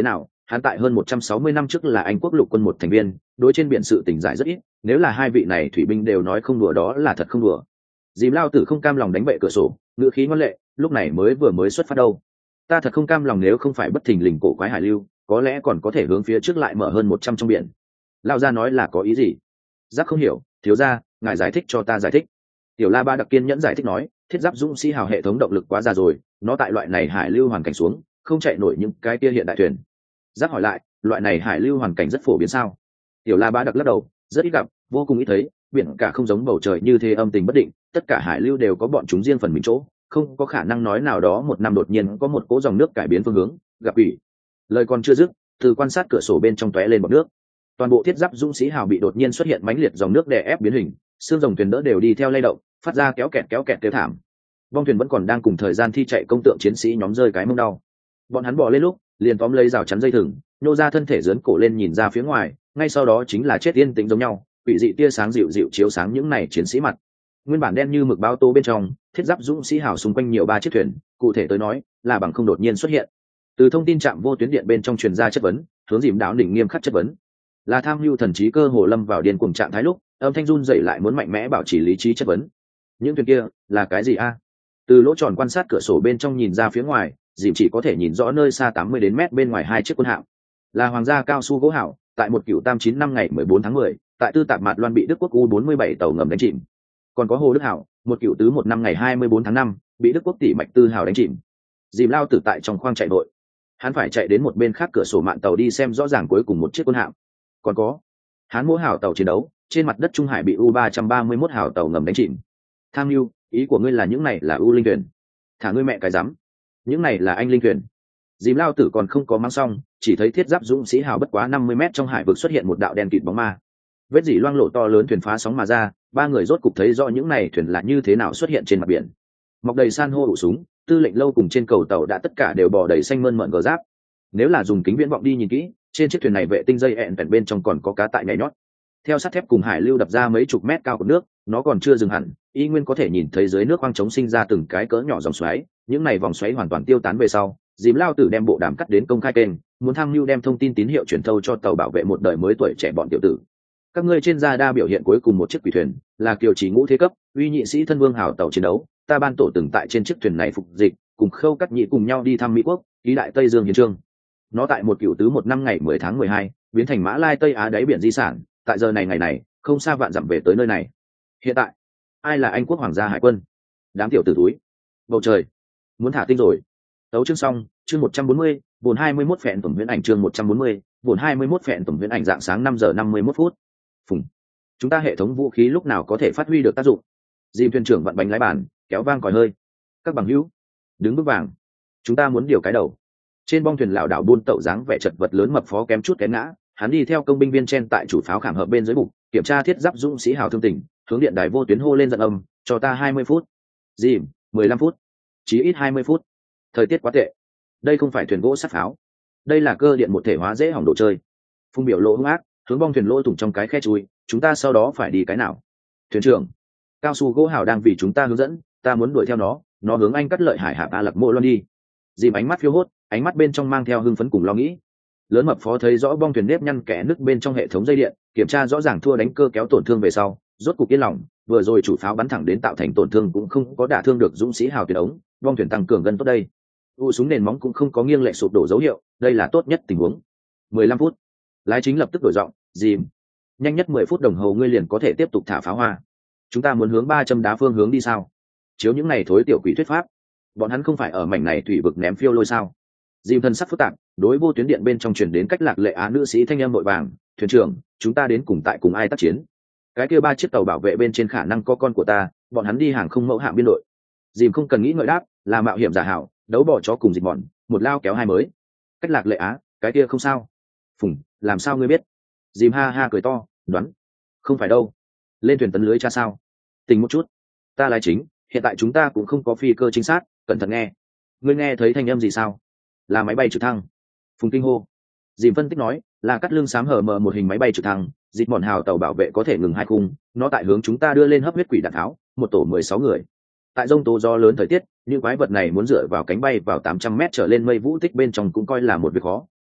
hắn tại hơn 160 năm trước là Anh quốc lục quân một thành viên, đối trên biển sự tình giải rất ít, nếu là hai vị này thủy binh đều nói không đùa đó là thật không đùa. Dìm Lao Tử không cam lòng đánh bệ cửa sổ, ngữ khí ngoan lệ, lúc này mới xuất phát đâu. Ta thật không cam lòng, nếu không phải bất thình lình cổ quái hải lưu, có lẽ còn có thể hướng phía trước lại mở hơn 100 trong biển. Lao gia nói là có ý gì? Giác không hiểu, thiếu gia, ngài giải thích cho ta giải thích. Tiểu La Ba đặc kiên nhẫn giải thích nói, thiết giáp dũng sĩ hào hệ thống động lực quá già rồi, nó tại loại này hải lưu hoàn cảnh xuống, không chạy nổi những cái kia hiện đại thuyền. Giác hỏi lại, loại này hải lưu hoàn cảnh rất phổ biến sao? Tiểu La Ba đặc lắc đầu, rất ít gặp, vô cùng ít thấy, biển cả không giống bầu trời như thế âm tình bất định, tất cả hải lưu đều có bọn chúng riêng phần mình chỗ, không có khả năng nói nào đó một năm đột nhiên có một cỗ dòng nước cải biến phương hướng, gặp ủy. Lời còn chưa dứt, từ quan sát cửa sổ bên trong tóe lên bọt nước. Toàn bộ thiết giáp dũng sĩ hào bị đột nhiên xuất hiện mãnh liệt dòng nước đè ép biến hình, xương rồng thuyền đỡ đều đi theo lay động, phát ra kéo kẹt kêu thảm. Bong thuyền vẫn còn đang cùng thời gian thi chạy công tượng chiến sĩ nhóm rơi cái mông đau. Bọn hắn bò lên lúc, liền tóm lấy rào chắn dây thừng, nhô ra thân thể dướn cổ lên nhìn ra phía ngoài, ngay sau đó chính là chết yên tĩnh giống nhau, quỷ dị tia sáng dịu dịu chiếu sáng những này chiến sĩ mặt. Nguyên bản đen như mực bao tô bên trong, thiết giáp dũng sĩ hào xung quanh nhiều 3 chiếc thuyền, cụ thể tới nói là bằng không đột nhiên xuất hiện. Từ thông tin trạm vô tuyến điện bên trong truyền ra chất vấn, hướng Dìm Đáo đỉnh nghiêm khắc chất vấn. Là tham mưu thần trí cơ hồ lâm vào điên cuồng trạng thái lúc, âm thanh run dậy lại muốn mạnh mẽ bảo trì lý trí chất vấn. Những thuyền kia là cái gì a? Từ lỗ tròn quan sát cửa sổ bên trong nhìn ra phía ngoài, Dìm chỉ có thể nhìn rõ nơi xa 80 đến mét bên ngoài 2 chiếc quân hạm. Là hoàng gia cao su gỗ hảo, tại một cửu tam 9 năm ngày 14 tháng 10, tại Tư Tạp Mạt Loan bị Đức quốc U-47 tàu ngầm đánh chìm. Còn có Hồ Đức Hảo, một cửu tứ 1 năm ngày 24 tháng 5, bị Đức quốc tỷ Mạch Tư Hảo đánh chìm. Dìm Lao Tử tại trong khoang chạy vội, hắn phải chạy đến một bên khác cửa sổ mạn tàu đi xem rõ ràng cuối cùng một chiếc quân hạm. Còn có Hán Mỗ Hảo tàu chiến đấu trên mặt đất Trung Hải bị U-331 Hảo tàu ngầm đánh chìm. Tham mưu, ý của ngươi là những này là U linh thuyền? Thả ngươi mẹ cái rắm, những này là anh linh thuyền. Dìm Lao Tử còn không có mang xong, chỉ thấy thiết giáp dũng sĩ hào bất quá 50 mét trong hải vực xuất hiện một đạo đen kịt bóng ma. Vết dỉ loang lộ to lớn thuyền phá sóng mà ra, 3 người rốt cục thấy rõ những này thuyền là như thế nào xuất hiện trên mặt biển. Mọc đầy san hô ủ súng, tư lệnh lâu cùng trên cầu tàu đã tất cả đều bò đầy xanh mơn mởn gờ giáp. Nếu là dùng kính viễn vọng đi nhìn kỹ, trên chiếc thuyền này vệ tinh dây ẹn vẹn bên trong còn có cá tại nhảy nhót. Theo sắt thép cùng hải lưu đập ra mấy chục mét cao của nước, nó còn chưa dừng hẳn, y nguyên có thể nhìn thấy dưới nước khoang trống sinh ra từng cái cỡ nhỏ dòng xoáy. Những này vòng xoáy hoàn toàn tiêu tán về sau, Dìm Lao Tử đem bộ đàm cắt đến công khai kênh, muốn tham mưu đem thông tin tín hiệu truyền thâu cho tàu bảo vệ một đời mới tuổi trẻ bọn tiểu tử. Các ngươi trên radar biểu hiện cuối cùng một chiếc quỷ thuyền là Kiều Chí Ngũ thế cấp uy nhị sĩ thân vương hào tàu chiến đấu, ta ban tổ từng tại trên chiếc thuyền này phục dịch, cùng Khâu Cắt Nhị cùng nhau đi thăm Mỹ quốc, ký đại Tây Dương hiến chương. Nó tại một cửu tứ 1 năm ngày 10 tháng 12, biến thành Mã Lai Tây Á đáy biển di sản, tại giờ này ngày này, không xa vạn dặm về tới nơi này. Hiện tại, ai là Anh quốc hoàng gia hải quân? Đám tiểu tử túi. Bầu trời, muốn thả tinh rồi. Tấu chương xong, chương 140, vốn 21 phẹn tổng huyễn ảnh chương 140, vốn 21 phẹn tổng huyễn ảnh dạng sáng 5 giờ 51 phút. Phùng. Chúng ta hệ thống vũ khí lúc nào có thể phát huy được tác dụng? Dìm thuyền trưởng vặn bánh lái bàn, kéo vang còi hơi. Các bằng hữu, đứng bước vàng. Chúng ta muốn điều cái đầu. Trên bong thuyền lão đảo buôn tẩu dáng vẻ chật vật lớn mập phó kém chút cái ngã, hắn đi theo công binh viên chen tại chủ pháo khảm hợp bên dưới bục, kiểm tra thiết giáp dũng sĩ hào thương tình, hướng điện đài vô tuyến hô lên giận âm, cho ta 20 phút. Dìm, 15 phút. Chí ít 20 phút. Thời tiết quá tệ. Đây không phải thuyền gỗ sắt pháo, đây là cơ điện một thể hóa dễ hỏng đồ chơi. Phung biểu lộ hung ác, hướng bong thuyền lỗ thủng trong cái khe chui, chúng ta sau đó phải đi cái nào? Thuyền trưởng, cao su gỗ hào đang vì chúng ta hướng dẫn, ta muốn đuổi theo nó hướng anh cắt lợi hải hạ A Lạc Mộ Loan đi. Dìm ánh mắt phiêu hốt, ánh mắt bên trong mang theo hưng phấn cùng lo nghĩ. Lớn mập phó thấy rõ bong thuyền nếp nhăn kẽ nứt bên trong hệ thống dây điện, kiểm tra rõ ràng thua đánh cơ kéo tổn thương về sau, rốt cục yên lòng, vừa rồi chủ pháo bắn thẳng đến tạo thành tổn thương cũng không có đả thương được dũng sĩ hào tuyệt ống, bong thuyền tăng cường gần tốt đây. U súng nền móng cũng không có nghiêng lệch sụp đổ dấu hiệu, đây là tốt nhất tình huống. 15 phút. Lái chính lập tức đổi giọng, Dìm, nhanh nhất 10 phút đồng hồ ngươi liền có thể tiếp tục thả pháo hoa. Chúng ta muốn hướng 300 đá phương hướng đi sao? Chiếu những này thối tiểu quỷ thuyết pháp, bọn hắn không phải ở mảnh này thủy vực ném phiêu lôi sao? Dìm thân sắc phức tạp, đối vô tuyến điện bên trong truyền đến cách Lạc Lệ Á nữ sĩ thanh em vội vàng, thuyền trưởng, chúng ta đến cùng tại cùng ai tác chiến? Cái kia 3 chiếc tàu bảo vệ bên trên khả năng có con của ta, bọn hắn đi hàng không mẫu hạm biên đội. Dìm không cần nghĩ ngợi đáp, là mạo hiểm giả hảo, đấu bỏ chó cùng dịch bọn, một lao kéo hai mới. Cách Lạc Lệ Á, cái kia không sao. Phùng, làm sao ngươi biết? Dìm ha ha cười to, đoán. Không phải đâu. Lên thuyền tấn lưới cha sao? Tình một chút. Ta lái chính, hiện tại chúng ta cũng không có phi cơ chính xác, cẩn thận nghe. Ngươi nghe thấy thanh âm gì sao? Là máy bay trực thăng. Phùng kinh hô. Dìm phân tích nói, là cắt lưng xám hở mờ một hình máy bay trực thăng, dịch bọn hào tàu bảo vệ có thể ngừng 2 khung, nó tại hướng chúng ta đưa lên hấp huyết quỷ đạn tháo, một tổ 16 người. Tại rông tố gió lớn thời tiết, những quái vật này muốn dựa vào cánh bay vào 800 mét trở lên mây vũ tích bên trong cũng coi là một việc khó,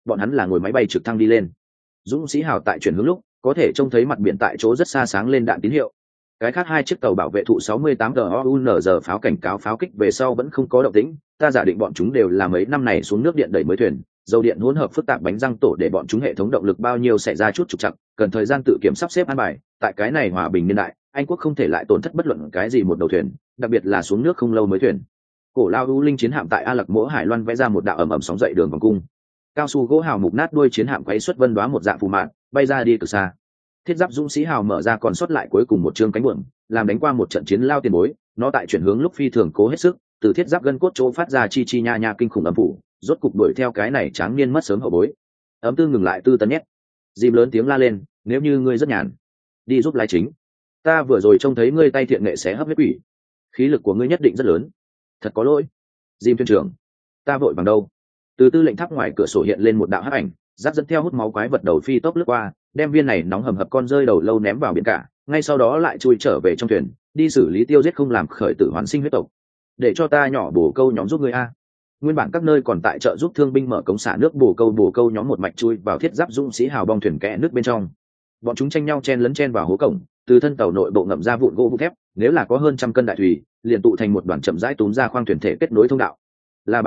bọn hắn là ngồi máy bay trực thăng đi lên. Dũng sĩ hào tại chuyển hướng lúc có thể trông thấy mặt biển tại chỗ rất xa sáng lên đạn tín hiệu. Cái khác 2 chiếc tàu bảo vệ thụ 68 GOUNZ pháo cảnh cáo pháo kích về sau vẫn không có động tĩnh, ta giả định bọn chúng đều là mấy năm này xuống nước điện đẩy mới thuyền, dầu điện hỗn hợp phức tạp bánh răng tổ để bọn chúng hệ thống động lực bao nhiêu xảy ra chút trục trặc, cần thời gian tự kiểm sắp xếp an bài. Tại cái này hòa bình niên đại, Anh quốc không thể lại tổn thất bất luận cái gì một đầu thuyền, đặc biệt là xuống nước không lâu mới thuyền. Cổ lao U Linh chiến hạm tại A Lạc Mỗ Hải Loan vẽ ra một đạo ầm ầm sóng dậy đường vòng cung. Cao su gỗ hào mục nát đuôi chiến hạm quấy xuất vân đoá một dạng phù mạn, bay ra đi cực xa. Thiết giáp dũng sĩ hào mở ra còn sót lại cuối cùng một chương cánh buồm, làm đánh qua một trận chiến lao tiền bối. Nó tại chuyển hướng lúc phi thường cố hết sức, từ thiết giáp gân cốt chỗ phát ra chi chi nha nha kinh khủng âm phủ, rốt cục đuổi theo cái này tráng niên mất sớm hậu bối. Ấm tư ngừng lại tư tấn nhét. Dìm lớn tiếng la lên, nếu như ngươi rất nhàn, đi giúp lái chính. Ta vừa rồi trông thấy ngươi tay thiện nghệ xé hấp huyết quỷ, khí lực của ngươi nhất định rất lớn. Thật có lỗi. Dìm thuyền trưởng, ta vội bằng đâu. Từ tư lệnh tháp ngoài cửa sổ hiện lên một đạo hắc ảnh, giáp dẫn theo hút máu quái vật đầu phi tốc lướt qua, đem viên này nóng hầm hập con rơi đầu lâu ném vào biển cả, ngay sau đó lại chui trở về trong thuyền, đi xử lý tiêu giết không làm khởi tử hoàn sinh huyết tộc. Để cho ta nhỏ bổ câu nhóm giúp ngươi a. Nguyên bản các nơi còn tại trợ giúp thương binh mở cống xả nước bổ câu nhóm một mạch chui vào thiết giáp dũng sĩ hào bong thuyền kẽ nước bên trong. Bọn chúng tranh nhau chen lấn chen vào hố cổng, từ thân tàu nội bộ ngậm ra vụn gỗ vụn thép, nếu là có hơn trăm cân đại thủy, liền tụ thành một đoàn chậm rãi túm ra khoang thuyền thể kết nối thông đạo. La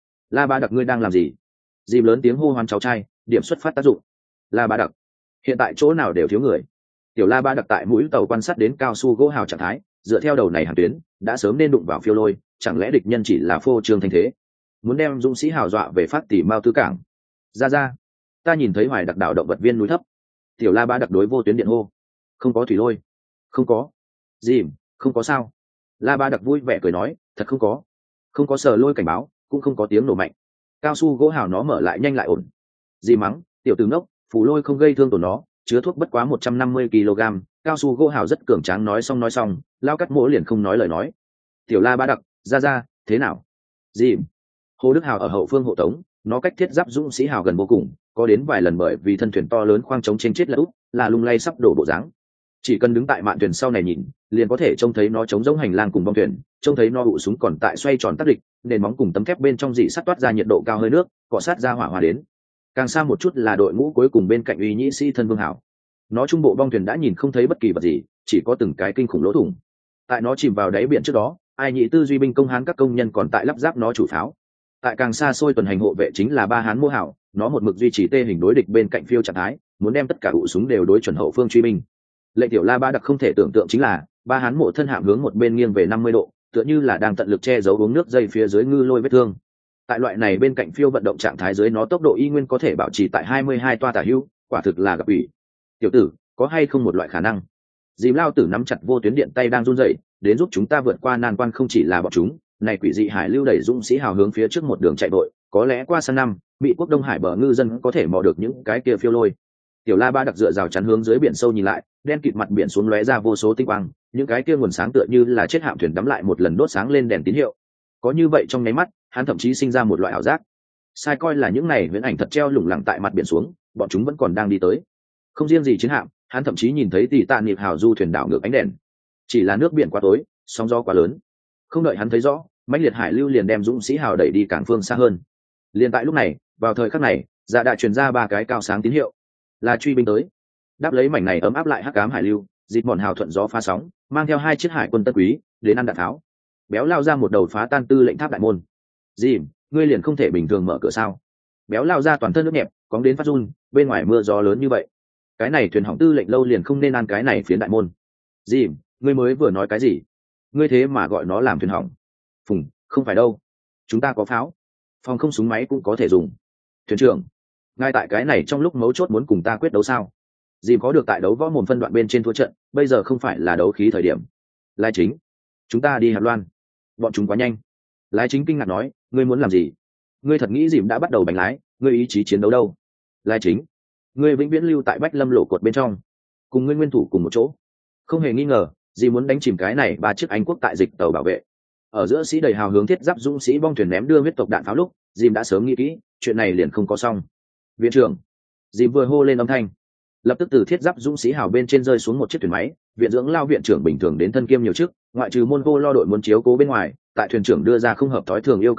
Ba Đặc, ngươi đang làm gì? Dìm lớn tiếng hô hoán cháu trai, điểm xuất phát tác dụng. La Ba Đặc, hiện tại chỗ nào đều thiếu người. Tiểu La Ba Đặc tại mũi tàu quan sát đến cao su gỗ hào trạng thái, dựa theo đầu này hàng tuyến, đã sớm nên đụng vào phiêu lôi, chẳng lẽ địch nhân chỉ là phô trương thanh thế, muốn đem dũng sĩ hào dọa về phát tỉ mao tứ cảng. Ra, ta nhìn thấy Hoài Đặc đảo động vật viên núi thấp. Tiểu La Ba Đặc đối vô tuyến điện hô, không có thủy lôi. Không có. Dìm, không có sao. La Ba Đặc vui vẻ cười nói, thật không có. Không có sờ lôi cảnh báo, cũng không có tiếng nổ mạnh. Cao su gỗ hào nó mở lại nhanh lại ổn. Dìm mắng, tiểu tử ngốc, phù lôi không gây thương tổn nó, chứa thuốc bất quá 150 kg. Cao su gỗ hào rất cường tráng nói xong, lao cắt mỗ liền không nói lời nói. Tiểu La Ba Đặc, ra, thế nào? Dìm. Hồ Đức Hào ở hậu phương hộ tống, nó cách thiết giáp dũng sĩ hào gần vô cùng, có đến vài lần bởi vì thân thuyền to lớn khoang chống trên chết là úp, là lung lay sắp đổ bộ dáng. Chỉ cần đứng tại mạn thuyền sau này nhìn, liền có thể trông thấy nó chống giống hành lang cùng bong thuyền, trông thấy nó ụ súng còn tại xoay tròn tác địch, nền móng cùng tấm thép bên trong dị sắt toát ra nhiệt độ cao hơi nước, cọ sát ra hỏa hòa đến. Càng xa một chút là đội ngũ cuối cùng bên cạnh uy nhĩ sĩ thân Vương Hảo. Nó trung bộ bong thuyền đã nhìn không thấy bất kỳ vật gì, chỉ có từng cái kinh khủng lỗ thủng. Tại nó chìm vào đáy biển trước đó, ai nhị tư duy binh công hán các công nhân còn tại lắp ráp nó chủ pháo. Tại càng xa xôi tuần hành hộ vệ chính là ba hán Mô Hảo, nó một mực duy trì tê hình đối địch bên cạnh phiêu trạng thái, muốn đem tất cả ụ súng đều đối chuẩn hậu phương truy binh. Lệnh Tiểu La Ba Đặc không thể tưởng tượng chính là ba hán mộ thân hạm hướng một bên nghiêng về 50 độ, tựa như là đang tận lực che giấu uống nước dây phía dưới ngư lôi vết thương. Tại loại này bên cạnh phiêu vận động trạng thái dưới nó tốc độ y nguyên có thể bảo trì tại 22 toa tả hữu, quả thực là gặp ủy. Tiểu tử, có hay không một loại khả năng? Dìm Lao Tử nắm chặt vô tuyến điện tay đang run rẩy, đến giúp chúng ta vượt qua nan quan không chỉ là bọn chúng, này quỷ dị hải lưu đẩy dũng sĩ hào hướng phía trước một đường chạy vội, có lẽ qua sang năm, Mỹ quốc Đông Hải bờ ngư dân có thể mò được những cái kia phiêu lôi. Tiểu La Ba Đặc dựa rào chắn hướng dưới biển sâu nhìn lại, đen kịt mặt biển xuống lóe ra vô số tinh quang, những cái kia nguồn sáng tựa như là chết hạm thuyền đắm lại một lần đốt sáng lên đèn tín hiệu. Có như vậy trong nháy mắt, hắn thậm chí sinh ra một loại ảo giác. Sai coi là những này viễn ảnh thật treo lủng lẳng tại mặt biển xuống, bọn chúng vẫn còn đang đi tới. Không riêng gì chiến hạm, hắn thậm chí nhìn thấy tỷ tạ niệm hào du thuyền đảo ngược ánh đèn. Chỉ là nước biển quá tối, sóng gió quá lớn. Không đợi hắn thấy rõ, mãnh liệt hải lưu liền đem dũng sĩ hào đẩy đi cảng phương xa hơn. Liền tại lúc này, vào thời khắc này, dạ đã truyền ra 3 cái cao sáng tín hiệu, là truy binh tới. Đáp lấy mảnh này ấm áp lại hắc ám hải lưu, dịp mòn hào thuận gió phá sóng, mang theo 2 chiếc hải quân tân quý đến ăn đạn tháo. Béo lao ra một đầu phá tan tư lệnh tháp đại môn. Dìm, ngươi liền không thể bình thường mở cửa sao? Béo lao ra toàn thân nước nhẹp, cóng đến phát run, bên ngoài mưa gió lớn như vậy, cái này thuyền hỏng tư lệnh lâu liền không nên ăn cái này phiến đại môn. Dìm, ngươi mới vừa nói cái gì? Ngươi thế mà gọi nó làm thuyền hỏng? Phùng, không phải đâu, chúng ta có pháo, phòng không súng máy cũng có thể dùng. Thuyền trưởng, ngay tại cái này trong lúc mấu chốt muốn cùng ta quyết đấu sao? Dìm có được tại đấu võ mồm phân đoạn bên trên thua trận, bây giờ không phải là đấu khí thời điểm. Lai Chính, chúng ta đi Hạt Loan. Bọn chúng quá nhanh. Lai Chính kinh ngạc nói, ngươi muốn làm gì? Ngươi thật nghĩ Dìm đã bắt đầu bánh lái, ngươi ý chí chiến đấu đâu? Lai Chính, ngươi vĩnh viễn lưu tại Bách Lâm lộ cột bên trong, cùng ngươi nguyên thủ cùng một chỗ. Không hề nghi ngờ, Dìm muốn đánh chìm cái này 3 chiếc Anh quốc tại dịch tàu bảo vệ. Ở giữa sĩ đầy hào hướng thiết giáp dũng sĩ bong thuyền ném đưa huyết tộc đạn pháo lúc, Dìm đã sớm nghĩ kỹ, chuyện này liền không có xong. Viện trưởng, Dìm vừa hô lên âm thanh, lập tức từ thiết giáp dũng sĩ hào bên trên rơi xuống một chiếc thuyền máy. Viện dưỡng lao viện trưởng bình thường đến thân kiêm nhiều chức, ngoại trừ môn vô lo đội muốn chiếu cố bên ngoài, tại thuyền trưởng đưa ra không hợp thói thường yêu cầu lúc,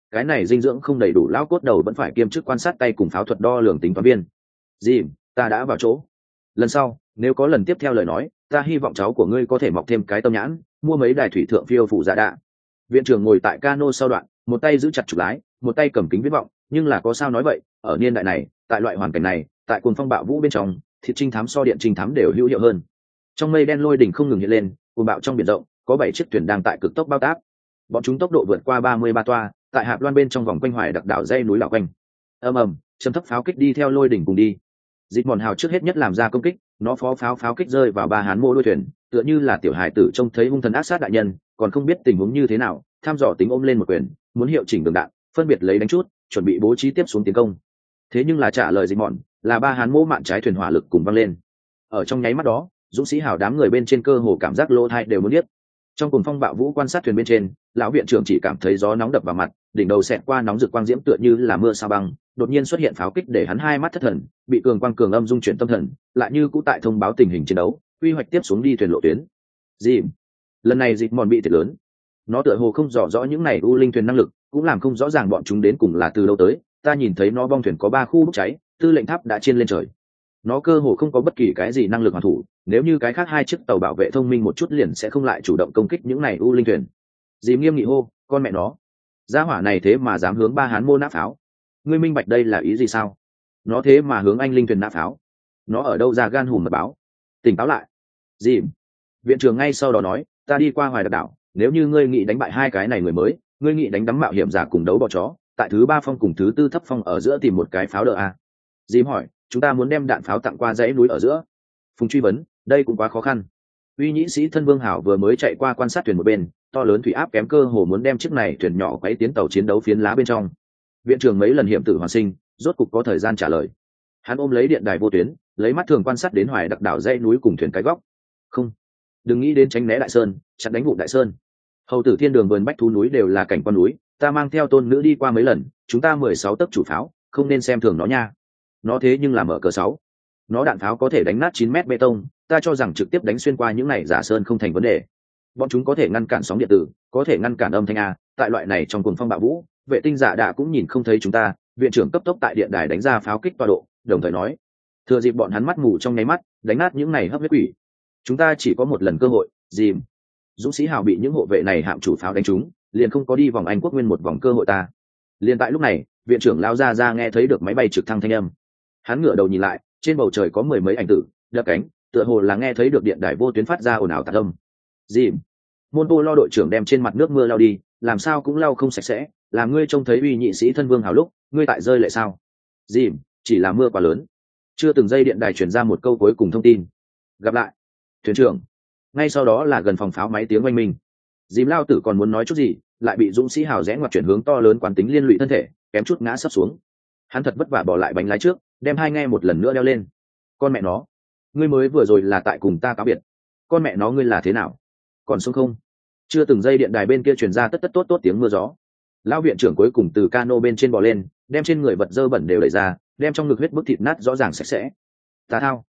cái này dinh dưỡng không đầy đủ lão cốt đầu vẫn phải kiêm chức quan sát tay cùng pháo thuật đo lường tính toán viên. Dìm, ta đã vào chỗ. Lần sau nếu có lần tiếp theo lời nói, ta hy vọng cháu của ngươi có thể mọc thêm cái tâm nhãn, mua mấy đài thủy thượng phiêu phụ dạ đạ. Viện trưởng ngồi tại cano sau đoạn, một tay giữ chặt trục lái, một tay cầm kính viễn vọng, nhưng là có sao nói vậy, ở niên đại này, tại loại hoàn cảnh này, tại cuồng phong bạo vũ bên trong, thịt trinh thám so điện trinh thám đều hữu hiệu hơn. Trong mây đen lôi đỉnh không ngừng hiện lên, cuồng bạo trong biển rộng, có 7 chiếc thuyền đang tại cực tốc bao táp. Bọn chúng tốc độ vượt qua 33 toa, tại hạp loan bên trong vòng quanh hoài đặc đảo dây núi đảo quanh. Ầm ầm, châm thấp pháo kích đi theo lôi đỉnh cùng đi. Dịch mòn hào trước hết nhất làm ra công kích, nó phó pháo kích rơi vào ba hán mô đuôi thuyền, tựa như là tiểu hài tử trông thấy hung thần ác sát đại nhân, còn không biết tình huống như thế nào, tham dò tính ôm lên một quyền, muốn hiệu chỉnh đường đạn, phân biệt lấy đánh chút, chuẩn bị bố trí tiếp xuống tiến công. Thế nhưng là trả lời dịch mòn, là ba hán mô mạn trái thuyền hỏa lực cùng văng lên. Ở trong nháy mắt đó, dũng sĩ hào đám người bên trên cơ hồ cảm giác lỗ tai đều muốn điếc. Trong cuồng phong bạo vũ quan sát thuyền bên trên, lão viện trưởng chỉ cảm thấy gió nóng đập vào mặt, đỉnh đầu xẹt qua nóng rực quang diễm tựa như là mưa sao băng, đột nhiên xuất hiện pháo kích để hắn hai mắt thất thần, bị cường quang cường âm dung chuyển tâm thần, lại như cũ tại thông báo tình hình chiến đấu, quy hoạch tiếp xuống đi thuyền lộ tuyến. Gì? Lần này dịch mòn bị thiệt lớn. Nó tựa hồ không rõ những này u linh thuyền năng lực, cũng làm không rõ ràng bọn chúng đến cùng là từ đâu tới. Ta nhìn thấy nó bong thuyền có 3 khu bốc cháy, tư lệnh tháp đã chiên lên trời. Nó cơ hồ không có bất kỳ cái gì năng lực hoàn thủ, nếu như cái khác 2 chiếc tàu bảo vệ thông minh một chút liền sẽ không lại chủ động công kích những này u linh thuyền. Dìm nghiêm nghị hô, con mẹ nó, gia hỏa này thế mà dám hướng ba hán mô nã pháo, ngươi minh bạch đây là ý gì sao? Nó thế mà hướng anh linh thuyền nã pháo, nó ở đâu ra gan hùm mật báo? Tỉnh táo lại. Dìm. Viện trưởng ngay sau đó nói, ta đi qua hoài đặc đảo, nếu như ngươi nghĩ đánh bại 2 cái này người mới, ngươi nghĩ đánh đắm mạo hiểm giả cùng đấu bò chó, tại thứ 3 phong cùng thứ 4 thấp phong ở giữa tìm một cái pháo đỡ a. Dìm hỏi, chúng ta muốn đem đạn pháo tặng qua dãy núi ở giữa. Phùng truy vấn, đây cũng quá khó khăn. Uy nhĩ sĩ thân Vương Hảo vừa mới chạy qua quan sát thuyền một bên, to lớn thủy áp kém cơ hồ muốn đem chiếc này thuyền nhỏ quấy tiến tàu chiến đấu phiến lá bên trong. Viện trưởng mấy lần hiểm tử hoàn sinh, rốt cục có thời gian trả lời. Hắn ôm lấy điện đài vô tuyến, lấy mắt thường quan sát đến hoài đặc đảo dãy núi cùng thuyền cái góc. Không, đừng nghĩ đến tránh né đại sơn, chặn đánh vụ đại sơn. Hầu tử thiên đường vườn bách thú núi đều là cảnh quan núi, ta mang theo tôn nữ đi qua mấy lần, chúng ta 16 tấc chủ pháo, không nên xem thường nó nha. Nó thế nhưng là mở cờ 6. Nó đạn pháo có thể đánh nát 9 mét bê tông, ta cho rằng trực tiếp đánh xuyên qua những này giả sơn không thành vấn đề. Bọn chúng có thể ngăn cản sóng điện tử, có thể ngăn cản âm thanh a, tại loại này trong cuồng phong bạo vũ, vệ tinh giả đạ cũng nhìn không thấy chúng ta. Viện trưởng cấp tốc tại điện đài đánh ra pháo kích tọa độ, đồng thời nói, thừa dịp bọn hắn mắt mù trong nháy mắt, đánh nát những này hấp huyết quỷ. Chúng ta chỉ có một lần cơ hội. Dìm. Dũng sĩ hào bị những hộ vệ này hạm chủ pháo đánh trúng, liền không có đi vòng Anh quốc nguyên một vòng cơ hội ta. Liền tại lúc này, viện trưởng lao ra nghe thấy được máy bay trực thăng thanh âm. Hắn ngửa đầu nhìn lại, trên bầu trời có 10 mấy ảnh tử đập cánh, tựa hồ là nghe thấy được điện đài vô tuyến phát ra ồn ào tạc âm. Dìm. Môn Tô lo đội trưởng đem trên mặt nước mưa lau đi, làm sao cũng lau không sạch sẽ, làm ngươi trông thấy uy nhị sĩ thân Vương Hào lúc, ngươi tại rơi lệ sao? Dìm, chỉ là mưa quá lớn. Chưa từng dây điện đài truyền ra một câu cuối cùng thông tin. Gặp lại, thuyền trưởng. Ngay sau đó là gần phòng pháo máy tiếng oanh minh. Dìm lao tử còn muốn nói chút gì, lại bị dũng sĩ Hào rẽ ngoặt chuyển hướng to lớn quán tính liên lụy thân thể, kém chút ngã sấp xuống. Hắn thật vất vả bỏ lại bánh lái trước, đem hai nghe một lần nữa đeo lên. Con mẹ nó, ngươi mới vừa rồi là tại cùng ta cáo biệt. Con mẹ nó ngươi là thế nào? Còn sống không? Chưa từng dây điện đài bên kia truyền ra tất tất tốt tốt tiếng mưa gió. Lão viện trưởng cuối cùng từ cano bên trên bò lên, đem trên người vật dơ bẩn đều đẩy ra, đem trong ngực huyết bức thịt nát rõ ràng sạch sẽ. Ta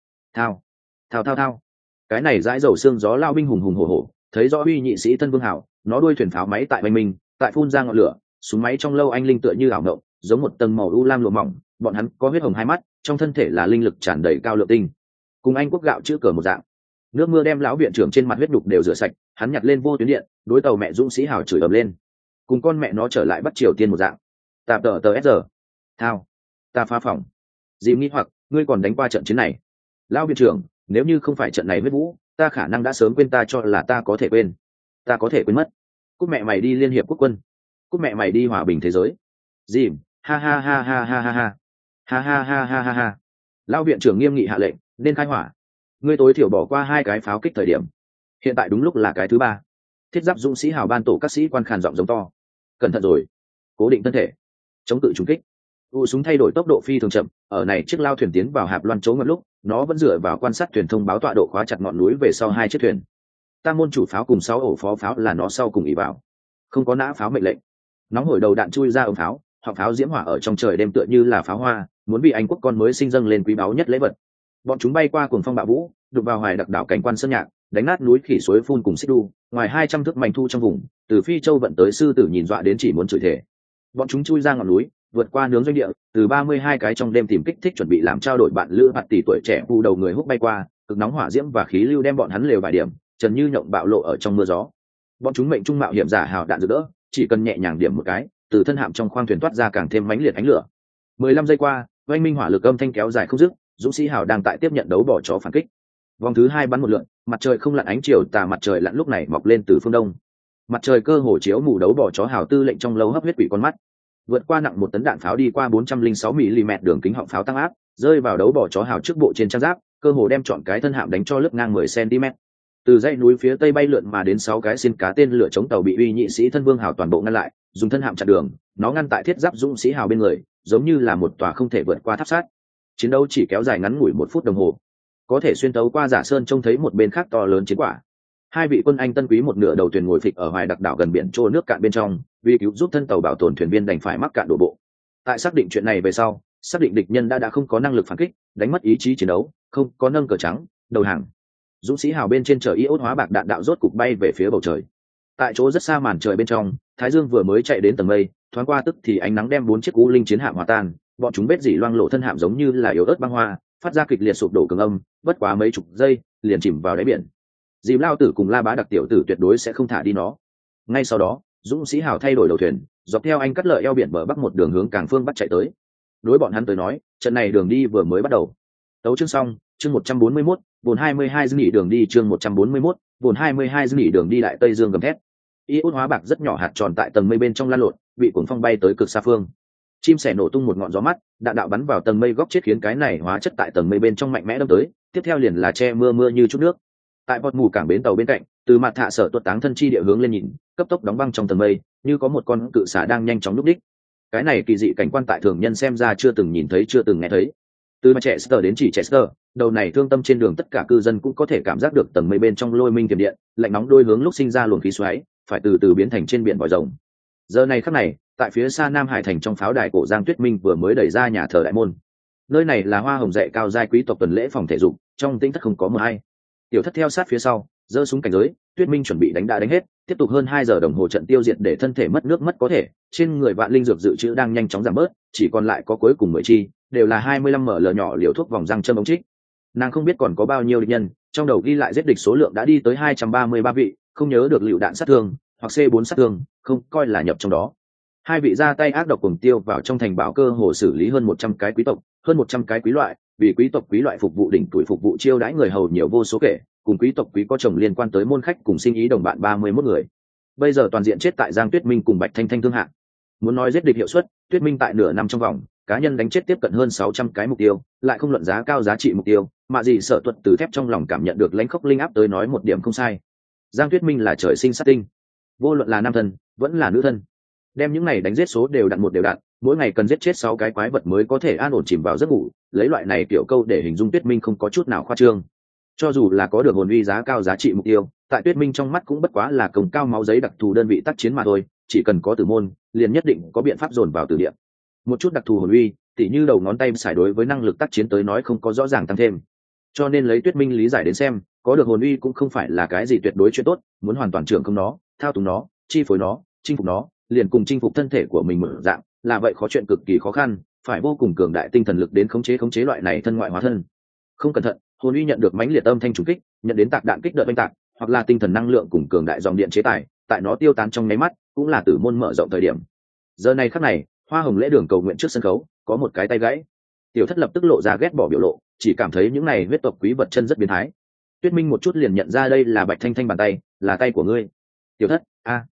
thao. Cái này dãi dầu xương gió lao binh hùng hùng hổ hổ, thấy rõ uy nhị sĩ thân Vương Hảo, nó đuôi thuyền pháo máy tại oanh minh, tại phun ra ngọn lửa, súng máy trong lâu anh linh tựa như ảo ngộng, giống một tầng màu u lam lụa mỏng, bọn hắn có huyết hồng hai mắt, trong thân thể là linh lực tràn đầy cao lượng tinh, cùng Anh quốc gạo chữ cờ một dạng. Nước mưa đem lão viện trưởng trên mặt huyết đục đều rửa sạch, hắn nhặt lên vô tuyến điện, đối tàu mẹ dũng sĩ Hào chửi ầm lên, cùng con mẹ nó trở lại bắt Triều Tiên một dạng. Tạp tờ sr thao, ta phá phòng. Dìm nghĩ hoặc, ngươi còn đánh qua trận chiến này? Lão viện trưởng, nếu như không phải trận này huyết vũ, ta khả năng đã sớm quên ta cho là ta có thể quên. Ta có thể quên mất. Cút mẹ mày đi Liên hiệp quốc quân, cút mẹ mày đi hòa bình thế giới. Dìm, ha ha ha ha ha ha ha ha ha ha ha ha ha. Lão viện trưởng nghiêm nghị hạ lệnh, nên khai hỏa. Ngươi tối thiểu bỏ qua 2 cái pháo kích thời điểm, hiện tại đúng lúc là cái thứ 3. Thiết giáp dũng sĩ Hào ban tổ các sĩ quan khàn giọng giống to, cẩn thận rồi, cố định thân thể, chống tự trúng kích. Súng thay đổi tốc độ phi thường chậm, ở này chiếc lao thuyền tiến vào hạp loan chỗ ngập lúc, nó vẫn dựa vào quan sát thuyền thông báo tọa độ khóa chặt ngọn núi về sau 2 chiếc thuyền. Tam môn chủ pháo cùng 6 ổ phó pháo là nó sau cùng ỉ vào, không có nã pháo mệnh lệnh. Nóng hổi đầu đạn chui ra ống pháo, hoặc pháo diễm hỏa ở trong trời đêm tựa như là pháo hoa, muốn bị Anh quốc con mới sinh dâng lên quý báu nhất lễ vật. Bọn chúng bay qua cuồng phong bạo vũ, đụng vào hoài đặc đảo cảnh quan sơn nhạc, đánh nát núi khỉ suối phun cùng xích đu, ngoài 200 thước mảnh thu trong vùng, từ Phi Châu vận tới sư tử nhìn dọa đến chỉ muốn chửi thể. Bọn chúng chui ra ngọn núi, vượt qua nướng doanh địa, từ 32 cái trong đêm tìm kích thích chuẩn bị làm trao đổi bạn lữ bạt tỷ tuổi trẻ phù đầu người húc bay qua, cực nóng hỏa diễm và khí lưu đem bọn hắn lều vài điểm, trần như nhộng bạo lộ ở trong mưa gió. Bọn chúng mệnh trung mạo hiểm giả hào đạn giúp đỡ, chỉ cần nhẹ nhàng điểm một cái, từ thân hạm trong khoang thuyền toát ra càng thêm mãnh liệt ánh lửa. 15 giây qua, oanh minh hỏa lực âm thanh kéo dài không dứt, dũng sĩ hào đang tại tiếp nhận đấu bỏ chó phản kích. Vòng thứ 2 bắn một lượn, mặt trời không lặn, ánh chiều tà mặt trời lặn lúc này mọc lên từ phương đông. Mặt trời cơ hồ chiếu mù đấu bỏ chó hào tư lệnh trong lâu hấp huyết quỷ con mắt. Vượt qua nặng 1 tấn đạn pháo đi qua 406 mm đường kính họng pháo tăng áp, rơi vào đấu bỏ chó hào trước bộ trên trang giáp, cơ hồ đem trọn cái thân hạm đánh cho lớp ngang 10 cm. Từ dãy núi phía tây bay lượn mà đến 6 cái xin cá tên lửa chống tàu bị uy nhị sĩ thân vương hào toàn bộ ngăn lại, dùng thân hạm chặn đường, nó ngăn tại thiết giáp dũng sĩ hào bên người, giống như là một tòa không thể vượt qua tháp sát. Chiến đấu chỉ kéo dài ngắn ngủi 1 phút đồng hồ, có thể xuyên tấu qua giả sơn trông thấy một bên khác to lớn chiến quả. Hai vị quân Anh tân quý một nửa đầu thuyền ngồi phịch ở hoài đặc đảo gần biển trô nước cạn bên trong, vì cứu giúp thân tàu bảo tồn thuyền viên đành phải mắc cạn đổ bộ. Tại xác định chuyện này về sau, xác định địch nhân đã không có năng lực phản kích, đánh mất ý chí chiến đấu, không có nâng cờ trắng, đầu hàng. Dũng sĩ hào bên trên trời iốt hóa bạc đạn đạo rốt cục bay về phía bầu trời. Tại chỗ rất xa màn trời bên trong, thái dương vừa mới chạy đến tầng mây, thoáng qua tức thì ánh nắng đem 4 chiếc U Linh chiến hạm hòa tan, bọn chúng bết dỉ loang lộ thân hạm giống như là yếu ớt băng hoa, phát ra kịch liệt sụp đổ cường âm, bất quá mấy chục giây liền chìm vào đáy biển. Dìm Lao Tử cùng La Bá đặc tiểu tử tuyệt đối sẽ không thả đi nó. Ngay sau đó, dũng sĩ hào thay đổi đầu thuyền, dọc theo anh cắt lợi eo biển bờ bắc một đường hướng càng phương bắc chạy tới. Đối bọn hắn tới nói, trận này đường đi vừa mới bắt đầu. Tấu chương xong, chương 141, vốn 22 dư nghỉ đường đi chương 141, vốn 22 dư nghỉ đường đi lại Tây Dương gầm thét. Iốt hóa bạc rất nhỏ hạt tròn tại tầng mây bên trong lan lộn, bị cuồng phong bay tới cực xa phương. Chim sẻ nổ tung một ngọn gió mắt, đạn đạo bắn vào tầng mây góc chết khiến cái này hóa chất tại tầng mây bên trong mạnh mẽ đâm tới, tiếp theo liền là che mưa như chút nước. Tại bọt mù cảng bến tàu bên cạnh, từ mặt thạ sở tuột táng thân chi địa hướng lên nhìn, cấp tốc đóng băng trong tầng mây, như có một con cự xà đang nhanh chóng lúc đích. Cái này kỳ dị cảnh quan tại thường nhân xem ra chưa từng nhìn thấy, chưa từng nghe thấy. Từ Manchester đến chỉ Chester, đầu này thương tâm trên đường tất cả cư dân cũng có thể cảm giác được tầng mây bên trong lôi minh tiềm điện, lạnh nóng đôi hướng lúc sinh ra luồng khí xoáy, phải từ từ biến thành trên biển vòi rồng. Giờ này khắc này, tại phía xa Nam Hải thành trong pháo đài cổ Giang Tuyết Minh vừa mới đẩy ra nhà thờ đại môn. Nơi này là hoa hồng dạy cao giai quý tộc tuần lễ phòng thể dục, trong tĩnh thất không có mờ hay. Tiểu thất theo sát phía sau, giơ súng cảnh giới, Tuyết Minh chuẩn bị đánh đã đánh hết, tiếp tục hơn 2 giờ đồng hồ trận tiêu diệt để thân thể mất nước mất có thể, trên người vạn linh dược dự trữ đang nhanh chóng giảm bớt, chỉ còn lại có cuối cùng 10 chi, đều là 25 ml nhỏ liều thuốc vòng răng châm ống trích. Nàng không biết còn có bao nhiêu địch nhân, trong đầu ghi lại giết địch số lượng đã đi tới 233 vị, không nhớ được lựu đạn sát thương, hoặc C4 sát thương, không coi là nhập trong đó. Hai vị ra tay ác độc cùng tiêu vào trong thành bảo cơ hồ xử lý hơn 100 cái quý tộc, hơn 100 cái quý loại, vì quý tộc quý loại phục vụ đỉnh tuổi phục vụ chiêu đãi người hầu nhiều vô số kể, cùng quý tộc quý có chồng liên quan tới môn khách cùng sinh ý đồng bạn 31 người. Bây giờ toàn diện chết tại Giang Tuyết Minh cùng Bạch Thanh Thanh thương hạng. Muốn nói giết địch hiệu suất, Tuyết Minh tại nửa năm trong vòng, cá nhân đánh chết tiếp cận hơn 600 cái mục tiêu, lại không luận giá cao giá trị mục tiêu, mà gì sợ tuật từ thép trong lòng cảm nhận được lãnh khốc linh áp tới nói một điểm không sai. Giang Tuyết Minh là trời sinh sát tinh, vô luận là nam thân, vẫn là nữ thân. Đem những này đánh giết số đều đặn một đều đặn, mỗi ngày cần giết chết 6 cái quái vật mới có thể an ổn chìm vào giấc ngủ, lấy loại này tiểu câu để hình dung Tuyết Minh không có chút nào khoa trương. Cho dù là có được hồn uy giá cao giá trị mục tiêu, tại Tuyết Minh trong mắt cũng bất quá là công cao máu giấy đặc thù đơn vị tác chiến mà thôi, chỉ cần có tử môn, liền nhất định có biện pháp dồn vào tử địa. Một chút đặc thù hồn uy, tỉ như đầu ngón tay xài đối với năng lực tác chiến tới nói không có rõ ràng tăng thêm. Cho nên lấy Tuyết Minh lý giải đến xem, có được hồn uy cũng không phải là cái gì tuyệt đối chuyện tốt, muốn hoàn toàn trưởng không nó, thao túng nó, chi phối nó, chinh phục nó, liền cùng chinh phục thân thể của mình mở dạng, là vậy khó chuyện cực kỳ khó khăn, phải vô cùng cường đại tinh thần lực đến khống chế loại này thân ngoại hóa thân. Không cẩn thận, hồn uy nhận được mãnh liệt âm thanh trùng kích, nhận đến tạc đạn kích đợt oanh tạc, hoặc là tinh thần năng lượng cùng cường đại dòng điện chế tài, tại nó tiêu tán trong nháy mắt, cũng là tử môn mở rộng thời điểm. Giờ này khắc này, hoa hồng lễ đường cầu nguyện trước sân khấu, có một cái tay gãy. Tiểu thất lập tức lộ ra ghét bỏ biểu lộ, chỉ cảm thấy những này huyết tộc quý vật chân rất biến thái. Tuyết Minh một chút liền nhận ra đây là Bạch Thanh Thanh bàn tay, là tay của ngươi. Tiểu thất,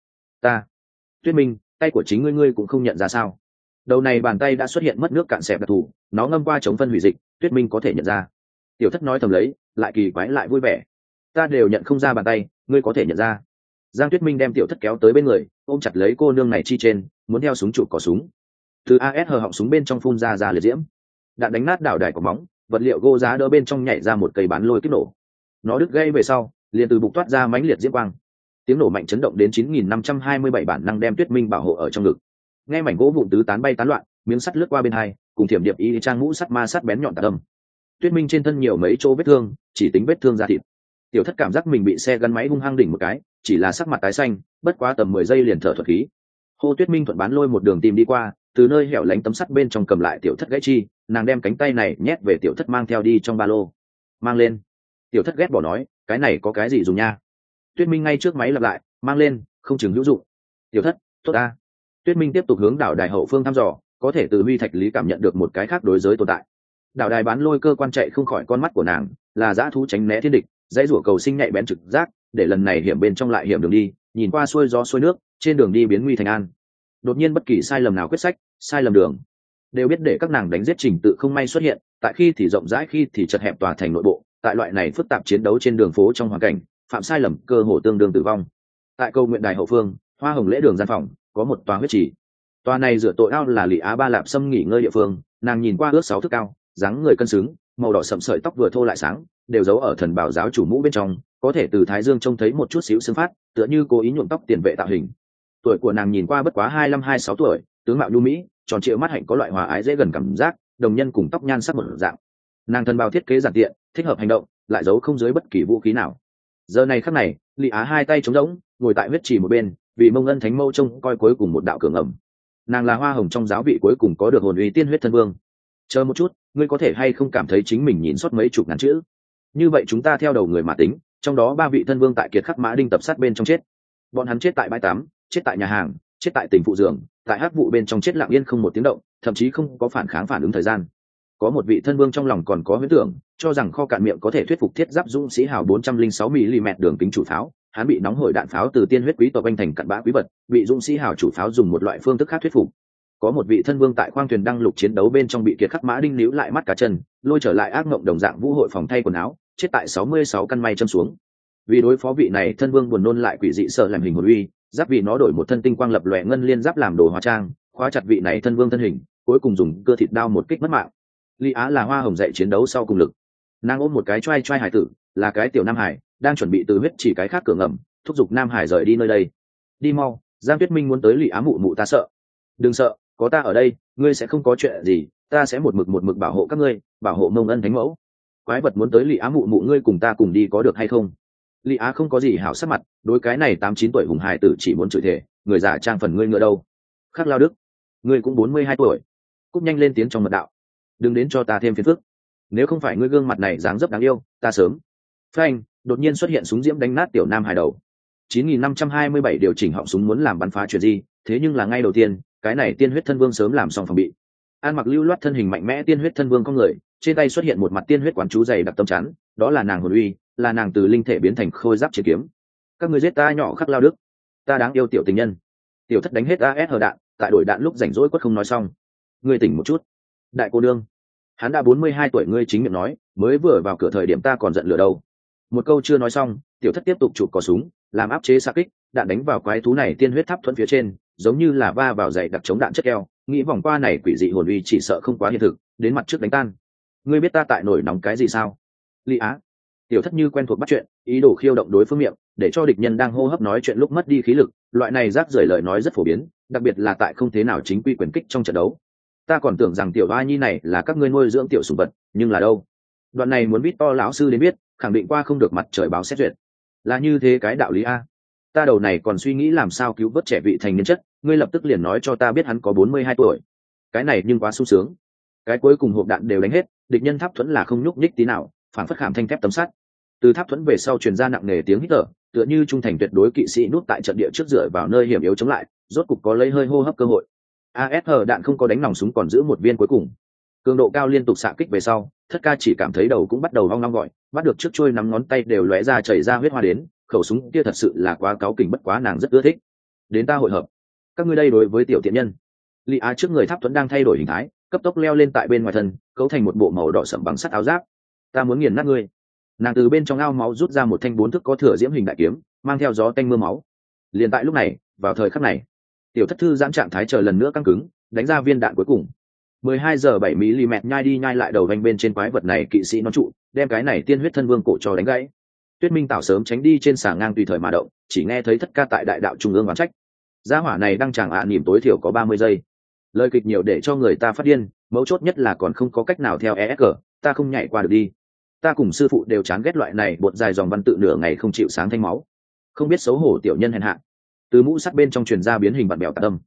ta. Tuyết Minh, tay của chính ngươi cũng không nhận ra sao? Đầu này bàn tay đã xuất hiện mất nước cạn xẹp đặc thù, nó ngâm qua chống phân hủy dịch, Tuyết Minh có thể nhận ra. Tiểu thất nói thầm lấy, lại kỳ quái lại vui vẻ. Ta đều nhận không ra bàn tay, ngươi có thể nhận ra. Giang Tuyết Minh đem tiểu thất kéo tới bên người, ôm chặt lấy cô nương này chi trên, muốn theo súng trụ cò súng. Từ AS hở họng súng bên trong phun ra liệt diễm, đạn đánh nát đảo đài của móng, vật liệu gỗ giá đỡ bên trong nhảy ra một cây bán lôi kích nổ. Nó đứt gây về sau, liền từ bục toát ra mãnh liệt diễm quang. Tiếng nổ mạnh chấn động đến 9527 bản năng đem Tuyết Minh bảo hộ ở trong ngực. Nghe mảnh gỗ vụn tứ tán bay tán loạn, miếng sắt lướt qua bên hai, cùng thiểm điệp y trang mũ sắt ma sắt bén nhọn tạc âm. Tuyết Minh trên thân nhiều mấy chỗ vết thương, chỉ tính vết thương da thịt. Tiểu thất cảm giác mình bị xe gắn máy hung hăng đỉnh một cái, chỉ là sắc mặt tái xanh, bất quá tầm 10 giây liền thở thuật khí. Hồ Tuyết Minh thuận bán lôi một đường tìm đi qua, từ nơi hẻo lánh tấm sắt bên trong cầm lại tiểu thất gãy chi, nàng đem cánh tay này nhét về tiểu thất mang theo đi trong ba lô. Mang lên. Tiểu thất ghét bỏ nói, cái này có cái gì dùng nha? Tuyết Minh ngay trước máy lặp lại, mang lên, không chừng hữu dụng. Tiểu thất, tốt ta. Tuyết Minh tiếp tục hướng đảo đài hậu phương thăm dò, có thể từ huy thạch lý cảm nhận được một cái khác đối giới tồn tại. Đảo đài bán lôi cơ quan chạy không khỏi con mắt của nàng, là dã thú tránh né thiên địch, dãy rủa cầu sinh nhạy bén trực giác, để lần này hiểm bên trong lại hiểm đường đi, nhìn qua xuôi gió xuôi nước, trên đường đi biến nguy thành an. Đột nhiên bất kỳ sai lầm nào quyết sách, sai lầm đường, đều biết để các nàng đánh giết trình tự không may xuất hiện, tại khi thì rộng rãi khi thì chật hẹp tòa thành nội bộ, tại loại này phức tạp chiến đấu trên đường phố trong hoàn cảnh, phạm sai lầm cơ hồ tương đương tử vong. Tại câu nguyện đài hậu phương, hoa hồng lễ đường gian phòng, có một tòa huyết trì. Tòa này dựa tội ao là Lý Á Ba Lạp Sâm nghỉ ngơi địa phương, nàng nhìn qua ước 6 thước cao, dáng người cân xứng, màu đỏ sậm sợi tóc vừa thô lại sáng, đều giấu ở thần bảo giáo chủ mũ bên trong, có thể từ thái dương trông thấy một chút xíu xương phát, tựa như cố ý nhuộm tóc tiền vệ tạo hình. Tuổi của nàng nhìn qua bất quá 25-26 tuổi, tướng mạo nhu mỹ, tròn trịa mắt hạnh có loại hòa ái dễ gần cảm giác, đồng nhân cùng tóc nhan sắc một dạng. Nàng thần bào thiết kế giản tiện, thích hợp hành động, lại giấu không dưới bất kỳ vũ khí nào. Giờ này khắc này, Lý Á hai tay trống rỗng, ngồi tại huyết trì một bên, vì Mông Ân Thánh Mâu trông coi cuối cùng một đạo cửa ngầm. Nàng là hoa hồng trong giáo vị cuối cùng có được hồn uy tiên huyết thân vương. Chờ một chút, ngươi có thể hay không cảm thấy chính mình nhìn sót mấy chục ngàn chữ? Như vậy chúng ta theo đầu người mà tính, trong đó 3 vị thân vương tại Kiệt Khắc Mã Đinh tập sát bên trong chết. Bọn hắn chết tại bãi tắm, chết tại nhà hàng, chết tại tỉnh phụ giường, tại hắc vụ bên trong chết lặng yên không một tiếng động, thậm chí không có phản kháng phản ứng thời gian. Có một vị thân vương trong lòng còn có huyễn tưởng, cho rằng kho cạn miệng có thể thuyết phục thiết giáp dũng sĩ hào 406 mm đường kính chủ pháo, hắn bị nóng hổi đạn pháo từ tiên huyết quý tộc anh thành cặn bã quý vật, bị dũng sĩ hào chủ pháo dùng một loại phương thức khác thuyết phục. Có một vị thân vương tại khoang thuyền đăng lục chiến đấu bên trong bị Kiệt Khắc Mã Đinh níu lại mắt cá chân, lôi trở lại ác mộng đồng dạng vũ hội phòng thay quần áo, chết tại 66 căn may châm xuống. Vì đối phó vị này thân vương buồn nôn lại quỷ dị sợ làm hình hồn uy, giáp vì nó đổi một thân tinh quang lập lòe ngân liên giáp làm đồ hóa trang, khóa chặt vị này thân vương thân hình, cuối cùng dùng cưa thịt đao một kích mất mạng. Lý Á là hoa hồng dạy chiến đấu sau cùng lực, nàng ôm một cái trai hải tử, là cái tiểu nam hải, đang chuẩn bị từ huyết chỉ cái khác cửa ngầm, thúc giục nam hải rời đi nơi đây. Đi mau, Giang Tuyết Minh muốn tới Lý Á mụ mụ ta sợ. Đừng sợ, có ta ở đây, ngươi sẽ không có chuyện gì, ta sẽ một mực bảo hộ các ngươi, bảo hộ Mông Ân Thánh Mẫu. Quái vật muốn tới Lý Á mụ mụ ngươi cùng ta cùng đi có được hay không? Lý Á không có gì hảo sắc mặt, đối cái này 8-9 tuổi hùng hải tử chỉ muốn chửi thề, người già trang phần ngươi ngựa đâu? Khắc Lao Đức, ngươi cũng 42 tuổi, cúp nhanh lên tiếng trong mật đạo, đừng đến cho ta thêm phiền phức. Nếu không phải ngươi gương mặt này dáng dấp đáng yêu, ta sớm. Phanh, đột nhiên xuất hiện súng diễm đánh nát tiểu nam hải đầu. 9527 điều chỉnh họng súng muốn làm bắn phá chuyện gì, thế nhưng là ngay đầu tiên, cái này tiên huyết thân vương sớm làm xong phòng bị. An mặc lưu loát thân hình mạnh mẽ tiên huyết thân vương con người, trên tay xuất hiện một mặt tiên huyết quán chú dày đặc tâm chắn, đó là nàng hồn uy, là nàng từ linh thể biến thành khôi giáp chiến kiếm. Các ngươi giết ta nhỏ Khắc Lao Đức, ta đáng yêu tiểu tình nhân. Tiểu thất đánh hết AS hờ đạn, tại đổi đạn lúc rảnh rỗi quất không nói xong. Ngươi tỉnh một chút. Đại cô nương, hắn đã 42 tuổi, ngươi chính miệng nói, mới vừa vào cửa thời điểm ta còn giận lửa đâu. Một câu chưa nói xong, tiểu thất tiếp tục chụp cò súng, làm áp chế xạ kích, đạn đánh vào quái thú này tiên huyết tháp thuẫn phía trên, giống như là va vào dày đặc chống đạn chất keo, nghĩ vòng qua này quỷ dị hồn uy chỉ sợ không quá hiện thực, đến mặt trước đánh tan. Ngươi biết ta tại nổi nóng cái gì sao? Lý Á. Tiểu thất như quen thuộc bắt chuyện, ý đồ khiêu động đối phương miệng, để cho địch nhân đang hô hấp nói chuyện lúc mất đi khí lực, loại này rác rưởi lời nói rất phổ biến, đặc biệt là tại không thế nào chính quy quyền kích trong trận đấu. Ta còn tưởng rằng tiểu A Nhi này là các ngươi nuôi dưỡng tiểu sủng vật, nhưng là đâu? Đoạn này muốn biết to lão sư đến biết, khẳng định qua không được mặt trời báo xét duyệt. Là như thế cái đạo lý a. Ta đầu này còn suy nghĩ làm sao cứu vớt trẻ vị thành niên chất, ngươi lập tức liền nói cho ta biết hắn có 42 tuổi. Cái này nhưng quá sung sướng. Cái cuối cùng hộp đạn đều đánh hết, địch nhân tháp thuẫn là không nhúc nhích tí nào, phản phất khảm thanh thép tấm sắt. Từ tháp thuẫn về sau truyền ra nặng nề tiếng hít thở, tựa như trung thành tuyệt đối kỵ sĩ nút tại trận địa trước dựa vào nơi hiểm yếu chống lại, rốt cục có lấy hơi hô hấp cơ hội. ASH đạn không có đánh nòng súng còn giữ một viên cuối cùng. Cường độ cao liên tục xạ kích về sau, thất ca chỉ cảm thấy đầu cũng bắt đầu hoang long gọi, bắt được trước trôi nắm ngón tay đều lóe ra chảy ra huyết hoa đến, khẩu súng kia thật sự là quá cáu kỉnh, bất quá nàng rất ưa thích. Đến ta hội hợp. Các ngươi đây đối với tiểu tiện nhân. Lý Á trước người tháp thuẫn đang thay đổi hình thái, cấp tốc leo lên tại bên ngoài thân, cấu thành một bộ màu đỏ sẫm bằng sắt áo giáp. Ta muốn nghiền nát ngươi. Nàng từ bên trong ao máu rút ra một thanh 4 thước có thửa diễm hình đại kiếm, mang theo gió tanh mưa máu. Liền tại lúc này, vào thời khắc này, tiểu thất thư giãn trạng thái chờ lần nữa căng cứng, đánh ra viên đạn cuối cùng. 12 giờ 7 mm nhai đi nhai lại đầu vành bên trên quái vật này kỵ sĩ nó trụ, đem cái này tiên huyết thân vương cổ cho đánh gãy. Tuyết Minh Tảo sớm tránh đi trên xà ngang tùy thời mà động, chỉ nghe thấy thất ca tại đại đạo trung ương oán trách. Gia hỏa này đang chàng niềm tối thiểu có 30 giây. Lời kịch nhiều để cho người ta phát điên, mấu chốt nhất là còn không có cách nào theo ESG, ta không nhảy qua được đi. Ta cùng sư phụ đều chán ghét loại này bột dài dòng văn tự nửa ngày không chịu sáng thanh máu. Không biết xấu hổ tiểu nhân hèn hạ. Từ mũ sắt bên trong truyền ra biến hình vặn bèo tạc tâm,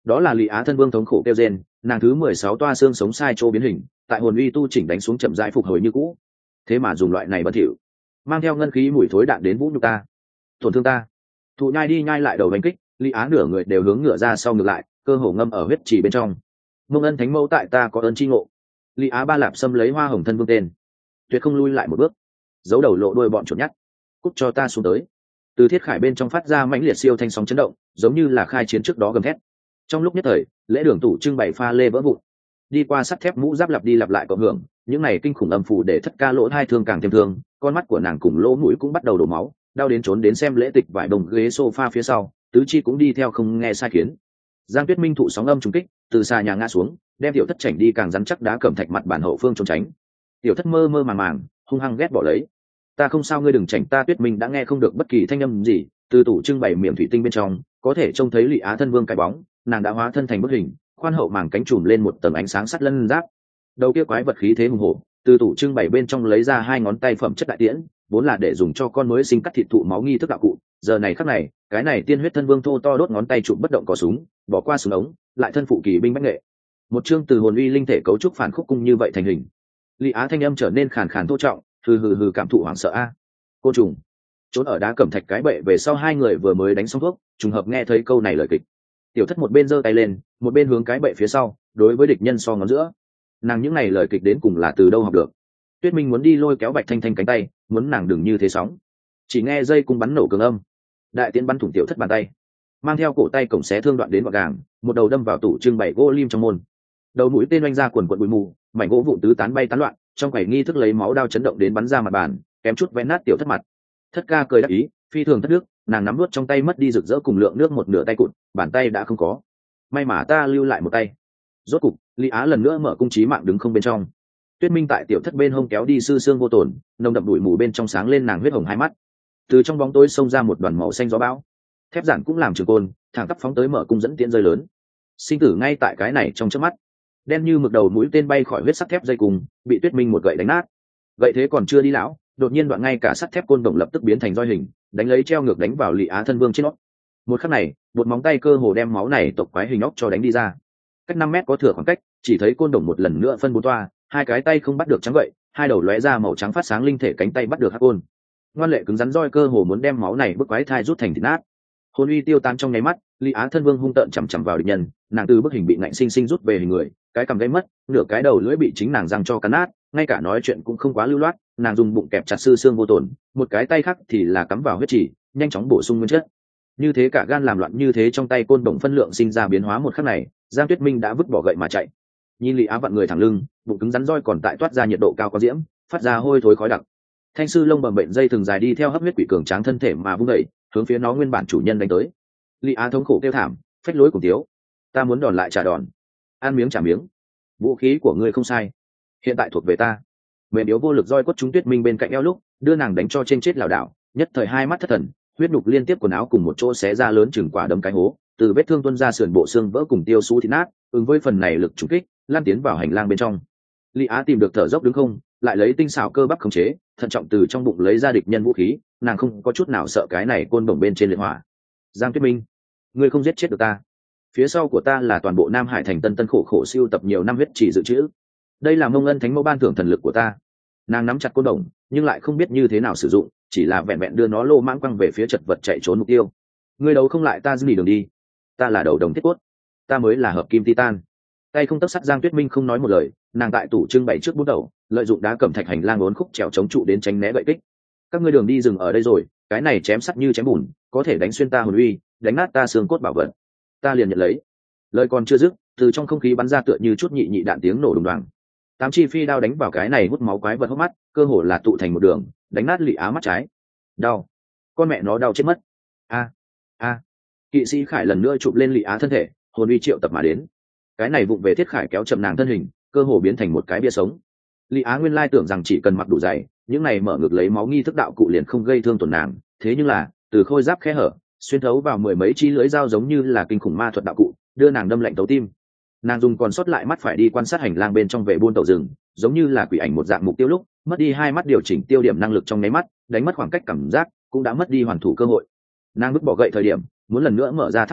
Đó là Lý Á thân vương thống khổ kêu rên, nàng thứ 16 toa xương sống sai chỗ biến hình, tại hồn uy tu chỉnh đánh xuống chậm rãi phục hồi như cũ. Thế mà dùng loại này bẩn thỉu, mang theo ngân khí mùi thối đạn đến vũ nhục ta, tổn thương ta. Thụ nhai đi nhai lại đầu đánh kích, Lý Á nửa người đều hướng ngựa ra sau ngược lại, cơ hồ ngâm ở huyết trì bên trong. Mông ân thánh mẫu tại ta có ơn chi ngộ. Lý Á ba lạp xâm lấy hoa hồng thân vương tên, tuyệt không lui lại một bước, giấu đầu lộ đuôi bọn chuột nhắt. Cút cho ta xuống tới. Từ thiết khải bên trong phát ra mãnh liệt siêu thanh sóng chấn động, giống như là khai chiến trước đó gầm thét. Trong lúc nhất thời, lễ đường tủ trưng bày pha lê vỡ vụn, đi qua sắt thép mũ giáp lặp đi lặp lại cộng hưởng, những này kinh khủng âm phủ để thất ca lỗ hai thương càng thêm thương, con mắt của nàng cùng lỗ mũi cũng bắt đầu đổ máu, đau đến trốn đến xem lễ tịch vải đồng ghế sofa phía sau, tứ chi cũng đi theo không nghe sai khiến. Giang Tuyết Minh thụ sóng âm trùng kích, từ xa nhà ngã xuống, đem tiểu thất chảnh đi càng rắn chắc đá cẩm thạch mặt bản hậu phương trốn tránh. Tiểu thất mơ mơ màng màng, hung hăng ghét bỏ lấy. Ta không sao, ngươi đừng chảnh ta. Tuyết Minh đã nghe không được bất kỳ thanh âm gì, từ tủ trưng bày miệng thủy tinh bên trong có thể trông thấy Lị Á thân vương cái bóng, nàng đã hóa thân thành bức hình, khoan hậu màng cánh trùm lên một tầng ánh sáng sắt lân giáp. Đầu kia quái vật khí thế hùng hổ, từ tủ trưng bày bên trong lấy ra 2 ngón tay phẩm chất đại tiễn, vốn là để dùng cho con mới sinh cắt thịt thụ máu nghi thức đạo cụ, giờ này khắc này, cái này tiên huyết thân vương thô to đốt ngón tay chụp bất động có súng, bỏ qua súng ống, lại thân phụ kỳ binh bách nghệ. Một chương từ hồn uy linh thể cấu trúc phản khúc cung như vậy thành hình. Lị Á thanh âm trở nên khàn khàn thô trọng, hừ hừ hừ, cảm thụ hoảng sợ a. Côn trùng. Trốn ở đá cẩm thạch cái bệ về sau, 2 người vừa mới đánh xong thuốc, trùng hợp nghe thấy câu này lời kịch. Tiểu thất một bên giơ tay lên, một bên hướng cái bệ phía sau, đối với địch nhân so ngón giữa. Nàng những này lời kịch đến cùng là từ đâu học được? Tuyết Minh muốn đi lôi kéo Bạch Thanh Thanh cánh tay, muốn nàng đừng như thế sóng. Chỉ nghe dây cung bắn nổ cường âm, đại tiễn bắn thủng tiểu thất bàn tay, mang theo cổ tay cổng xé thương đoạn đến gọn gàng, một đầu đâm vào tủ trưng bày gỗ lim trong môn. Đầu mũi tên oanh ra quần quần bụi mù, mảnh gỗ vụn tứ tán bay tán loạn, trong quầy nghi thức lấy máu đao chấn động đến bắn ra mặt bàn, kém chút vẽ nát tiểu thất mặt. Thất ca cười đắc ý, phi thường thất đức, nàng nắm nuốt trong tay mất đi rực rỡ cùng lượng nước một nửa tay cụt, bàn tay đã không có. May mà ta lưu lại một tay. Rốt cục, Lý Á lần nữa mở cung chí mạng đứng không bên trong. Tuyết Minh tại tiểu thất bên hông kéo đi sư xương vô tổn, nồng đậm bụi mù bên trong sáng lên nàng huyết hồng hai mắt. Từ trong bóng tối xông ra một đoàn màu xanh gió bão. Thép giản cũng làm trường côn, thẳng tắp phóng tới mở cung dẫn tiễn rơi lớn. Sinh tử ngay tại cái này trong chớp mắt. Đen như mực đầu mũi tên bay khỏi huyết sắt thép dây cùng, bị Tuyết Minh một gậy đánh nát. Gậy thế còn chưa đi lão, đột nhiên đoạn ngay cả sắt thép côn đồng lập tức biến thành roi hình, đánh lấy treo ngược đánh vào Lị Á thân vương trên nót. Một khắc này, một móng tay cơ hồ đem máu này tộc quái hình óc cho đánh đi ra. Cách 5 mét có thừa khoảng cách, chỉ thấy côn đồng một lần nữa phân 4 toa, 2 cái tay không bắt được trắng gậy, 2 đầu lóe ra màu trắng phát sáng linh thể cánh tay bắt được hắc côn. Ngoan lệ cứng rắn roi cơ hồ muốn đem máu này bức quái thai rút thành thịt nát. Hồn uy tiêu tan trong nháy mắt, Lý Á thân vương hung tợn chằm chằm vào địch nhân, nàng từ bức hình bị ngạnh sinh sinh rút về hình người, cái cằm gãy mất, nửa cái đầu lưỡi bị chính nàng răng cho cắn nát, ngay cả nói chuyện cũng không quá lưu loát, nàng dùng bụng kẹp chặt sư xương vô tổn, một cái tay khác thì là cắm vào huyết chỉ, nhanh chóng bổ sung nguyên chất. Như thế cả gan làm loạn như thế, trong tay côn đồng phân lượng sinh ra biến hóa một khắc này, Giang Tuyết Minh đã vứt bỏ gậy mà chạy. Nhìn Lý Á vặn người thẳng lưng, bụng cứng rắn roi còn tại toát ra nhiệt độ cao có diễm, phát ra hôi thối khói đặc. Thanh sư lông bầm bệnh dây thường dài đi theo hấp huyết quỷ cường tráng thân thể mà vung đẩy, hướng phía nó nguyên bản chủ nhân đánh tới. Lý Á thống khổ kêu thảm, phách lối cùng tiếu, ta muốn đòn lại trả đòn, ăn miếng trả miếng. Vũ khí của ngươi không sai, hiện tại thuộc về ta. Mềm yếu vô lực roi quất trúng Tuyết Minh bên cạnh eo lúc, đưa nàng đánh cho trên chết lảo đảo, nhất thời hai mắt thất thần, huyết nhục liên tiếp quần áo cùng một chỗ xé ra lớn chừng quả đấm cái hố, từ vết thương tuôn ra sườn bộ xương vỡ cùng tiêu sú thịt nát, ứng với phần này lực trúng kích, lan tiến vào hành lang bên trong. Lý Á tìm được thở dốc đứng không, lại lấy tinh xảo cơ bắp khống chế, thận trọng từ trong bụng lấy ra địch nhân vũ khí, nàng không có chút nào sợ cái này côn bổng bên trên liệt hỏa. Giang Tuyết Minh, ngươi không giết chết được ta. Phía sau của ta là toàn bộ Nam Hải thành tân khổ khổ siêu tập nhiều năm huyết chỉ dự trữ. Đây là Mông Ân Thánh Mẫu ban thưởng thần lực của ta. Nàng nắm chặt côn đồng, nhưng lại không biết như thế nào sử dụng, chỉ là vẹn vẹn đưa nó lô mãng quăng về phía chật vật chạy trốn mục tiêu. Ngươi đấu không lại ta, dừng đường đi. Ta là đầu đồng thiết cốt, ta mới là hợp kim titan. Tay không tấc sắt. Giang Tuyết Minh không nói một lời, nàng tại tủ trưng bày trước bút đầu, lợi dụng đá cẩm thạch hành lang uốn khúc trèo chống trụ đến tránh né gậy kích. Các ngươi đường đi dừng ở đây rồi, cái này chém sắt như chém bùn, có thể đánh xuyên ta hồn uy, đánh nát ta xương cốt bảo vật, ta liền nhận lấy. Lời còn chưa dứt, từ trong không khí bắn ra tựa như chút nhị nhị đạn tiếng nổ đùng đoàng. 8 chi phi đao đánh vào cái này hút máu quái vật hốc mắt, cơ hồ là tụ thành một đường, đánh nát Lị Á mắt trái. Đau, con mẹ nó đau chết mất. A. Kỵ sĩ Khải lần nữa chụp lên Lị Á thân thể, hồn uy triệu tập mà đến. Cái này vụng về thiết khải kéo chậm nàng thân hình, cơ hồ biến thành một cái bia sống. Lị Á nguyên lai tưởng rằng chỉ cần mặc đủ dày, những này mở ngực lấy máu nghi thức đạo cụ liền không gây thương tổn nàng, thế nhưng là từ khôi giáp khe hở xuyên thấu vào 10 mấy chi lưỡi dao giống như là kinh khủng ma thuật đạo cụ, đưa nàng đâm lạnh tấu tim. Nàng dùng còn sót lại mắt phải đi quan sát hành lang bên trong về buôn tàu rừng, giống như là quỷ ảnh một dạng mục tiêu lúc mất đi hai mắt điều chỉnh tiêu điểm năng lực trong nháy mắt, đánh mất khoảng cách cảm giác, cũng đã mất đi hoàn thủ cơ hội. Nàng vứt bỏ gậy thời điểm muốn lần nữa mở ra tháp thuẫn,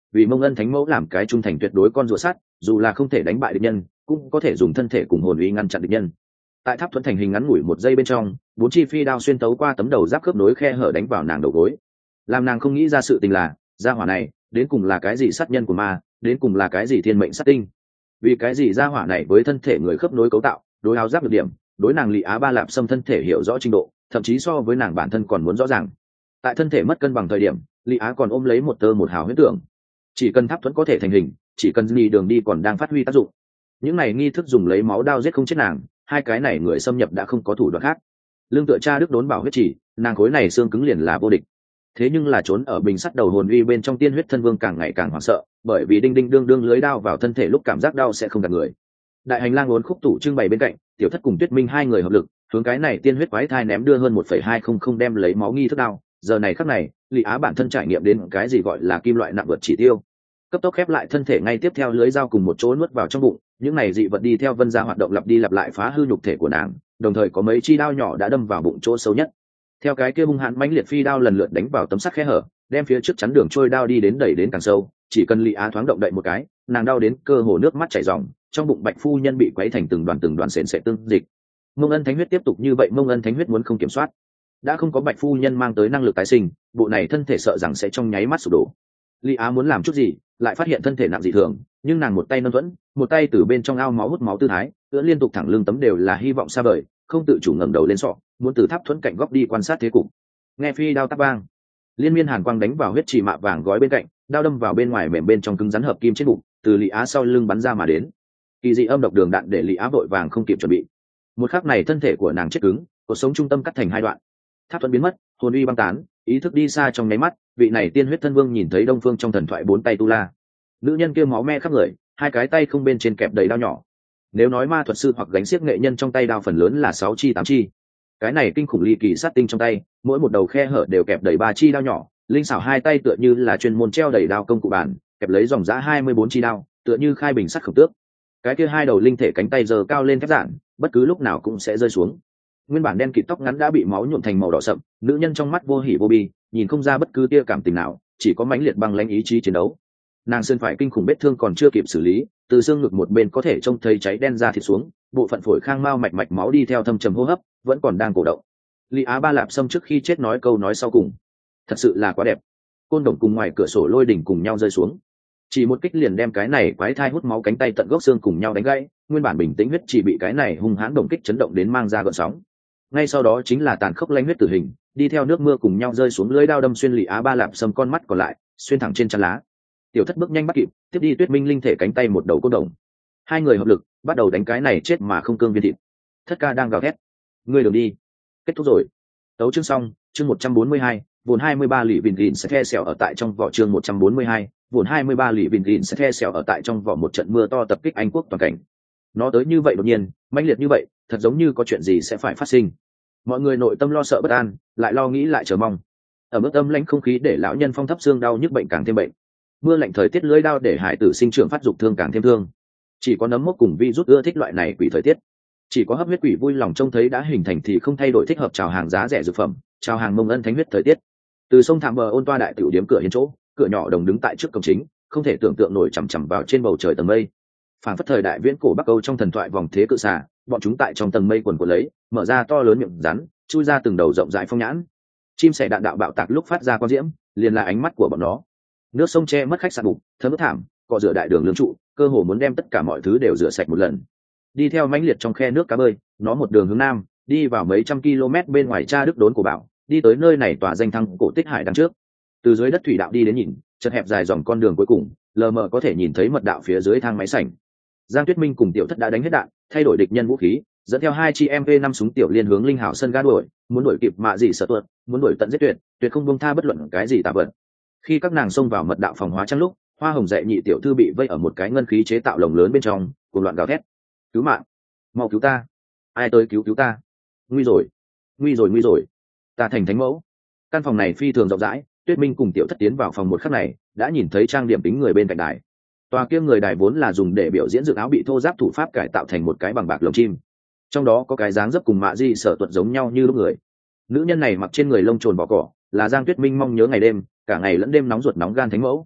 vì Mông Ân thánh mẫu làm cái trung thành tuyệt đối con rùa sắt, dù là không thể đánh bại địch nhân cũng có thể dùng thân thể cùng hồn uy ngăn chặn địch nhân. Tại tháp thuẫn thành hình ngắn ngủi một giây bên trong, 4 chi phi đao xuyên tấu qua tấm đầu giáp khớp nối khe hở đánh vào nàng đầu gối. Làm nàng không nghĩ ra sự tình là, gia hỏa này đến cùng là cái gì sát nhân của ma, đến cùng là cái gì thiên mệnh sát tinh. Vì cái gì gia hỏa này với thân thể người khớp nối cấu tạo, đối áo giáp được điểm, đối nàng Lý Á Ba Lạp Sâm thân thể hiểu rõ trình độ, thậm chí so với nàng bản thân còn muốn rõ ràng. Tại thân thể mất cân bằng thời điểm, Lý Á còn ôm lấy một tơ một hào huyết tưởng, chỉ cần tháp thuẫn có thể thành hình, chỉ cần đi đường đi còn đang phát huy tác dụng. Những này nghi thức dùng lấy máu đao giết không chết nàng, hai cái này người xâm nhập đã không có thủ đoạn khác. Lương tựa cha đức đốn bảo huyết chỉ, nàng khối này xương cứng liền là vô địch. Thế nhưng là trốn ở bình sắt đầu hồn uy bên trong tiên huyết thân vương càng ngày càng hoảng sợ, bởi vì đinh đinh đương đương lưới đao vào thân thể lúc cảm giác đau sẽ không gạt người. Đại hành lang uốn khúc tủ trưng bày bên cạnh, Tiểu Thất cùng Tuyết Minh hai người hợp lực hướng cái này tiên huyết quái thai ném đưa hơn 1,200 đem lấy máu nghi thức đao. Giờ này khắc này, Lý Á bản thân trải nghiệm đến cái gì gọi là kim loại nặng vượt chỉ tiêu. Cấp tốc khép lại thân thể, ngay tiếp theo lưới dao cùng một chỗ nuốt vào trong bụng, những này dị vật đi theo vân gia hoạt động lặp đi lặp lại phá hư nhục thể của nàng, đồng thời có mấy chi đao nhỏ đã đâm vào bụng chỗ sâu nhất. Theo cái kia hung hãn mãnh liệt phi đao lần lượt đánh vào tấm sắt khe hở, đem phía trước chắn đường trôi đao đi đến đẩy đến càng sâu, chỉ cần Lý Á thoáng động đậy một cái, nàng đau đến cơ hồ nước mắt chảy ròng, trong bụng Bạch phu nhân bị quấy thành từng đoàn sền sệt tương dịch. Mông Ân thánh huyết tiếp tục như vậy, Mông Ân thánh huyết muốn không kiểm soát, đã không có Bạch phu nhân mang tới năng lực tái sinh, bộ này thân thể sợ rằng sẽ trong nháy mắt sụp đổ. Lý Á muốn làm chút gì, lại phát hiện thân thể nặng dị thường, nhưng nàng một tay nâng thuẫn, một tay từ bên trong ao máu hút máu tư thái, ưỡn liên tục thẳng lưng tấm đều là hy vọng xa vời, không tự chủ ngẩng đầu lên sọ, muốn từ tháp thuẫn cạnh góc đi quan sát thế cục. Nghe phi đao tắc vang, liên miên hàn quang đánh vào huyết chỉ mạ vàng gói bên cạnh, đao đâm vào bên ngoài mềm bên trong cứng rắn hợp kim trên bụng, từ Lý Á sau lưng bắn ra mà đến. Kỳ dị âm độc đường đạn để Lý Á vội vàng không kịp chuẩn bị. Một khắc này thân thể của nàng chết cứng, cuộc sống trung tâm cắt thành hai đoạn. Tháp thuẫn biến mất, hồn uy băng tán, ý thức đi xa trong nháy mắt, vị này tiên huyết thân vương nhìn thấy Đông Phương trong thần thoại 4 tay tu la. Nữ nhân kia máu me khắp người, hai cái tay không bên trên kẹp đầy đao nhỏ. Nếu nói ma thuật sư hoặc gánh xiếc nghệ nhân trong tay đao phần lớn là 6 chi 8 chi, cái này kinh khủng ly kỳ sát tinh trong tay, mỗi một đầu khe hở đều kẹp đầy 3 chi đao nhỏ, linh xảo hai tay tựa như là chuyên môn treo đầy đao công cụ bản, kẹp lấy dòng giá 24 chi đao, tựa như khai bình sắt khổng tước. Cái kia hai đầu linh thể cánh tay giơ cao lên thép giản, bất cứ lúc nào cũng sẽ rơi xuống. Nguyên bản đen kịt tóc ngắn đã bị máu nhuộm thành màu đỏ sậm, nữ nhân trong mắt vô hỉ vô bi, nhìn không ra bất cứ tia cảm tình nào, chỉ có mãnh liệt băng lãnh ý chí chiến đấu. Nàng sơn phải kinh khủng vết thương còn chưa kịp xử lý, từ xương ngực một bên có thể trông thấy cháy đen ra thịt xuống, bộ phận phổi khang mao mạch máu đi theo thâm trầm hô hấp, vẫn còn đang cổ động. Lý Á Ba Lạp Sâm trước khi chết nói câu nói sau cùng, thật sự là quá đẹp. Côn đồng cùng ngoài cửa sổ lôi đỉnh cùng nhau rơi xuống, chỉ một kích liền đem cái này quái thai hút máu cánh tay tận gốc xương cùng nhau đánh gãy, nguyên bản bình tĩnh huyết chỉ bị cái này hung hãn đồng kích chấn động đến mang ra gợn sóng. Ngay sau đó chính là tàn khốc lanh huyết tử hình, đi theo nước mưa cùng nhau rơi xuống, lưỡi đao đâm xuyên Lý Á Ba Lạp Sâm con mắt còn lại, xuyên thẳng trên chân lá. Tiểu Thất bước nhanh bắt kịp, tiếp đi Tuyết Minh linh thể cánh tay một đầu côn đồng. Hai người hợp lực, bắt đầu đánh cái này chết mà không cương viên thịt. Thất ca đang gào thét, ngươi đừng đi. Kết thúc rồi. Tấu chương xong, chương 142, vốn 23 lỷ vịn gìn sẽ the sẹo ở tại trong vỏ chương 142, vốn 23 lỷ vịn gìn sẽ the sẹo ở tại trong vỏ. Một trận mưa to tập kích Anh quốc toàn cảnh. Nó tới như vậy đột nhiên, mãnh liệt như vậy, thật giống như có chuyện gì sẽ phải phát sinh. Mọi người nội tâm lo sợ bất an, lại lo nghĩ lại chờ mong. Ở mức âm lãnh không khí để lão nhân phong thấp xương đau nhức bệnh càng thêm bệnh. Mưa lạnh thời tiết lưỡi đao để hải tử sinh trưởng phát dục thương càng thêm thương. Chỉ có nấm mốc cùng vi rút ưa thích loại này quỷ thời tiết. Chỉ có hấp huyết quỷ vui lòng trông thấy đã hình thành thì không thay đổi thích hợp chào hàng giá rẻ dược phẩm, chào hàng Mông Ân thánh huyết thời tiết. Từ sông Thảm Bờ Ôn Toa đại tiểu điếm cửa hiến chỗ, cửa nhỏ đồng đứng tại trước cổng chính, không thể tưởng tượng nổi chằm chằm vào trên bầu trời tầng mây. Phảng phất thời đại viễn cổ Bắc Âu trong thần thoại vòng thế cự xà, bọn chúng tại trong tầng mây quần quật lấy, mở ra to lớn miệng rắn, chui ra từng đầu rộng rãi phong nhãn. Chim sẻ đạn đạo bạo tạc lúc phát ra quang diễm, liền là ánh mắt của bọn nó. Nước sông che mất khách sạn bụng, thấm ướt thảm, cọ rửa đại đường lương trụ, cơ hồ muốn đem tất cả mọi thứ đều rửa sạch một lần. Đi theo mãnh liệt trong khe nước cá bơi, nó một đường hướng nam, đi vào mấy trăm km bên ngoài Cha Đức đốn của bảo, đi tới nơi này tỏa danh thăng cổ tích hải đằng trước. Từ dưới đất thủy đạo đi đến nhìn, chật hẹp dài dòng con đường cuối cùng, lờ mờ có thể nhìn thấy mật đạo phía dưới thang máy sảnh. Giang Tuyết Minh cùng Tiểu Thất đã đánh hết đạn, thay đổi địch nhân vũ khí, dẫn theo hai chi MP5 súng tiểu liên hướng linh hảo sân ga đuổi, muốn đuổi kịp mạ gì sợ tuột, muốn đuổi tận giết tuyệt, tuyệt không buông tha bất luận cái gì tà vật. Khi các nàng xông vào mật đạo phòng hóa trang lúc, Hoa Hồng dạy nhị tiểu thư bị vây ở một cái ngân khí chế tạo lồng lớn bên trong, cuồng loạn gào thét: "Cứu mạng! Mau cứu ta! Ai tới cứu ta! Nguy rồi! Nguy rồi! Ta thành thánh mẫu!" Căn phòng này phi thường rộng rãi, Tuyết Minh cùng Tiểu Thất tiến vào phòng một khắc này, đã nhìn thấy trang điểm tính người bên cạnh đài. Tòa kia người đài vốn là dùng để biểu diễn dựng áo bị thô giáp thủ pháp cải tạo thành một cái bằng bạc lồng chim. Trong đó có cái dáng dấp cùng Mạ Di Sở Tuật giống nhau như lúc người. Nữ nhân này mặc trên người lông trồn bọ cỏ, là Giang Tuyết Minh mong nhớ ngày đêm, cả ngày lẫn đêm nóng ruột nóng gan thánh mẫu.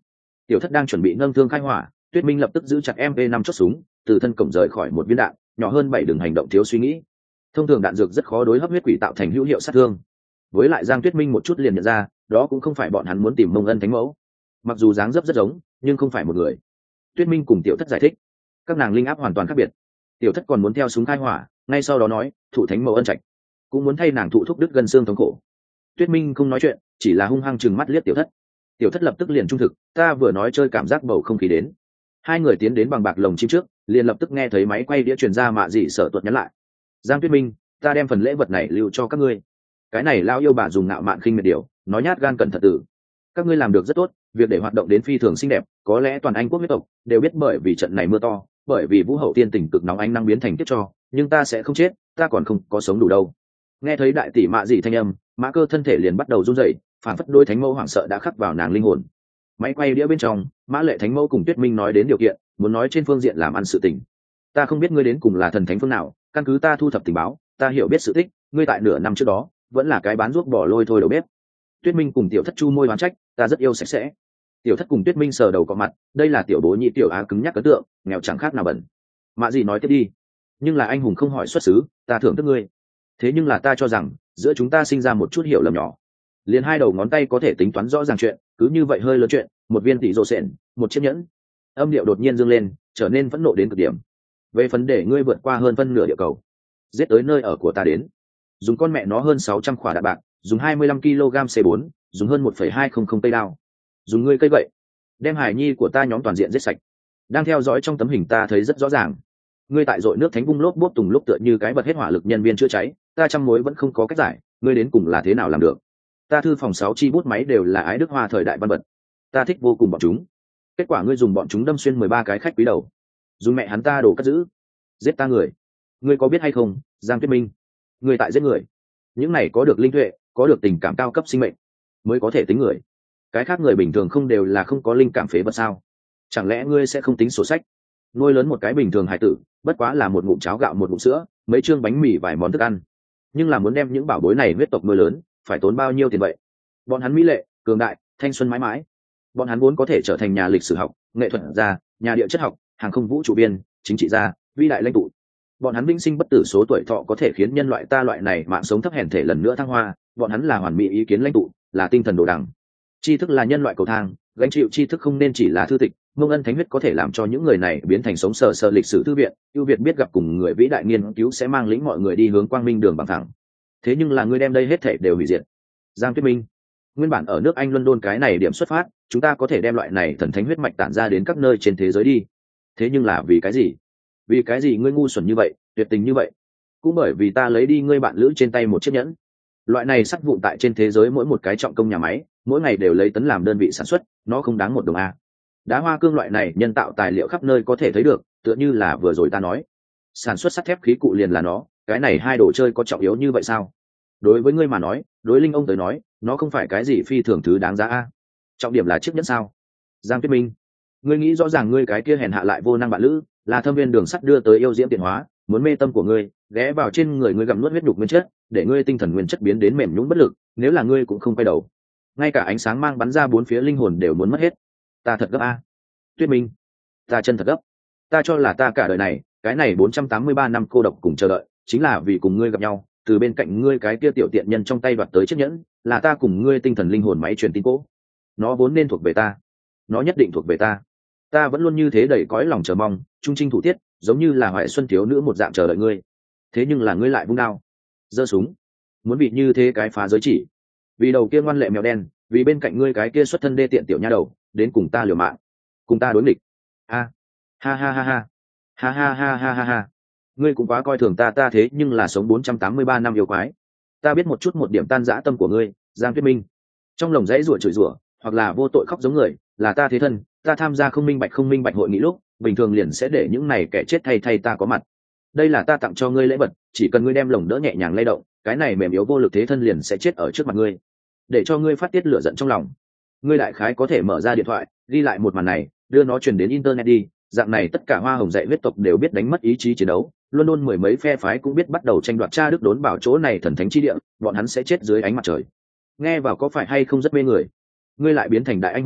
Tiểu Thất đang chuẩn bị nâng thương khai hỏa, Tuyết Minh lập tức giữ chặt MP5 chốt súng, từ thân cổng rời khỏi một viên đạn, nhỏ hơn 7 đường hành động thiếu suy nghĩ. Thông thường đạn dược rất khó đối hấp huyết quỷ tạo thành hữu hiệu sát thương. Với lại Giang Tuyết Minh một chút liền nhận ra, đó cũng không phải bọn hắn muốn tìm Mông Ân thánh mẫu. Mặc dù dáng dấp rất giống, nhưng không phải một người. Tuyết Minh cùng Tiểu Thất giải thích, các nàng linh áp hoàn toàn khác biệt. Tiểu Thất còn muốn theo súng khai hỏa, ngay sau đó nói, thụ thánh mẫu ân trạch, cũng muốn thay nàng thụ thúc đứt gân xương thống khổ. Tuyết Minh không nói chuyện, chỉ là hung hăng chừng mắt liếc Tiểu Thất. Tiểu Thất lập tức liền trung thực, ta vừa nói chơi cảm giác bầu không khí đến. Hai người tiến đến bằng bạc lồng chim trước, liền lập tức nghe thấy máy quay đĩa truyền ra Mạ Dị Sở Tuật nhắn lại, Giang Tuyết Minh, ta đem phần lễ vật này lưu cho các ngươi. Cái này lao yêu bà dùng nạo mạn khinh miệt điều, nói nhát gan cẩn thận tử. Các ngươi làm được rất tốt, việc để hoạt động đến phi thường xinh đẹp, có lẽ toàn Anh quốc huyết tộc đều biết bởi vì trận này mưa to, bởi vì vũ hậu tiên tình cực nóng ánh năng biến thành kiếp cho, nhưng ta sẽ không chết, ta còn không có sống đủ đâu. Nghe thấy đại tỷ Mạ Dị thanh âm, Mã Cơ thân thể liền bắt đầu run rẩy, phản phất đôi thánh mẫu hoảng sợ đã khắc vào nàng linh hồn. Máy quay đĩa bên trong, Mã Lệ thánh mẫu cùng Tuyết Minh nói đến điều kiện, muốn nói trên phương diện làm ăn sự tình. Ta không biết ngươi đến cùng là thần thánh phương nào, căn cứ ta thu thập tình báo, ta hiểu biết sự tích, ngươi tại nửa năm trước đó vẫn là cái bán ruốc bỏ lôi thôi đầu bếp. Tuyết Minh cùng Tiểu Thất chu môi oán trách, ta rất yêu sạch sẽ. Tiểu Thất cùng Tuyết Minh sờ đầu cọ mặt, đây là tiểu bố nhị tiểu á cứng nhắc ấn tượng, nghèo chẳng khác nào bẩn. Mạ Dị nói tiếp đi, nhưng là anh hùng không hỏi xuất xứ, ta thưởng thức ngươi. Thế nhưng là ta cho rằng giữa chúng ta sinh ra một chút hiểu lầm nhỏ, liền hai đầu ngón tay có thể tính toán rõ ràng chuyện, cứ như vậy hơi lớn chuyện, một viên tỷ rồ sện, một chiếc nhẫn. Âm điệu đột nhiên dâng lên, trở nên phẫn nộ đến cực điểm. Về phần để ngươi vượt qua hơn phân nửa địa cầu, giết tới nơi ở của ta đến, dùng con mẹ nó hơn 600 khỏa đạn bạc, dùng 25 kg C4, dùng hơn 1,200 cây đao, dùng ngươi cây gậy, đem hải nhi của ta nhóm toàn diện giết sạch. Đang theo dõi trong tấm hình ta thấy rất rõ ràng, ngươi tại dội nước thánh vung lốp bốp tùng lúc tựa như cái bật hết hỏa lực nhân viên chữa cháy, ta trăm mối vẫn không có cách giải, ngươi đến cùng là thế nào làm được. Ta thư phòng 6 chi bút máy đều là ái đức hoa thời đại văn vật, ta thích vô cùng bọn chúng, kết quả ngươi dùng bọn chúng đâm xuyên 13 cái khách quý đầu, dùng mẹ hắn ta đồ cất giữ, giết ta người. Ngươi có biết hay không, Giang Tuyết Minh, ngươi tại giết người. Những này có được linh tuệ, có được tình cảm cao cấp sinh mệnh mới có thể tính người, cái khác người bình thường không đều là không có linh cảm phế vật sao? Chẳng lẽ ngươi sẽ không tính sổ sách? Nuôi lớn một cái bình thường hải tử bất quá là một ngụm cháo gạo, một ngụm sữa, mấy chương bánh mì, vài món thức ăn, nhưng là muốn đem những bảo bối này huyết tộc nuôi lớn phải tốn bao nhiêu tiền vậy? Bọn hắn mỹ lệ, cường đại, thanh xuân mãi mãi, bọn hắn vốn có thể trở thành nhà lịch sử học, nghệ thuật gia, nhà địa chất học, hàng không vũ trụ viên, chính trị gia, vĩ đại lãnh tụ. Bọn hắn vĩnh sinh bất tử, số tuổi thọ có thể khiến nhân loại ta loại này mạng sống thấp hèn thể lần nữa thăng hoa. Bọn hắn là hoàn mỹ ý kiến lãnh tụ, là tinh thần đồ đằng. Tri thức là nhân loại cầu thang, gánh chịu tri thức không nên chỉ là thư tịch. Mông Ân thánh huyết có thể làm cho những người này biến thành sống sờ sờ lịch sử thư viện. Ưu việt biết gặp cùng người vĩ đại nghiên cứu sẽ mang lĩnh mọi người đi hướng quang minh đường bằng thẳng. Thế nhưng là ngươi đem đây hết thảy đều hủy diệt. Giang Tuyết Minh, nguyên bản ở nước Anh London cái này điểm xuất phát, chúng ta có thể đem loại này thần thánh huyết mạch tản ra đến các nơi trên thế giới đi. Thế nhưng là vì cái gì? Vì cái gì ngươi ngu xuẩn như vậy, tuyệt tình như vậy? Cũng bởi vì ta lấy đi ngươi bạn lữ trên tay một chiếc nhẫn. Loại này sắt vụn tại trên thế giới mỗi một cái trọng công nhà máy, mỗi ngày đều lấy tấn làm đơn vị sản xuất, nó không đáng một đồng a. Đá hoa cương loại này nhân tạo tài liệu khắp nơi có thể thấy được, tựa như là vừa rồi ta nói, sản xuất sắt thép khí cụ liền là nó. Cái này hai đồ chơi có trọng yếu như vậy sao? Đối với ngươi mà nói, đối linh ông tới nói, nó không phải cái gì phi thường thứ đáng giá a. Trọng điểm là chiếc nhẫn sao? Giang Tuyết Minh, ngươi nghĩ rõ ràng ngươi cái kia hèn hạ lại vô năng bạn lữ là thâm viên đường sắt đưa tới yêu diễm tiện hóa, muốn mê tâm của ngươi, ghé vào trên người ngươi gặm nuốt huyết nhục nguyên chất, để ngươi tinh thần nguyên chất biến đến mềm nhũn bất lực. Nếu là ngươi cũng không quay đầu, ngay cả ánh sáng mang bắn ra bốn phía linh hồn đều muốn mất hết. Ta thật gấp a. Tuyết Minh, ta chân thật gấp. Ta cho là ta cả đời này, cái này 483 năm cô độc cùng chờ đợi, chính là vì cùng ngươi gặp nhau, từ bên cạnh ngươi cái kia tiểu tiện nhân trong tay đoạt tới chiếc nhẫn, là ta cùng ngươi tinh thần linh hồn máy truyền tin cố. Nó vốn nên thuộc về ta, nó nhất định thuộc về ta. Ta vẫn luôn như thế đầy cõi lòng chờ mong, trung trinh thủ tiết, giống như là hoài xuân thiếu nữ một dạng chờ đợi ngươi. Thế nhưng là ngươi lại vung đao, giơ súng, muốn bị như thế cái phá giới chỉ, vì đầu kia ngoan lệ mèo đen, vì bên cạnh ngươi cái kia xuất thân đê tiện tiểu nha đầu, đến cùng ta liều mạng, cùng ta đối nghịch. Ha ha ha ha ha ha ha ha ha ha ha. Ngươi cũng quá coi thường ta, ta thế nhưng là sống 483 năm yêu quái. Ta biết một chút một điểm tan rã tâm của ngươi, Giang Tuyết Minh. Trong lồng dãy rủa chửi rủa, hoặc là vô tội khóc giống người, là ta thế thân. Ta tham gia không minh bạch hội nghị lúc, bình thường liền sẽ để những này kẻ chết thay ta có mặt. Đây là ta tặng cho ngươi lễ vật, chỉ cần ngươi đem lồng đỡ nhẹ nhàng lay động, cái này mềm yếu vô lực thế thân liền sẽ chết ở trước mặt ngươi, để cho ngươi phát tiết lửa giận trong lòng. Ngươi đại khái có thể mở ra điện thoại, ghi lại một màn này, đưa nó truyền đến internet đi, dạng này tất cả hoa hồng dạy huyết tộc đều biết đánh mất ý chí chiến đấu. London mười mấy phe phái cũng biết bắt đầu tranh đoạt cha đức đốn bảo chỗ này thần thánh chi địa, bọn hắn sẽ chết dưới ánh mặt trời. Nghe vào có phải hay không rất mê người? Ngươi lại biến thành đại anh hùng,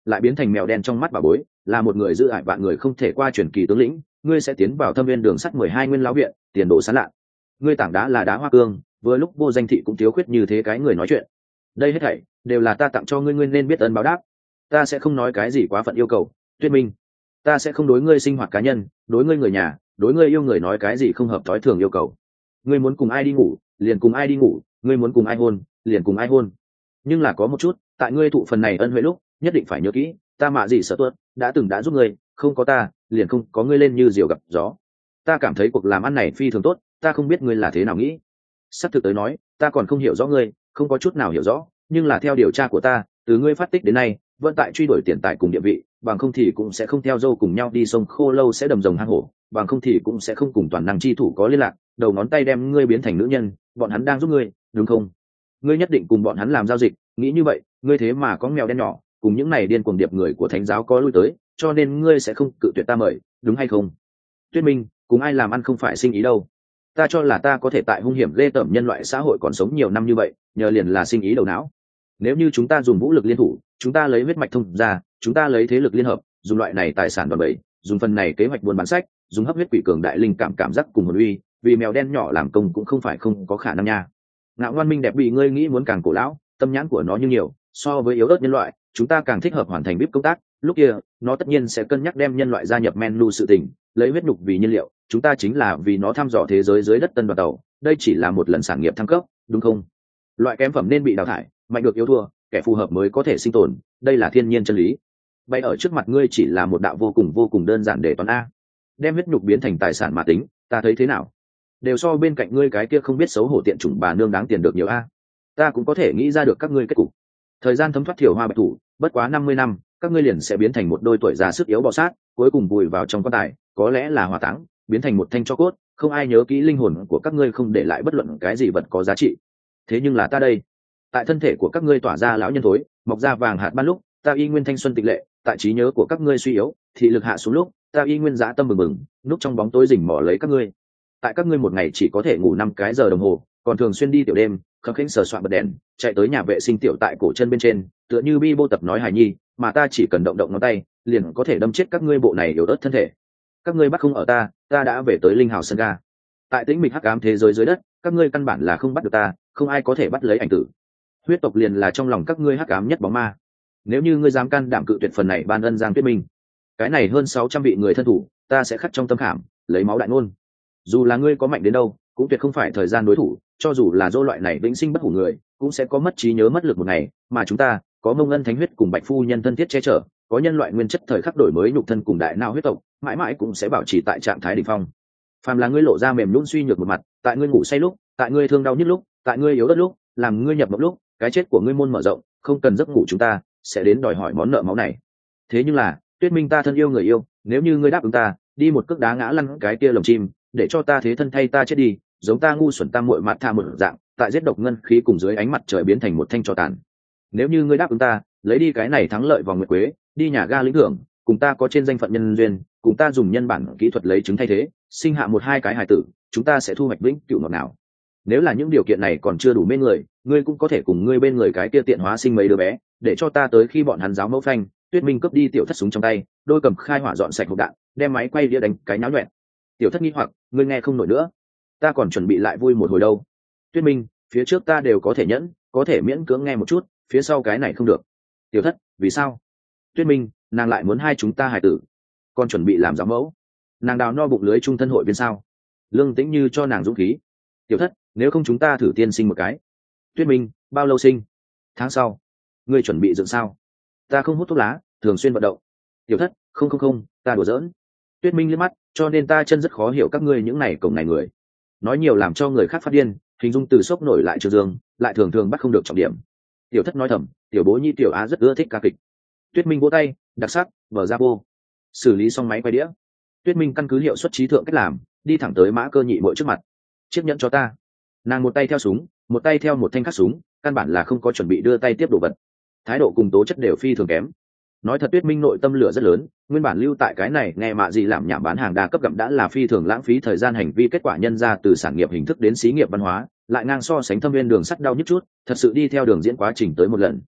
lại biến thành mèo đen trong mắt bà bối, là một người giữ ải vạn người không thể qua truyền kỳ tướng lĩnh, ngươi sẽ tiến vào thâm viên đường sắt 12 nguyên lão viện, tiền đồ sáng lạ. Ngươi tảng đá là đá hoa cương, vừa lúc vô danh thị cũng thiếu khuyết như thế cái người nói chuyện. Đây hết thảy đều là ta tặng cho ngươi, ngươi nên biết ơn báo đáp. Ta sẽ không nói cái gì quá phận yêu cầu, Tuyết Minh. Ta sẽ không đối ngươi sinh hoạt cá nhân, đối ngươi người nhà, đối ngươi yêu người nói cái gì không hợp thói thường yêu cầu. Ngươi muốn cùng ai đi ngủ, liền cùng ai đi ngủ, ngươi muốn cùng ai hôn, liền cùng ai hôn. Nhưng là có một chút, tại ngươi thụ phần này ân huệ lúc, nhất định phải nhớ kỹ, ta Mạ Dị Sở Tuất đã từng đã giúp ngươi, không có ta, liền không có ngươi lên như diều gặp gió. Ta cảm thấy cuộc làm ăn này phi thường tốt, ta không biết ngươi là thế nào nghĩ. Sắp thực tới nói, ta còn không hiểu rõ ngươi, không có chút nào hiểu rõ, nhưng là theo điều tra của ta, từ ngươi phát tích đến nay, vẫn tại truy đuổi tiền tài cùng địa vị, bằng không thì cũng sẽ không theo dâu cùng nhau đi sông Khô Lâu sẽ đầm rồng hang hổ, bằng không thì cũng sẽ không cùng toàn năng chi thủ có liên lạc, đầu ngón tay đem ngươi biến thành nữ nhân, bọn hắn đang giúp ngươi, đúng không? Ngươi nhất định cùng bọn hắn làm giao dịch, nghĩ như vậy, ngươi thế mà có mèo đen nhỏ, cùng những này điên cuồng điệp người của thánh giáo có lui tới, cho nên ngươi sẽ không cự tuyệt ta mời, đúng hay không? Tuyết Minh, cùng ai làm ăn không phải sinh ý đâu. Ta cho là ta có thể tại hung hiểm ghê tởm nhân loại xã hội còn sống nhiều năm như vậy, nhờ liền là sinh ý đầu não. Nếu như chúng ta dùng vũ lực liên thủ, chúng ta lấy huyết mạch thông ra, chúng ta lấy thế lực liên hợp, dùng loại này tài sản đòn bẩy, dùng phần này kế hoạch buôn bán sách, dùng hấp huyết quỷ cường đại linh cảm giác cùng hồn uy, vì mèo đen nhỏ làm công cũng không phải không có khả năng nha. Ngạo Ngoan Minh đẹp bị ngươi nghĩ muốn càng cổ lão, tâm nhãn của nó như nhiều, so với yếu ớt nhân loại, chúng ta càng thích hợp hoàn thành bíp công tác, lúc kia, nó tất nhiên sẽ cân nhắc đem nhân loại gia nhập menu sự tình, lấy huyết nhục vì nhiên liệu, chúng ta chính là vì nó thăm dò thế giới dưới đất tân đoàn tàu, đây chỉ là một lần sản nghiệp thăng cấp, đúng không? Loại kém phẩm nên bị đào thải, mạnh được yếu thua, kẻ phù hợp mới có thể sinh tồn, đây là thiên nhiên chân lý. Bay ở trước mặt ngươi chỉ là một đạo vô cùng đơn giản để toán a. Đem huyết nhục biến thành tài sản mà tính, ta thấy thế nào? Đều so bên cạnh ngươi cái kia không biết xấu hổ tiện chủng bà nương đáng tiền được nhiều a. Ta cũng có thể nghĩ ra được các ngươi kết cục. Thời gian thấm thoát thiểu hoa bạch thủ, bất quá 50 năm, các ngươi liền sẽ biến thành một đôi tuổi già sức yếu bò sát, cuối cùng vùi vào trong quan tài, có lẽ là hỏa táng, biến thành một thanh tro cốt, không ai nhớ kỹ linh hồn của các ngươi, không để lại bất luận cái gì vật có giá trị. Thế nhưng là ta đây, tại thân thể của các ngươi tỏa ra lão nhân thối, mọc ra vàng hạt ban lúc, ta y nguyên thanh xuân tịch lệ, tại trí nhớ của các ngươi suy yếu, thị lực hạ xuống lúc, ta y nguyên dã tâm bừng bừng, núp trong bóng tối rình mò lấy các ngươi. Tại các ngươi một ngày chỉ có thể ngủ 5 cái giờ đồng hồ, còn thường xuyên đi tiểu đêm, khập khiễng sờ soạn bật đèn, chạy tới nhà vệ sinh tiểu tại cổ chân bên trên, tựa như bi bô tập nói hài nhi, mà ta chỉ cần động động ngón tay, liền có thể đâm chết các ngươi bộ này yếu ớt thân thể. Các ngươi bắt không ở ta, ta đã về tới linh hào sân ga. Tại tĩnh mịch hắc ám thế giới dưới đất, các ngươi căn bản là không bắt được ta, không ai có thể bắt lấy ảnh tử. Huyết tộc liền là trong lòng các ngươi hắc ám nhất bóng ma. Nếu như ngươi dám can đảm cự tuyệt phần này ban ân Giang Tuyết Minh, cái này hơn 600 vị người thân thủ, ta sẽ khắc trong tâm khảm, lấy máu đại ngôn. Dù là ngươi có mạnh đến đâu, cũng tuyệt không phải thời gian đối thủ, cho dù là dô loại này vĩnh sinh bất hủ người, cũng sẽ có mất trí nhớ mất lực một ngày, mà chúng ta có Mông Ân Thánh huyết cùng Bạch phu nhân thân thiết che chở, có nhân loại nguyên chất thời khắc đổi mới nhục thân cùng đại não huyết tộc, mãi mãi cũng sẽ bảo trì tại trạng thái đỉnh phong. Phàm là ngươi lộ ra mềm nhũn suy nhược một mặt, tại ngươi ngủ say lúc, tại ngươi thương đau nhức lúc, tại ngươi yếu ớt lúc, làm ngươi nhập mộng lúc, cái chết của ngươi môn mở rộng, không cần giấc ngủ chúng ta sẽ đến đòi hỏi món nợ máu này. Thế nhưng là, Tuyết Minh ta thân yêu người yêu, nếu như ngươi đáp ứng ta, đi một cước đá ngã lăn cái kia lồng chim, để cho ta thế thân thay ta chết đi, giống ta ngu xuẩn tam muội mạt tha một dạng, tại giết độc ngân khí cùng dưới ánh mặt trời biến thành một thanh tro tàn. Nếu như ngươi đáp ứng ta, lấy đi cái này thắng lợi vòng nguyệt quế, đi nhà ga lĩnh thưởng, cùng ta có trên danh phận nhân duyên, cùng ta dùng nhân bản kỹ thuật lấy trứng thay thế, sinh hạ một hai cái hài tử, chúng ta sẽ thu hoạch vĩnh cửu ngọt nào. Nếu là những điều kiện này còn chưa đủ mê người, ngươi cũng có thể cùng ngươi bên người cái kia tiện hóa sinh mấy đứa bé, để cho ta tới khi bọn hắn giáo mẫu phanh. Tuyết Minh cướp đi tiểu thất súng trong tay, đôi cầm khai hỏa dọn sạch hộp đạn, đem máy quay đĩa đánh cái nháo nhoẹn. Tiểu thất nghi hoặc, ngươi nghe không nổi nữa, ta còn chuẩn bị lại vui một hồi đâu. Tuyết Minh, phía trước ta đều có thể nhẫn, có thể miễn cưỡng nghe một chút, phía sau cái này không được. Tiểu thất, vì sao? Tuyết Minh, nàng lại muốn hai chúng ta hài tử, còn chuẩn bị làm giáo mẫu. Nàng đào no bụng lưới trung thân hội viên sao? Lương Tĩnh Như cho nàng dũng khí. Tiểu thất, nếu không chúng ta thử tiên sinh một cái. Tuyết Minh, bao lâu sinh? Tháng sau. Ngươi chuẩn bị dựng sao? Ta không hút thuốc lá, thường xuyên vận động. Tiểu thất, không, ta đùa giỡn. Tuyết Minh liếc mắt, cho nên ta chân rất khó hiểu các ngươi những này cổng này người. Nói nhiều làm cho người khác phát điên, hình dung từ sốc nổi lại Trương Dương, lại thường thường bắt không được trọng điểm. Tiểu thất nói thầm, tiểu bố nhi tiểu á rất ưa thích ca kịch. Tuyết Minh vỗ tay, đặc sắc, mở ra vô. Xử lý xong máy quay đĩa. Tuyết Minh căn cứ hiệu suất trí thượng cách làm, đi thẳng tới Mã Cơ Nhị Muội trước mặt. Chiếc nhẫn cho ta. Nàng một tay theo súng, một tay theo một thanh khắc súng, căn bản là không có chuẩn bị đưa tay tiếp đồ vật. Thái độ cùng tố chất đều phi thường kém. Nói thật, Tuyết Minh nội tâm lửa rất lớn, nguyên bản lưu tại cái này nghe Mạ Dị làm nhảm bán hàng đa cấp gặm đã là phi thường lãng phí thời gian hành vi, kết quả nhân ra từ sản nghiệp hình thức đến xí nghiệp văn hóa, lại ngang so sánh thâm viên đường sắt đau nhức chút, thật sự đi theo đường diễn quá trình tới một lần.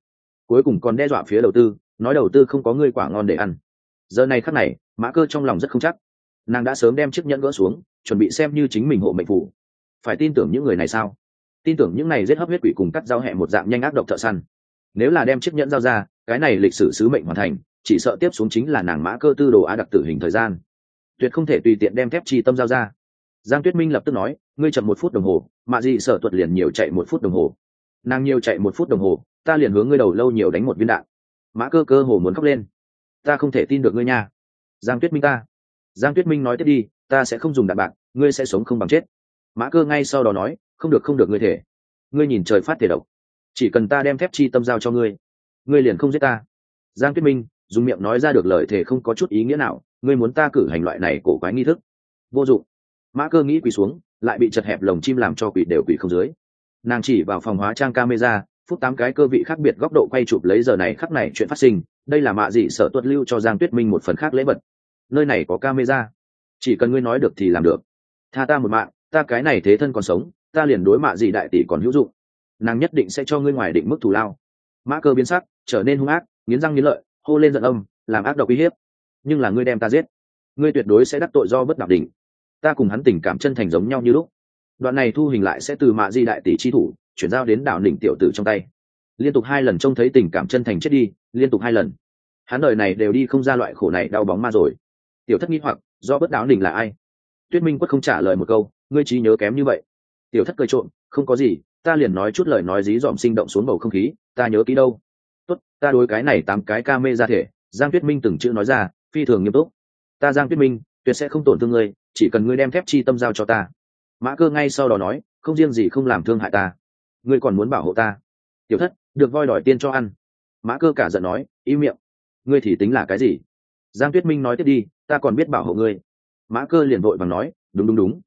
cuối cùng còn đe dọa phía đầu tư, nói đầu tư không có ngươi quả ngon để ăn. Giờ này khắc này Mã Cơ trong lòng rất không chắc, nàng đã sớm đem chiếc nhẫn gỡ xuống, chuẩn bị xem như chính mình hộ mệnh phù. Phải tin tưởng những người này sao? Tin tưởng những này giết hấp huyết quỷ cùng cắt dao hẹ một dạng nhanh ác độc thợ săn. Nếu là đem chiếc nhẫn giao ra, cái này lịch sử sứ mệnh hoàn thành, chỉ sợ tiếp xuống chính là nàng Mã Cơ tư đồ á đặc tử hình thời gian. Tuyệt không thể tùy tiện đem thép chi tâm giao ra. Giang Tuyết Minh lập tức nói, ngươi chậm 1 phút đồng hồ, mạ gì sở tuật liền nhiều chạy 1 phút đồng hồ. Nàng nhiều chạy 1 phút đồng hồ, ta liền hướng ngươi đầu lâu nhiều đánh 1 viên đạn. Mã Cơ cơ hồ muốn khóc lên. Ta không thể tin được ngươi nha. Giang Tuyết Minh ta. Giang Tuyết Minh nói tiếp đi, ta sẽ không dùng đạn bạc, ngươi sẽ sống không bằng chết. Mã Cơ ngay sau đó nói, không được không được, ngươi thể. Ngươi nhìn trời phát thể độc, chỉ cần ta đem thép chi tâm giao cho ngươi, ngươi liền không giết ta. Giang Tuyết Minh dùng miệng nói ra được lời thể không có chút ý nghĩa nào, ngươi muốn ta cử hành loại này cổ quái nghi thức, vô dụng. Mã Cơ nghĩ quỳ xuống, lại bị chật hẹp lồng chim làm cho quỳ đều quỳ không dưới. Nàng chỉ vào phòng hóa trang camera, phút 8 cái cơ vị khác biệt góc độ quay chụp lấy giờ này khắc này chuyện phát sinh. Đây là mạ dị sở tuất lưu cho Giang Tuyết Minh một phần khác lễ vật. Nơi này có camera, chỉ cần ngươi nói được thì làm được. Tha ta một mạng, ta cái này thế thân còn sống, ta liền đối mạ dị đại tỷ còn hữu dụng. Nàng nhất định sẽ cho ngươi ngoài định mức thù lao. Mã Cơ biến sắc, trở nên hung ác, nghiến răng nghiến lợi, hô lên giận âm, làm ác độc uy hiếp. Nhưng là ngươi đem ta giết, ngươi tuyệt đối sẽ đắc tội do bất đạo đỉnh. Ta cùng hắn tình cảm chân thành giống nhau như lúc. Đoạn này thu hình lại sẽ từ mạ di đại tỷ chi thủ chuyển giao đến đạo đỉnh tiểu tử trong tay. Liên tục 2 lần trông thấy tình cảm chân thành chết đi, liên tục 2 lần. Hắn đời này đều đi không ra loại khổ này đau bóng ma rồi. Tiểu thất nghi hoặc, do bất đạo đỉnh là ai? Tuyết Minh quất không trả lời một câu, ngươi trí nhớ kém như vậy. Tiểu thất cười trộm, không có gì, ta liền nói chút lời nói dí dỏm sinh động xuống bầu không khí, ta nhớ kỹ đâu. Tốt, ta đối cái này 8 cái ca mê ra thể. Giang Tuyết Minh từng chữ nói ra, phi thường nghiêm túc. Ta Giang Tuyết Minh tuyệt sẽ không tổn thương ngươi, chỉ cần ngươi đem thép chi tâm giao cho ta. Mã Cơ ngay sau đó nói, không riêng gì không làm thương hại ta, ngươi còn muốn bảo hộ ta. Tiểu thất được voi đòi tiên cho ăn. Mã Cơ cả giận nói, im miệng, ngươi thì tính là cái gì? Giang Tuyết Minh nói tiếp đi, ta còn biết bảo hộ ngươi. Mã Cơ liền vội vàng nói, đúng,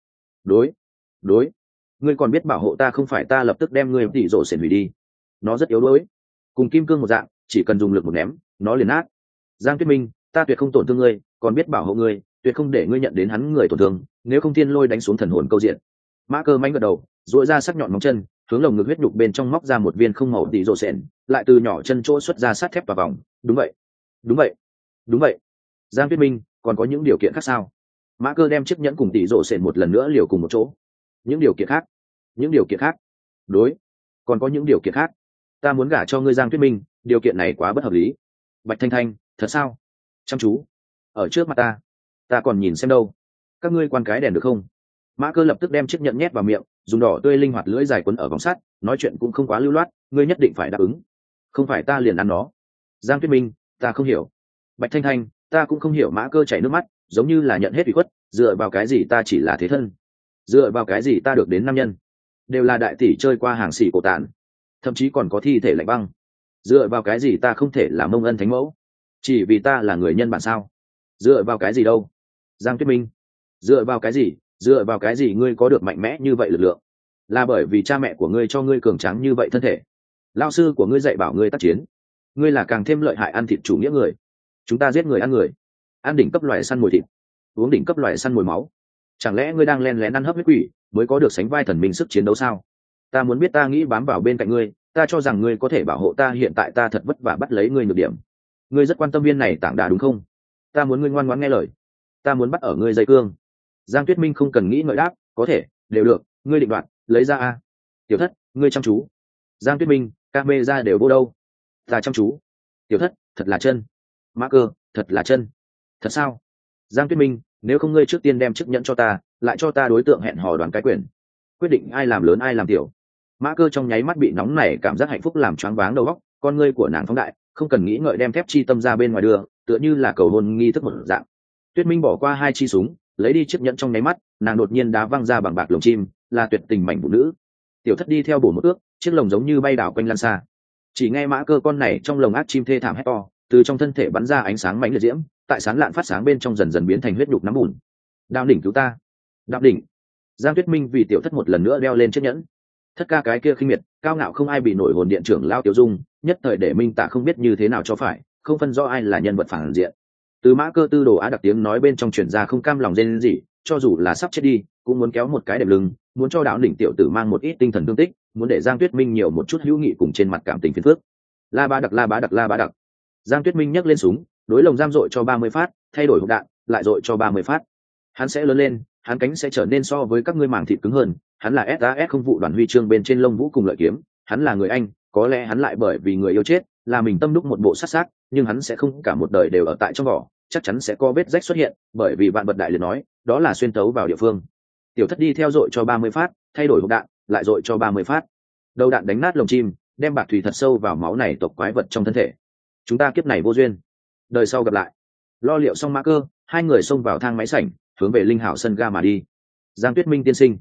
đối, ngươi còn biết bảo hộ ta, không phải ta lập tức đem ngươi tỉ rổ xển hủy đi. Nó rất yếu đuối, cùng kim cương một dạng, chỉ cần dùng lực một ném nó liền nát. Giang Tuyết Minh, ta tuyệt không tổn thương ngươi, còn biết bảo hộ ngươi, tuyệt không để ngươi nhận đến hắn người tổn thương, nếu không thiên lôi đánh xuống thần hồn câu diện. Mã Cơ manh gật đầu, duỗi ra sắc nhọn móng chân, hướng lồng ngực huyết nhục bên trong móc ra một viên không màu tỉ rổ xển, lại từ nhỏ chân chỗ xuất ra sắt thép vào vòng. Đúng vậy. Giang Tuyết Minh, còn có những điều kiện khác sao? Mã Cơ đem chiếc nhẫn cùng tỉ rổ xển một lần nữa liều cùng một chỗ. Những điều kiện khác? Đối, còn có những điều kiện khác. Ta muốn gả cho ngươi Giang Tuyết Minh, điều kiện này quá bất hợp lý. Bạch Thanh Thanh, thật sao? Chăm chú ở trước mặt ta còn nhìn xem đâu. Các ngươi quan cái đèn được không? Mã Cơ lập tức đem chiếc nhẫn nhét vào miệng, dùng đỏ tươi linh hoạt lưỡi dài quấn ở vòng sắt, nói chuyện cũng không quá lưu loát, ngươi nhất định phải đáp ứng, không phải ta liền ăn nó. Giang Tuyết Minh, ta không hiểu. Bạch Thanh Thanh, ta cũng không hiểu. Mã Cơ chảy nước mắt, giống như là nhận hết ủy khuất, dựa vào cái gì ta chỉ là thế thân? Dựa vào cái gì ta được đến nam nhân đều là đại tỷ chơi qua hàng xỉ cổ tàn, thậm chí còn có thi thể lạnh băng? Dựa vào cái gì ta không thể là mông ân thánh mẫu, chỉ vì ta là người nhân bản sao? Dựa vào cái gì đâu? Giang Tuyết Minh, dựa vào cái gì ngươi có được mạnh mẽ như vậy lực lượng? Là bởi vì cha mẹ của ngươi cho ngươi cường tráng như vậy thân thể, lao sư của ngươi dạy bảo ngươi tác chiến, ngươi là càng thêm lợi hại ăn thịt chủ nghĩa người. Chúng ta giết người, ăn đỉnh cấp loài săn mồi thịt, uống đỉnh cấp loài săn mồi máu. Chẳng lẽ ngươi đang len lén ăn hấp huyết quỷ mới có được sánh vai thần minh sức chiến đấu sao? Ta muốn biết, ta nghĩ bám vào bên cạnh ngươi, ta cho rằng ngươi có thể bảo hộ ta, hiện tại ta thật vất vả bắt lấy ngươi nhược điểm. Ngươi rất quan tâm viên này tảng đá đúng không? Ta muốn ngươi ngoan ngoãn nghe lời, ta muốn bắt ở ngươi dây cương. Giang Tuyết Minh không cần nghĩ ngợi đáp, có thể, đều được, ngươi định đoạt, lấy ra a. Tiểu thất, ngươi chăm chú. Giang Tuyết Minh, camera đều vô đâu. Ta chăm chú. Tiểu thất, thật là chân. Mã Cơ, thật là chân. Thật sao? Giang Tuyết Minh, nếu không ngươi trước tiên đem chiếc nhẫn cho ta, lại cho ta đối tượng hẹn hò đoàn cái quyền, quyết định ai làm lớn ai làm tiểu. Mã Cơ trong nháy mắt bị nóng nảy cảm giác hạnh phúc làm choáng váng đầu óc, con ngươi của nàng phóng đại, không cần nghĩ ngợi đem thép chi tâm ra bên ngoài đưa, tựa như là cầu hôn nghi thức một dạng. Tuyết Minh bỏ qua 2 chi súng, lấy đi chiếc nhẫn, trong nháy mắt nàng đột nhiên đá văng ra bằng bạc lồng chim, là tuyệt tình mảnh phụ nữ. Tiểu thất đi theo bổ một ước, chiếc lồng giống như bay đảo quanh lan xa. Chỉ nghe Mã Cơ con này trong lồng ác chim thê thảm hét to, từ trong thân thể bắn ra ánh sáng mãnh liệt diễm, tại sáng lạn phát sáng bên trong dần dần biến thành huyết nhục nắm bùn. Đạo đỉnh cứu ta, đạo đỉnh. Giang Tuyết Minh vì tiểu thất một lần nữa đeo lên chiếc nhẫn. Thất ca cái kia khinh miệt cao ngạo không ai bị nổi hồn điện trưởng lao Tiểu Dung, nhất thời để Minh Tạ không biết như thế nào cho phải, không phân rõ ai là nhân vật phản diện. Từ Mã Cơ tư đồ á đặc tiếng nói bên trong truyền ra không cam lòng rên rỉ, cho dù là sắp chết đi cũng muốn kéo một cái đệm lưng, muốn cho đạo đỉnh tiểu tử mang một ít tinh thần thương tích, muốn để Giang Tuyết Minh nhiều một chút hữu nghị cùng trên mặt cảm tình phiền phức. La Bá Đặc, La Bá Đặc, La Bá Đặc. Giang Tuyết Minh nhấc lên súng, đối lồng giam dội cho 30 phát, thay đổi hộp đạn, lại dội cho 30 phát. Hắn sẽ lớn lên, hắn cánh sẽ trở nên so với các ngươi màng thịt cứng hơn, hắn là SAS không vụ đoàn huy chương bên trên lông vũ cùng lợi kiếm, hắn là người Anh, có lẽ hắn lại bởi vì người yêu chết, là mình tâm đúc một bộ sát xác, nhưng hắn sẽ không cả một đời đều ở tại trong vỏ, chắc chắn sẽ có vết rách xuất hiện, bởi vì vạn vật đại liệt nói, đó là xuyên tấu vào địa phương. Tiểu Thất đi theo dội cho 30 phát, thay đổi hộp đạn, lại dội cho 30 phát. Đầu đạn đánh nát lồng chim, đem bạc thủy thật sâu vào máu này tộc quái vật trong thân thể. Chúng ta kiếp này vô duyên, đời sau gặp lại. Lo liệu xong mã cơ, hai người xông vào thang máy sảnh, hướng về linh hảo sân ga mà đi. Giang Tuyết Minh tiên sinh,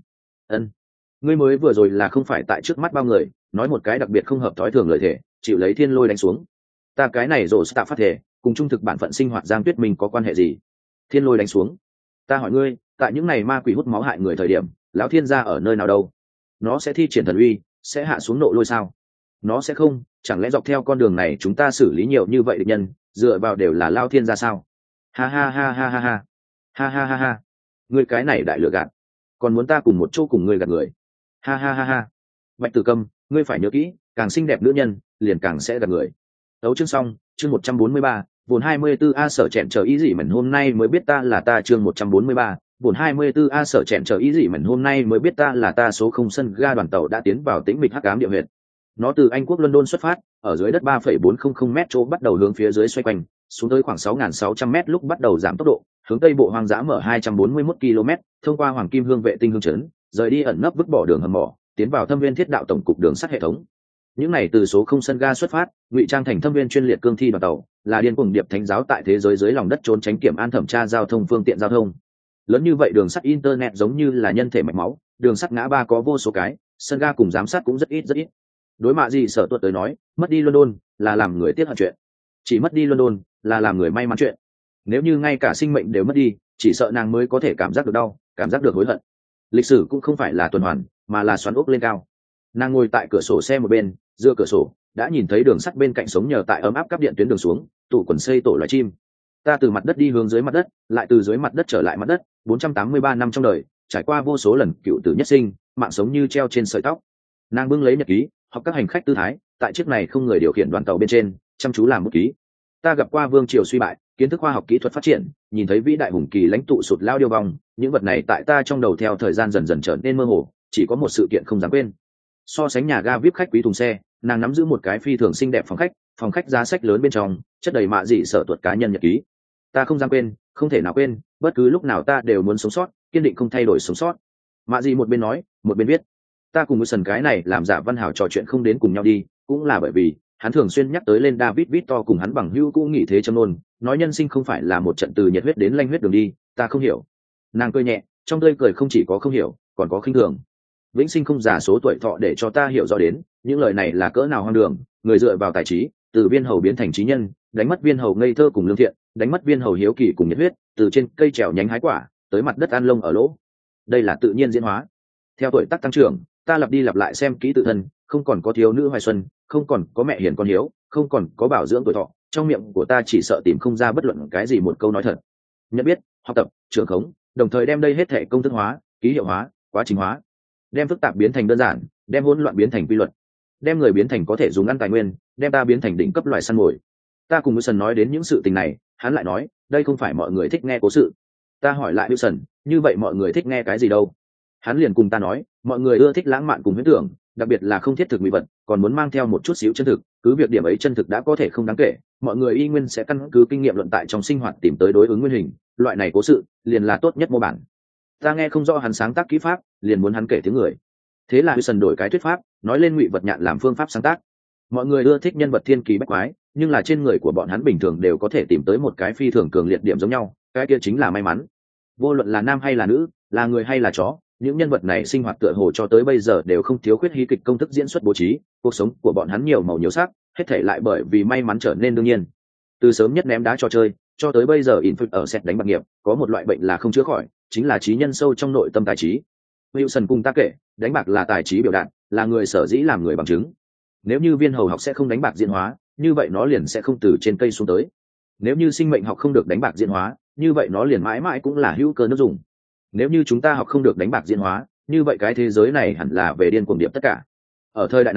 ngươi mới vừa rồi là không phải tại trước mắt bao người nói một cái đặc biệt không hợp thói thường lời thể, chịu lấy thiên lôi đánh xuống. Ta cái này rồi sẽ tạo phát thể cùng trung thực bản phận sinh hoạt Giang Tuyết Minh có quan hệ gì? Thiên lôi đánh xuống? Ta hỏi ngươi, tại những ngày ma quỷ hút máu hại người thời điểm, lão thiên gia ở nơi nào đâu? Nó sẽ thi triển thần uy, sẽ hạ xuống nộ lôi sao? Nó sẽ không, chẳng lẽ dọc theo con đường này chúng ta xử lý nhiều như vậy địch nhân, dựa vào đều là lao thiên gia sao? Ha ha ha ha ha ha ha ha ha ha, ngươi cái này đại lừa gạt, còn muốn ta cùng một chỗ cùng ngươi gạt người? Ha ha ha ha. Bạch Tử Câm, ngươi phải nhớ kỹ, càng xinh đẹp nữ nhân liền càng sẽ gạt người. Đấu chương xong, chương 143, vốn 24A sở chẹn chờ ý gì mình hôm nay mới biết ta là ta chương 143, vốn 24A sở chẹn chờ ý gì mình hôm nay mới biết ta là ta số không sân ga đoàn tàu đã tiến vào tĩnh mịch hắc ám địa huyệt. Nó từ Anh quốc London xuất phát, ở dưới đất 3,400 m chỗ bắt đầu hướng phía dưới xoay quanh, xuống tới khoảng 6.600 m lúc bắt đầu giảm tốc độ, hướng tây bộ hoang dã mở 241 km, thông qua Hoàng Kim Hương vệ tinh hương trấn, rời đi ẩn nấp vứt bỏ đường hầm mỏ, tiến vào Thâm Viên Thiết Đạo tổng cục đường sắt hệ thống. Những này từ số không sân ga xuất phát, ngụy trang thành Thâm Viên chuyên liệt cương thi đoàn tàu, là điên cuồng điệp thánh giáo tại thế giới dưới lòng đất trốn tránh kiểm an thẩm tra giao thông phương tiện giao thông. Lớn như vậy đường sắt internet giống như là nhân thể mạch máu, đường sắt ngã ba có vô số cái, sân ga cùng giám sát cũng rất ít rất ít. Đối mạ gì Sở Tuật tới nói, mất đi London là làm người tiếc hận chuyện, chỉ mất đi London là làm người may mắn chuyện. Nếu như ngay cả sinh mệnh đều mất đi, chỉ sợ nàng mới có thể cảm giác được đau, cảm giác được hối hận. Lịch sử cũng không phải là tuần hoàn, mà là xoắn ốc lên cao. Nàng ngồi tại cửa sổ xe một bên, dựa cửa sổ đã nhìn thấy đường sắt bên cạnh sống nhờ tại ấm áp cáp điện tuyến đường xuống, tủ quần xây tổ loài chim. Ta từ mặt đất đi hướng dưới mặt đất, lại từ dưới mặt đất trở lại mặt đất, 483 năm trong đời, trải qua vô số lần cựu tử nhất sinh, mạng sống như treo trên sợi tóc. Nàng bưng lấy nhật ký, học các hành khách tư thái, tại chiếc này không người điều khiển đoàn tàu bên trên, chăm chú làm một ký. Ta gặp qua vương triều suy bại, kiến thức khoa học kỹ thuật phát triển, nhìn thấy vĩ đại hùng kỳ lãnh tụ sụt lao điêu vong, những vật này tại ta trong đầu theo thời gian dần dần trở nên mơ hồ, chỉ có một sự kiện không dám quên. So sánh nhà ga vip khách quý thùng xe, nàng nắm giữ một cái phi thường xinh đẹp phòng khách giá sách lớn bên trong, chất đầy mạ dị Sở Tuật cá nhân nhật ký. Ta không dám quên, không thể nào quên, bất cứ lúc nào ta đều muốn sống sót, kiên định không thay đổi sống sót. Mạ dị một bên nói, một bên viết. Ta cùng sần cái này làm giả văn hào trò chuyện không đến cùng nhau đi, cũng là bởi vì hắn thường xuyên nhắc tới lên David Victor cùng hắn bằng hữu cũng nghĩ thế châm nôn, nói nhân sinh không phải là một trận từ nhiệt huyết đến lanh huyết đường đi. Ta không hiểu. Nàng cười nhẹ, trong tươi cười không chỉ có không hiểu, còn có khinh thường. Vĩnh sinh không giả số tuổi thọ để cho ta hiểu rõ đến những lời này là cỡ nào hoang đường. Người dựa vào tài trí, từ viên hầu biến thành trí nhân, đánh mất viên hầu ngây thơ cùng lương thiện, đánh mất viên hầu hiếu kỳ cùng nhiệt huyết, từ trên cây trèo nhánh hái quả tới mặt đất ăn lông ở lỗ. Đây là tự nhiên diễn hóa. Theo tuổi tác tăng trưởng, ta lặp đi lặp lại xem kỹ tự thân, không còn có thiếu nữ hoài xuân, không còn có mẹ hiền con hiếu, không còn có bảo dưỡng tuổi thọ, trong miệng của ta chỉ sợ tìm không ra bất luận cái gì một câu nói thật. Nhận biết, học tập, trưởng khống, đồng thời đem đây hết thể công thức hóa, ký hiệu hóa, quá trình hóa, đem phức tạp biến thành đơn giản, đem hỗn loạn biến thành quy luật, đem người biến thành có thể dùng ăn tài nguyên, đem ta biến thành đỉnh cấp loài săn mồi. Ta cùng Wilson nói đến những sự tình này, hắn lại nói, đây không phải mọi người thích nghe cố sự. Ta hỏi lại Wilson, như vậy mọi người thích nghe cái gì đâu? Hắn liền cùng ta nói, mọi người ưa thích lãng mạn cùng huyễn tưởng, đặc biệt là không thiết thực mỹ vật, còn muốn mang theo một chút xíu chân thực, cứ việc điểm ấy chân thực đã có thể không đáng kể, mọi người y nguyên sẽ căn cứ kinh nghiệm luận tại trong sinh hoạt tìm tới đối ứng nguyên hình, loại này cố sự liền là tốt nhất mô bản. Ta nghe không rõ hắn sáng tác kỹ pháp, liền muốn hắn kể tiếng người. Thế là Wilson đổi cái thuyết pháp, nói lên Ngụy Vật Nhạn làm phương pháp sáng tác. Mọi người ưa thích nhân vật thiên kỳ bách quái, nhưng là trên người của bọn hắn bình thường đều có thể tìm tới một cái phi thường cường liệt điểm giống nhau, cái kia chính là may mắn. Vô luận là nam hay là nữ, là người hay là chó, những nhân vật này sinh hoạt tựa hồ cho tới bây giờ đều không thiếu khuyết hí kịch công thức diễn xuất bố trí, cuộc sống của bọn hắn nhiều màu nhiều sắc, hết thảy lại bởi vì may mắn trở nên đương nhiên. Từ sớm nhất ném đá trò chơi, cho tới bây giờ Infect ở set đánh bạc nghiệp, có một loại bệnh là không chữa khỏi, chính là trí nhân sâu trong nội tâm tài trí. Wilson cùng ta kể, đánh bạc là tài trí biểu đạt, là người sở dĩ làm người bằng chứng. Nếu như viên hầu học sẽ không đánh bạc diễn hóa, như vậy nó liền sẽ không từ trên cây xuống tới. Nếu như sinh mệnh học không được đánh bạc diễn hóa, như vậy nó liền mãi mãi cũng là hữu cơ nước dùng. Nếu như chúng ta học không được đánh bạc diễn hóa, như vậy cái thế giới này hẳn là về điên cuồng điệp tất cả. Ở thời đại này,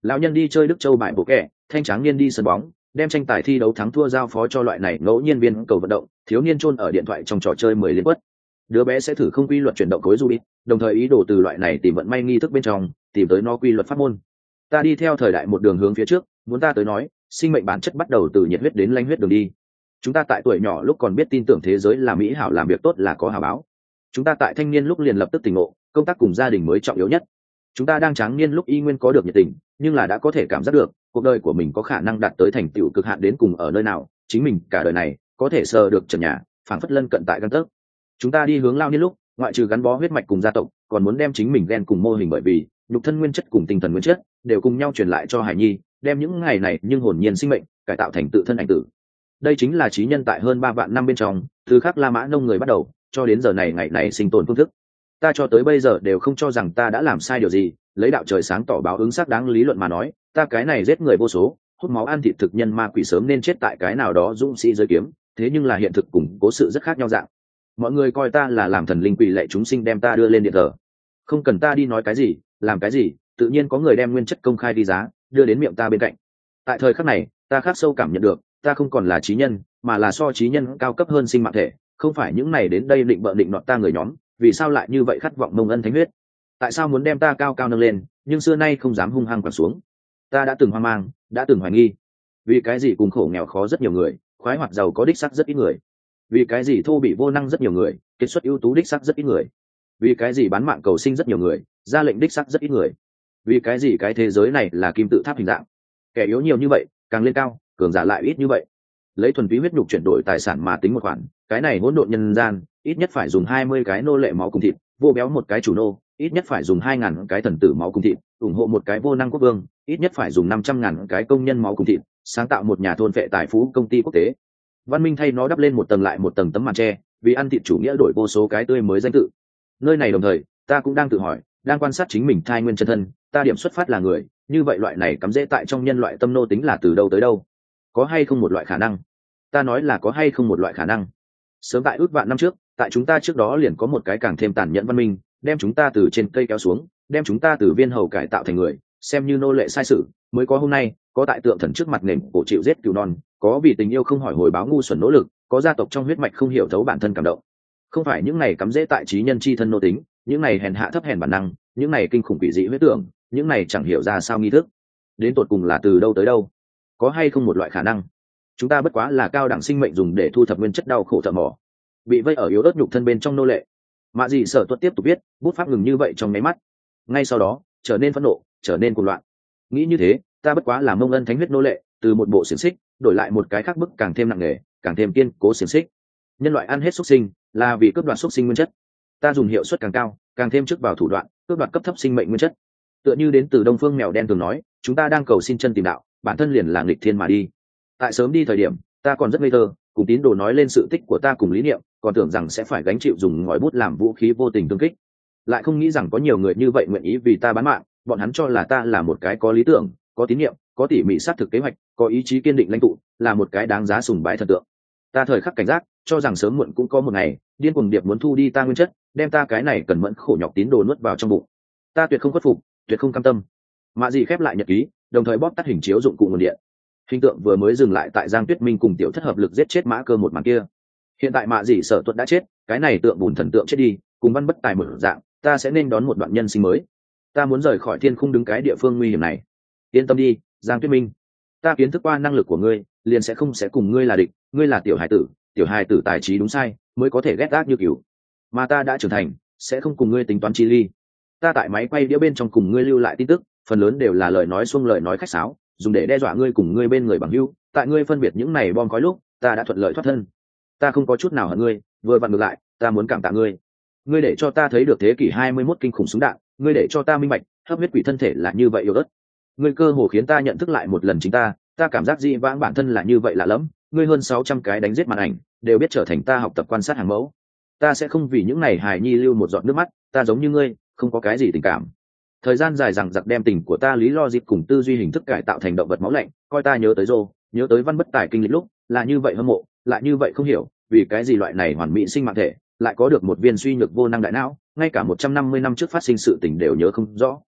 Lão nhân đi chơi Đức Châu bãi bộ kẹ, thanh tráng niên đi sân bóng, đem tranh tài thi đấu thắng thua giao phó cho loại này ngẫu nhiên viên cầu vận động, thiếu niên chôn ở điện thoại trong trò chơi 10 liên quất. Đứa bé sẽ thử không quy luật chuyển động khối Rubik, đồng thời ý đồ từ loại này tìm vận may nghi thức bên trong, tìm tới nó quy luật pháp môn. Ta đi theo thời đại một đường hướng phía trước, muốn ta tới nói, sinh mệnh bản chất bắt đầu từ nhiệt huyết đến lanh huyết đường đi. Chúng ta tại tuổi nhỏ lúc còn biết tin tưởng thế giới là mỹ hảo, làm việc tốt là có hảo báo. Chúng ta tại thanh niên lúc liền lập tức tỉnh ngộ, công tác cùng gia đình mới trọng yếu nhất. Chúng ta đang tráng niên lúc y nguyên có được nhiệt tình, nhưng là đã có thể cảm giác được cuộc đời của mình có khả năng đạt tới thành tựu cực hạn đến cùng ở nơi nào, chính mình cả đời này có thể sờ được trần nhà, phảng phất lân cận tại căn tấc. Chúng ta đi hướng lao niên lúc, ngoại trừ gắn bó huyết mạch cùng gia tộc, còn muốn đem chính mình gen cùng mô hình, bởi vì nhục thân nguyên chất cùng tinh thần nguyên chất đều cùng nhau truyền lại cho hải nhi, đem những ngày này nhưng hồn nhiên sinh mệnh cải tạo thành tự thân ảnh tử. Đây chính là trí nhân tại hơn 3 vạn năm bên trong, từ khắc La Mã nông người bắt đầu cho đến giờ này ngày này sinh tồn phương thức. Ta cho tới bây giờ đều không cho rằng ta đã làm sai điều gì, lấy đạo trời sáng tỏ báo ứng xác đáng lý luận mà nói, ta cái này giết người vô số, hút máu ăn thịt thực nhân ma quỷ sớm nên chết tại cái nào đó dũng sĩ giới kiếm, thế nhưng là hiện thực cùng cố sự rất khác nhau dạng. Mọi người coi ta là làm thần linh quỷ lệ chúng sinh đem ta đưa lên điện thờ. Không cần ta đi nói cái gì, làm cái gì, tự nhiên có người đem nguyên chất công khai đi giá, đưa đến miệng ta bên cạnh. Tại thời khắc này, ta khắc sâu cảm nhận được, ta không còn là trí nhân, mà là so trí nhân cao cấp hơn sinh mạng thể, không phải những này đến đây định bợ định nọt ta người nhóm, vì sao lại như vậy khát vọng mông ân thánh huyết? Tại sao muốn đem ta cao cao nâng lên, nhưng xưa nay không dám hung hăng quẳng xuống? Ta đã từng hoang mang, đã từng hoài nghi. Vì cái gì cùng khổ nghèo khó rất nhiều người, khoái hoặc giàu có đích sắc rất ít người? Vì cái gì thô bị vô năng rất nhiều người, kết xuất ưu tú đích sắc rất ít người? Vì cái gì bán mạng cầu sinh rất nhiều người, ra lệnh đích sắc rất ít người? Vì cái gì cái thế giới này là kim tự tháp hình dạng, kẻ yếu nhiều như vậy, càng lên cao, cường giả lại ít như vậy? Lấy thuần túy huyết nhục chuyển đổi tài sản mà tính một khoản, cái này hỗn độn nhân gian, ít nhất phải dùng 20 cái nô lệ máu cùng thịt, vô béo một cái chủ nô, ít nhất phải dùng 2.000 cái thần tử máu cùng thịt, ủng hộ một cái vô năng quốc vương, ít nhất phải dùng 500.000 cái công nhân máu cùng thịt, sáng tạo một nhà thôn vệ tài phú công ty quốc tế. Văn minh thay nó đắp lên một tầng lại một tầng tấm màn tre, vì ăn thịt chủ nghĩa đổi vô số cái tươi mới danh tự. Nơi này đồng thời, ta cũng đang tự hỏi, đang quan sát chính mình thai nguyên chân thân, ta điểm xuất phát là người, như vậy loại này cắm rễ tại trong nhân loại tâm nô tính là từ đâu tới đâu? Có hay không một loại khả năng? Ta nói là có hay không một loại khả năng? Sớm tại ước vạn năm trước, tại chúng ta trước đó liền có một cái càng thêm tàn nhẫn văn minh, đem chúng ta từ trên cây kéo xuống, đem chúng ta từ viên hầu cải tạo thành người, xem như nô lệ sai sự, mới có hôm nay, có tại tượng thần trước mặt nền cổ chịu giết cừu non, có vì tình yêu không hỏi hồi báo ngu xuẩn nỗ lực, có gia tộc trong huyết mạch không hiểu thấu bản thân cảm động. Không phải những này cắm rễ tại trí nhân chi thân nô tính, những này hèn hạ thấp hèn bản năng, những này kinh khủng quỷ dị huyết tưởng, những này chẳng hiểu ra sao nghi thức, đến tột cùng là từ đâu tới đâu? Có hay không một loại khả năng, chúng ta bất quá là cao đẳng sinh mệnh dùng để thu thập nguyên chất đau khổ thợ mỏ, bị vây ở yếu ớt nhục thân bên trong nô lệ? Mạ Dị Sở Tuất tiếp tục viết, bút pháp ngừng như vậy trong nháy mắt, ngay sau đó trở nên phẫn nộ, trở nên cuồng loạn. Nghĩ như thế, ta bất quá là mông ân thánh huyết nô lệ, từ một bộ xiềng xích đổi lại một cái khác bức càng thêm nặng nề, càng thêm kiên cố xiềng xích. Nhân loại ăn hết xuất sinh là vì cướp đoạt xuất sinh nguyên chất, ta dùng hiệu suất càng cao, càng thêm trước vào thủ đoạn cướp đoạt cấp thấp sinh mệnh nguyên chất. Tựa như đến từ Đông Phương mèo đen thường nói, chúng ta đang cầu xin chân tìm đạo, bản thân liền là nghịch thiên mà đi. Tại sớm đi thời điểm, ta còn rất ngây thơ, cùng tín đồ nói lên sự tích của ta cùng lý niệm, còn tưởng rằng sẽ phải gánh chịu dùng ngòi bút làm vũ khí vô tình tương kích. Lại không nghĩ rằng có nhiều người như vậy nguyện ý vì ta bán mạng, bọn hắn cho là ta là một cái có lý tưởng, có tín niệm, có tỉ mỉ xác thực kế hoạch, có ý chí kiên định lãnh tụ, là một cái đáng giá sùng bái thần tượng. Ta thời khắc cảnh giác, cho rằng sớm muộn cũng có một ngày, điên cuồng điệp muốn thu đi ta nguyên chất, đem ta cái này cần mẫn khổ nhọc tín đồ nuốt vào trong bụng. Ta tuyệt không khuất phục, tuyệt không cam tâm. Mạ Dị khép lại nhật ký, đồng thời bóp tắt hình chiếu dụng cụ nguồn điện. Hình tượng vừa mới dừng lại tại Giang Tuyết Minh cùng tiểu thất hợp lực giết chết Mã Cơ một màn kia. Hiện tại Mạ Dị Sở Tuất đã chết, cái này tượng bùn thần tượng chết đi, cùng Văn Bất Tài mở dạng, ta sẽ nên đón một đoạn nhân sinh mới. Ta muốn rời khỏi thiên khung đứng cái địa phương nguy hiểm này. Yên tâm đi, Giang Tuyết Minh, ta kiến thức qua năng lực của ngươi, liền sẽ không cùng ngươi là địch. Ngươi là tiểu hài tử tài trí đúng sai mới có thể ghét gác như cừu, mà ta đã trưởng thành, sẽ không cùng ngươi tính toán chi ly. Ta tại máy quay đĩa bên trong cùng ngươi lưu lại tin tức, phần lớn đều là lời nói xuông lời nói khách sáo, dùng để đe dọa ngươi cùng ngươi bên người bằng hữu. Tại ngươi phân biệt những này bom khói lúc, ta đã thuận lợi thoát thân. Ta không có chút nào hận ngươi, vừa vặn ngược lại, ta muốn cảm tạ ngươi. Ngươi để cho ta thấy được thế kỷ 21 kinh khủng súng đạn, ngươi để cho ta minh bạch, hấp huyết quỷ thân thể là như vậy yếu ớt. Ngươi cơ hồ khiến ta nhận thức lại một lần chính ta cảm giác dị vãng bản thân là như vậy lạ lẫm. Ngươi hơn 600 cái đánh giết màn ảnh, đều biết trở thành ta học tập quan sát hàng mẫu. Ta sẽ không vì những này hài nhi lưu một giọt nước mắt, ta giống như ngươi, không có cái gì tình cảm. Thời gian dài rằng giặc đem tình của ta lý lo dịp cùng tư duy hình thức cải tạo thành động vật máu lạnh, coi ta nhớ tới Rô, nhớ tới Văn Bất Tài kinh lịch lúc, là như vậy hâm mộ, lại như vậy không hiểu, vì cái gì loại này hoàn mỹ sinh mạng thể, lại có được một viên suy nhược vô năng đại não, ngay cả 150 năm trước phát sinh sự tình đều nhớ không rõ.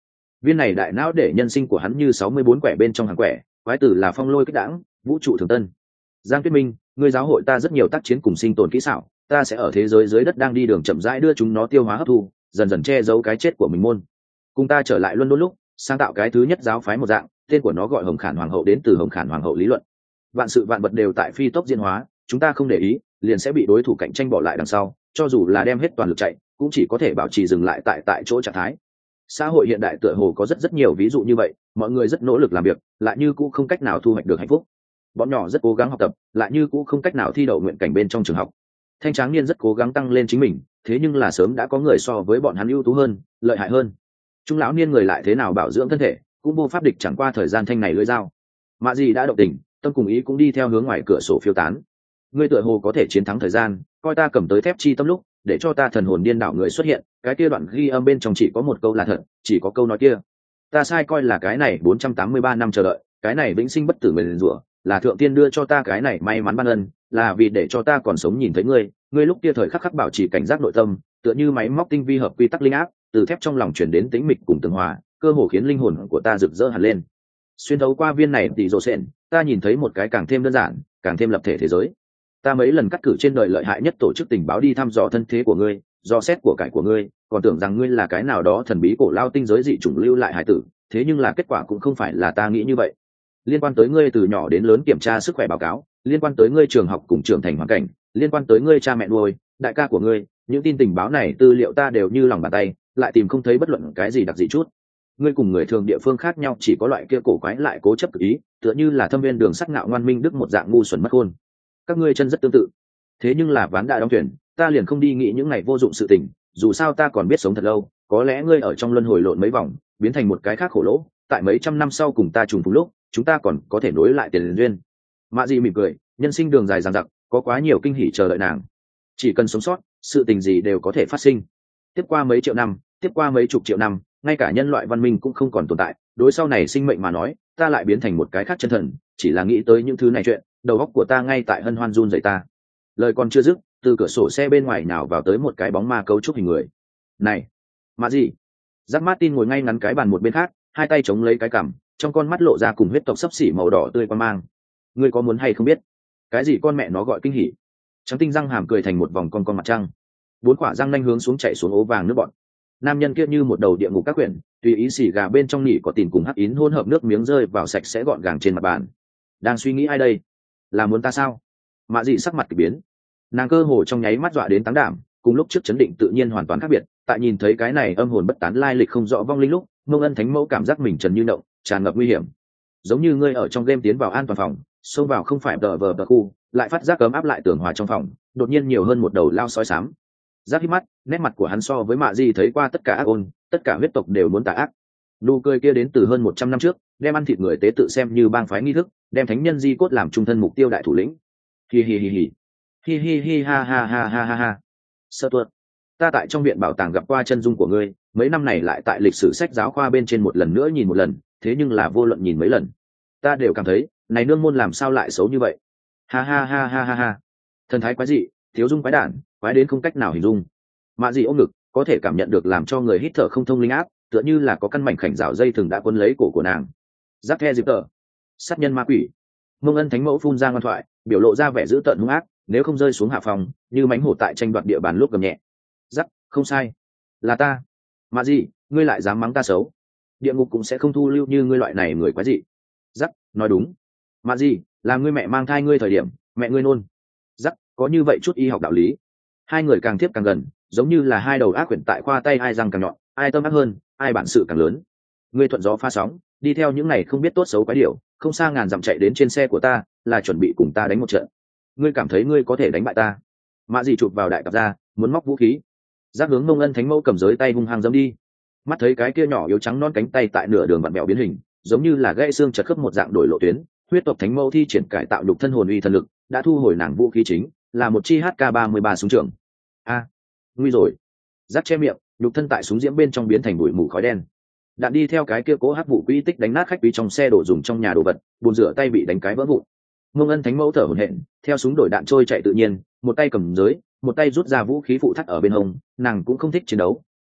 Viên này đại não để nhân sinh của hắn như 64 quẻ bên trong hàng quẻ, quái tử là phong lôi kích đãng, vũ trụ thường tân. Giang Tuyết Minh, ngươi giáo hội ta rất nhiều tác chiến cùng sinh tồn kỹ xảo, ta sẽ ở thế giới dưới đất đang đi đường chậm rãi đưa chúng nó tiêu hóa hấp thu, dần dần che giấu cái chết của mình môn. Cùng ta trở lại Luân lúc, sáng tạo cái thứ nhất giáo phái một dạng, tên của nó gọi Hồng Khản Hoàng hậu, đến từ Hồng Khản Hoàng hậu lý luận. Vạn sự vạn vật đều tại phi tốc diễn hóa, chúng ta không để ý, liền sẽ bị đối thủ cạnh tranh bỏ lại đằng sau, cho dù là đem hết toàn lực chạy, cũng chỉ có thể bảo trì dừng lại tại chỗ trạng thái. Xã hội hiện đại tựa hồ có rất nhiều ví dụ như vậy, mọi người rất nỗ lực làm việc, lại như cũng không cách nào thu hoạch được hạnh phúc. Bọn nhỏ rất cố gắng học tập, lại như cũng không cách nào thi đậu nguyện cảnh bên trong trường học. Thanh tráng niên rất cố gắng tăng lên chính mình, thế nhưng là sớm đã có người so với bọn hắn ưu tú hơn, lợi hại hơn. Trung lão niên người lại thế nào bảo dưỡng thân thể, cũng vô pháp địch chẳng qua thời gian thanh này lưỡi dao. Mạ gì đã động tình, tâm cùng ý cũng đi theo hướng ngoài cửa sổ phiêu tán. Ngươi tựa hồ có thể chiến thắng thời gian, coi ta cầm tới thép chi tâm lúc, để cho ta thần hồn điên đảo người xuất hiện, cái kia đoạn ghi âm bên trong chỉ có một câu là thật, chỉ có câu nói kia. Ta sai coi là cái này 483 năm chờ đợi, cái này vĩnh sinh bất tử nguyền rủa, là thượng tiên đưa cho ta cái này may mắn ban ân, là vì để cho ta còn sống nhìn thấy ngươi, ngươi lúc kia thời khắc khắc bảo trì cảnh giác nội tâm, tựa như máy móc tinh vi hợp quy tắc linh áp, từ thép trong lòng chuyển đến tĩnh mịch cùng tường hòa, cơ hồ khiến linh hồn của ta rực rỡ hẳn lên. Xuyên thấu qua viên này tỷ rồ sện, ta nhìn thấy một cái càng thêm đơn giản, càng thêm lập thể thế giới. Ta mấy lần cắt cử trên đời lợi hại nhất tổ chức tình báo đi thăm dò thân thế của ngươi, dò xét của cải của ngươi, còn tưởng rằng ngươi là cái nào đó thần bí cổ lao tinh giới dị chủng lưu lại hải tử, thế nhưng là kết quả cũng không phải là ta nghĩ như vậy. Liên quan tới ngươi từ nhỏ đến lớn kiểm tra sức khỏe báo cáo, liên quan tới ngươi trường học cùng trưởng thành hoàn cảnh, liên quan tới ngươi cha mẹ nuôi, đại ca của ngươi, những tin tình báo này tư liệu ta đều như lòng bàn tay, lại tìm không thấy bất luận cái gì đặc dị chút. Ngươi cùng người thường địa phương khác nhau chỉ có loại kia cổ quái lại cố chấp tự ý, tựa như là thâm viên đường sắt ngạo ngoan minh đức một dạng ngu xuẩn mất khôn. Các ngươi chân rất tương tự, thế nhưng là ván đã đóng thuyền, ta liền không đi nghĩ những này vô dụng sự tình, dù sao ta còn biết sống thật lâu, có lẽ ngươi ở trong luân hồi lộn mấy vòng, biến thành một cái khác khổ lỗ, tại mấy trăm năm sau cùng ta trùng phùng lúc, chúng ta còn có thể nối lại tiền duyên. Mạ Dị mỉm cười, nhân sinh đường dài dằng dặc, có quá nhiều kinh hỉ chờ đợi nàng. Chỉ cần sống sót, sự tình gì đều có thể phát sinh. Tiếp qua mấy triệu năm, tiếp qua mấy chục triệu năm, ngay cả nhân loại văn minh cũng không còn tồn tại, đối sau này sinh mệnh mà nói, ta lại biến thành một cái khác chân thần, chỉ là nghĩ tới những thứ này chuyện, đầu óc của ta ngay tại hân hoan run rẩy ta. Lời còn chưa dứt, từ cửa sổ xe bên ngoài nào vào tới một cái bóng ma cấu trúc hình người. Này, Mạ Dị. Jack Martin ngồi ngay ngắn cái bàn một bên khác, hai tay chống lấy cái cằm, trong con mắt lộ ra cùng huyết tộc sấp xỉ màu đỏ tươi quan mang. Ngươi có muốn hay không biết cái gì con mẹ nó gọi kinh hỉ? Trắng tinh răng hàm cười thành một vòng con mặt trăng, bốn quả răng nanh hướng xuống chạy xuống ố vàng nước bọn. Nam nhân kia như một đầu địa ngục các quyển, tùy ý xỉ gà bên trong nỉ có tìm cùng hắc ín hỗn hợp nước miếng rơi vào sạch sẽ gọn gàng trên mặt bàn. Đang suy nghĩ ai đây? Là muốn ta sao? Mạ Dị sắc mặt kỳ biến, nàng cơ hồ trong nháy mắt dọa đến táng đảm, cùng lúc trước chấn định tự nhiên hoàn toàn khác biệt. Tại nhìn thấy cái này âm hồn bất tán lai lịch không rõ vong linh lúc, Mông Ân Thánh Mẫu cảm giác mình trần như động, tràn ngập nguy hiểm, giống như ngươi ở trong game tiến vào an toàn phòng, xông vào không phải đờ vờ khu, lại phát giác cấm áp lại tường hòa trong phòng, đột nhiên nhiều hơn một đầu lao sói xám. Giác hít mắt, nét mặt của hắn so với Mạ Dị thấy qua tất cả ác ôn, tất cả huyết tộc đều muốn tà ác. Nụ cười kia đến từ hơn 100 năm trước, đem ăn thịt người tế tự xem như bang phái nghi thức, đem thánh nhân di cốt làm trung thân mục tiêu đại thủ lĩnh. Hi hi hi hi, hi hi hi ha ha ha ha ha ha. Sơ tuột, ta tại trong viện bảo tàng gặp qua chân dung của ngươi, mấy năm này lại tại lịch sử sách giáo khoa bên trên một lần nữa nhìn một lần, thế nhưng là vô luận nhìn mấy lần, ta đều cảm thấy này nương môn làm sao lại xấu như vậy. Ha ha ha ha ha ha. Thần thái quái dị, thiếu dung quái đản, quái đến không cách nào hình dung. Mạ Dị ôm ngực, có thể cảm nhận được làm cho người hít thở không thông linh áp, tựa như là có căn mảnh khảnh rào dây thừng đã quấn lấy cổ của nàng. Giáp the dịp tờ, sát nhân ma quỷ. Mông Ân Thánh Mẫu phun ra ngoan thoại, biểu lộ ra vẻ dữ tợn hung ác, nếu không rơi xuống hạ phòng, như mánh hổ tại tranh đoạt địa bàn lúc gầm nhẹ. Giáp, không sai, là ta. Mạ Dị, ngươi lại dám mắng ta xấu, địa ngục cũng sẽ không thu lưu như ngươi loại này người quái dị. Giáp, nói đúng. Mạ Dị, là ngươi mẹ mang thai ngươi thời điểm, mẹ ngươi nôn. Giáp, có như vậy chút y học đạo lý. Hai người càng tiếp càng gần, giống như là hai đầu ác quyển tại khoa tay, ai răng càng nhọn, ai tâm ác hơn, ai bản sự càng lớn. Ngươi thuận gió pha sóng, đi theo những này không biết tốt xấu quái điều, không xa ngàn dặm chạy đến trên xe của ta, là chuẩn bị cùng ta đánh một trận. Ngươi cảm thấy ngươi có thể đánh bại ta? Mạ Dị chụp vào đại cặp ra, muốn móc vũ khí. Giác hướng Mông Ân Thánh Mẫu cầm giới tay hung hăng dẫm đi. Mắt thấy cái kia nhỏ yếu trắng non cánh tay tại nửa đường vặn bẹo biến hình, giống như là gãy xương chật khớp một dạng đổi lộ tuyến. Huyết tộc Thánh Mẫu thi triển cải tạo nhục thân hồn uy thần lực, đã thu hồi nàng vũ khí chính, là một chi HK-33 súng trường. A, nguy rồi. Giác che miệng, nhục thân tại súng diễm bên trong biến thành bụi mù khói đen. Đạn đi theo cái kia cố hắc vụ quỹ tích đánh nát khách quý trong xe đồ dùng trong nhà đồ vật, bồn rửa tay bị đánh cái vỡ vụn. Mông Ân Thánh Mẫu thở hổn hển, theo súng đổi đạn trôi chạy tự nhiên, một tay cầm giới, một tay rút ra vũ khí phụ thắt ở bên hông. Nàng cũng không thích chiến đấu,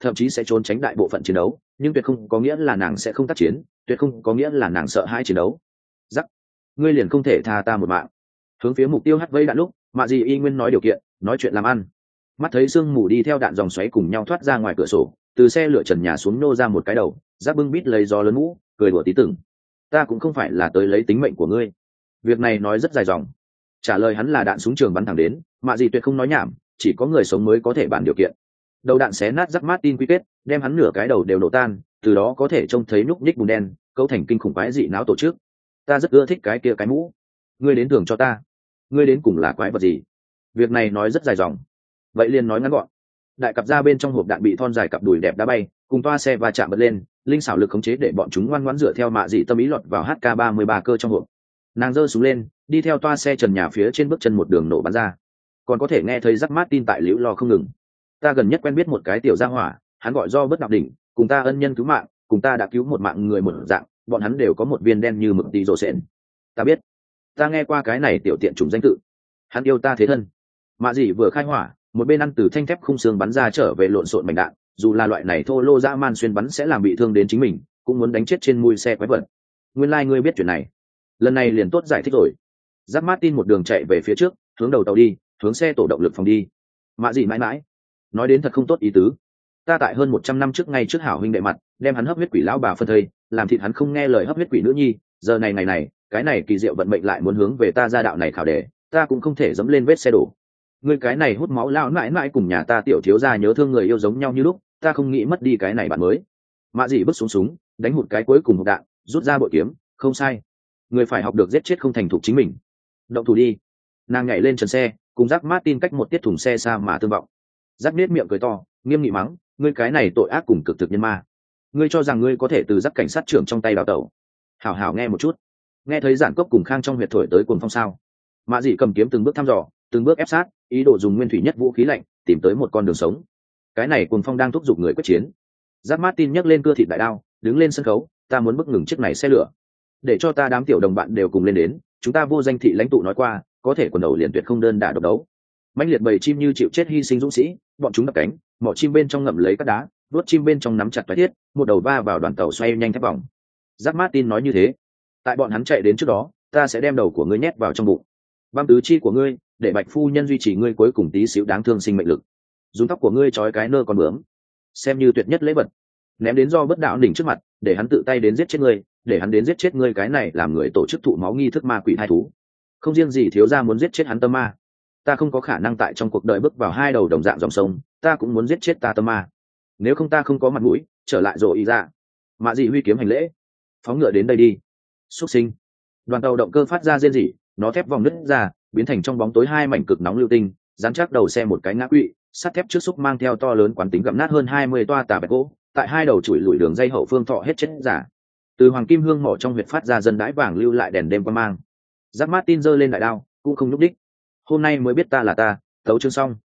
thậm chí sẽ trốn tránh đại bộ phận chiến đấu, nhưng tuyệt không có nghĩa là nàng sẽ không tác chiến, tuyệt không có nghĩa là nàng sợ hãi chiến đấu. Giắc, ngươi liền không thể tha ta một mạng. Hướng phía mục tiêu hắt vây đạn lúc, mạ gì y nguyên nói điều kiện, nói chuyện làm ăn. Mắt thấy sương mù đi theo đạn dòng xoáy cùng nhau thoát ra ngoài cửa sổ, từ xe lửa trần nhà xuống nô ra một cái đầu, Giáp bưng bít lấy gió lớn mũ, cười đùa tí từng. Ta cũng không phải là tới lấy tính mệnh của ngươi. Việc này nói rất dài dòng. Trả lời hắn là đạn súng trường bắn thẳng đến, mạ gì tuyệt không nói nhảm, chỉ có người sống mới có thể bàn điều kiện. Đầu đạn xé nát Giáp Martin quy kết, đem hắn nửa cái đầu đều nổ tan, từ đó có thể trông thấy nhúc nhích bùn đen, cấu thành kinh khủng quái dị não tổ chức. Ta rất ưa thích cái kia cái mũ. Ngươi đến tưởng cho ta. Ngươi đến cùng là quái vật gì? Việc này nói rất dài dòng. Vậy liền nói ngắn gọn. Đại cặp ra bên trong hộp đạn bị thon dài cặp đùi đẹp đá bay, cùng toa xe va chạm bật lên, linh xảo lực khống chế để bọn chúng ngoan ngoãn dựa theo mạ dị tâm ý lọt vào HK-33 cơ trong hộp. Nàng giơ súng lên, đi theo toa xe trần nhà phía trên bước chân một đường nổ bắn ra. Còn có thể nghe thấy Jack Martin tại liễu lo không ngừng. Ta gần nhất quen biết một cái tiểu gia hỏa, hắn gọi do bất đạo đỉnh, cùng ta ân nhân cứu mạng, cùng ta đã cứu một mạng người một dạng, bọn hắn đều có một viên đen như mực tí rồ sện. Ta biết, ta nghe qua cái này tiểu tiện chủng danh tự. Hắn yêu ta thế thân. Mạ dị vừa khai hỏa, một bên ăn từ thanh thép khung xương bắn ra trở về lộn xộn mảnh đạn, dù là loại này thô lô dã man xuyên bắn sẽ làm bị thương đến chính mình, cũng muốn đánh chết trên mui xe quái vật. Nguyên lai ngươi biết chuyện này. Lần này liền tốt giải thích rồi. Jack Martin một đường chạy về phía trước, hướng đầu tàu đi, hướng xe tổ động lực phòng đi. Mạ dị mãi mãi, nói đến thật không tốt ý tứ. Ta tại hơn 100 năm trước ngay trước hảo huynh đệ mặt, đem hắn hấp huyết quỷ lão bà phân thây, làm thịt hắn không nghe lời hấp huyết quỷ nữ nhi, giờ này ngày này, cái này kỳ diệu vận mệnh lại muốn hướng về ta ra đạo này khảo đề, ta cũng không thể dẫm lên vết xe đổ. Ngươi cái này hút máu lão mãi mãi cùng nhà ta tiểu thiếu gia nhớ thương người yêu giống nhau như lúc, ta không nghĩ mất đi cái này bạn mới. Mạ dị bước xuống súng, đánh hụt cái cuối cùng một đạn, rút ra bội kiếm, không sai. Người phải học được giết chết không thành thục chính mình. Động thủ đi. Nàng nhảy lên trần xe, cùng Jack Martin cách một tiết thùng xe xa mà tương vọng. Jack nết miệng cười to, nghiêm nghị mắng, ngươi cái này tội ác cùng cực thực nhân ma. Ngươi cho rằng ngươi có thể từ Jack cảnh sát trưởng trong tay đào tẩu? Hảo hảo nghe một chút. Nghe thấy giản cốc cùng khang trong huyệt thổi tới cuồng phong sao? Mạ dị cầm kiếm từng bước thăm dò, từng bước ép sát, ý đồ dùng nguyên thủy nhất vũ khí lạnh tìm tới một con đường sống. Cái này cuồng phong đang thúc giục người quyết chiến. Jack Martin nhấc lên cưa thịt đại đao, đứng lên sân khấu, ta muốn bức ngừng chiếc này xe lửa, để cho ta đám tiểu đồng bạn đều cùng lên đến. Chúng ta vô danh thị lãnh tụ nói qua, có thể quần đầu liền tuyệt không đơn đả độc đấu. Mãnh liệt bầy chim như chịu chết hy sinh dũng sĩ, bọn chúng đập cánh, mỏ chim bên trong ngậm lấy các đá, đốt chim bên trong nắm chặt toái thiết, một đầu va vào đoàn tàu xoay nhanh thép vòng. Jack Martin nói như thế, tại bọn hắn chạy đến trước đó, ta sẽ đem đầu của ngươi nhét vào trong bụng, băm tứ chi của ngươi, để bạch phu nhân duy trì ngươi cuối cùng tí xíu đáng thương sinh mệnh lực. Dùng tóc của ngươi trói cái nơ con bướm, xem như tuyệt nhất lễ vật, ném đến do bất đạo đỉnh trước mặt, để hắn tự tay đến giết chết ngươi, để hắn đến giết chết ngươi. Cái này làm người tổ chức thụ máu nghi thức ma quỷ thai thú. Không riêng gì thiếu gia muốn giết chết hắn tâm ma, ta không có khả năng tại trong cuộc đời bước vào hai đầu đồng dạng dòng sông, ta cũng muốn giết chết ta tâm ma. Nếu không ta không có mặt mũi trở lại rồi ý ra. Mạ dị huy kiếm hành lễ, phóng ngựa đến đây đi. Xuất sinh. Đoàn tàu động cơ phát ra rên rỉ, nó thép vòng nứt ra, biến thành trong bóng tối hai mảnh cực nóng lưu tinh, dán chắc đầu xe một cái ngã quỵ, sắt thép trước xúc mang theo to lớn quán tính gặm nát hơn 20 toa tà bẹt gỗ, tại hai đầu chuỗi lùi đường dây hậu phương thọ hết chết giả. Từ hoàng kim hương mỏ trong huyệt phát ra dân đái vàng lưu lại đèn đêm qua mang. Jack Martin giơ lên đại đao, cũng không nhúc đích. Hôm nay mới biết ta là ta, tấu chương xong.